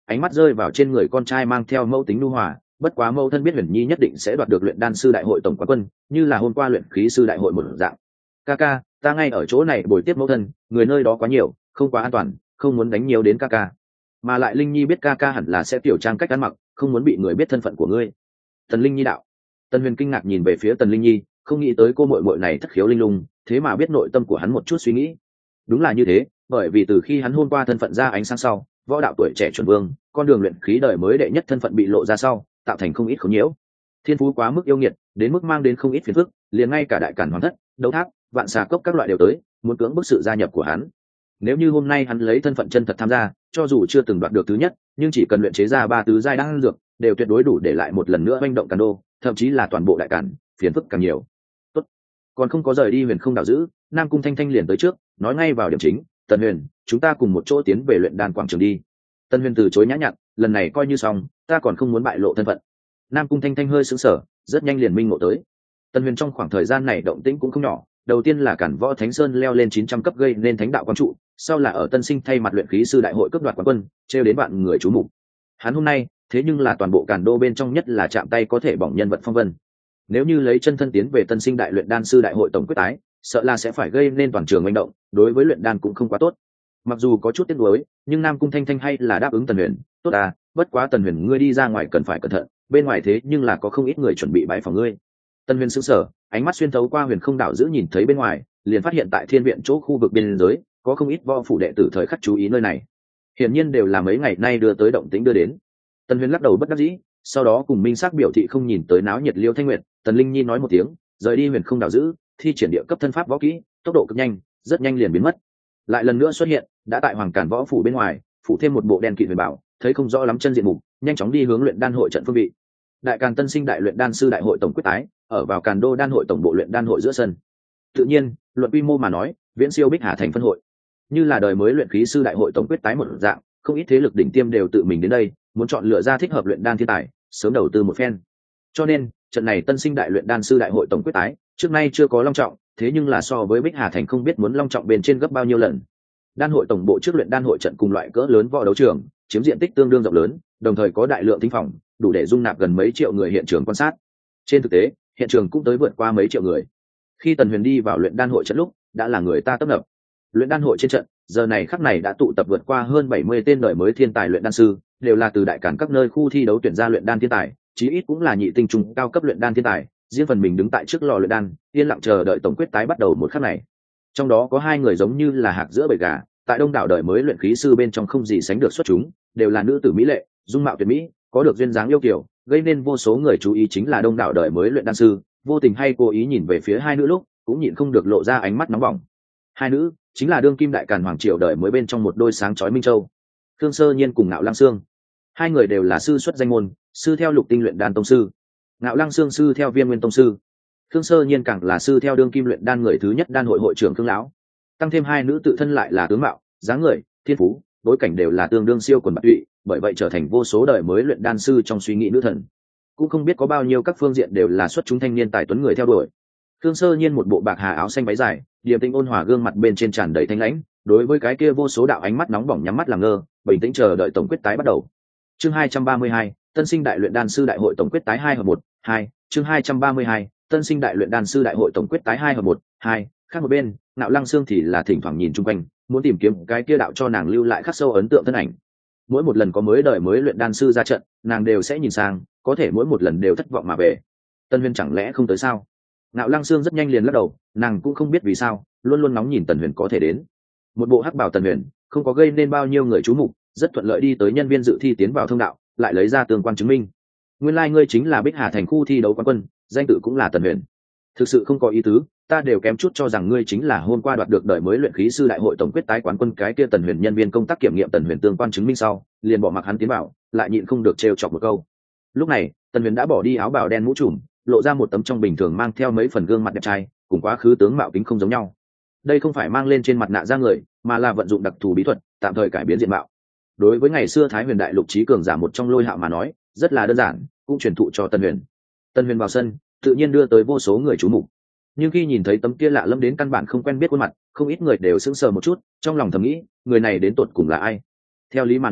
ánh mắt rơi vào trên người con trai mang theo mẫu tính nhu hòa. Bất quá mẫu thân biết Huyền Nhi nhất định sẽ đoạt được luyện đan sư đại hội tổng quán quân, như là hôm qua luyện khí sư đại hội một dạng. Ca ca, ta ngay ở chỗ này bồi tiếp mẫu thân, người nơi đó quá nhiều, không quá an toàn, không muốn đánh nhiều đến ca ca. Mà lại Linh Nhi biết ca ca hẳn là sẽ tiểu trang cách ăn mặc, không muốn bị người biết thân phận của ngươi. Tần Linh Nhi đạo. Tần Huyền kinh ngạc nhìn về phía Tần Linh Nhi, không nghĩ tới cô muội muội này thất khiếu linh lung, thế mà biết nội tâm của hắn một chút suy nghĩ. Đúng là như thế, bởi vì từ khi hắn hôm qua thân phận ra ánh sáng sau, võ đạo tuổi trẻ chuẩn vương, con đường luyện khí đời mới đệ nhất thân phận bị lộ ra sau, tạo thành không ít khốn nhiễu. Thiên phú quá mức yêu nghiệt, đến mức mang đến không ít phiền phức, liền ngay cả đại cản hoàng thất, đấu thác, vạn xà cốc các loại đều tới, muốn cưỡng bức sự gia nhập của hắn. Nếu như hôm nay hắn lấy thân phận chân thật tham gia, cho dù chưa từng đoạt được thứ nhất, nhưng chỉ cần luyện chế ra 3 tứ giai đan dược, đều tuyệt đối đủ để lại một lần nữa manh động Càn Đô, thậm chí là toàn bộ đại cản, phiền phức càng nhiều. Tốt, còn không có rời đi Huyền Không đảo giữ, Nam Cung Thanh Thanh liền tới trước, nói ngay vào điểm chính, Tần Huyền, chúng ta cùng một chỗ tiến về luyện đan quảng trường đi. Tần Huyền từ chối nhã nhặn, lần này coi như xong, ta còn không muốn bại lộ thân phận. Nam Cung Thanh Thanh hơi sững sờ, rất nhanh liền minh ngộ tới. Tần Huyền trong khoảng thời gian này động tĩnh cũng không nhỏ, đầu tiên là cản võ Thánh Sơn leo lên 900 cấp gây nên thánh đạo quang trụ, sau là ở Tân Sinh thay mặt luyện khí sư đại hội cướp đoạt quán quân, trêu đến bạn người chú mục. Hắn hôm nay, thế nhưng là toàn bộ Càn Đô bên trong nhất là chạm tay có thể bỏng nhân vật phong vân. Nếu như lấy chân thân tiến về Tân Sinh đại luyện đan sư đại hội tổng quyết tái, sợ là sẽ phải gây nên toàn trường manh động, đối với luyện đan cũng không quá tốt. Mặc dù có chút tiếc nuối, nhưng Nam Cung Thanh Thanh hay là đáp ứng Tần Huyền, tốt à, bất quá Tần Huyền ngươi đi ra ngoài cần phải cẩn thận, bên ngoài thế nhưng là có không ít người chuẩn bị bãi phòng ngươi. Tần Huyền sững sờ, ánh mắt xuyên thấu qua Huyền Không đảo giữ nhìn thấy bên ngoài, liền phát hiện tại Thiên viện chỗ khu vực biên giới, có không ít võ phủ đệ tử thời khắc chú ý nơi này. Hiển nhiên đều là mấy ngày nay đưa tới động tĩnh đưa đến. Tần Huyền lắc đầu bất đắc dĩ, sau đó cùng minh sắc biểu thị không nhìn tới náo nhiệt Liêu Thanh Nguyệt. Tần Linh Nhi nói một tiếng, rời đi Huyền Không đảo giữ, thi triển địa cấp thân pháp võ kỹ, tốc độ cực nhanh, rất nhanh liền biến mất. Lại lần nữa xuất hiện, đã tại Hoàng Càn võ phủ bên ngoài, phủ thêm một bộ đen kịt huyền bảo, thấy không rõ lắm chân diện mục, nhanh chóng đi hướng luyện đan hội trận phương vị. Đại Càn Tân Sinh đại luyện đan sư đại hội tổng quyết tái, ở vào Càn Đô đan hội tổng bộ luyện đan hội giữa sân. Tự nhiên, luận quy mô mà nói, viễn siêu Bích Hà thành phân hội. Như là đời mới luyện khí sư đại hội tổng quyết tái một dạng, không ít thế lực đỉnh tiêm đều tự mình đến đây, muốn chọn lựa ra thích hợp luyện đan thiên tài, sớm đầu tư một phen. Cho nên, trận này Tân Sinh đại luyện đan sư đại hội tổng quyết tái, trước nay chưa có long trọng, thế nhưng là so với Bích Hà thành không biết muốn long trọng bên trên gấp bao nhiêu lần. Đan hội tổng bộ trước luyện đan hội trận cùng loại cỡ lớn võ đấu trường, chiếm diện tích tương đương rộng lớn, đồng thời có đại lượng thính phòng, đủ để dung nạp gần mấy triệu người hiện trường quan sát. Trên thực tế, hiện trường cũng tới vượt qua mấy triệu người. Khi Tần Huyền đi vào luyện đan hội trận lúc, đã là người ta tấp nập. Luyện đan hội trên trận, giờ này khắc này đã tụ tập vượt qua hơn 70 tên đời mới thiên tài luyện đan sư, đều là từ đại cản các nơi khu thi đấu tuyển ra luyện đan thiên tài, chí ít cũng là nhị tinh trung cao cấp luyện đan thiên tài, riêng phần mình đứng tại trước lò luyện đan, yên lặng chờ đợi tổng quyết tái bắt đầu một khắc này. Trong đó có 2 người giống như là hạc giữa bầy gà, tại đông đảo đời mới luyện khí sư bên trong không gì sánh được xuất chúng, đều là nữ tử mỹ lệ, dung mạo tuyệt mỹ, có được duyên dáng yêu kiều, gây nên vô số người chú ý chính là đông đảo đời mới luyện đan sư, vô tình hay cố ý nhìn về phía 2 nữ lúc, cũng nhịn không được lộ ra ánh mắt nóng bỏng. 2 nữ chính là đương kim đại càn hoàng triều đời mới bên trong một đôi sáng chói minh châu, Khương Sơ Nhiên cùng Ngạo Lăng Sương. 2 người đều là sư xuất danh môn, sư theo Lục Tinh luyện đan tông sư, Ngạo Lăng Sương sư theo Viêm Nguyên tông sư, Khương Sơ Nhiên càng là sư theo đương kim luyện đan người thứ nhất đan hội hội trưởng Khương lão. Tăng thêm 2 nữ tự thân lại là tướng mạo, dáng người, thiên phú, bối cảnh đều là tương đương siêu quần bạc tụy, bởi vậy trở thành vô số đời mới luyện đan sư trong suy nghĩ nữ thần. Cũng không biết có bao nhiêu các phương diện đều là xuất chúng thanh niên tài tuấn người theo đuổi. Khương Sơ Nhiên một bộ bạc hà áo xanh váy dài, điềm tĩnh ôn hòa gương mặt bên trên tràn đầy thanh lãnh, đối với cái kia vô số đạo ánh mắt nóng bỏng nhắm mắt làm ngơ, bình tĩnh chờ đợi tổng quyết tái bắt đầu. Chương 232, Tân Sinh đại luyện đan sư đại hội tổng quyết tái 2 hợp 1, 2, chương 232, Tân Sinh đại luyện đan sư đại hội tổng quyết tái 2 hợp 1, 2, khác một bên, Nạo Lăng Sương thì là thỉnh thoảng nhìn chung quanh, muốn tìm kiếm cái kia đạo cho nàng lưu lại khắc sâu ấn tượng thân ảnh. Mỗi một lần có mới đời mới luyện đan sư ra trận, nàng đều sẽ nhìn sang, có thể mỗi một lần đều thất vọng mà về. Tân Huyền chẳng lẽ không tới sao? Nạo Lăng Sương rất nhanh liền lắc đầu, nàng cũng không biết vì sao, luôn luôn nóng nhìn Tần Huyền có thể đến. Một bộ hắc bào Tần Huyền, không có gây nên bao nhiêu người chú mục, rất thuận lợi đi tới nhân viên dự thi tiến vào thông đạo, lại lấy ra tương quan chứng minh. Nguyên lai ngươi chính là Bích Hà thành khu thi đấu quán quân, danh tự cũng là Tần Huyền. Thực sự không có ý tứ, ta đều kém chút cho rằng ngươi chính là hôm qua đoạt được đời mới luyện khí sư đại hội tổng quyết tái quán quân cái kia Tần Huyền. Nhân viên công tác kiểm nghiệm Tần Huyền tương quan chứng minh sau, liền bỏ mặc hắn tiến vào, lại nhịn không được trêu chọc một câu. Lúc này, Tần Huyền đã bỏ đi áo bào đen mũ trùm, lộ ra một tấm trong bình thường mang theo mấy phần gương mặt đẹp trai, cùng quá khứ tướng mạo kính không giống nhau. Đây không phải mang lên trên mặt nạ ra người, mà là vận dụng đặc thù bí thuật, tạm thời cải biến diện mạo. Đối với ngày xưa Thái Huyền đại lục trí cường giả một trong Lôi Hạo mà nói, rất là đơn giản, cũng truyền thụ cho Tần Huyền. Tần Huyền vào sân, tự nhiên đưa tới vô số người chú mục. Nhưng khi nhìn thấy tấm kia lạ lẫm đến căn bản không quen biết khuôn mặt, không ít người đều sững sờ một chút, trong lòng thầm nghĩ, người này đến tột cùng là ai? Theo lý mà nói,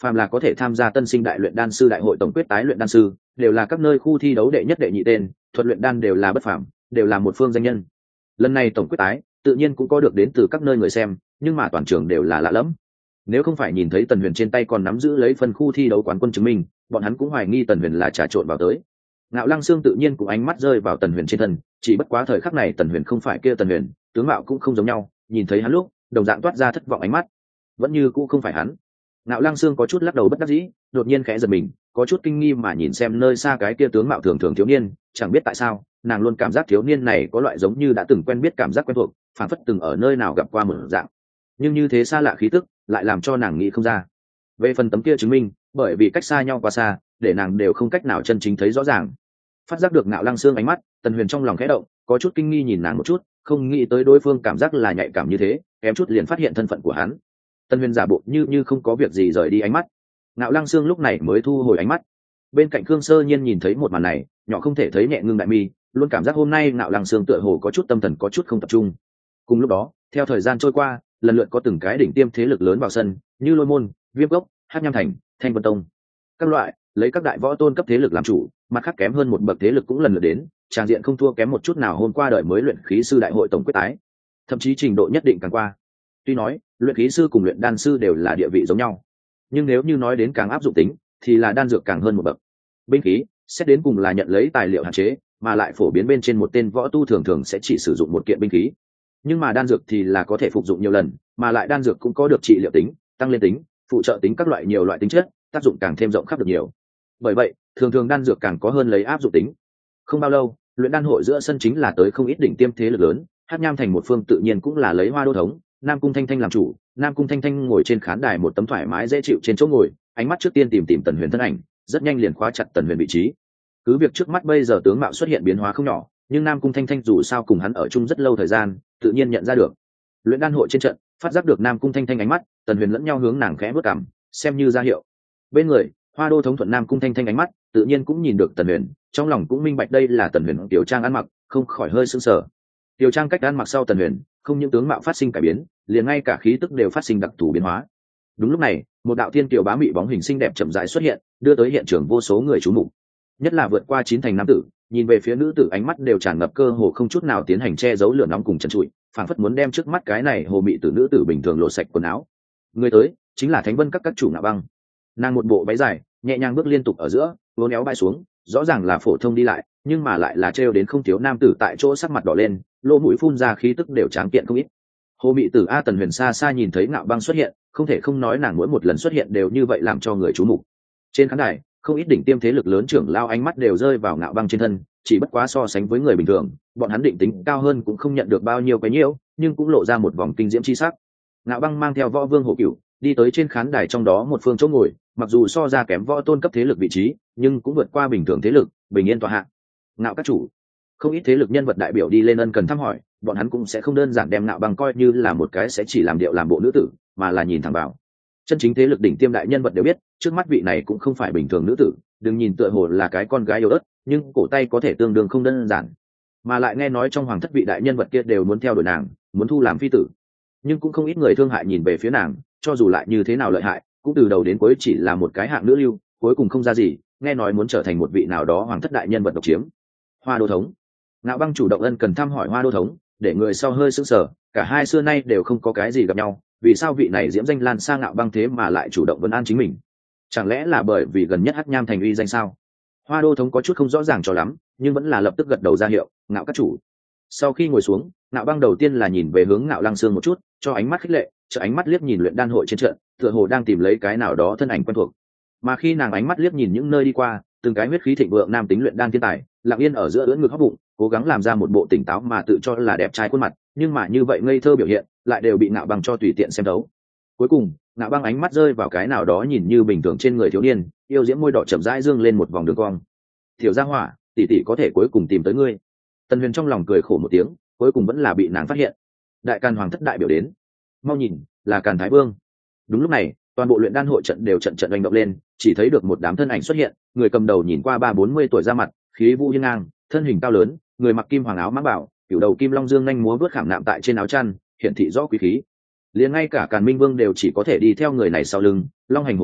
phàm là có thể tham gia tân sinh đại luyện đan sư đại hội tổng quyết tái luyện đan sư đều là các nơi khu thi đấu đệ nhất đệ nhị tên, thuật luyện đan đều là bất phàm, đều là một phương danh nhân. Lần này tổng quyết tái tự nhiên cũng có được đến từ các nơi người xem, nhưng mà toàn trường đều là lạ lẫm. Nếu không phải nhìn thấy Tần Huyền trên tay còn nắm giữ lấy phân khu thi đấu quán quân chứng minh, bọn hắn cũng hoài nghi Tần Huyền là trà trộn vào tới. Ngạo Lăng Sương tự nhiên cũng ánh mắt rơi vào Tần Huyền trên thân, chỉ bất quá thời khắc này Tần Huyền không phải kia Tần Huyền, tướng mạo cũng không giống nhau, nhìn thấy hắn lúc, đồng dạng toát ra thất vọng ánh mắt. Vẫn như cũng không phải hắn. Ngạo Lăng Sương có chút lắc đầu bất đắc dĩ, đột nhiên khẽ giật mình, có chút kinh nghi mà nhìn xem nơi xa cái kia tướng mạo thường thường thiếu niên, chẳng biết tại sao, nàng luôn cảm giác thiếu niên này có loại giống như đã từng quen biết cảm giác quen thuộc, phản phất từng ở nơi nào gặp qua một dạng. Nhưng như thế xa lạ khí tức, lại làm cho nàng nghĩ không ra. Về phần tấm kia chứng minh, bởi vì cách xa nhau quá xa, để nàng đều không cách nào chân chính thấy rõ ràng. Phát giác được Ngạo Lăng Sương ánh mắt, Tần Huyền trong lòng khẽ động, có chút kinh nghi nhìn nàng một chút, không nghĩ tới đối phương cảm giác là nhạy cảm như thế, kém chút liền phát hiện thân phận của hắn. Tần Huyền giả bộ như không có việc gì rời đi ánh mắt. Ngạo Lăng Sương lúc này mới thu hồi ánh mắt. Bên cạnh Khương Sơ Nhiên nhìn thấy một màn này, nhỏ không thể thấy nhẹ ngưng đại mi, luôn cảm giác hôm nay Ngạo Lăng Sương tựa hồ có chút tâm thần có chút không tập trung. Cùng lúc đó, theo thời gian trôi qua, lần lượt có từng cái đỉnh tiêm thế lực lớn vào sân, như Lôi Môn, Viêm Cốc, Hắc Nham Thành, Thanh Vân Tông. Các loại, lấy các đại võ tôn cấp thế lực làm chủ, mặt khác kém hơn một bậc thế lực cũng lần lượt đến, tràng diện không thua kém một chút nào hôm qua đợi mới luyện khí sư đại hội tổng quyết tái, thậm chí trình độ nhất định càng qua. Tuy nói, luyện khí sư cùng luyện đan sư đều là địa vị giống nhau, nhưng nếu như nói đến càng áp dụng tính, thì là đan dược càng hơn một bậc. Binh khí, xét đến cùng là nhận lấy tài liệu hạn chế, mà lại phổ biến bên trên một tên võ tu thường thường sẽ chỉ sử dụng một kiện binh khí. Nhưng mà đan dược thì là có thể phục dụng nhiều lần, mà lại đan dược cũng có được trị liệu tính, tăng lên tính, phụ trợ tính các loại nhiều loại tính chất, tác dụng càng thêm rộng khắp được nhiều. Bởi vậy, thường thường đan dược càng có hơn lấy áp dụng tính. Không bao lâu, luyện đan hội giữa sân chính là tới không ít đỉnh tiêm thế lực lớn, Hắc Nham Thành một phương tự nhiên cũng là lấy Hoa Đô thống, Nam Cung Thanh Thanh làm chủ. Nam Cung Thanh Thanh ngồi trên khán đài một tấm thoải mái dễ chịu trên chỗ ngồi, ánh mắt trước tiên tìm Tần Huyền thân ảnh, rất nhanh liền khóa chặt Tần Huyền vị trí. Cứ việc trước mắt bây giờ tướng mạo xuất hiện biến hóa không nhỏ, nhưng Nam Cung Thanh Thanh dù sao cùng hắn ở chung rất lâu thời gian, tự nhiên nhận ra được. Luyện đan hội trên trận, phát giác được Nam Cung Thanh Thanh ánh mắt, Tần Huyền lẫn nhau hướng nàng khẽ bước cằm, xem như ra hiệu. Bên người, Hoa Đô thống thuận Nam Cung Thanh Thanh ánh mắt, tự nhiên cũng nhìn được Tần Huyền, trong lòng cũng minh bạch đây là Tần Huyền tiểu trang ăn mặc, không khỏi hơi sững sờ. Tiểu trang cách ăn mặc sau Tần Huyền, không những tướng mạo phát sinh cải biến, liền ngay cả khí tức đều phát sinh đặc thù biến hóa. Đúng lúc này, một đạo thiên kiều bá mị bóng hình xinh đẹp chậm rãi xuất hiện, đưa tới hiện trường vô số người chú mục. Nhất là vượt qua 9 thành nam tử, nhìn về phía nữ tử ánh mắt đều tràn ngập cơ hồ không chút nào tiến hành che giấu lửa nóng cùng trần trụi, phảng phất muốn đem trước mắt cái này hồ mị tử nữ tử bình thường lột sạch quần áo. Người tới chính là Thánh Vân các chủ Ngạo Băng. Nàng một bộ váy dài, nhẹ nhàng bước liên tục ở giữa, uốn éo bay xuống, rõ ràng là phổ thông đi lại, nhưng mà lại là trêu đến không thiếu nam tử tại chỗ sắc mặt đỏ lên, lỗ mũi phun ra khí tức đều tráng kiện không ít. Hồ mị tử A Tần Huyền xa xa nhìn thấy Ngạo Băng xuất hiện, không thể không nói nàng mỗi một lần xuất hiện đều như vậy làm cho người chú mục. Trên khán đài, không ít đỉnh tiêm thế lực lớn trưởng lao ánh mắt đều rơi vào Ngạo Băng trên thân, chỉ bất quá so sánh với người bình thường, bọn hắn định tính cao hơn cũng không nhận được bao nhiêu cái nhiễu, nhưng cũng lộ ra một vòng kinh diễm chi sắc. Ngạo Băng mang theo Võ Vương Hổ Cửu, đi tới trên khán đài trong đó một phương chỗ ngồi, mặc dù so ra kém võ tôn cấp thế lực vị trí, nhưng cũng vượt qua bình thường thế lực, bình yên tọa hạ. Ngạo các chủ, không ít thế lực nhân vật đại biểu đi lên ân cần thăm hỏi, bọn hắn cũng sẽ không đơn giản đem Ngạo Băng coi như là một cái sẽ chỉ làm điệu làm bộ nữ tử, mà là nhìn thẳng vào. Chân chính thế lực đỉnh tiêm đại nhân vật đều biết, trước mắt vị này cũng không phải bình thường nữ tử, đừng nhìn tựa hồ là cái con gái yếu ớt, nhưng cổ tay có thể tương đương không đơn giản. Mà lại nghe nói trong hoàng thất vị đại nhân vật kia đều muốn theo đuổi nàng, muốn thu làm phi tử. Nhưng cũng không ít người thương hại nhìn về phía nàng, cho dù lại như thế nào lợi hại, cũng từ đầu đến cuối chỉ là một cái hạng nữ lưu, cuối cùng không ra gì, nghe nói muốn trở thành một vị nào đó hoàng thất đại nhân vật độc chiếm. Hoa Đô thống. Ngạo Băng chủ động ân cần thăm hỏi Hoa Đô thống, để người sau hơi sững sờ, cả hai xưa nay đều không có cái gì gặp nhau, vì sao vị này diễm danh lan sang Ngạo Băng thế mà lại chủ động vấn an chính mình? Chẳng lẽ là bởi vì gần nhất Hắc Nham thành uy danh sao? Hoa Đô thống có chút không rõ ràng cho lắm, nhưng vẫn là lập tức gật đầu ra hiệu, Ngạo các chủ. Sau khi ngồi xuống, Ngạo Băng đầu tiên là nhìn về hướng Ngạo Lăng Sương một chút, cho ánh mắt khích lệ, cho ánh mắt liếc nhìn luyện đan hội trên trận, tựa hồ đang tìm lấy cái nào đó thân ảnh quen thuộc. Mà khi nàng ánh mắt liếc nhìn những nơi đi qua, từng cái huyết khí thịnh vượng nam tính luyện đan thiên tài, lặng yên ở giữa ưỡn ngực hốc bụng, cố gắng làm ra một bộ tỉnh táo mà tự cho là đẹp trai khuôn mặt, nhưng mà như vậy ngây thơ biểu hiện, lại đều bị Ngạo Băng cho tùy tiện xem thấu. Cuối cùng, Ngạo Băng ánh mắt rơi vào cái nào đó nhìn như bình thường trên người thiếu niên, yêu diễm môi đỏ chậm rãi dương lên một vòng đường cong. "Tiểu Gia Hỏa, tỷ tỷ có thể cuối cùng tìm tới ngươi." Tần Huyền trong lòng cười khổ một tiếng, cuối cùng vẫn là bị nàng phát hiện. Đại Càn hoàng thất đại biểu đến, mau nhìn, là Càn Thái Vương. Đúng lúc này, toàn bộ luyện đan hội trận đều trận hành động lên, chỉ thấy được một đám thân ảnh xuất hiện, người cầm đầu nhìn qua 30-40 tuổi ra mặt, khí vũ hiên ngang, thân hình cao lớn, người mặc kim hoàng áo mãng bảo, cửu đầu kim long dương nhanh múa vớt khảm nạm tại trên áo chăn, hiển thị rõ quý khí. Liền ngay cả Càn Minh Vương đều chỉ có thể đi theo người này sau lưng, long hành hổ bộ,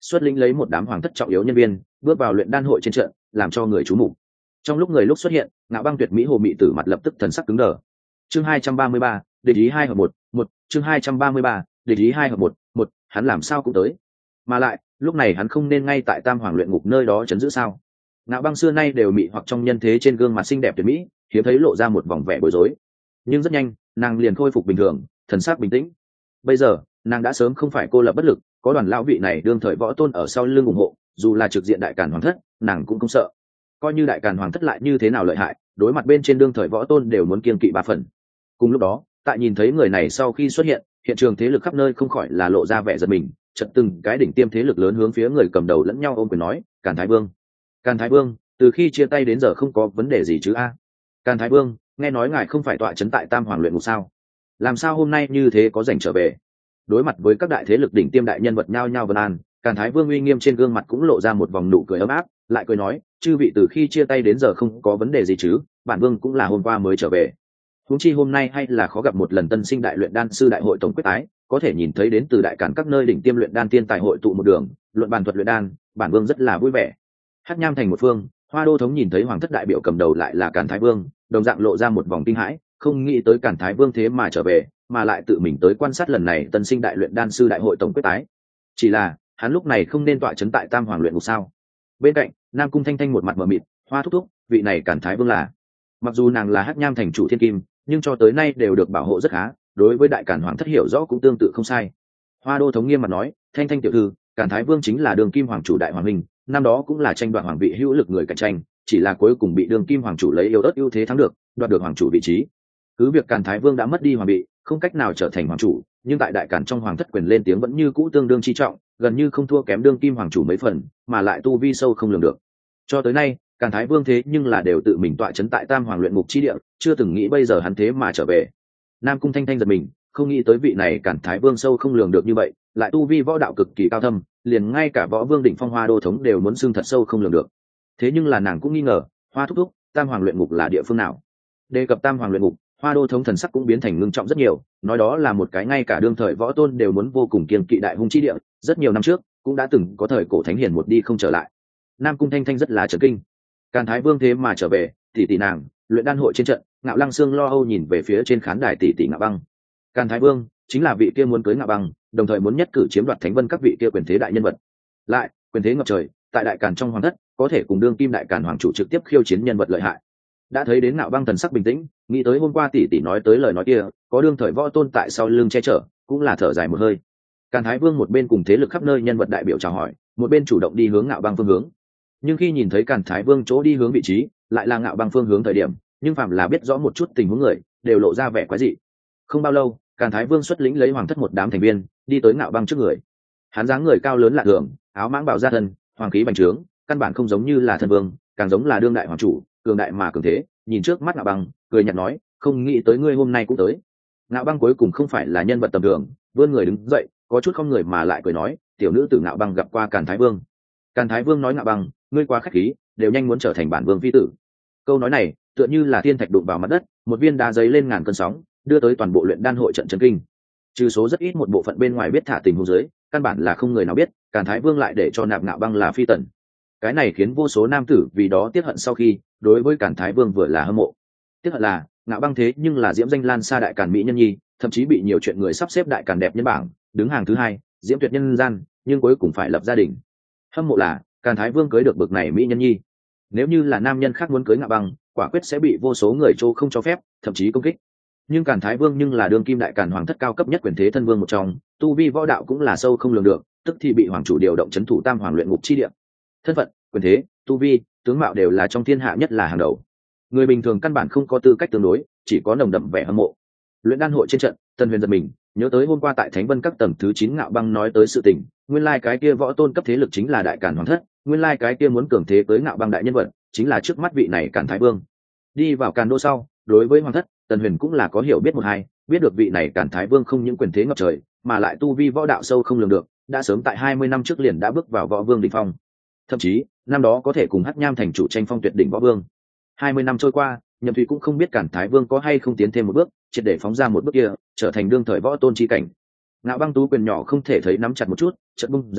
xuất lĩnh lấy một đám hoàng thất trọng yếu nhân viên bước vào luyện đan hội trên trận, làm cho người chú mục. Trong lúc người lúc xuất hiện, Ngạo Băng tuyệt mỹ hồ mị tử mặt lập tức thần sắc cứng đờ. Chương 233, địch ý 2 hợp 1, chương 233, địch ý 2 hợp 1, hắn làm sao cũng tới. Mà lại, lúc này hắn không nên ngay tại Tam Hoàng luyện ngục nơi đó trấn giữ sao? Ngạo Băng xưa nay đều mị hoặc trong nhân thế trên gương mặt xinh đẹp tuyệt mỹ, hiếm thấy lộ ra một vòng vẻ bối rối. Nhưng rất nhanh, nàng liền khôi phục bình thường, thần sắc bình tĩnh. Bây giờ, nàng đã sớm không phải cô lập bất lực, có đoàn lão vị này đương thời võ tôn ở sau lưng ủng hộ, dù là trực diện đại càn hoàng thất, nàng cũng không sợ. Coi như đại càn hoàng thất lại như thế nào lợi hại, đối mặt bên trên đương thời võ tôn đều muốn kiêng kỵ 3 phần. Cùng lúc đó, tại nhìn thấy người này sau khi xuất hiện, hiện trường thế lực khắp nơi không khỏi là lộ ra vẻ giật mình, chợt từng cái đỉnh tiêm thế lực lớn hướng phía người cầm đầu lẫn nhau ôm quyền nói, Càn Thái Vương, Càn Thái Vương, từ khi chia tay đến giờ không có vấn đề gì chứ a? Càn Thái Vương, nghe nói ngài không phải tọa trấn tại Tam Hoàng luyện ngục sao? Làm sao hôm nay như thế có rảnh trở về? Đối mặt với các đại thế lực đỉnh tiêm đại nhân vật nhao nhao vân an, Càn Thái Vương uy nghiêm trên gương mặt cũng lộ ra một vòng nụ cười ấm áp, lại cười nói, chư vị từ khi chia tay đến giờ không có vấn đề gì chứ? Bản vương cũng là hôm qua mới trở về. Huống chi hôm nay hay là khó gặp một lần tân sinh đại luyện đan sư đại hội tổng quyết tái, có thể nhìn thấy đến từ đại càn các nơi đỉnh tiêm luyện đan tiên tài hội tụ một đường, luận bàn thuật luyện đan, bản vương rất là vui vẻ. Hắc Nham thành một phương, Hoa Đô thống nhìn thấy hoàng thất đại biểu cầm đầu lại là Càn Thái Vương, đồng dạng lộ ra một vòng kinh hãi, không nghĩ tới Càn Thái Vương thế mà trở về, mà lại tự mình tới quan sát lần này tân sinh đại luyện đan sư đại hội tổng quyết tái. Chỉ là, hắn lúc này không nên tọa trấn tại Tam Hoàng luyện ngục sao? Bên cạnh, Nam Cung Thanh Thanh một mặt mờ mịt, Hoa thúc thúc, vị này Càn Thái Vương là? Mặc dù nàng là Hắc Nham thành chủ thiên kim, nhưng cho tới nay đều được bảo hộ rất khá, đối với đại càn hoàng thất hiểu rõ cũng tương tự không sai. Hoa Đô thống nghiêm mặt nói, Thanh Thanh tiểu thư, Càn Thái Vương chính là đường kim hoàng chủ đại hoàng minh, năm đó cũng là tranh đoạt hoàng vị hữu lực người cạnh tranh, chỉ là cuối cùng bị đường kim hoàng chủ lấy yếu ớt ưu thế thắng được, đoạt được hoàng chủ vị trí. Cứ việc Càn Thái Vương đã mất đi hoàng vị, không cách nào trở thành hoàng chủ, nhưng tại đại càn trong hoàng thất quyền lên tiếng vẫn như cũ tương đương chi trọng, gần như không thua kém đường kim hoàng chủ mấy phần, mà lại tu vi sâu không lường được. Cho tới nay, Càn Thái Vương thế nhưng là đều tự mình tọa trấn tại Tam Hoàng luyện ngục chi địa, chưa từng nghĩ bây giờ hắn thế mà trở về. Nam Cung Thanh Thanh giật mình, không nghĩ tới vị này Càn Thái Vương sâu không lường được như vậy, lại tu vi võ đạo cực kỳ cao thâm, liền ngay cả võ vương đỉnh phong Hoa Đô thống đều muốn xưng thật sâu không lường được. Thế nhưng là nàng cũng nghi ngờ, Hoa thúc thúc, Tam Hoàng luyện ngục là địa phương nào? Đề cập Tam Hoàng luyện ngục, Hoa Đô thống thần sắc cũng biến thành ngưng trọng rất nhiều, nói đó là một cái ngay cả đương thời võ tôn đều muốn vô cùng kiêng kỵ đại hung chi địa, rất nhiều năm trước cũng đã từng có thời cổ thánh hiền một đi không trở lại. Nam Cung Thanh Thanh rất là chấn kinh. Càn Thái Vương thế mà trở về, tỷ nàng, luyện đan hội trên trận, Ngạo Lăng Sương lo âu nhìn về phía trên khán đài tỷ Ngạo Băng. Càn Thái Vương chính là vị kia muốn cưới Ngạo Băng, đồng thời muốn nhất cử chiếm đoạt Thánh Vân các vị kia quyền thế đại nhân vật. Lại, quyền thế ngập trời, tại đại càn trong hoàng thất, có thể cùng đương kim đại càn hoàng chủ trực tiếp khiêu chiến nhân vật lợi hại. Đã thấy đến Ngạo Băng thần sắc bình tĩnh, nghĩ tới hôm qua tỷ nói tới lời nói kia, có đương thời võ tôn tại sau lưng che chở, cũng là thở dài một hơi. Càn Thái Vương một bên cùng thế lực khắp nơi nhân vật đại biểu chào hỏi, một bên chủ động đi hướng Ngạo Băng phương hướng. Nhưng khi nhìn thấy Càn Thái Vương chỗ đi hướng vị trí, lại là Ngạo Băng phương hướng thời điểm, nhưng phạm là biết rõ một chút tình huống người, đều lộ ra vẻ quái dị. Không bao lâu, Càn Thái Vương xuất lĩnh lấy hoàng thất một đám thành viên, đi tới Ngạo Băng trước người. Hắn dáng người cao lớn lạ thường, áo mãng bào ra thân, hoàng khí bành trướng, căn bản không giống như là thân vương, càng giống là đương đại hoàng chủ, cường đại mà cường thế. Nhìn trước mắt Ngạo Băng, cười nhạt nói, không nghĩ tới ngươi hôm nay cũng tới. Ngạo Băng cuối cùng không phải là nhân vật tầm thường, vươn người đứng dậy, có chút không người mà lại cười nói, tiểu nữ tử Ngạo Băng gặp qua Càn Thái Vương. Càn Thái Vương nói Ngạo Băng, ngươi quá khách khí, đều nhanh muốn trở thành bản vương phi tử. Câu nói này tựa như là thiên thạch đụng vào mặt đất, một viên đá giấy lên ngàn cơn sóng, đưa tới toàn bộ luyện đan hội trận chấn kinh. Trừ số rất ít một bộ phận bên ngoài biết thả tình huống dưới, căn bản là không người nào biết Càn Thái Vương lại để cho nạp Ngạo Băng là phi tần. Cái này khiến vô số nam tử vì đó tiếc hận, sau khi đối với Càn Thái Vương vừa là hâm mộ. Tiếc hận là Ngạo Băng thế nhưng là diễm danh lan xa đại càn mỹ nhân nhi, thậm chí bị nhiều chuyện người sắp xếp đại càn đẹp nhân bảng, đứng hàng thứ 2, diễm tuyệt nhân gian, nhưng cuối cùng phải lập gia đình. Hâm mộ là Càn Thái Vương cưới được bậc này mỹ nhân nhi. Nếu như là nam nhân khác muốn cưới Ngạo Băng, quả quyết sẽ bị vô số người trô không cho phép, thậm chí công kích. Nhưng Càn Thái Vương nhưng là đương kim đại càn hoàng thất cao cấp nhất quyền thế thân vương một trong, tu vi võ đạo cũng là sâu không lường được, tức thì bị hoàng chủ điều động trấn thủ Tam Hoàng luyện ngục chi địa. Thân phận, quyền thế, tu vi, tướng mạo đều là trong thiên hạ nhất là hàng đầu. Người bình thường căn bản không có tư cách tương đối, chỉ có nồng đậm vẻ hâm mộ. Luyện đan hội trên trận, Tân Huyền giật mình, nhớ tới hôm qua tại Thánh Vân các tầng thứ 9 Ngạo Băng nói tới sự tình, nguyên lai cái kia võ tôn cấp thế lực chính là đại càn hoàng thất, nguyên lai cái kia muốn cường thế tới Ngạo Băng đại nhân vật, chính là trước mắt vị này Càn Thái Vương. Đi vào Càn đô sau, đối với hoàng thất, Tần Huyền cũng là có hiểu biết một hai, biết được vị này Càn Thái Vương không những quyền thế ngập trời, mà lại tu vi võ đạo sâu không lường được, đã sớm tại 20 năm trước liền đã bước vào võ vương đỉnh phong. Thậm chí, năm đó có thể cùng Hắc Nham thành chủ tranh phong tuyệt đỉnh võ vương. 20 năm trôi qua, Nhậm Thủy cũng không biết Càn Thái Vương có hay không tiến thêm một bước, triệt để phóng ra một bước kia, trở thành đương thời võ tôn chi cảnh. Ngạo Băng tú quyền nhỏ không thể thấy nắm chặt một chút, chợt bung ra,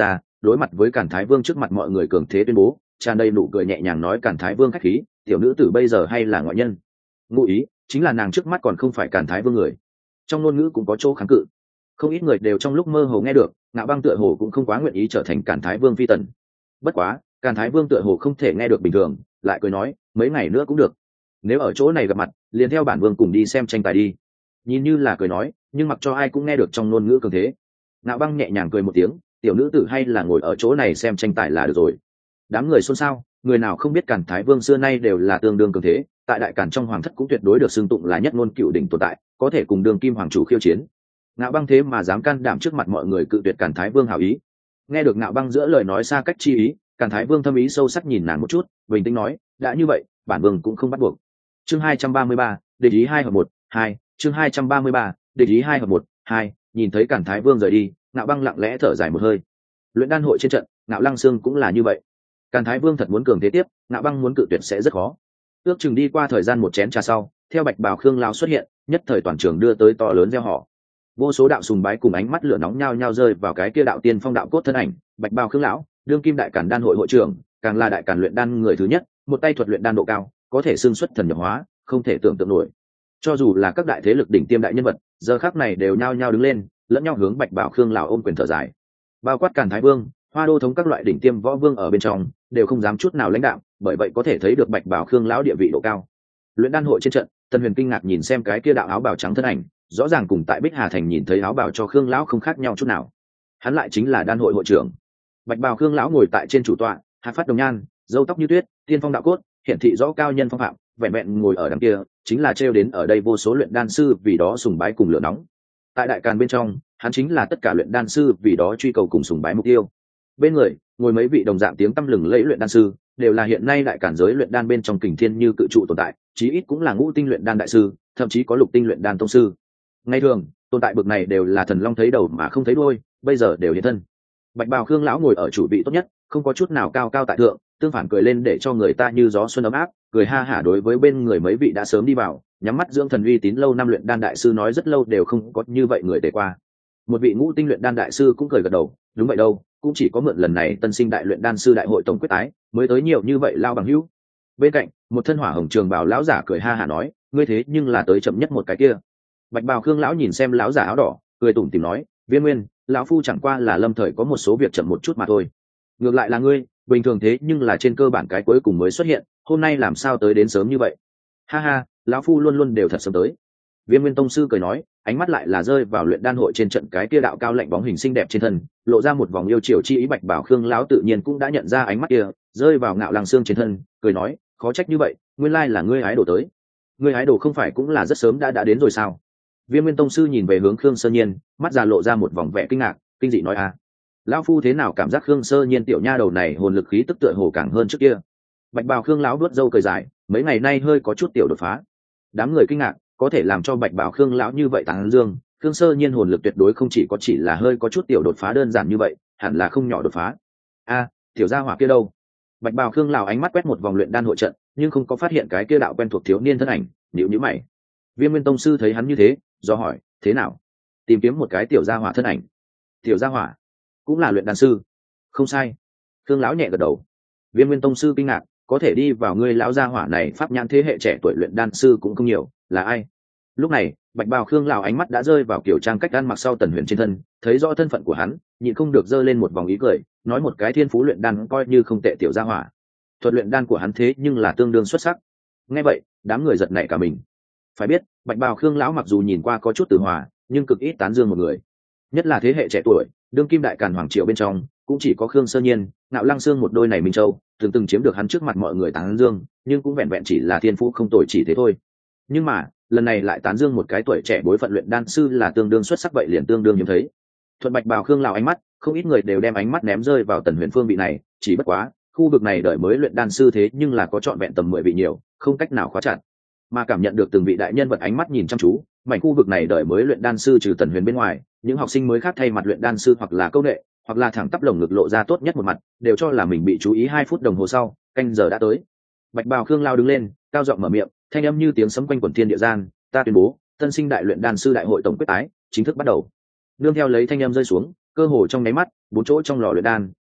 đối mặt với Càn Thái Vương trước mặt mọi người cường thế tuyên bố, tràn đầy nụ cười nhẹ nhàng nói: Càn Thái Vương khách khí, tiểu nữ tử bây giờ hay là ngoại nhân. Ngụ ý chính là nàng trước mắt còn không phải Càn Thái Vương người. Trong ngôn ngữ cũng có chỗ kháng cự, không ít người đều trong lúc mơ hồ nghe được, Ngạo Băng tựa hồ cũng không quá nguyện ý trở thành Càn Thái Vương phi tần. Bất quá Càn Thái Vương tựa hồ không thể nghe được bình thường, lại cười nói: mấy ngày nữa cũng được, nếu ở chỗ này gặp mặt liền theo bản vương cùng đi xem tranh tài đi. Nhìn như là cười nói, nhưng mặc cho ai cũng nghe được trong ngôn ngữ cường thế. Ngạo Băng nhẹ nhàng cười một tiếng: tiểu nữ tử hay là ngồi ở chỗ này xem tranh tài là được rồi. Đám người xôn xao, người nào không biết Càn Thái Vương xưa nay đều là tương đương cường thế, tại đại Càn trong hoàng thất cũng tuyệt đối được xưng tụng là nhất ngôn cựu đỉnh tồn tại, có thể cùng đương kim hoàng chủ khiêu chiến. Ngạo Băng thế mà dám can đảm trước mặt mọi người cự tuyệt Càn Thái Vương hảo ý. Nghe được Ngạo Băng giữa lời nói xa cách chi ý, Càn Thái Vương thâm ý sâu sắc nhìn nàng một chút, bình tĩnh nói: đã như vậy, bản vương cũng không bắt buộc. Chương 233, địch ý 2 hợp 1, 2, chương 233, địch ý 2 hợp 1, 2, nhìn thấy Càn Thái Vương rời đi, Ngạo Băng lặng lẽ thở dài một hơi. Luyện đan hội trên trận, Ngạo Lăng Xương cũng là như vậy. Càn Thái Vương thật muốn cường thế tiếp, Ngạo Băng muốn cự tuyệt sẽ rất khó. Ước chừng đi qua thời gian một chén trà sau, theo Bạch Bào Khương lão xuất hiện, nhất thời toàn trường đưa tới to lớn reo hò. Vô số đạo sùng bái cùng ánh mắt lửa nóng nhao nhao rơi vào cái kia đạo tiên phong đạo cốt thân ảnh, Bạch Bào Khương lão, đương kim đại Càn đan hội hội trưởng, càng là đại Càn luyện đan người thứ nhất, một tay thuật luyện đan độ cao, có thể xưng xuất thần nhập hóa, không thể tưởng tượng nổi. Cho dù là các đại thế lực đỉnh tiêm đại nhân vật, giờ khắc này đều nhao nhao đứng lên, lẫn nhau hướng Bạch Bào Khương lão ôm quyền thở dài. Bao quát Càn Thái Vương, Hoa Đô thống các loại đỉnh tiêm võ vương ở bên trong, đều không dám chút nào lãnh đạm, bởi vậy có thể thấy được Bạch Bào Khương lão địa vị độ cao. Luyện đan hội trên trận, Tần Huyền kinh ngạc nhìn xem cái kia đạo áo bào trắng thân ảnh, rõ ràng cùng tại Bích Hà thành nhìn thấy áo bào cho Khương lão không khác nhau chút nào. Hắn lại chính là đan hội hội trưởng. Bạch Bào Khương lão ngồi tại trên chủ tọa, hạt phát đồng nhan, râu tóc như tuyết, tiên phong đạo cốt, hiển thị rõ cao nhân phong phạm, vẹn vẹn ngồi ở đằng kia, chính là trêu đến ở đây vô số luyện đan sư vì đó sùng bái cùng lửa nóng. Tại đại Càn bên trong, hắn chính là tất cả luyện đan sư vì đó truy cầu cùng sùng bái mục tiêu. Bên người ngồi mấy vị đồng dạng tiếng tăm lừng lẫy luyện đan sư, đều là hiện nay đại Càn giới luyện đan bên trong kình thiên như cự trụ tồn tại, chí ít cũng là ngũ tinh luyện đan đại sư, thậm chí có lục tinh luyện đan tông sư. Ngày thường tồn tại bậc này đều là thần long thấy đầu mà không thấy đuôi, bây giờ đều hiện thân. Bạch Bào Khương lão ngồi ở chủ vị tốt nhất, không có chút nào cao cao tại thượng, tương phản cười lên để cho người ta như gió xuân ấm áp, cười ha hả đối với bên người mấy vị đã sớm đi vào, nhắm mắt dưỡng thần uy tín lâu năm luyện đan đại sư nói rất lâu đều không có như vậy người tề qua. Một vị ngũ tinh luyện đan đại sư cũng cười gật đầu, đúng vậy đâu, cũng chỉ có mượn lần này tân sinh đại luyện đan sư đại hội tổng quyết tái mới tới nhiều như vậy lao bằng hữu. Bên cạnh một thân hỏa hồng trường bào lão giả cười ha hả nói: ngươi thế nhưng là tới chậm nhất một cái kia. Bạch Bào Khương lão nhìn xem lão giả áo đỏ, cười tủm tỉm nói: Viên Nguyên, lão phu chẳng qua là lâm thời có một số việc chậm một chút mà thôi. Ngược lại là ngươi, bình thường thế nhưng là trên cơ bản cái cuối cùng mới xuất hiện, hôm nay làm sao tới đến sớm như vậy? Ha ha, lão phu luôn luôn đều thật sớm tới. Viên Nguyên tông sư cười nói, ánh mắt lại là rơi vào luyện đan hội trên trận cái kia đạo cao lạnh bóng hình xinh đẹp trên thân, lộ ra một vòng yêu chiều chi ý. Bạch Bảo Khương lão tự nhiên cũng đã nhận ra ánh mắt kia, rơi vào Ngạo Lăng Xương trên thân, cười nói: khó trách như vậy, nguyên lai là ngươi hái đồ tới. Ngươi hái đồ không phải cũng là rất sớm đã đến rồi sao? Viên Nguyên tông sư nhìn về hướng Khương Sơ Nhiên, mắt già lộ ra một vòng vẻ kinh ngạc, kinh dị nói: lão phu thế nào cảm giác Khương Sơ Nhiên tiểu nha đầu này hồn lực khí tức tựa hồ càng hơn trước kia. Bạch Bảo Khương lão vuốt râu cười dài, mấy ngày nay hơi có chút tiểu đột phá. Đám người kinh ngạc, có thể làm cho Bạch Bảo Khương lão như vậy tán dương, Khương Sơ Nhiên hồn lực tuyệt đối không chỉ là hơi có chút tiểu đột phá đơn giản như vậy, hẳn là không nhỏ đột phá. Tiểu gia hỏa kia đâu? Bạch Bảo Khương lão ánh mắt quét một vòng luyện đan hội trận, nhưng không có phát hiện cái kia đạo quen thuộc thiếu niên thân ảnh, nhíu nhíu mày. Viêm Nguyên tông sư thấy hắn như thế, do hỏi: thế nào? Tìm kiếm một cái tiểu gia hỏa thân ảnh? Tiểu gia hỏa cũng là luyện đan sư? Không sai. Khương lão nhẹ gật đầu. Viêm Nguyên tông sư kinh ngạc, có thể đi vào ngươi lão gia hỏa này pháp nhãn thế hệ trẻ tuổi luyện đan sư cũng không nhiều, là ai? Lúc này Bạch Bào Khương lão ánh mắt đã rơi vào kiểu trang cách ăn mặc sau Tần Huyền trên thân, thấy rõ thân phận của hắn, nhịn không được giơ lên một vòng ý cười, nói: một cái thiên phú luyện đan coi như không tệ tiểu gia hỏa, thuật luyện đan của hắn thế nhưng là tương đương xuất sắc. Nghe vậy đám người giật nảy cả mình. Phải biết Bạch Bào Khương lão mặc dù nhìn qua có chút tử hòa, nhưng cực ít tán dương một người, nhất là thế hệ trẻ tuổi đương kim đại Càn hoàng triều bên trong, cũng chỉ có Khương Sơ Nhiên, Ngạo Lăng Xương một đôi này Minh Châu từng chiếm được hắn trước mặt mọi người tán dương, nhưng cũng vẹn vẹn chỉ là thiên phú không tồi chỉ thế thôi. Nhưng mà lần này lại tán dương một cái tuổi trẻ bối phận luyện đan sư là tương đương xuất sắc, vậy liền tương đương hiếm thấy. Thuận Bạch Bào Khương lão ánh mắt, không ít người đều đem ánh mắt ném rơi vào Tần Huyền phương vị này, chỉ bất quá khu vực này đợi mới luyện đan sư thế nhưng là có trọn vẹn tầm 10 vị nhiều, không cách nào khóa chặt. Mà cảm nhận được từng vị đại nhân vật ánh mắt nhìn chăm chú, mảnh khu vực này đợi mới luyện đan sư trừ Tần Huyền bên ngoài, những học sinh mới khác thay mặt luyện đan sư hoặc là câu nệ, hoặc là thẳng tắp lồng ngực lộ ra tốt nhất một mặt, đều cho là mình bị chú ý. 2 phút đồng hồ sau, canh giờ đã tới. Bạch Bào Khương lao đứng lên, cao giọng mở miệng, thanh âm như tiếng sấm quanh quẩn thiên địa gian: ta tuyên bố, tân sinh đại luyện đan sư đại hội tổng quyết tái chính thức bắt đầu. Nương theo lấy thanh âm rơi xuống, cơ hồ trong nháy mắt, 4 chỗ trong lò luyện đan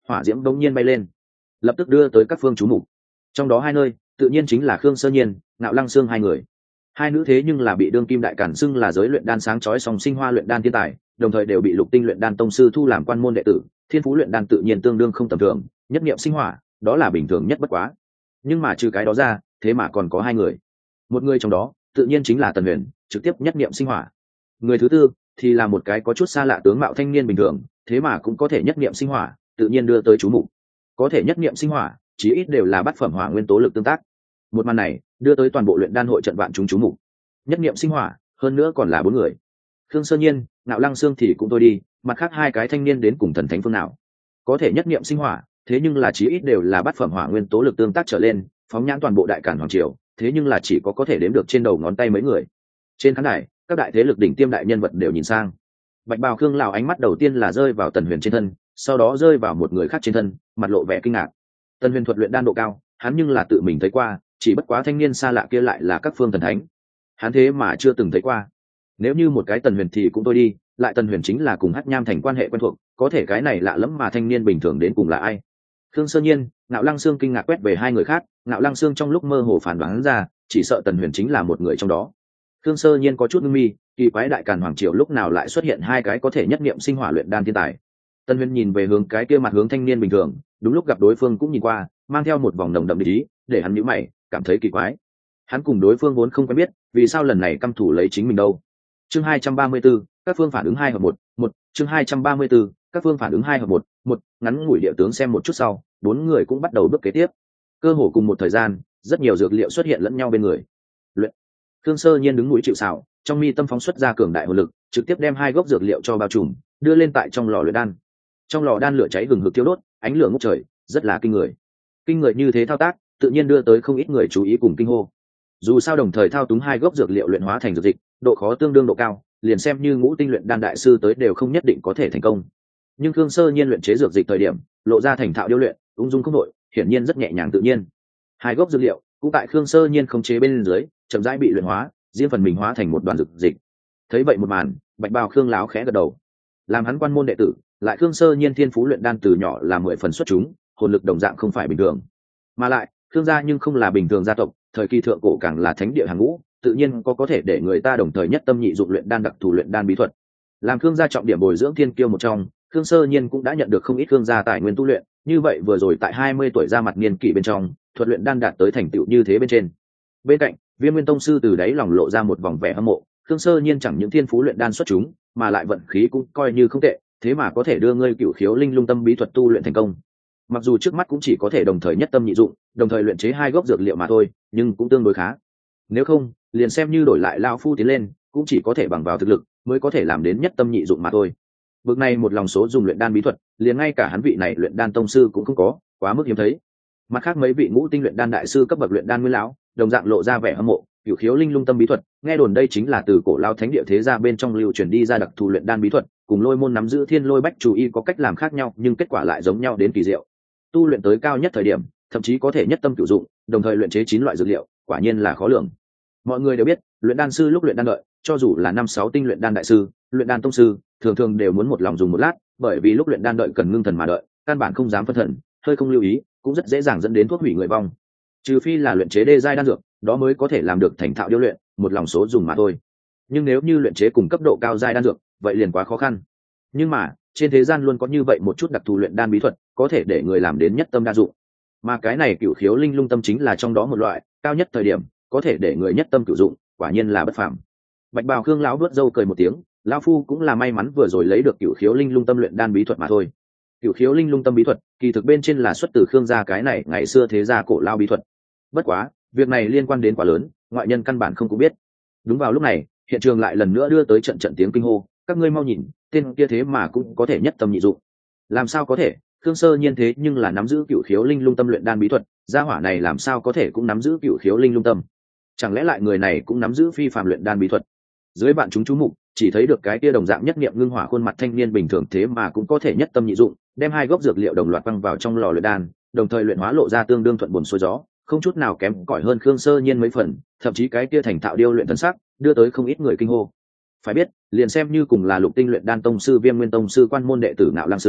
hỏa diễm bỗng nhiên bay lên, lập tức đưa tới các phương chú mục. Trong đó hai nơi tự nhiên chính là Khương Sơ Nhiên, Ngạo Lăng Xương hai người. Hai nữ thế nhưng là bị đương kim đại cản xưng là giới luyện đan sáng chói song sinh hoa luyện đan thiên tài, đồng thời đều bị Lục Tinh luyện đan tông sư thu làm quan môn đệ tử, thiên phú luyện đan tự nhiên tương đương không tầm thường, nhất niệm sinh hỏa, đó là bình thường nhất bất quá. Nhưng mà trừ cái đó ra, thế mà còn có hai người. Một người trong đó, tự nhiên chính là Tần Huyền, trực tiếp nhất niệm sinh hỏa. Người thứ tư thì là một cái có chút xa lạ tướng mạo thanh niên bình thường, thế mà cũng có thể nhất niệm sinh hỏa, tự nhiên đưa tới chú mục. Có thể nhất niệm sinh hỏa, chí ít đều là bát phẩm hỏa nguyên tố lực tương tác. Một màn này đưa tới toàn bộ luyện đan hội trận vạn chúng chú mục. Nhất niệm sinh hỏa, hơn nữa còn là bốn người. Khương Sơ Nhiên, Ngạo Lăng Xương thì cũng thôi đi, mặt khác hai cái thanh niên đến cùng thần thánh phương nào? Có thể nhất niệm sinh hỏa, thế nhưng là chí ít đều là bát phẩm hỏa nguyên tố lực tương tác trở lên, phóng nhãn toàn bộ đại cản hoàng triều, thế nhưng là chỉ có thể đếm được trên đầu ngón tay mấy người. Trên khán đài, các đại thế lực đỉnh tiêm đại nhân vật đều nhìn sang. Bạch bào Khương lão ánh mắt đầu tiên là rơi vào Tần Huyền trên thân, sau đó rơi vào một người khác trên thân, mặt lộ vẻ kinh ngạc. Tần Huyền thuật luyện đan độ cao, hắn nhưng là tự mình thấy qua, chỉ bất quá thanh niên xa lạ kia lại là các phương thần thánh, hắn thế mà chưa từng thấy qua. Nếu như một cái Tần Huyền thì cũng thôi đi, lại Tần Huyền chính là cùng Hắc Nham thành quan hệ quen thuộc, có thể cái này lạ lẫm mà thanh niên bình thường đến cùng là ai? Khương Sơ Nhiên, Ngạo Lăng Xương kinh ngạc quét về hai người khác, Ngạo Lăng Xương trong lúc mơ hồ phản đoán ra, chỉ sợ Tần Huyền chính là một người trong đó. Khương Sơ Nhiên có chút ngưng mi, kỳ quái đại càn hoàng triều lúc nào lại xuất hiện hai cái có thể nhất niệm sinh hỏa luyện đan thiên tài. Tần Huyền nhìn về hướng cái kia mặt hướng thanh niên bình thường, đúng lúc gặp đối phương cũng nhìn qua, mang theo một vòng nồng đậm địch ý, để hắn nhíu mày, cảm thấy kỳ quái. Hắn cùng đối phương vốn không quen biết, vì sao lần này căm thủ lấy chính mình đâu? Chương 234, các phương phản ứng 2 hợp 1, chương 234, các phương phản ứng 2 hợp 1, ngắn ngủi địa tướng xem một chút sau, bốn người cũng bắt đầu bước kế tiếp. Cơ hồ cùng một thời gian, rất nhiều dược liệu xuất hiện lẫn nhau bên người. Luyện. Khương Sơ Nhiên đứng mũi chịu sào, trong mi tâm phóng xuất ra cường đại hồn lực, trực tiếp đem hai gốc dược liệu cho bao trùm, đưa lên tại trong lò luyện đan. Trong lò đan lửa cháy hừng hực thiêu đốt, ánh lửa ngút trời, rất là kinh người. Kinh người như thế thao tác, tự nhiên đưa tới không ít người chú ý cùng kinh hô. Dù sao đồng thời thao túng hai gốc dược liệu luyện hóa thành dược dịch, độ khó tương đương độ cao, liền xem như ngũ tinh luyện đan đại sư tới đều không nhất định có thể thành công. Nhưng Khương Sơ Nhiên luyện chế dược dịch thời điểm, lộ ra thành thạo điêu luyện, ung dung không đội, hiển nhiên rất nhẹ nhàng tự nhiên. Hai gốc dược liệu cũng tại Khương Sơ Nhiên khống chế bên dưới, chậm rãi bị luyện hóa, riêng phần mình hóa thành một đoàn dược dịch. Thấy vậy một màn, Bạch Bào Khương láo khẽ gật đầu. Làm hắn quan môn đệ tử, lại Khương Sơ Nhiên thiên phú luyện đan từ nhỏ là 10 phần xuất chúng, hồn lực đồng dạng không phải bình thường. Mà lại, Khương gia nhưng không là bình thường gia tộc, thời kỳ thượng cổ càng là thánh địa hàng ngũ, tự nhiên có thể để người ta đồng thời nhất tâm nhị dụng luyện đan đặc thù luyện đan bí thuật. Làm Khương gia trọng điểm bồi dưỡng thiên kiêu một trong, Khương Sơ Nhiên cũng đã nhận được không ít Khương gia tài nguyên tu luyện, như vậy vừa rồi tại 20 tuổi ra mặt niên kỷ bên trong, thuật luyện đan đạt tới thành tựu như thế bên trên. Bên cạnh, Viêm Nguyên tông sư từ đáy lòng lộ ra một vòng vẻ hâm mộ, Khương Sơ Nhiên chẳng những thiên phú luyện đan xuất chúng, mà lại vận khí cũng coi như không tệ, thế mà có thể đưa ngươi Cửu Khiếu Linh Lung Tâm bí thuật tu luyện thành công. Mặc dù trước mắt cũng chỉ có thể đồng thời nhất tâm nhị dụng, đồng thời luyện chế hai gốc dược liệu mà thôi, nhưng cũng tương đối khá. Nếu không, liền xem như đổi lại lão phu tiến lên, cũng chỉ có thể bằng vào thực lực mới có thể làm đến nhất tâm nhị dụng mà thôi. Bực này một lòng số dùng luyện đan bí thuật, liền ngay cả hắn vị này luyện đan tông sư cũng không có, quá mức hiếm thấy. Mặt khác mấy vị ngũ tinh luyện đan đại sư cấp bậc luyện đan nguyên lão, đồng dạng lộ ra vẻ hâm mộ, Cửu Khiếu Linh Lung Tâm bí thuật, nghe đồn đây chính là từ cổ lao thánh địa thế gia bên trong lưu truyền đi ra đặc thù luyện đan bí thuật, cùng Lôi môn nắm giữ Thiên Lôi Bách Chủ Y có cách làm khác nhau, nhưng kết quả lại giống nhau đến kỳ diệu. Tu luyện tới cao nhất thời điểm, thậm chí có thể nhất tâm cửu dụng, đồng thời luyện chế 9 loại dược liệu, quả nhiên là khó lường. Mọi người đều biết, luyện đan sư lúc luyện đan đợi, cho dù là 5-6 tinh luyện đan đại sư, luyện đan tông sư, thường thường đều muốn một lòng dùng một lát, bởi vì lúc luyện đan đợi cần ngưng thần mà đợi, căn bản không dám phân thần, hơi không lưu ý, cũng rất dễ dàng dẫn đến thuốc hủy người vong. Trừ phi là luyện chế đê giai đan dược, đó mới có thể làm được thành thạo điêu luyện, một lòng số dùng mà thôi. Nhưng nếu như luyện chế cùng cấp độ cao giai đan dược, vậy liền quá khó khăn. Nhưng mà, trên thế gian luôn có như vậy một chút đặc thù luyện đan bí thuật, có thể để người làm đến nhất tâm đa dụng. Mà cái này Cửu Khiếu Linh Lung Tâm chính là trong đó một loại, cao nhất thời điểm, có thể để người nhất tâm cửu dụng, quả nhiên là bất phàm. Bạch Bào Khương lão vuốt râu cười một tiếng, lão phu cũng là may mắn vừa rồi lấy được Cửu Khiếu Linh Lung Tâm luyện đan bí thuật mà thôi. Cửu Khiếu Linh Lung Tâm bí thuật, kỳ thực bên trên là xuất từ Khương gia cái này ngày xưa thế gia cổ lao bí thuật. Bất quá, việc này liên quan đến quá lớn, ngoại nhân căn bản không cũng biết. Đúng vào lúc này, hiện trường lại lần nữa đưa tới trận trận tiếng kinh hô, các ngươi mau nhìn, tên kia thế mà cũng có thể nhất tâm nhị dụng. Làm sao có thể? Khương Sơ Nhiên thế nhưng là nắm giữ Cửu Khiếu Linh Lung Tâm luyện đan bí thuật, gia hỏa này làm sao có thể cũng nắm giữ Cửu Khiếu Linh Lung Tâm? Chẳng lẽ lại người này cũng nắm giữ phi phàm luyện đan bí thuật? Dưới bạn chúng chú mục, chỉ thấy được cái kia đồng dạng nhất niệm ngưng hỏa khuôn mặt thanh niên bình thường thế mà cũng có thể nhất tâm nhị dụng, đem hai gốc dược liệu đồng loạt quăng vào trong lò luyện đan, đồng thời luyện hóa lộ ra tương đương thuận buồm xuôi gió, không chút nào kém cỏi hơn Khương Sơ Nhiên mấy phần, thậm chí cái kia thành thạo điêu luyện thần sắc, đưa tới không ít người kinh hô. Phải biết, liền xem như cùng là lục tinh luyện đan tông sư Viêm Nguyên tông sư quan môn đệ tử Ngạo Lăng Xương,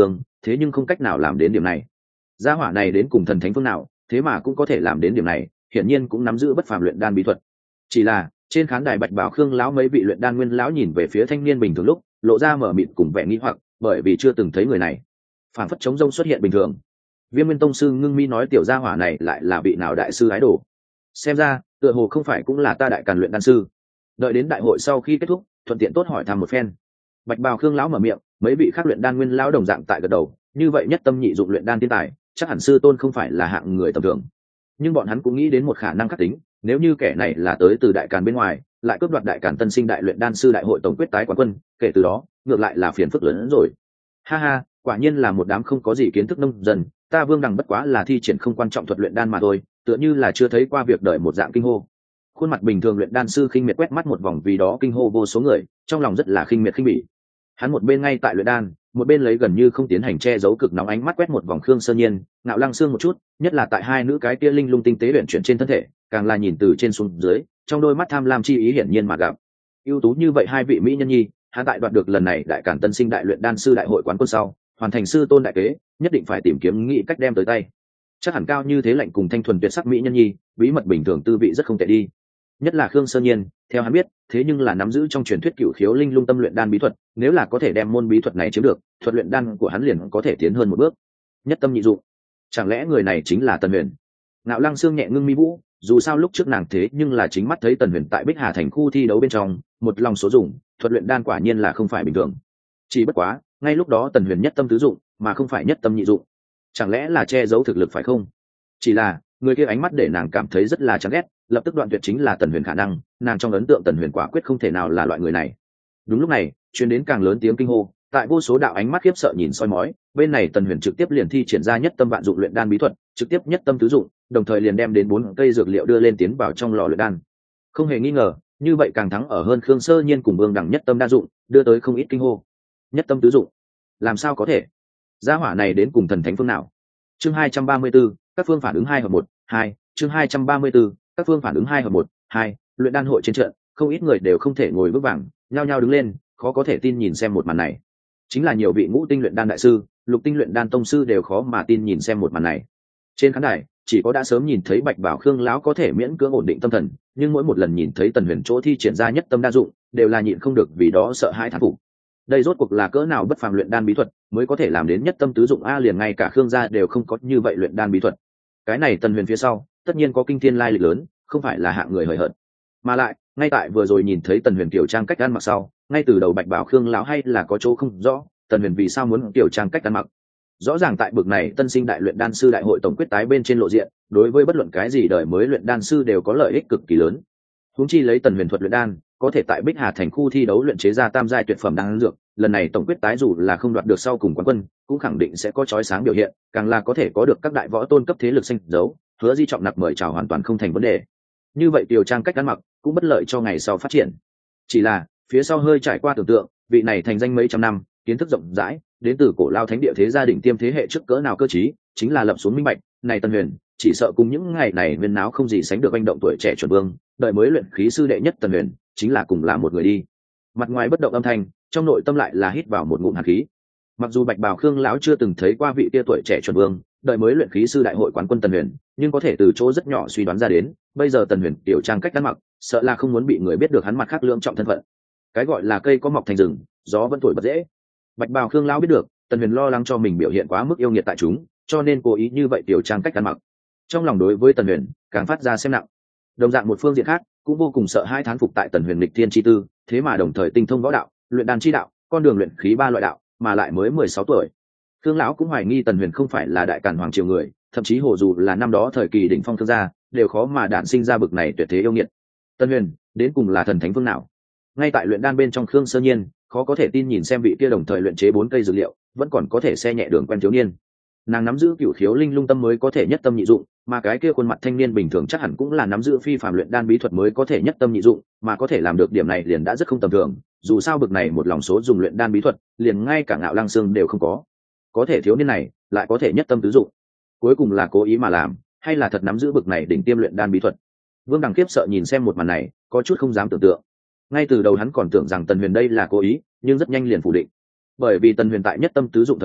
thế nhưng không cách nào làm đến điểm này. Gia hỏa này đến cùng thần thánh phương nào, thế mà cũng có thể làm đến điểm này, hiển nhiên cũng nắm giữ bất phàm luyện đan bí thuật. Chỉ là trên khán đài Bạch Bảo Khương lão mấy vị luyện đan nguyên lão nhìn về phía thanh niên bình thường lúc lộ ra mở mịt cùng vẻ nghi hoặc, bởi vì chưa từng thấy người này, phản phất chống rông xuất hiện bình thường. Viêm Nguyên tông sư ngưng mi nói tiểu gia hỏa này lại là vị nào đại sư ái đồ, xem ra tựa hồ không phải cũng là ta đại càn luyện đan sư. Đợi đến đại hội sau khi kết thúc, thuận tiện tốt hỏi thăm một phen. Bạch Bào Khương lão mở miệng, mấy vị khác luyện đan nguyên lão đồng dạng tại gật đầu, như vậy nhất tâm nhị dụng luyện đan thiên tài, chắc hẳn sư tôn không phải là hạng người tầm thường. Nhưng bọn hắn cũng nghĩ đến một khả năng khắc tính, nếu như kẻ này là tới từ đại càn bên ngoài, lại cướp đoạt đại càn tân sinh đại luyện đan sư đại hội tổng quyết tái quán quân, kể từ đó ngược lại là phiền phức lớn hơn rồi. Ha ha, quả nhiên là một đám không có gì kiến thức nông dân, ta Vương Đằng bất quá là thi triển không quan trọng thuật luyện đan mà thôi, tựa như là chưa thấy qua việc đợi một dạng kinh hô. Khuôn mặt bình thường luyện đan sư khinh miệt quét mắt một vòng, vì đó kinh hô vô số người, trong lòng rất là khinh miệt khinh bỉ. Hắn một bên ngay tại luyện đan, một bên lấy gần như không tiến hành che giấu cực nóng ánh mắt quét một vòng Khương Sơ Nhiên, Ngạo Lăng Sương một chút, nhất là tại hai nữ cái kia linh lung tinh tế luyện chuyển trên thân thể, càng là nhìn từ trên xuống dưới, trong đôi mắt tham lam chi ý hiển nhiên mà gặp. Ưu tú như vậy hai vị mỹ nhân nhi, hắn tại đoạt được lần này đại càn tân sinh đại luyện đan sư đại hội quán quân sau, hoàn thành sư tôn đại kế, nhất định phải tìm kiếm nghĩ cách đem tới tay. Chắc hẳn cao như thế lạnh cùng thanh thuần tuyệt sắc mỹ nhân nhi, bí mật bình thường tư vị rất không tệ đi. Nhất là Khương Sơ Nhiên, theo hắn biết, thế nhưng là nắm giữ trong truyền thuyết cửu khiếu linh lung tâm luyện đan bí thuật, nếu là có thể đem môn bí thuật này chiếm được, thuật luyện đan của hắn liền có thể tiến hơn một bước. Nhất tâm nhị dụng, chẳng lẽ người này chính là Tần Huyền? Ngạo Lăng Sương nhẹ ngưng mi vũ, dù sao lúc trước nàng thế nhưng là chính mắt thấy Tần Huyền tại Bích Hà thành khu thi đấu bên trong, một lòng số dụng, thuật luyện đan quả nhiên là không phải bình thường. Chỉ bất quá, ngay lúc đó Tần Huyền nhất tâm tứ dụng, mà không phải nhất tâm nhị dụng. Chẳng lẽ là che giấu thực lực phải không? Chỉ là, người kia ánh mắt để nàng cảm thấy rất là chán ghét, lập tức đoạn tuyệt chính là Tần Huyền khả năng, nàng trong ấn tượng Tần Huyền quả quyết không thể nào là loại người này. Đúng lúc này, truyền đến càng lớn tiếng kinh hô, tại vô số đạo ánh mắt khiếp sợ nhìn soi mói, bên này Tần Huyền trực tiếp liền thi triển ra nhất tâm vạn dụng luyện đan bí thuật, trực tiếp nhất tâm tứ dụng, đồng thời liền đem đến 4 cây dược liệu đưa lên tiến vào trong lò luyện đan. Không hề nghi ngờ, như vậy càng thắng ở hơn Khương Sơ Nhiên cùng Vương Đằng nhất tâm đa dụng, đưa tới không ít kinh hô. Nhất tâm tứ dụng, làm sao có thể? Gia hỏa này đến cùng thần thánh phương nào? Chương 234, các phương phản ứng 2 hợp 1, 2, chương 234, các phương phản ứng 2 hợp 1, 2, luyện đan hội trên trận, không ít người đều không thể ngồi vững vàng, nhao nhao đứng lên, khó có thể tin nhìn xem một màn này. Chính là nhiều vị ngũ tinh luyện đan đại sư, lục tinh luyện đan tông sư đều khó mà tin nhìn xem một màn này. Trên khán đài, chỉ có đã sớm nhìn thấy Bạch Bảo Khương lão có thể miễn cưỡng ổn định tâm thần, nhưng mỗi một lần nhìn thấy Tần Huyền chỗ thi triển ra nhất tâm đa dụng, đều là nhịn không được vì đó sợ hãi thán phục. Đây rốt cuộc là cỡ nào bất phàm luyện đan bí thuật, mới có thể làm đến nhất tâm tứ dụng a, liền ngay cả Khương gia đều không có như vậy luyện đan bí thuật. Cái này Tần Huyền phía sau, tất nhiên có kinh thiên lai lịch lớn, không phải là hạng người hời hợt. Mà lại, ngay tại vừa rồi nhìn thấy Tần Huyền tiểu trang cách ăn mặc sau, ngay từ đầu Bạch Bảo Khương lão hay là có chỗ không rõ, Tần Huyền vì sao muốn tiểu trang cách ăn mặc. Rõ ràng tại bực này tân sinh đại luyện đan sư đại hội tổng quyết tái bên trên lộ diện, đối với bất luận cái gì đời mới luyện đan sư đều có lợi ích cực kỳ lớn. Huống chi lấy Tần Huyền thuật luyện đan, có thể tại Bích Hà thành khu thi đấu luyện chế ra tam giai tuyệt phẩm đan dược, lần này tổng quyết tái dù là không đoạt được sau cùng quán quân, cũng khẳng định sẽ có chói sáng biểu hiện, càng là có thể có được các đại võ tôn cấp thế lực xanh dấu, Hứa Di trọng nặc mời chào hoàn toàn không thành vấn đề. Như vậy tiểu trang cách ăn mặc cũng bất lợi cho ngày sau phát triển. Chỉ là, phía sau hơi trải qua tưởng tượng, vị này thành danh mấy trăm năm, kiến thức rộng rãi, đến từ cổ lao thánh địa thế gia đình tiêm thế hệ trước cỡ nào cơ trí, chính là lập xuống minh bạch, này Tần Huyền, chỉ sợ cùng những ngày này viên náo không gì sánh được anh động tuổi trẻ chuẩn vương, đợi mới luyện khí sư đệ nhất Tần Huyền, chính là cùng là một người đi. Mặt ngoài bất động âm thanh, trong nội tâm lại là hít vào một ngụm hàn khí. Mặc dù Bạch Bảo Khương lão chưa từng thấy qua vị tia tuổi trẻ chuẩn vương, đợi mới luyện khí sư đại hội quán quân Tần Huyền, nhưng có thể từ chỗ rất nhỏ suy đoán ra đến, bây giờ Tần Huyền tiểu trang cách ăn mặc, sợ là không muốn bị người biết được hắn mặt khác lưỡng trọng thân phận. Cái gọi là cây có mọc thành rừng, gió vẫn thổi bật dễ. Bạch Bảo Khương lão biết được, Tần Huyền lo lắng cho mình biểu hiện quá mức yêu nghiệt tại chúng, cho nên cố ý như vậy tiểu trang cách ăn mặc. Trong lòng đối với Tần Huyền càng phát ra xem nặng. Đồng dạng một phương diện khác, cũng vô cùng sợ hai thán phục tại Tần Huyền lịch thiên chi tư, thế mà đồng thời tinh thông võ đạo, luyện đan chi đạo, con đường luyện khí 3 loại đạo, mà lại mới 16 tuổi. Khương lão cũng hoài nghi Tần Huyền không phải là đại càn hoàng triều người, thậm chí hồ dù là năm đó thời kỳ đỉnh phong thương gia, đều khó mà đản sinh ra bực này tuyệt thế yêu nghiệt. Tần Huyền, đến cùng là thần thánh phương nào? Ngay tại luyện đan bên trong Khương Sơ Nhiên, khó có thể tin nhìn xem vị kia đồng thời luyện chế 4 cây dược liệu, vẫn còn có thể xe nhẹ đường quen thiếu niên. Nàng nắm giữ cửu khiếu linh lung tâm mới có thể nhất tâm nhị dụng, mà cái kia khuôn mặt thanh niên bình thường chắc hẳn cũng là nắm giữ phi phàm luyện đan bí thuật mới có thể nhất tâm nhị dụng, mà có thể làm được điểm này liền đã rất không tầm thường, dù sao bực này một lòng số dùng luyện đan bí thuật, liền ngay cả Ngạo Lăng Sương đều không có. Có thể thiếu niên này lại có thể nhất tâm tứ dụng, cuối cùng là cố ý mà làm, hay là thật nắm giữ bực này đỉnh tiêm luyện đan bí thuật? Vương Đằng khiếp sợ nhìn xem một màn này, có chút không dám tưởng tượng. Ngay từ đầu hắn còn tưởng rằng Tần Huyền đây là cố ý, nhưng rất nhanh liền phủ định. Bởi vì Tần Huyền tại nhất tâm tứ dụng thời điểm,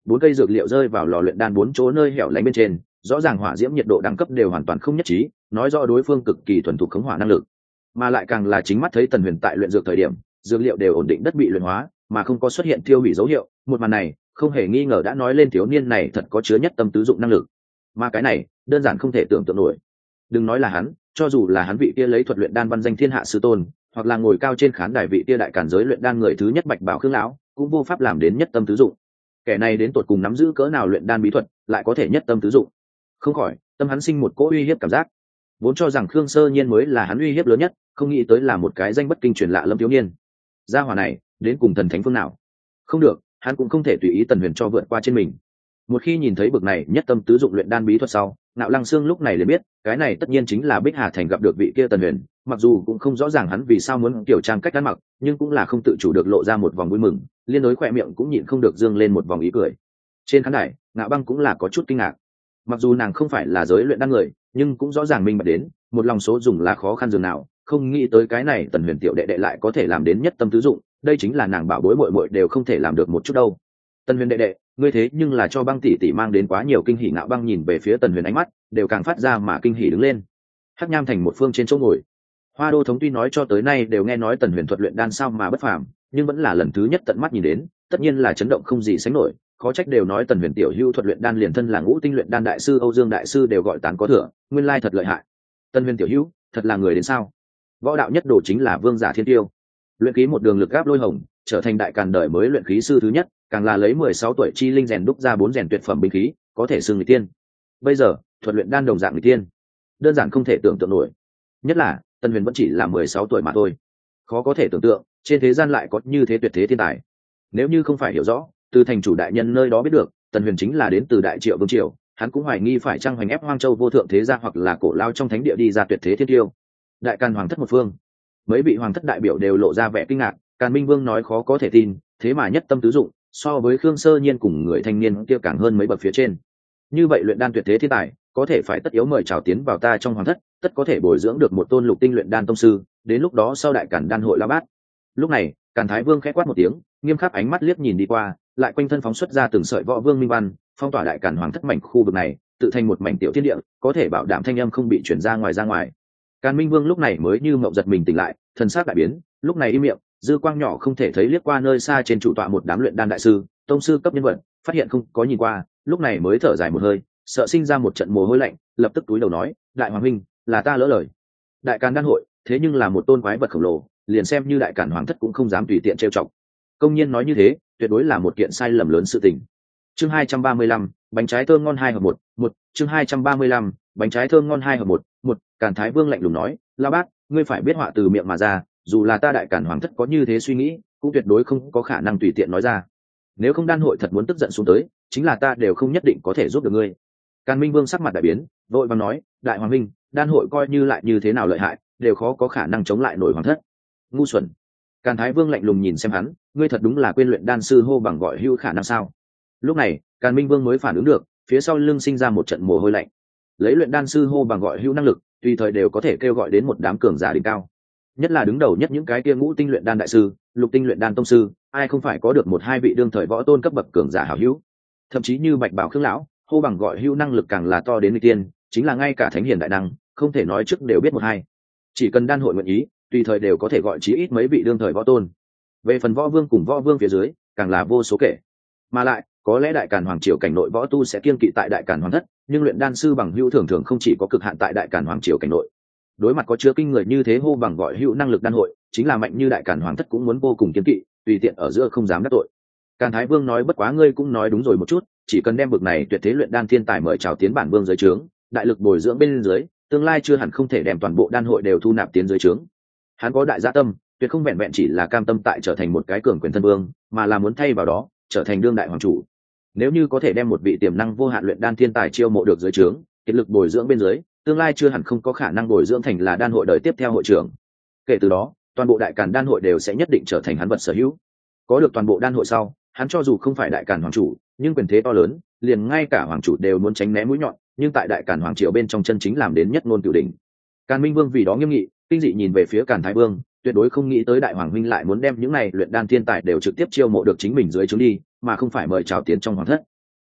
4 cây dược liệu rơi vào lò luyện đan 4 chỗ nơi hẻo lánh bên trên, rõ ràng hỏa diễm nhiệt độ đẳng cấp đều hoàn toàn không nhất trí, nói rõ đối phương cực kỳ thuần thục khống hỏa năng lực. Mà lại càng là chính mắt thấy Tần Huyền tại luyện dược thời điểm, dược liệu đều ổn định đất bị luyện hóa, mà không có xuất hiện tiêu hủy dấu hiệu, một màn này, không hề nghi ngờ đã nói lên thiếu niên này thật có chứa nhất tâm tứ dụng năng lực. Mà cái này, đơn giản không thể tưởng tượng nổi. Đừng nói là hắn, cho dù là hắn vị kia lấy thuật luyện đan văn danh thiên hạ sư tôn, hoặc là ngồi cao trên khán đài vị kia đại càn giới luyện đan người thứ nhất Bạch Bảo Khương lão, cũng vô pháp làm đến nhất tâm tứ dụng. Kẻ này đến tột cùng nắm giữ cỡ nào luyện đan bí thuật, lại có thể nhất tâm tứ dụng. Không khỏi, tâm hắn sinh một cỗ uy hiếp cảm giác. Vốn cho rằng Khương Sơ Nhiên mới là hắn uy hiếp lớn nhất, không nghĩ tới là một cái danh bất kinh truyền lạ lâm thiếu niên. Gia hỏa này, đến cùng thần thánh phương nào? Không được, hắn cũng không thể tùy ý Tần Huyền cho vượt qua trên mình. Một khi nhìn thấy bực này nhất tâm tứ dụng luyện đan bí thuật sau, Nạo Lăng Sương lúc này liền biết, cái này tất nhiên chính là Bích Hà Thành gặp được vị kia Tần Huyền, mặc dù cũng không rõ ràng hắn vì sao muốn tiểu trang cách ăn mặc, nhưng cũng là không tự chủ được lộ ra một vòng vui mừng, liên đối khỏe miệng cũng nhịn không được dương lên một vòng ý cười. Trên khán đài, Ngạo Băng cũng là có chút kinh ngạc. Mặc dù nàng không phải là giới luyện đan người, nhưng cũng rõ ràng minh bạch đến, một lòng số dùng là khó khăn dường nào, không nghĩ tới cái này Tần Huyền tiểu đệ đệ lại có thể làm đến nhất tâm tứ dụng, đây chính là nàng bảo bối muội muội đều không thể làm được một chút đâu. Tần Huyền đệ đệ, ngươi thế nhưng là cho Băng tỷ tỷ mang đến quá nhiều kinh hỉ. Ngạo Băng nhìn về phía Tần Huyền ánh mắt đều càng phát ra mà kinh hỉ đứng lên. Hắc Nham Thành một phương trên chỗ ngồi, Hoa Đô thống tuy nói cho tới nay đều nghe nói Tần Huyền thuật luyện đan sao mà bất phàm, nhưng vẫn là lần thứ nhất tận mắt nhìn đến, tất nhiên là chấn động không gì sánh nổi. Khó trách đều nói Tần Huyền tiểu hưu thuật luyện đan liền thân là ngũ tinh luyện đan đại sư Âu Dương đại sư đều gọi tán có thừa, nguyên lai thật lợi hại. Tần Huyền tiểu hưu, thật là người đến sao? Võ đạo nhất đồ chính là vương giả thiên tiêu, luyện khí một đường lực gáp lôi hồng, trở thành đại càn đời mới luyện khí sư thứ nhất, càng là lấy 16 tuổi chi linh rèn đúc ra 4 rèn tuyệt phẩm binh khí, có thể xưng người tiên. Bây giờ, thuật luyện đan đồng dạng người tiên, đơn giản không thể tưởng tượng nổi. Nhất là, Tần Huyền vẫn chỉ là 16 tuổi mà thôi. Khó có thể tưởng tượng, trên thế gian lại có như thế tuyệt thế thiên tài. Nếu như không phải hiểu rõ, từ thành chủ đại nhân nơi đó biết được, Tần Huyền chính là đến từ Đại Triệu vương triều, hắn cũng hoài nghi phải chăng hoành ép Hoang Châu vô thượng thế gia hoặc là cổ lao trong thánh địa đi ra tuyệt thế thiên tiêu. Đại Càn hoàng thất một phương, mấy vị hoàng thất đại biểu đều lộ ra vẻ kinh ngạc. Càn Minh Vương nói khó có thể tin, thế mà nhất tâm tứ dụng, so với Khương Sơ Nhiên cùng người thanh niên kia càng hơn mấy bậc phía trên. Như vậy luyện đan tuyệt thế thiên tài, có thể phải tất yếu mời chào tiến vào ta trong hoàng thất, tất có thể bồi dưỡng được một tôn lục tinh luyện đan tông sư, đến lúc đó sau đại càn đan hội la bát. Lúc này, Càn Thái Vương khẽ quát một tiếng, nghiêm khắc ánh mắt liếc nhìn đi qua, lại quanh thân phóng xuất ra từng sợi võ vương minh văn, phong tỏa đại càn hoàng thất mảnh khu vực này, tự thành một mảnh tiểu thiên địa, có thể bảo đảm thanh âm không bị truyền ra ngoài. Càn Minh Vương lúc này mới như mộng giật mình tỉnh lại, thần sắc đại biến, lúc này im miệng, dư quang nhỏ không thể thấy liếc qua nơi xa trên trụ tọa một đám luyện đan đại sư, tông sư cấp nhân vật, phát hiện không có nhìn qua, lúc này mới thở dài một hơi, sợ sinh ra một trận mồ hôi lạnh, lập tức túi đầu nói, đại hoàng huynh, là ta lỡ lời. Đại càn đan hội, thế nhưng là một tôn quái vật khổng lồ, liền xem như đại càn hoàng thất cũng không dám tùy tiện trêu chọc. Công nhiên nói như thế, tuyệt đối là một kiện sai lầm lớn sự tình. Chương 235, bánh trái thơm ngon 2 hợp 1, chương 235, bánh trái thơm ngon 2 hợp 1, Càn Thái Vương lạnh lùng nói, La Bát, ngươi phải biết họa từ miệng mà ra, dù là ta đại càn hoàng thất có như thế suy nghĩ, cũng tuyệt đối không có khả năng tùy tiện nói ra. Nếu không đan hội thật muốn tức giận xuống tới, chính là ta đều không nhất định có thể giúp được ngươi. Càn Minh Vương sắc mặt đại biến, vội vàng nói, đại hoàng minh, đan hội coi như lại như thế nào lợi hại, đều khó có khả năng chống lại nổi hoàng thất. Ngu xuẩn. Càn Thái Vương lạnh lùng nhìn xem hắn, ngươi thật đúng là quên luyện đan sư hô bằng gọi hữu khả năng sao? Lúc này, Càn Minh Vương mới phản ứng được, phía sau lưng sinh ra một trận mồ hôi lạnh. Lấy luyện đan sư hô bằng gọi hữu năng lực, tùy thời đều có thể kêu gọi đến một đám cường giả đỉnh cao. Nhất là đứng đầu nhất những cái kia ngũ tinh luyện đan đại sư, lục tinh luyện đan tông sư, ai không phải có được một hai vị đương thời võ tôn cấp bậc cường giả hảo hữu. Thậm chí như Bạch Bảo Khương lão, hô bằng gọi hữu năng lực càng là to đến nguy tiên, chính là ngay cả thánh hiền đại năng, không thể nói trước đều biết một hai. Chỉ cần đan hội nguyện ý, tùy thời đều có thể gọi chí ít mấy vị đương thời võ tôn. Về phần võ vương cùng võ vương phía dưới, càng là vô số kể. Mà lại, có lẽ đại càn hoàng triều cảnh nội võ tu sẽ kiêng kỵ tại đại càn hoàng thất, nhưng luyện đan sư bằng hữu thường thường không chỉ có cực hạn tại đại càn hoàng triều cảnh nội. Đối mặt có chứa kinh người như thế hô bằng gọi hữu năng lực đan hội, chính là mạnh như đại càn hoàng thất cũng muốn vô cùng kiêng kỵ, tùy tiện ở giữa không dám đắc tội. Càn Thái Vương nói bất quá ngươi cũng nói đúng rồi một chút, chỉ cần đem bực này tuyệt thế luyện đan thiên tài mời chào tiến bản vương dưới trướng, đại lực bồi dưỡng bên dưới, tương lai chưa hẳn không thể đem toàn bộ đan hội đều thu nạp tiến dưới trướng. Hắn có đại dạ tâm, tuyệt không vẹn vẹn chỉ là cam tâm tại trở thành một cái cường quyền thân vương, mà là muốn thay vào đó trở thành đương đại hoàng chủ. Nếu như có thể đem một vị tiềm năng vô hạn luyện đan thiên tài chiêu mộ được dưới trướng, kiệt lực bồi dưỡng bên dưới, tương lai chưa hẳn không có khả năng bồi dưỡng thành là đan hội đời tiếp theo hội trưởng. Kể từ đó, toàn bộ đại càn đan hội đều sẽ nhất định trở thành hắn vật sở hữu. Có được toàn bộ đan hội sau, hắn cho dù không phải đại càn hoàng chủ, nhưng quyền thế to lớn, liền ngay cả hoàng chủ đều muốn tránh né mũi nhọn, nhưng tại đại càn hoàng triều bên trong chân chính làm đến nhất ngôn cửu đỉnh. Càn Minh Vương vì đó nghiêm nghị, kinh dị nhìn về phía Càn Thái Vương, tuyệt đối không nghĩ tới đại hoàng huynh lại muốn đem những này luyện đan thiên tài đều trực tiếp chiêu mộ được chính mình dưới trướng đi, mà không phải mời chào tiến trong hoàng thất.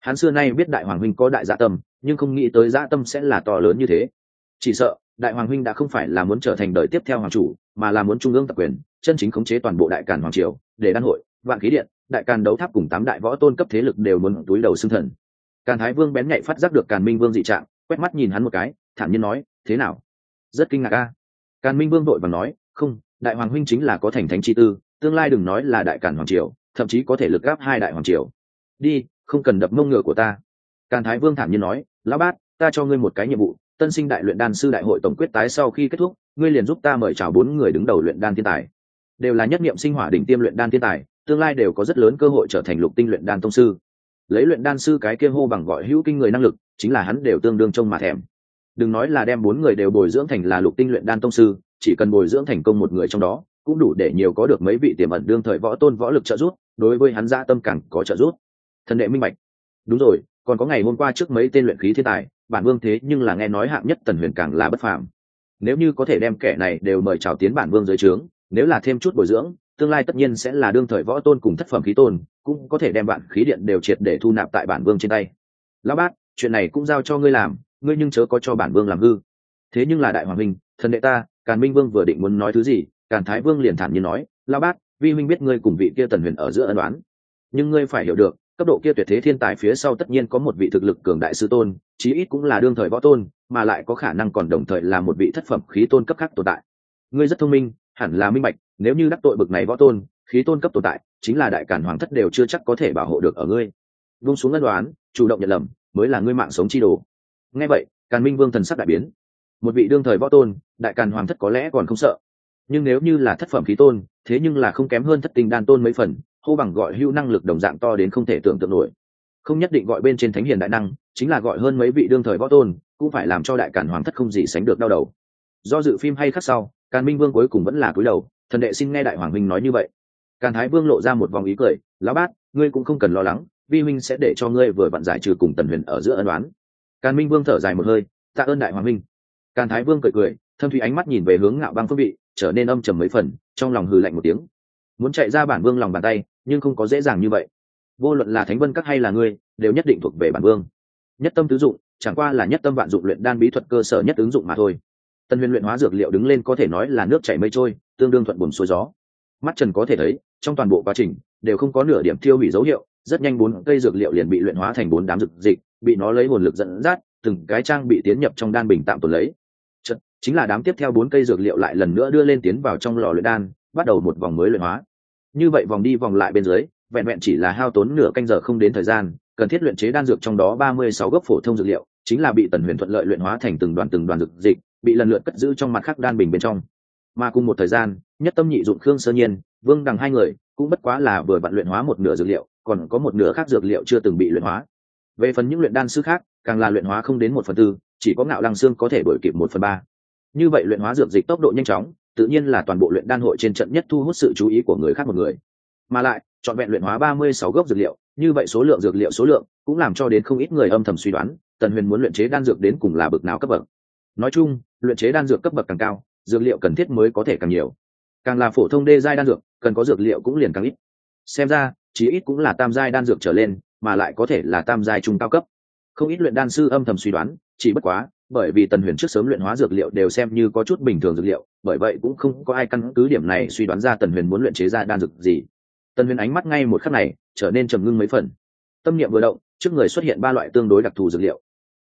Hắn xưa nay biết đại hoàng huynh có đại dạ tâm, nhưng không nghĩ tới dạ tâm sẽ là to lớn như thế. Chỉ sợ đại hoàng huynh đã không phải là muốn trở thành đời tiếp theo hoàng chủ, mà là muốn trung ương tập quyền, chân chính khống chế toàn bộ đại càn hoàng triều, để đan hội, vạn khí điện, đại càn đấu tháp cùng 8 đại võ tôn cấp thế lực đều muốn túi đầu xưng thần. Càn Thái Vương bén nhạy phát giác được Càn Minh Vương dị trạng, quét mắt nhìn hắn một cái, thản nhiên nói: thế nào? Rất kinh ngạc a. Càn Minh Vương vội vàng nói: không, đại hoàng huynh chính là có thành thánh chi tư, tương lai đừng nói là đại càn hoàng triều, thậm chí có thể lực gáp 2 đại hoàng triều. Đi, không cần đập mông ngựa của ta. Càn Thái Vương thản nhiên nói: lão bát, ta cho ngươi một cái nhiệm vụ, tân sinh đại luyện đan sư đại hội tổng quyết tái sau khi kết thúc, ngươi liền giúp ta mời chào 4 người đứng đầu luyện đan thiên tài, đều là nhất niệm sinh hỏa đỉnh tiêm luyện đan thiên tài, tương lai đều có rất lớn cơ hội trở thành lục tinh luyện đan tông sư. Lấy luyện đan sư cái kia hô bằng gọi hữu kinh người năng lực, chính là hắn đều tương đương trông mà thèm. Đừng nói là đem 4 người đều bồi dưỡng thành là lục tinh luyện đan tông sư, chỉ cần bồi dưỡng thành công một người trong đó, cũng đủ để nhiều có được mấy vị tiềm ẩn đương thời võ tôn võ lực trợ giúp, đối với hắn dạ tâm càng có trợ giúp. Thần đệ minh bạch. Đúng rồi, còn có ngày hôm qua trước mấy tên luyện khí thiên tài, bản vương thế nhưng là nghe nói hạng nhất Tần Huyền càng là bất phàm. Nếu như có thể đem kẻ này đều mời chào tiến bản vương dưới trướng, nếu là thêm chút bồi dưỡng, tương lai tất nhiên sẽ là đương thời võ tôn cùng thất phẩm khí tôn, cũng có thể đem vạn khí điện đều triệt để thu nạp tại bản vương trên tay. Lão bát, chuyện này cũng giao cho ngươi làm, ngươi nhưng chớ có cho bản vương làm hư. Thế nhưng là đại hoàng huynh, thần đệ ta, Càn Minh Vương vừa định muốn nói thứ gì, Càn Thái Vương liền thản nhiên nói: lão bát, vi huynh biết ngươi cùng vị kia Tần Huyền ở giữa ân oán, nhưng ngươi phải hiểu được, cấp độ kia tuyệt thế thiên tài phía sau tất nhiên có một vị thực lực cường đại sư tôn, chí ít cũng là đương thời võ tôn, mà lại có khả năng còn đồng thời là một vị thất phẩm khí tôn cấp khác tồn tại. Ngươi rất thông minh, hẳn là minh bạch, nếu như đắc tội bực này võ tôn, khí tôn cấp tồn tại, chính là đại càn hoàng thất đều chưa chắc có thể bảo hộ được ở ngươi. Vung xuống ân đoán, chủ động nhận lầm, mới là ngươi mạng sống chi đồ. Nghe vậy, Càn Minh Vương thần sắc đại biến. Một vị đương thời võ tôn, đại càn hoàng thất có lẽ còn không sợ, nhưng nếu như là thất phẩm khí tôn, thế nhưng là không kém hơn thất tinh đan tôn mấy phần, hô bằng gọi hữu năng lực đồng dạng to đến không thể tưởng tượng nổi. Không nhất định gọi bên trên thánh hiền đại năng, chính là gọi hơn mấy vị đương thời võ tôn, cũng phải làm cho đại càn hoàng thất không gì sánh được đau đầu. Do dự phim hay khắc sau, Càn Minh Vương cuối cùng vẫn là cúi đầu, thần đệ xin nghe đại hoàng huynh nói như vậy. Càn Thái Vương lộ ra một vòng ý cười: lão bát, ngươi cũng không cần lo lắng, vi huynh sẽ để cho ngươi vừa vặn giải trừ cùng Tần Huyền ở giữa ân oán. Càn Minh Vương thở dài một hơi: tạ ơn đại hoàng huynh. Càn Thái Vương cười cười, thâm thủy ánh mắt nhìn về hướng Ngạo Băng phương vị, trở nên âm trầm mấy phần, trong lòng hừ lạnh một tiếng. Muốn chạy ra bản vương lòng bàn tay, nhưng không có dễ dàng như vậy. Vô luận là Thánh Vân Các hay là ngươi, đều nhất định thuộc về bản vương. Nhất tâm tứ dụng, chẳng qua là nhất tâm vạn dụng luyện đan bí thuật cơ sở nhất ứng dụng mà thôi. Tần Huyền luyện hóa dược liệu đứng lên có thể nói là nước chảy mây trôi, tương đương thuận buồm xuôi gió. Mắt trần có thể thấy, trong toàn bộ quá trình đều không có nửa điểm tiêu hủy dấu hiệu, rất nhanh 4 cây dược liệu liền bị luyện hóa thành 4 đám dược dịch, bị nó lấy hồn lực dẫn dắt, từng cái trang bị tiến nhập trong đan bình tạm tồn lấy. Chợt, chính là đám tiếp theo 4 cây dược liệu lại lần nữa đưa lên tiến vào trong lò luyện đan, bắt đầu một vòng mới luyện hóa. Như vậy vòng đi vòng lại bên dưới, vẹn vẹn chỉ là hao tốn nửa canh giờ không đến thời gian, cần thiết luyện chế đan dược trong đó 36 gốc phổ thông dược liệu, chính là bị Tần Huyền thuận lợi luyện hóa thành từng đoàn dược dịch, bị lần lượt cất giữ trong mặt khắc đan bình bên trong. Mà cùng một thời gian, nhất tâm nhị dụng Khương Sơ Nhiên, Vương Đằng 2 người cũng bất quá là vừa vặn luyện hóa một nửa dược liệu, còn có một nửa khác dược liệu chưa từng bị luyện hóa. Về phần những luyện đan sư khác, càng là luyện hóa không đến 1/4, chỉ có Ngạo Lăng Xương có thể đuổi kịp 1/3. Như vậy luyện hóa dược dịch tốc độ nhanh chóng, tự nhiên là toàn bộ luyện đan hội trên trận nhất thu hút sự chú ý của người khác một người. Mà lại, chọn vẹn luyện hóa 36 gốc dược liệu, như vậy số lượng dược liệu số lượng cũng làm cho đến không ít người âm thầm suy đoán, Tần Huyền muốn luyện chế đan dược đến cùng là bậc nào cấp bậc. Nói chung, luyện chế đan dược cấp bậc càng cao, dược liệu cần thiết mới có thể càng nhiều. Càng là phổ thông đê giai đan dược, cần có dược liệu cũng liền càng ít. Xem ra, chí ít cũng là tam giai đan dược trở lên, mà lại có thể là tam giai trung cao cấp. Không ít luyện đan sư âm thầm suy đoán, chỉ bất quá, bởi vì Tần Huyền trước sớm luyện hóa dược liệu đều xem như có chút bình thường dược liệu, bởi vậy cũng không có ai căn cứ điểm này suy đoán ra Tần Huyền muốn luyện chế ra đan dược gì. Tần Huyền ánh mắt ngay một khắc này trở nên trầm ngưng mấy phần. Tâm niệm vừa động, trước người xuất hiện 3 loại tương đối đặc thù dược liệu,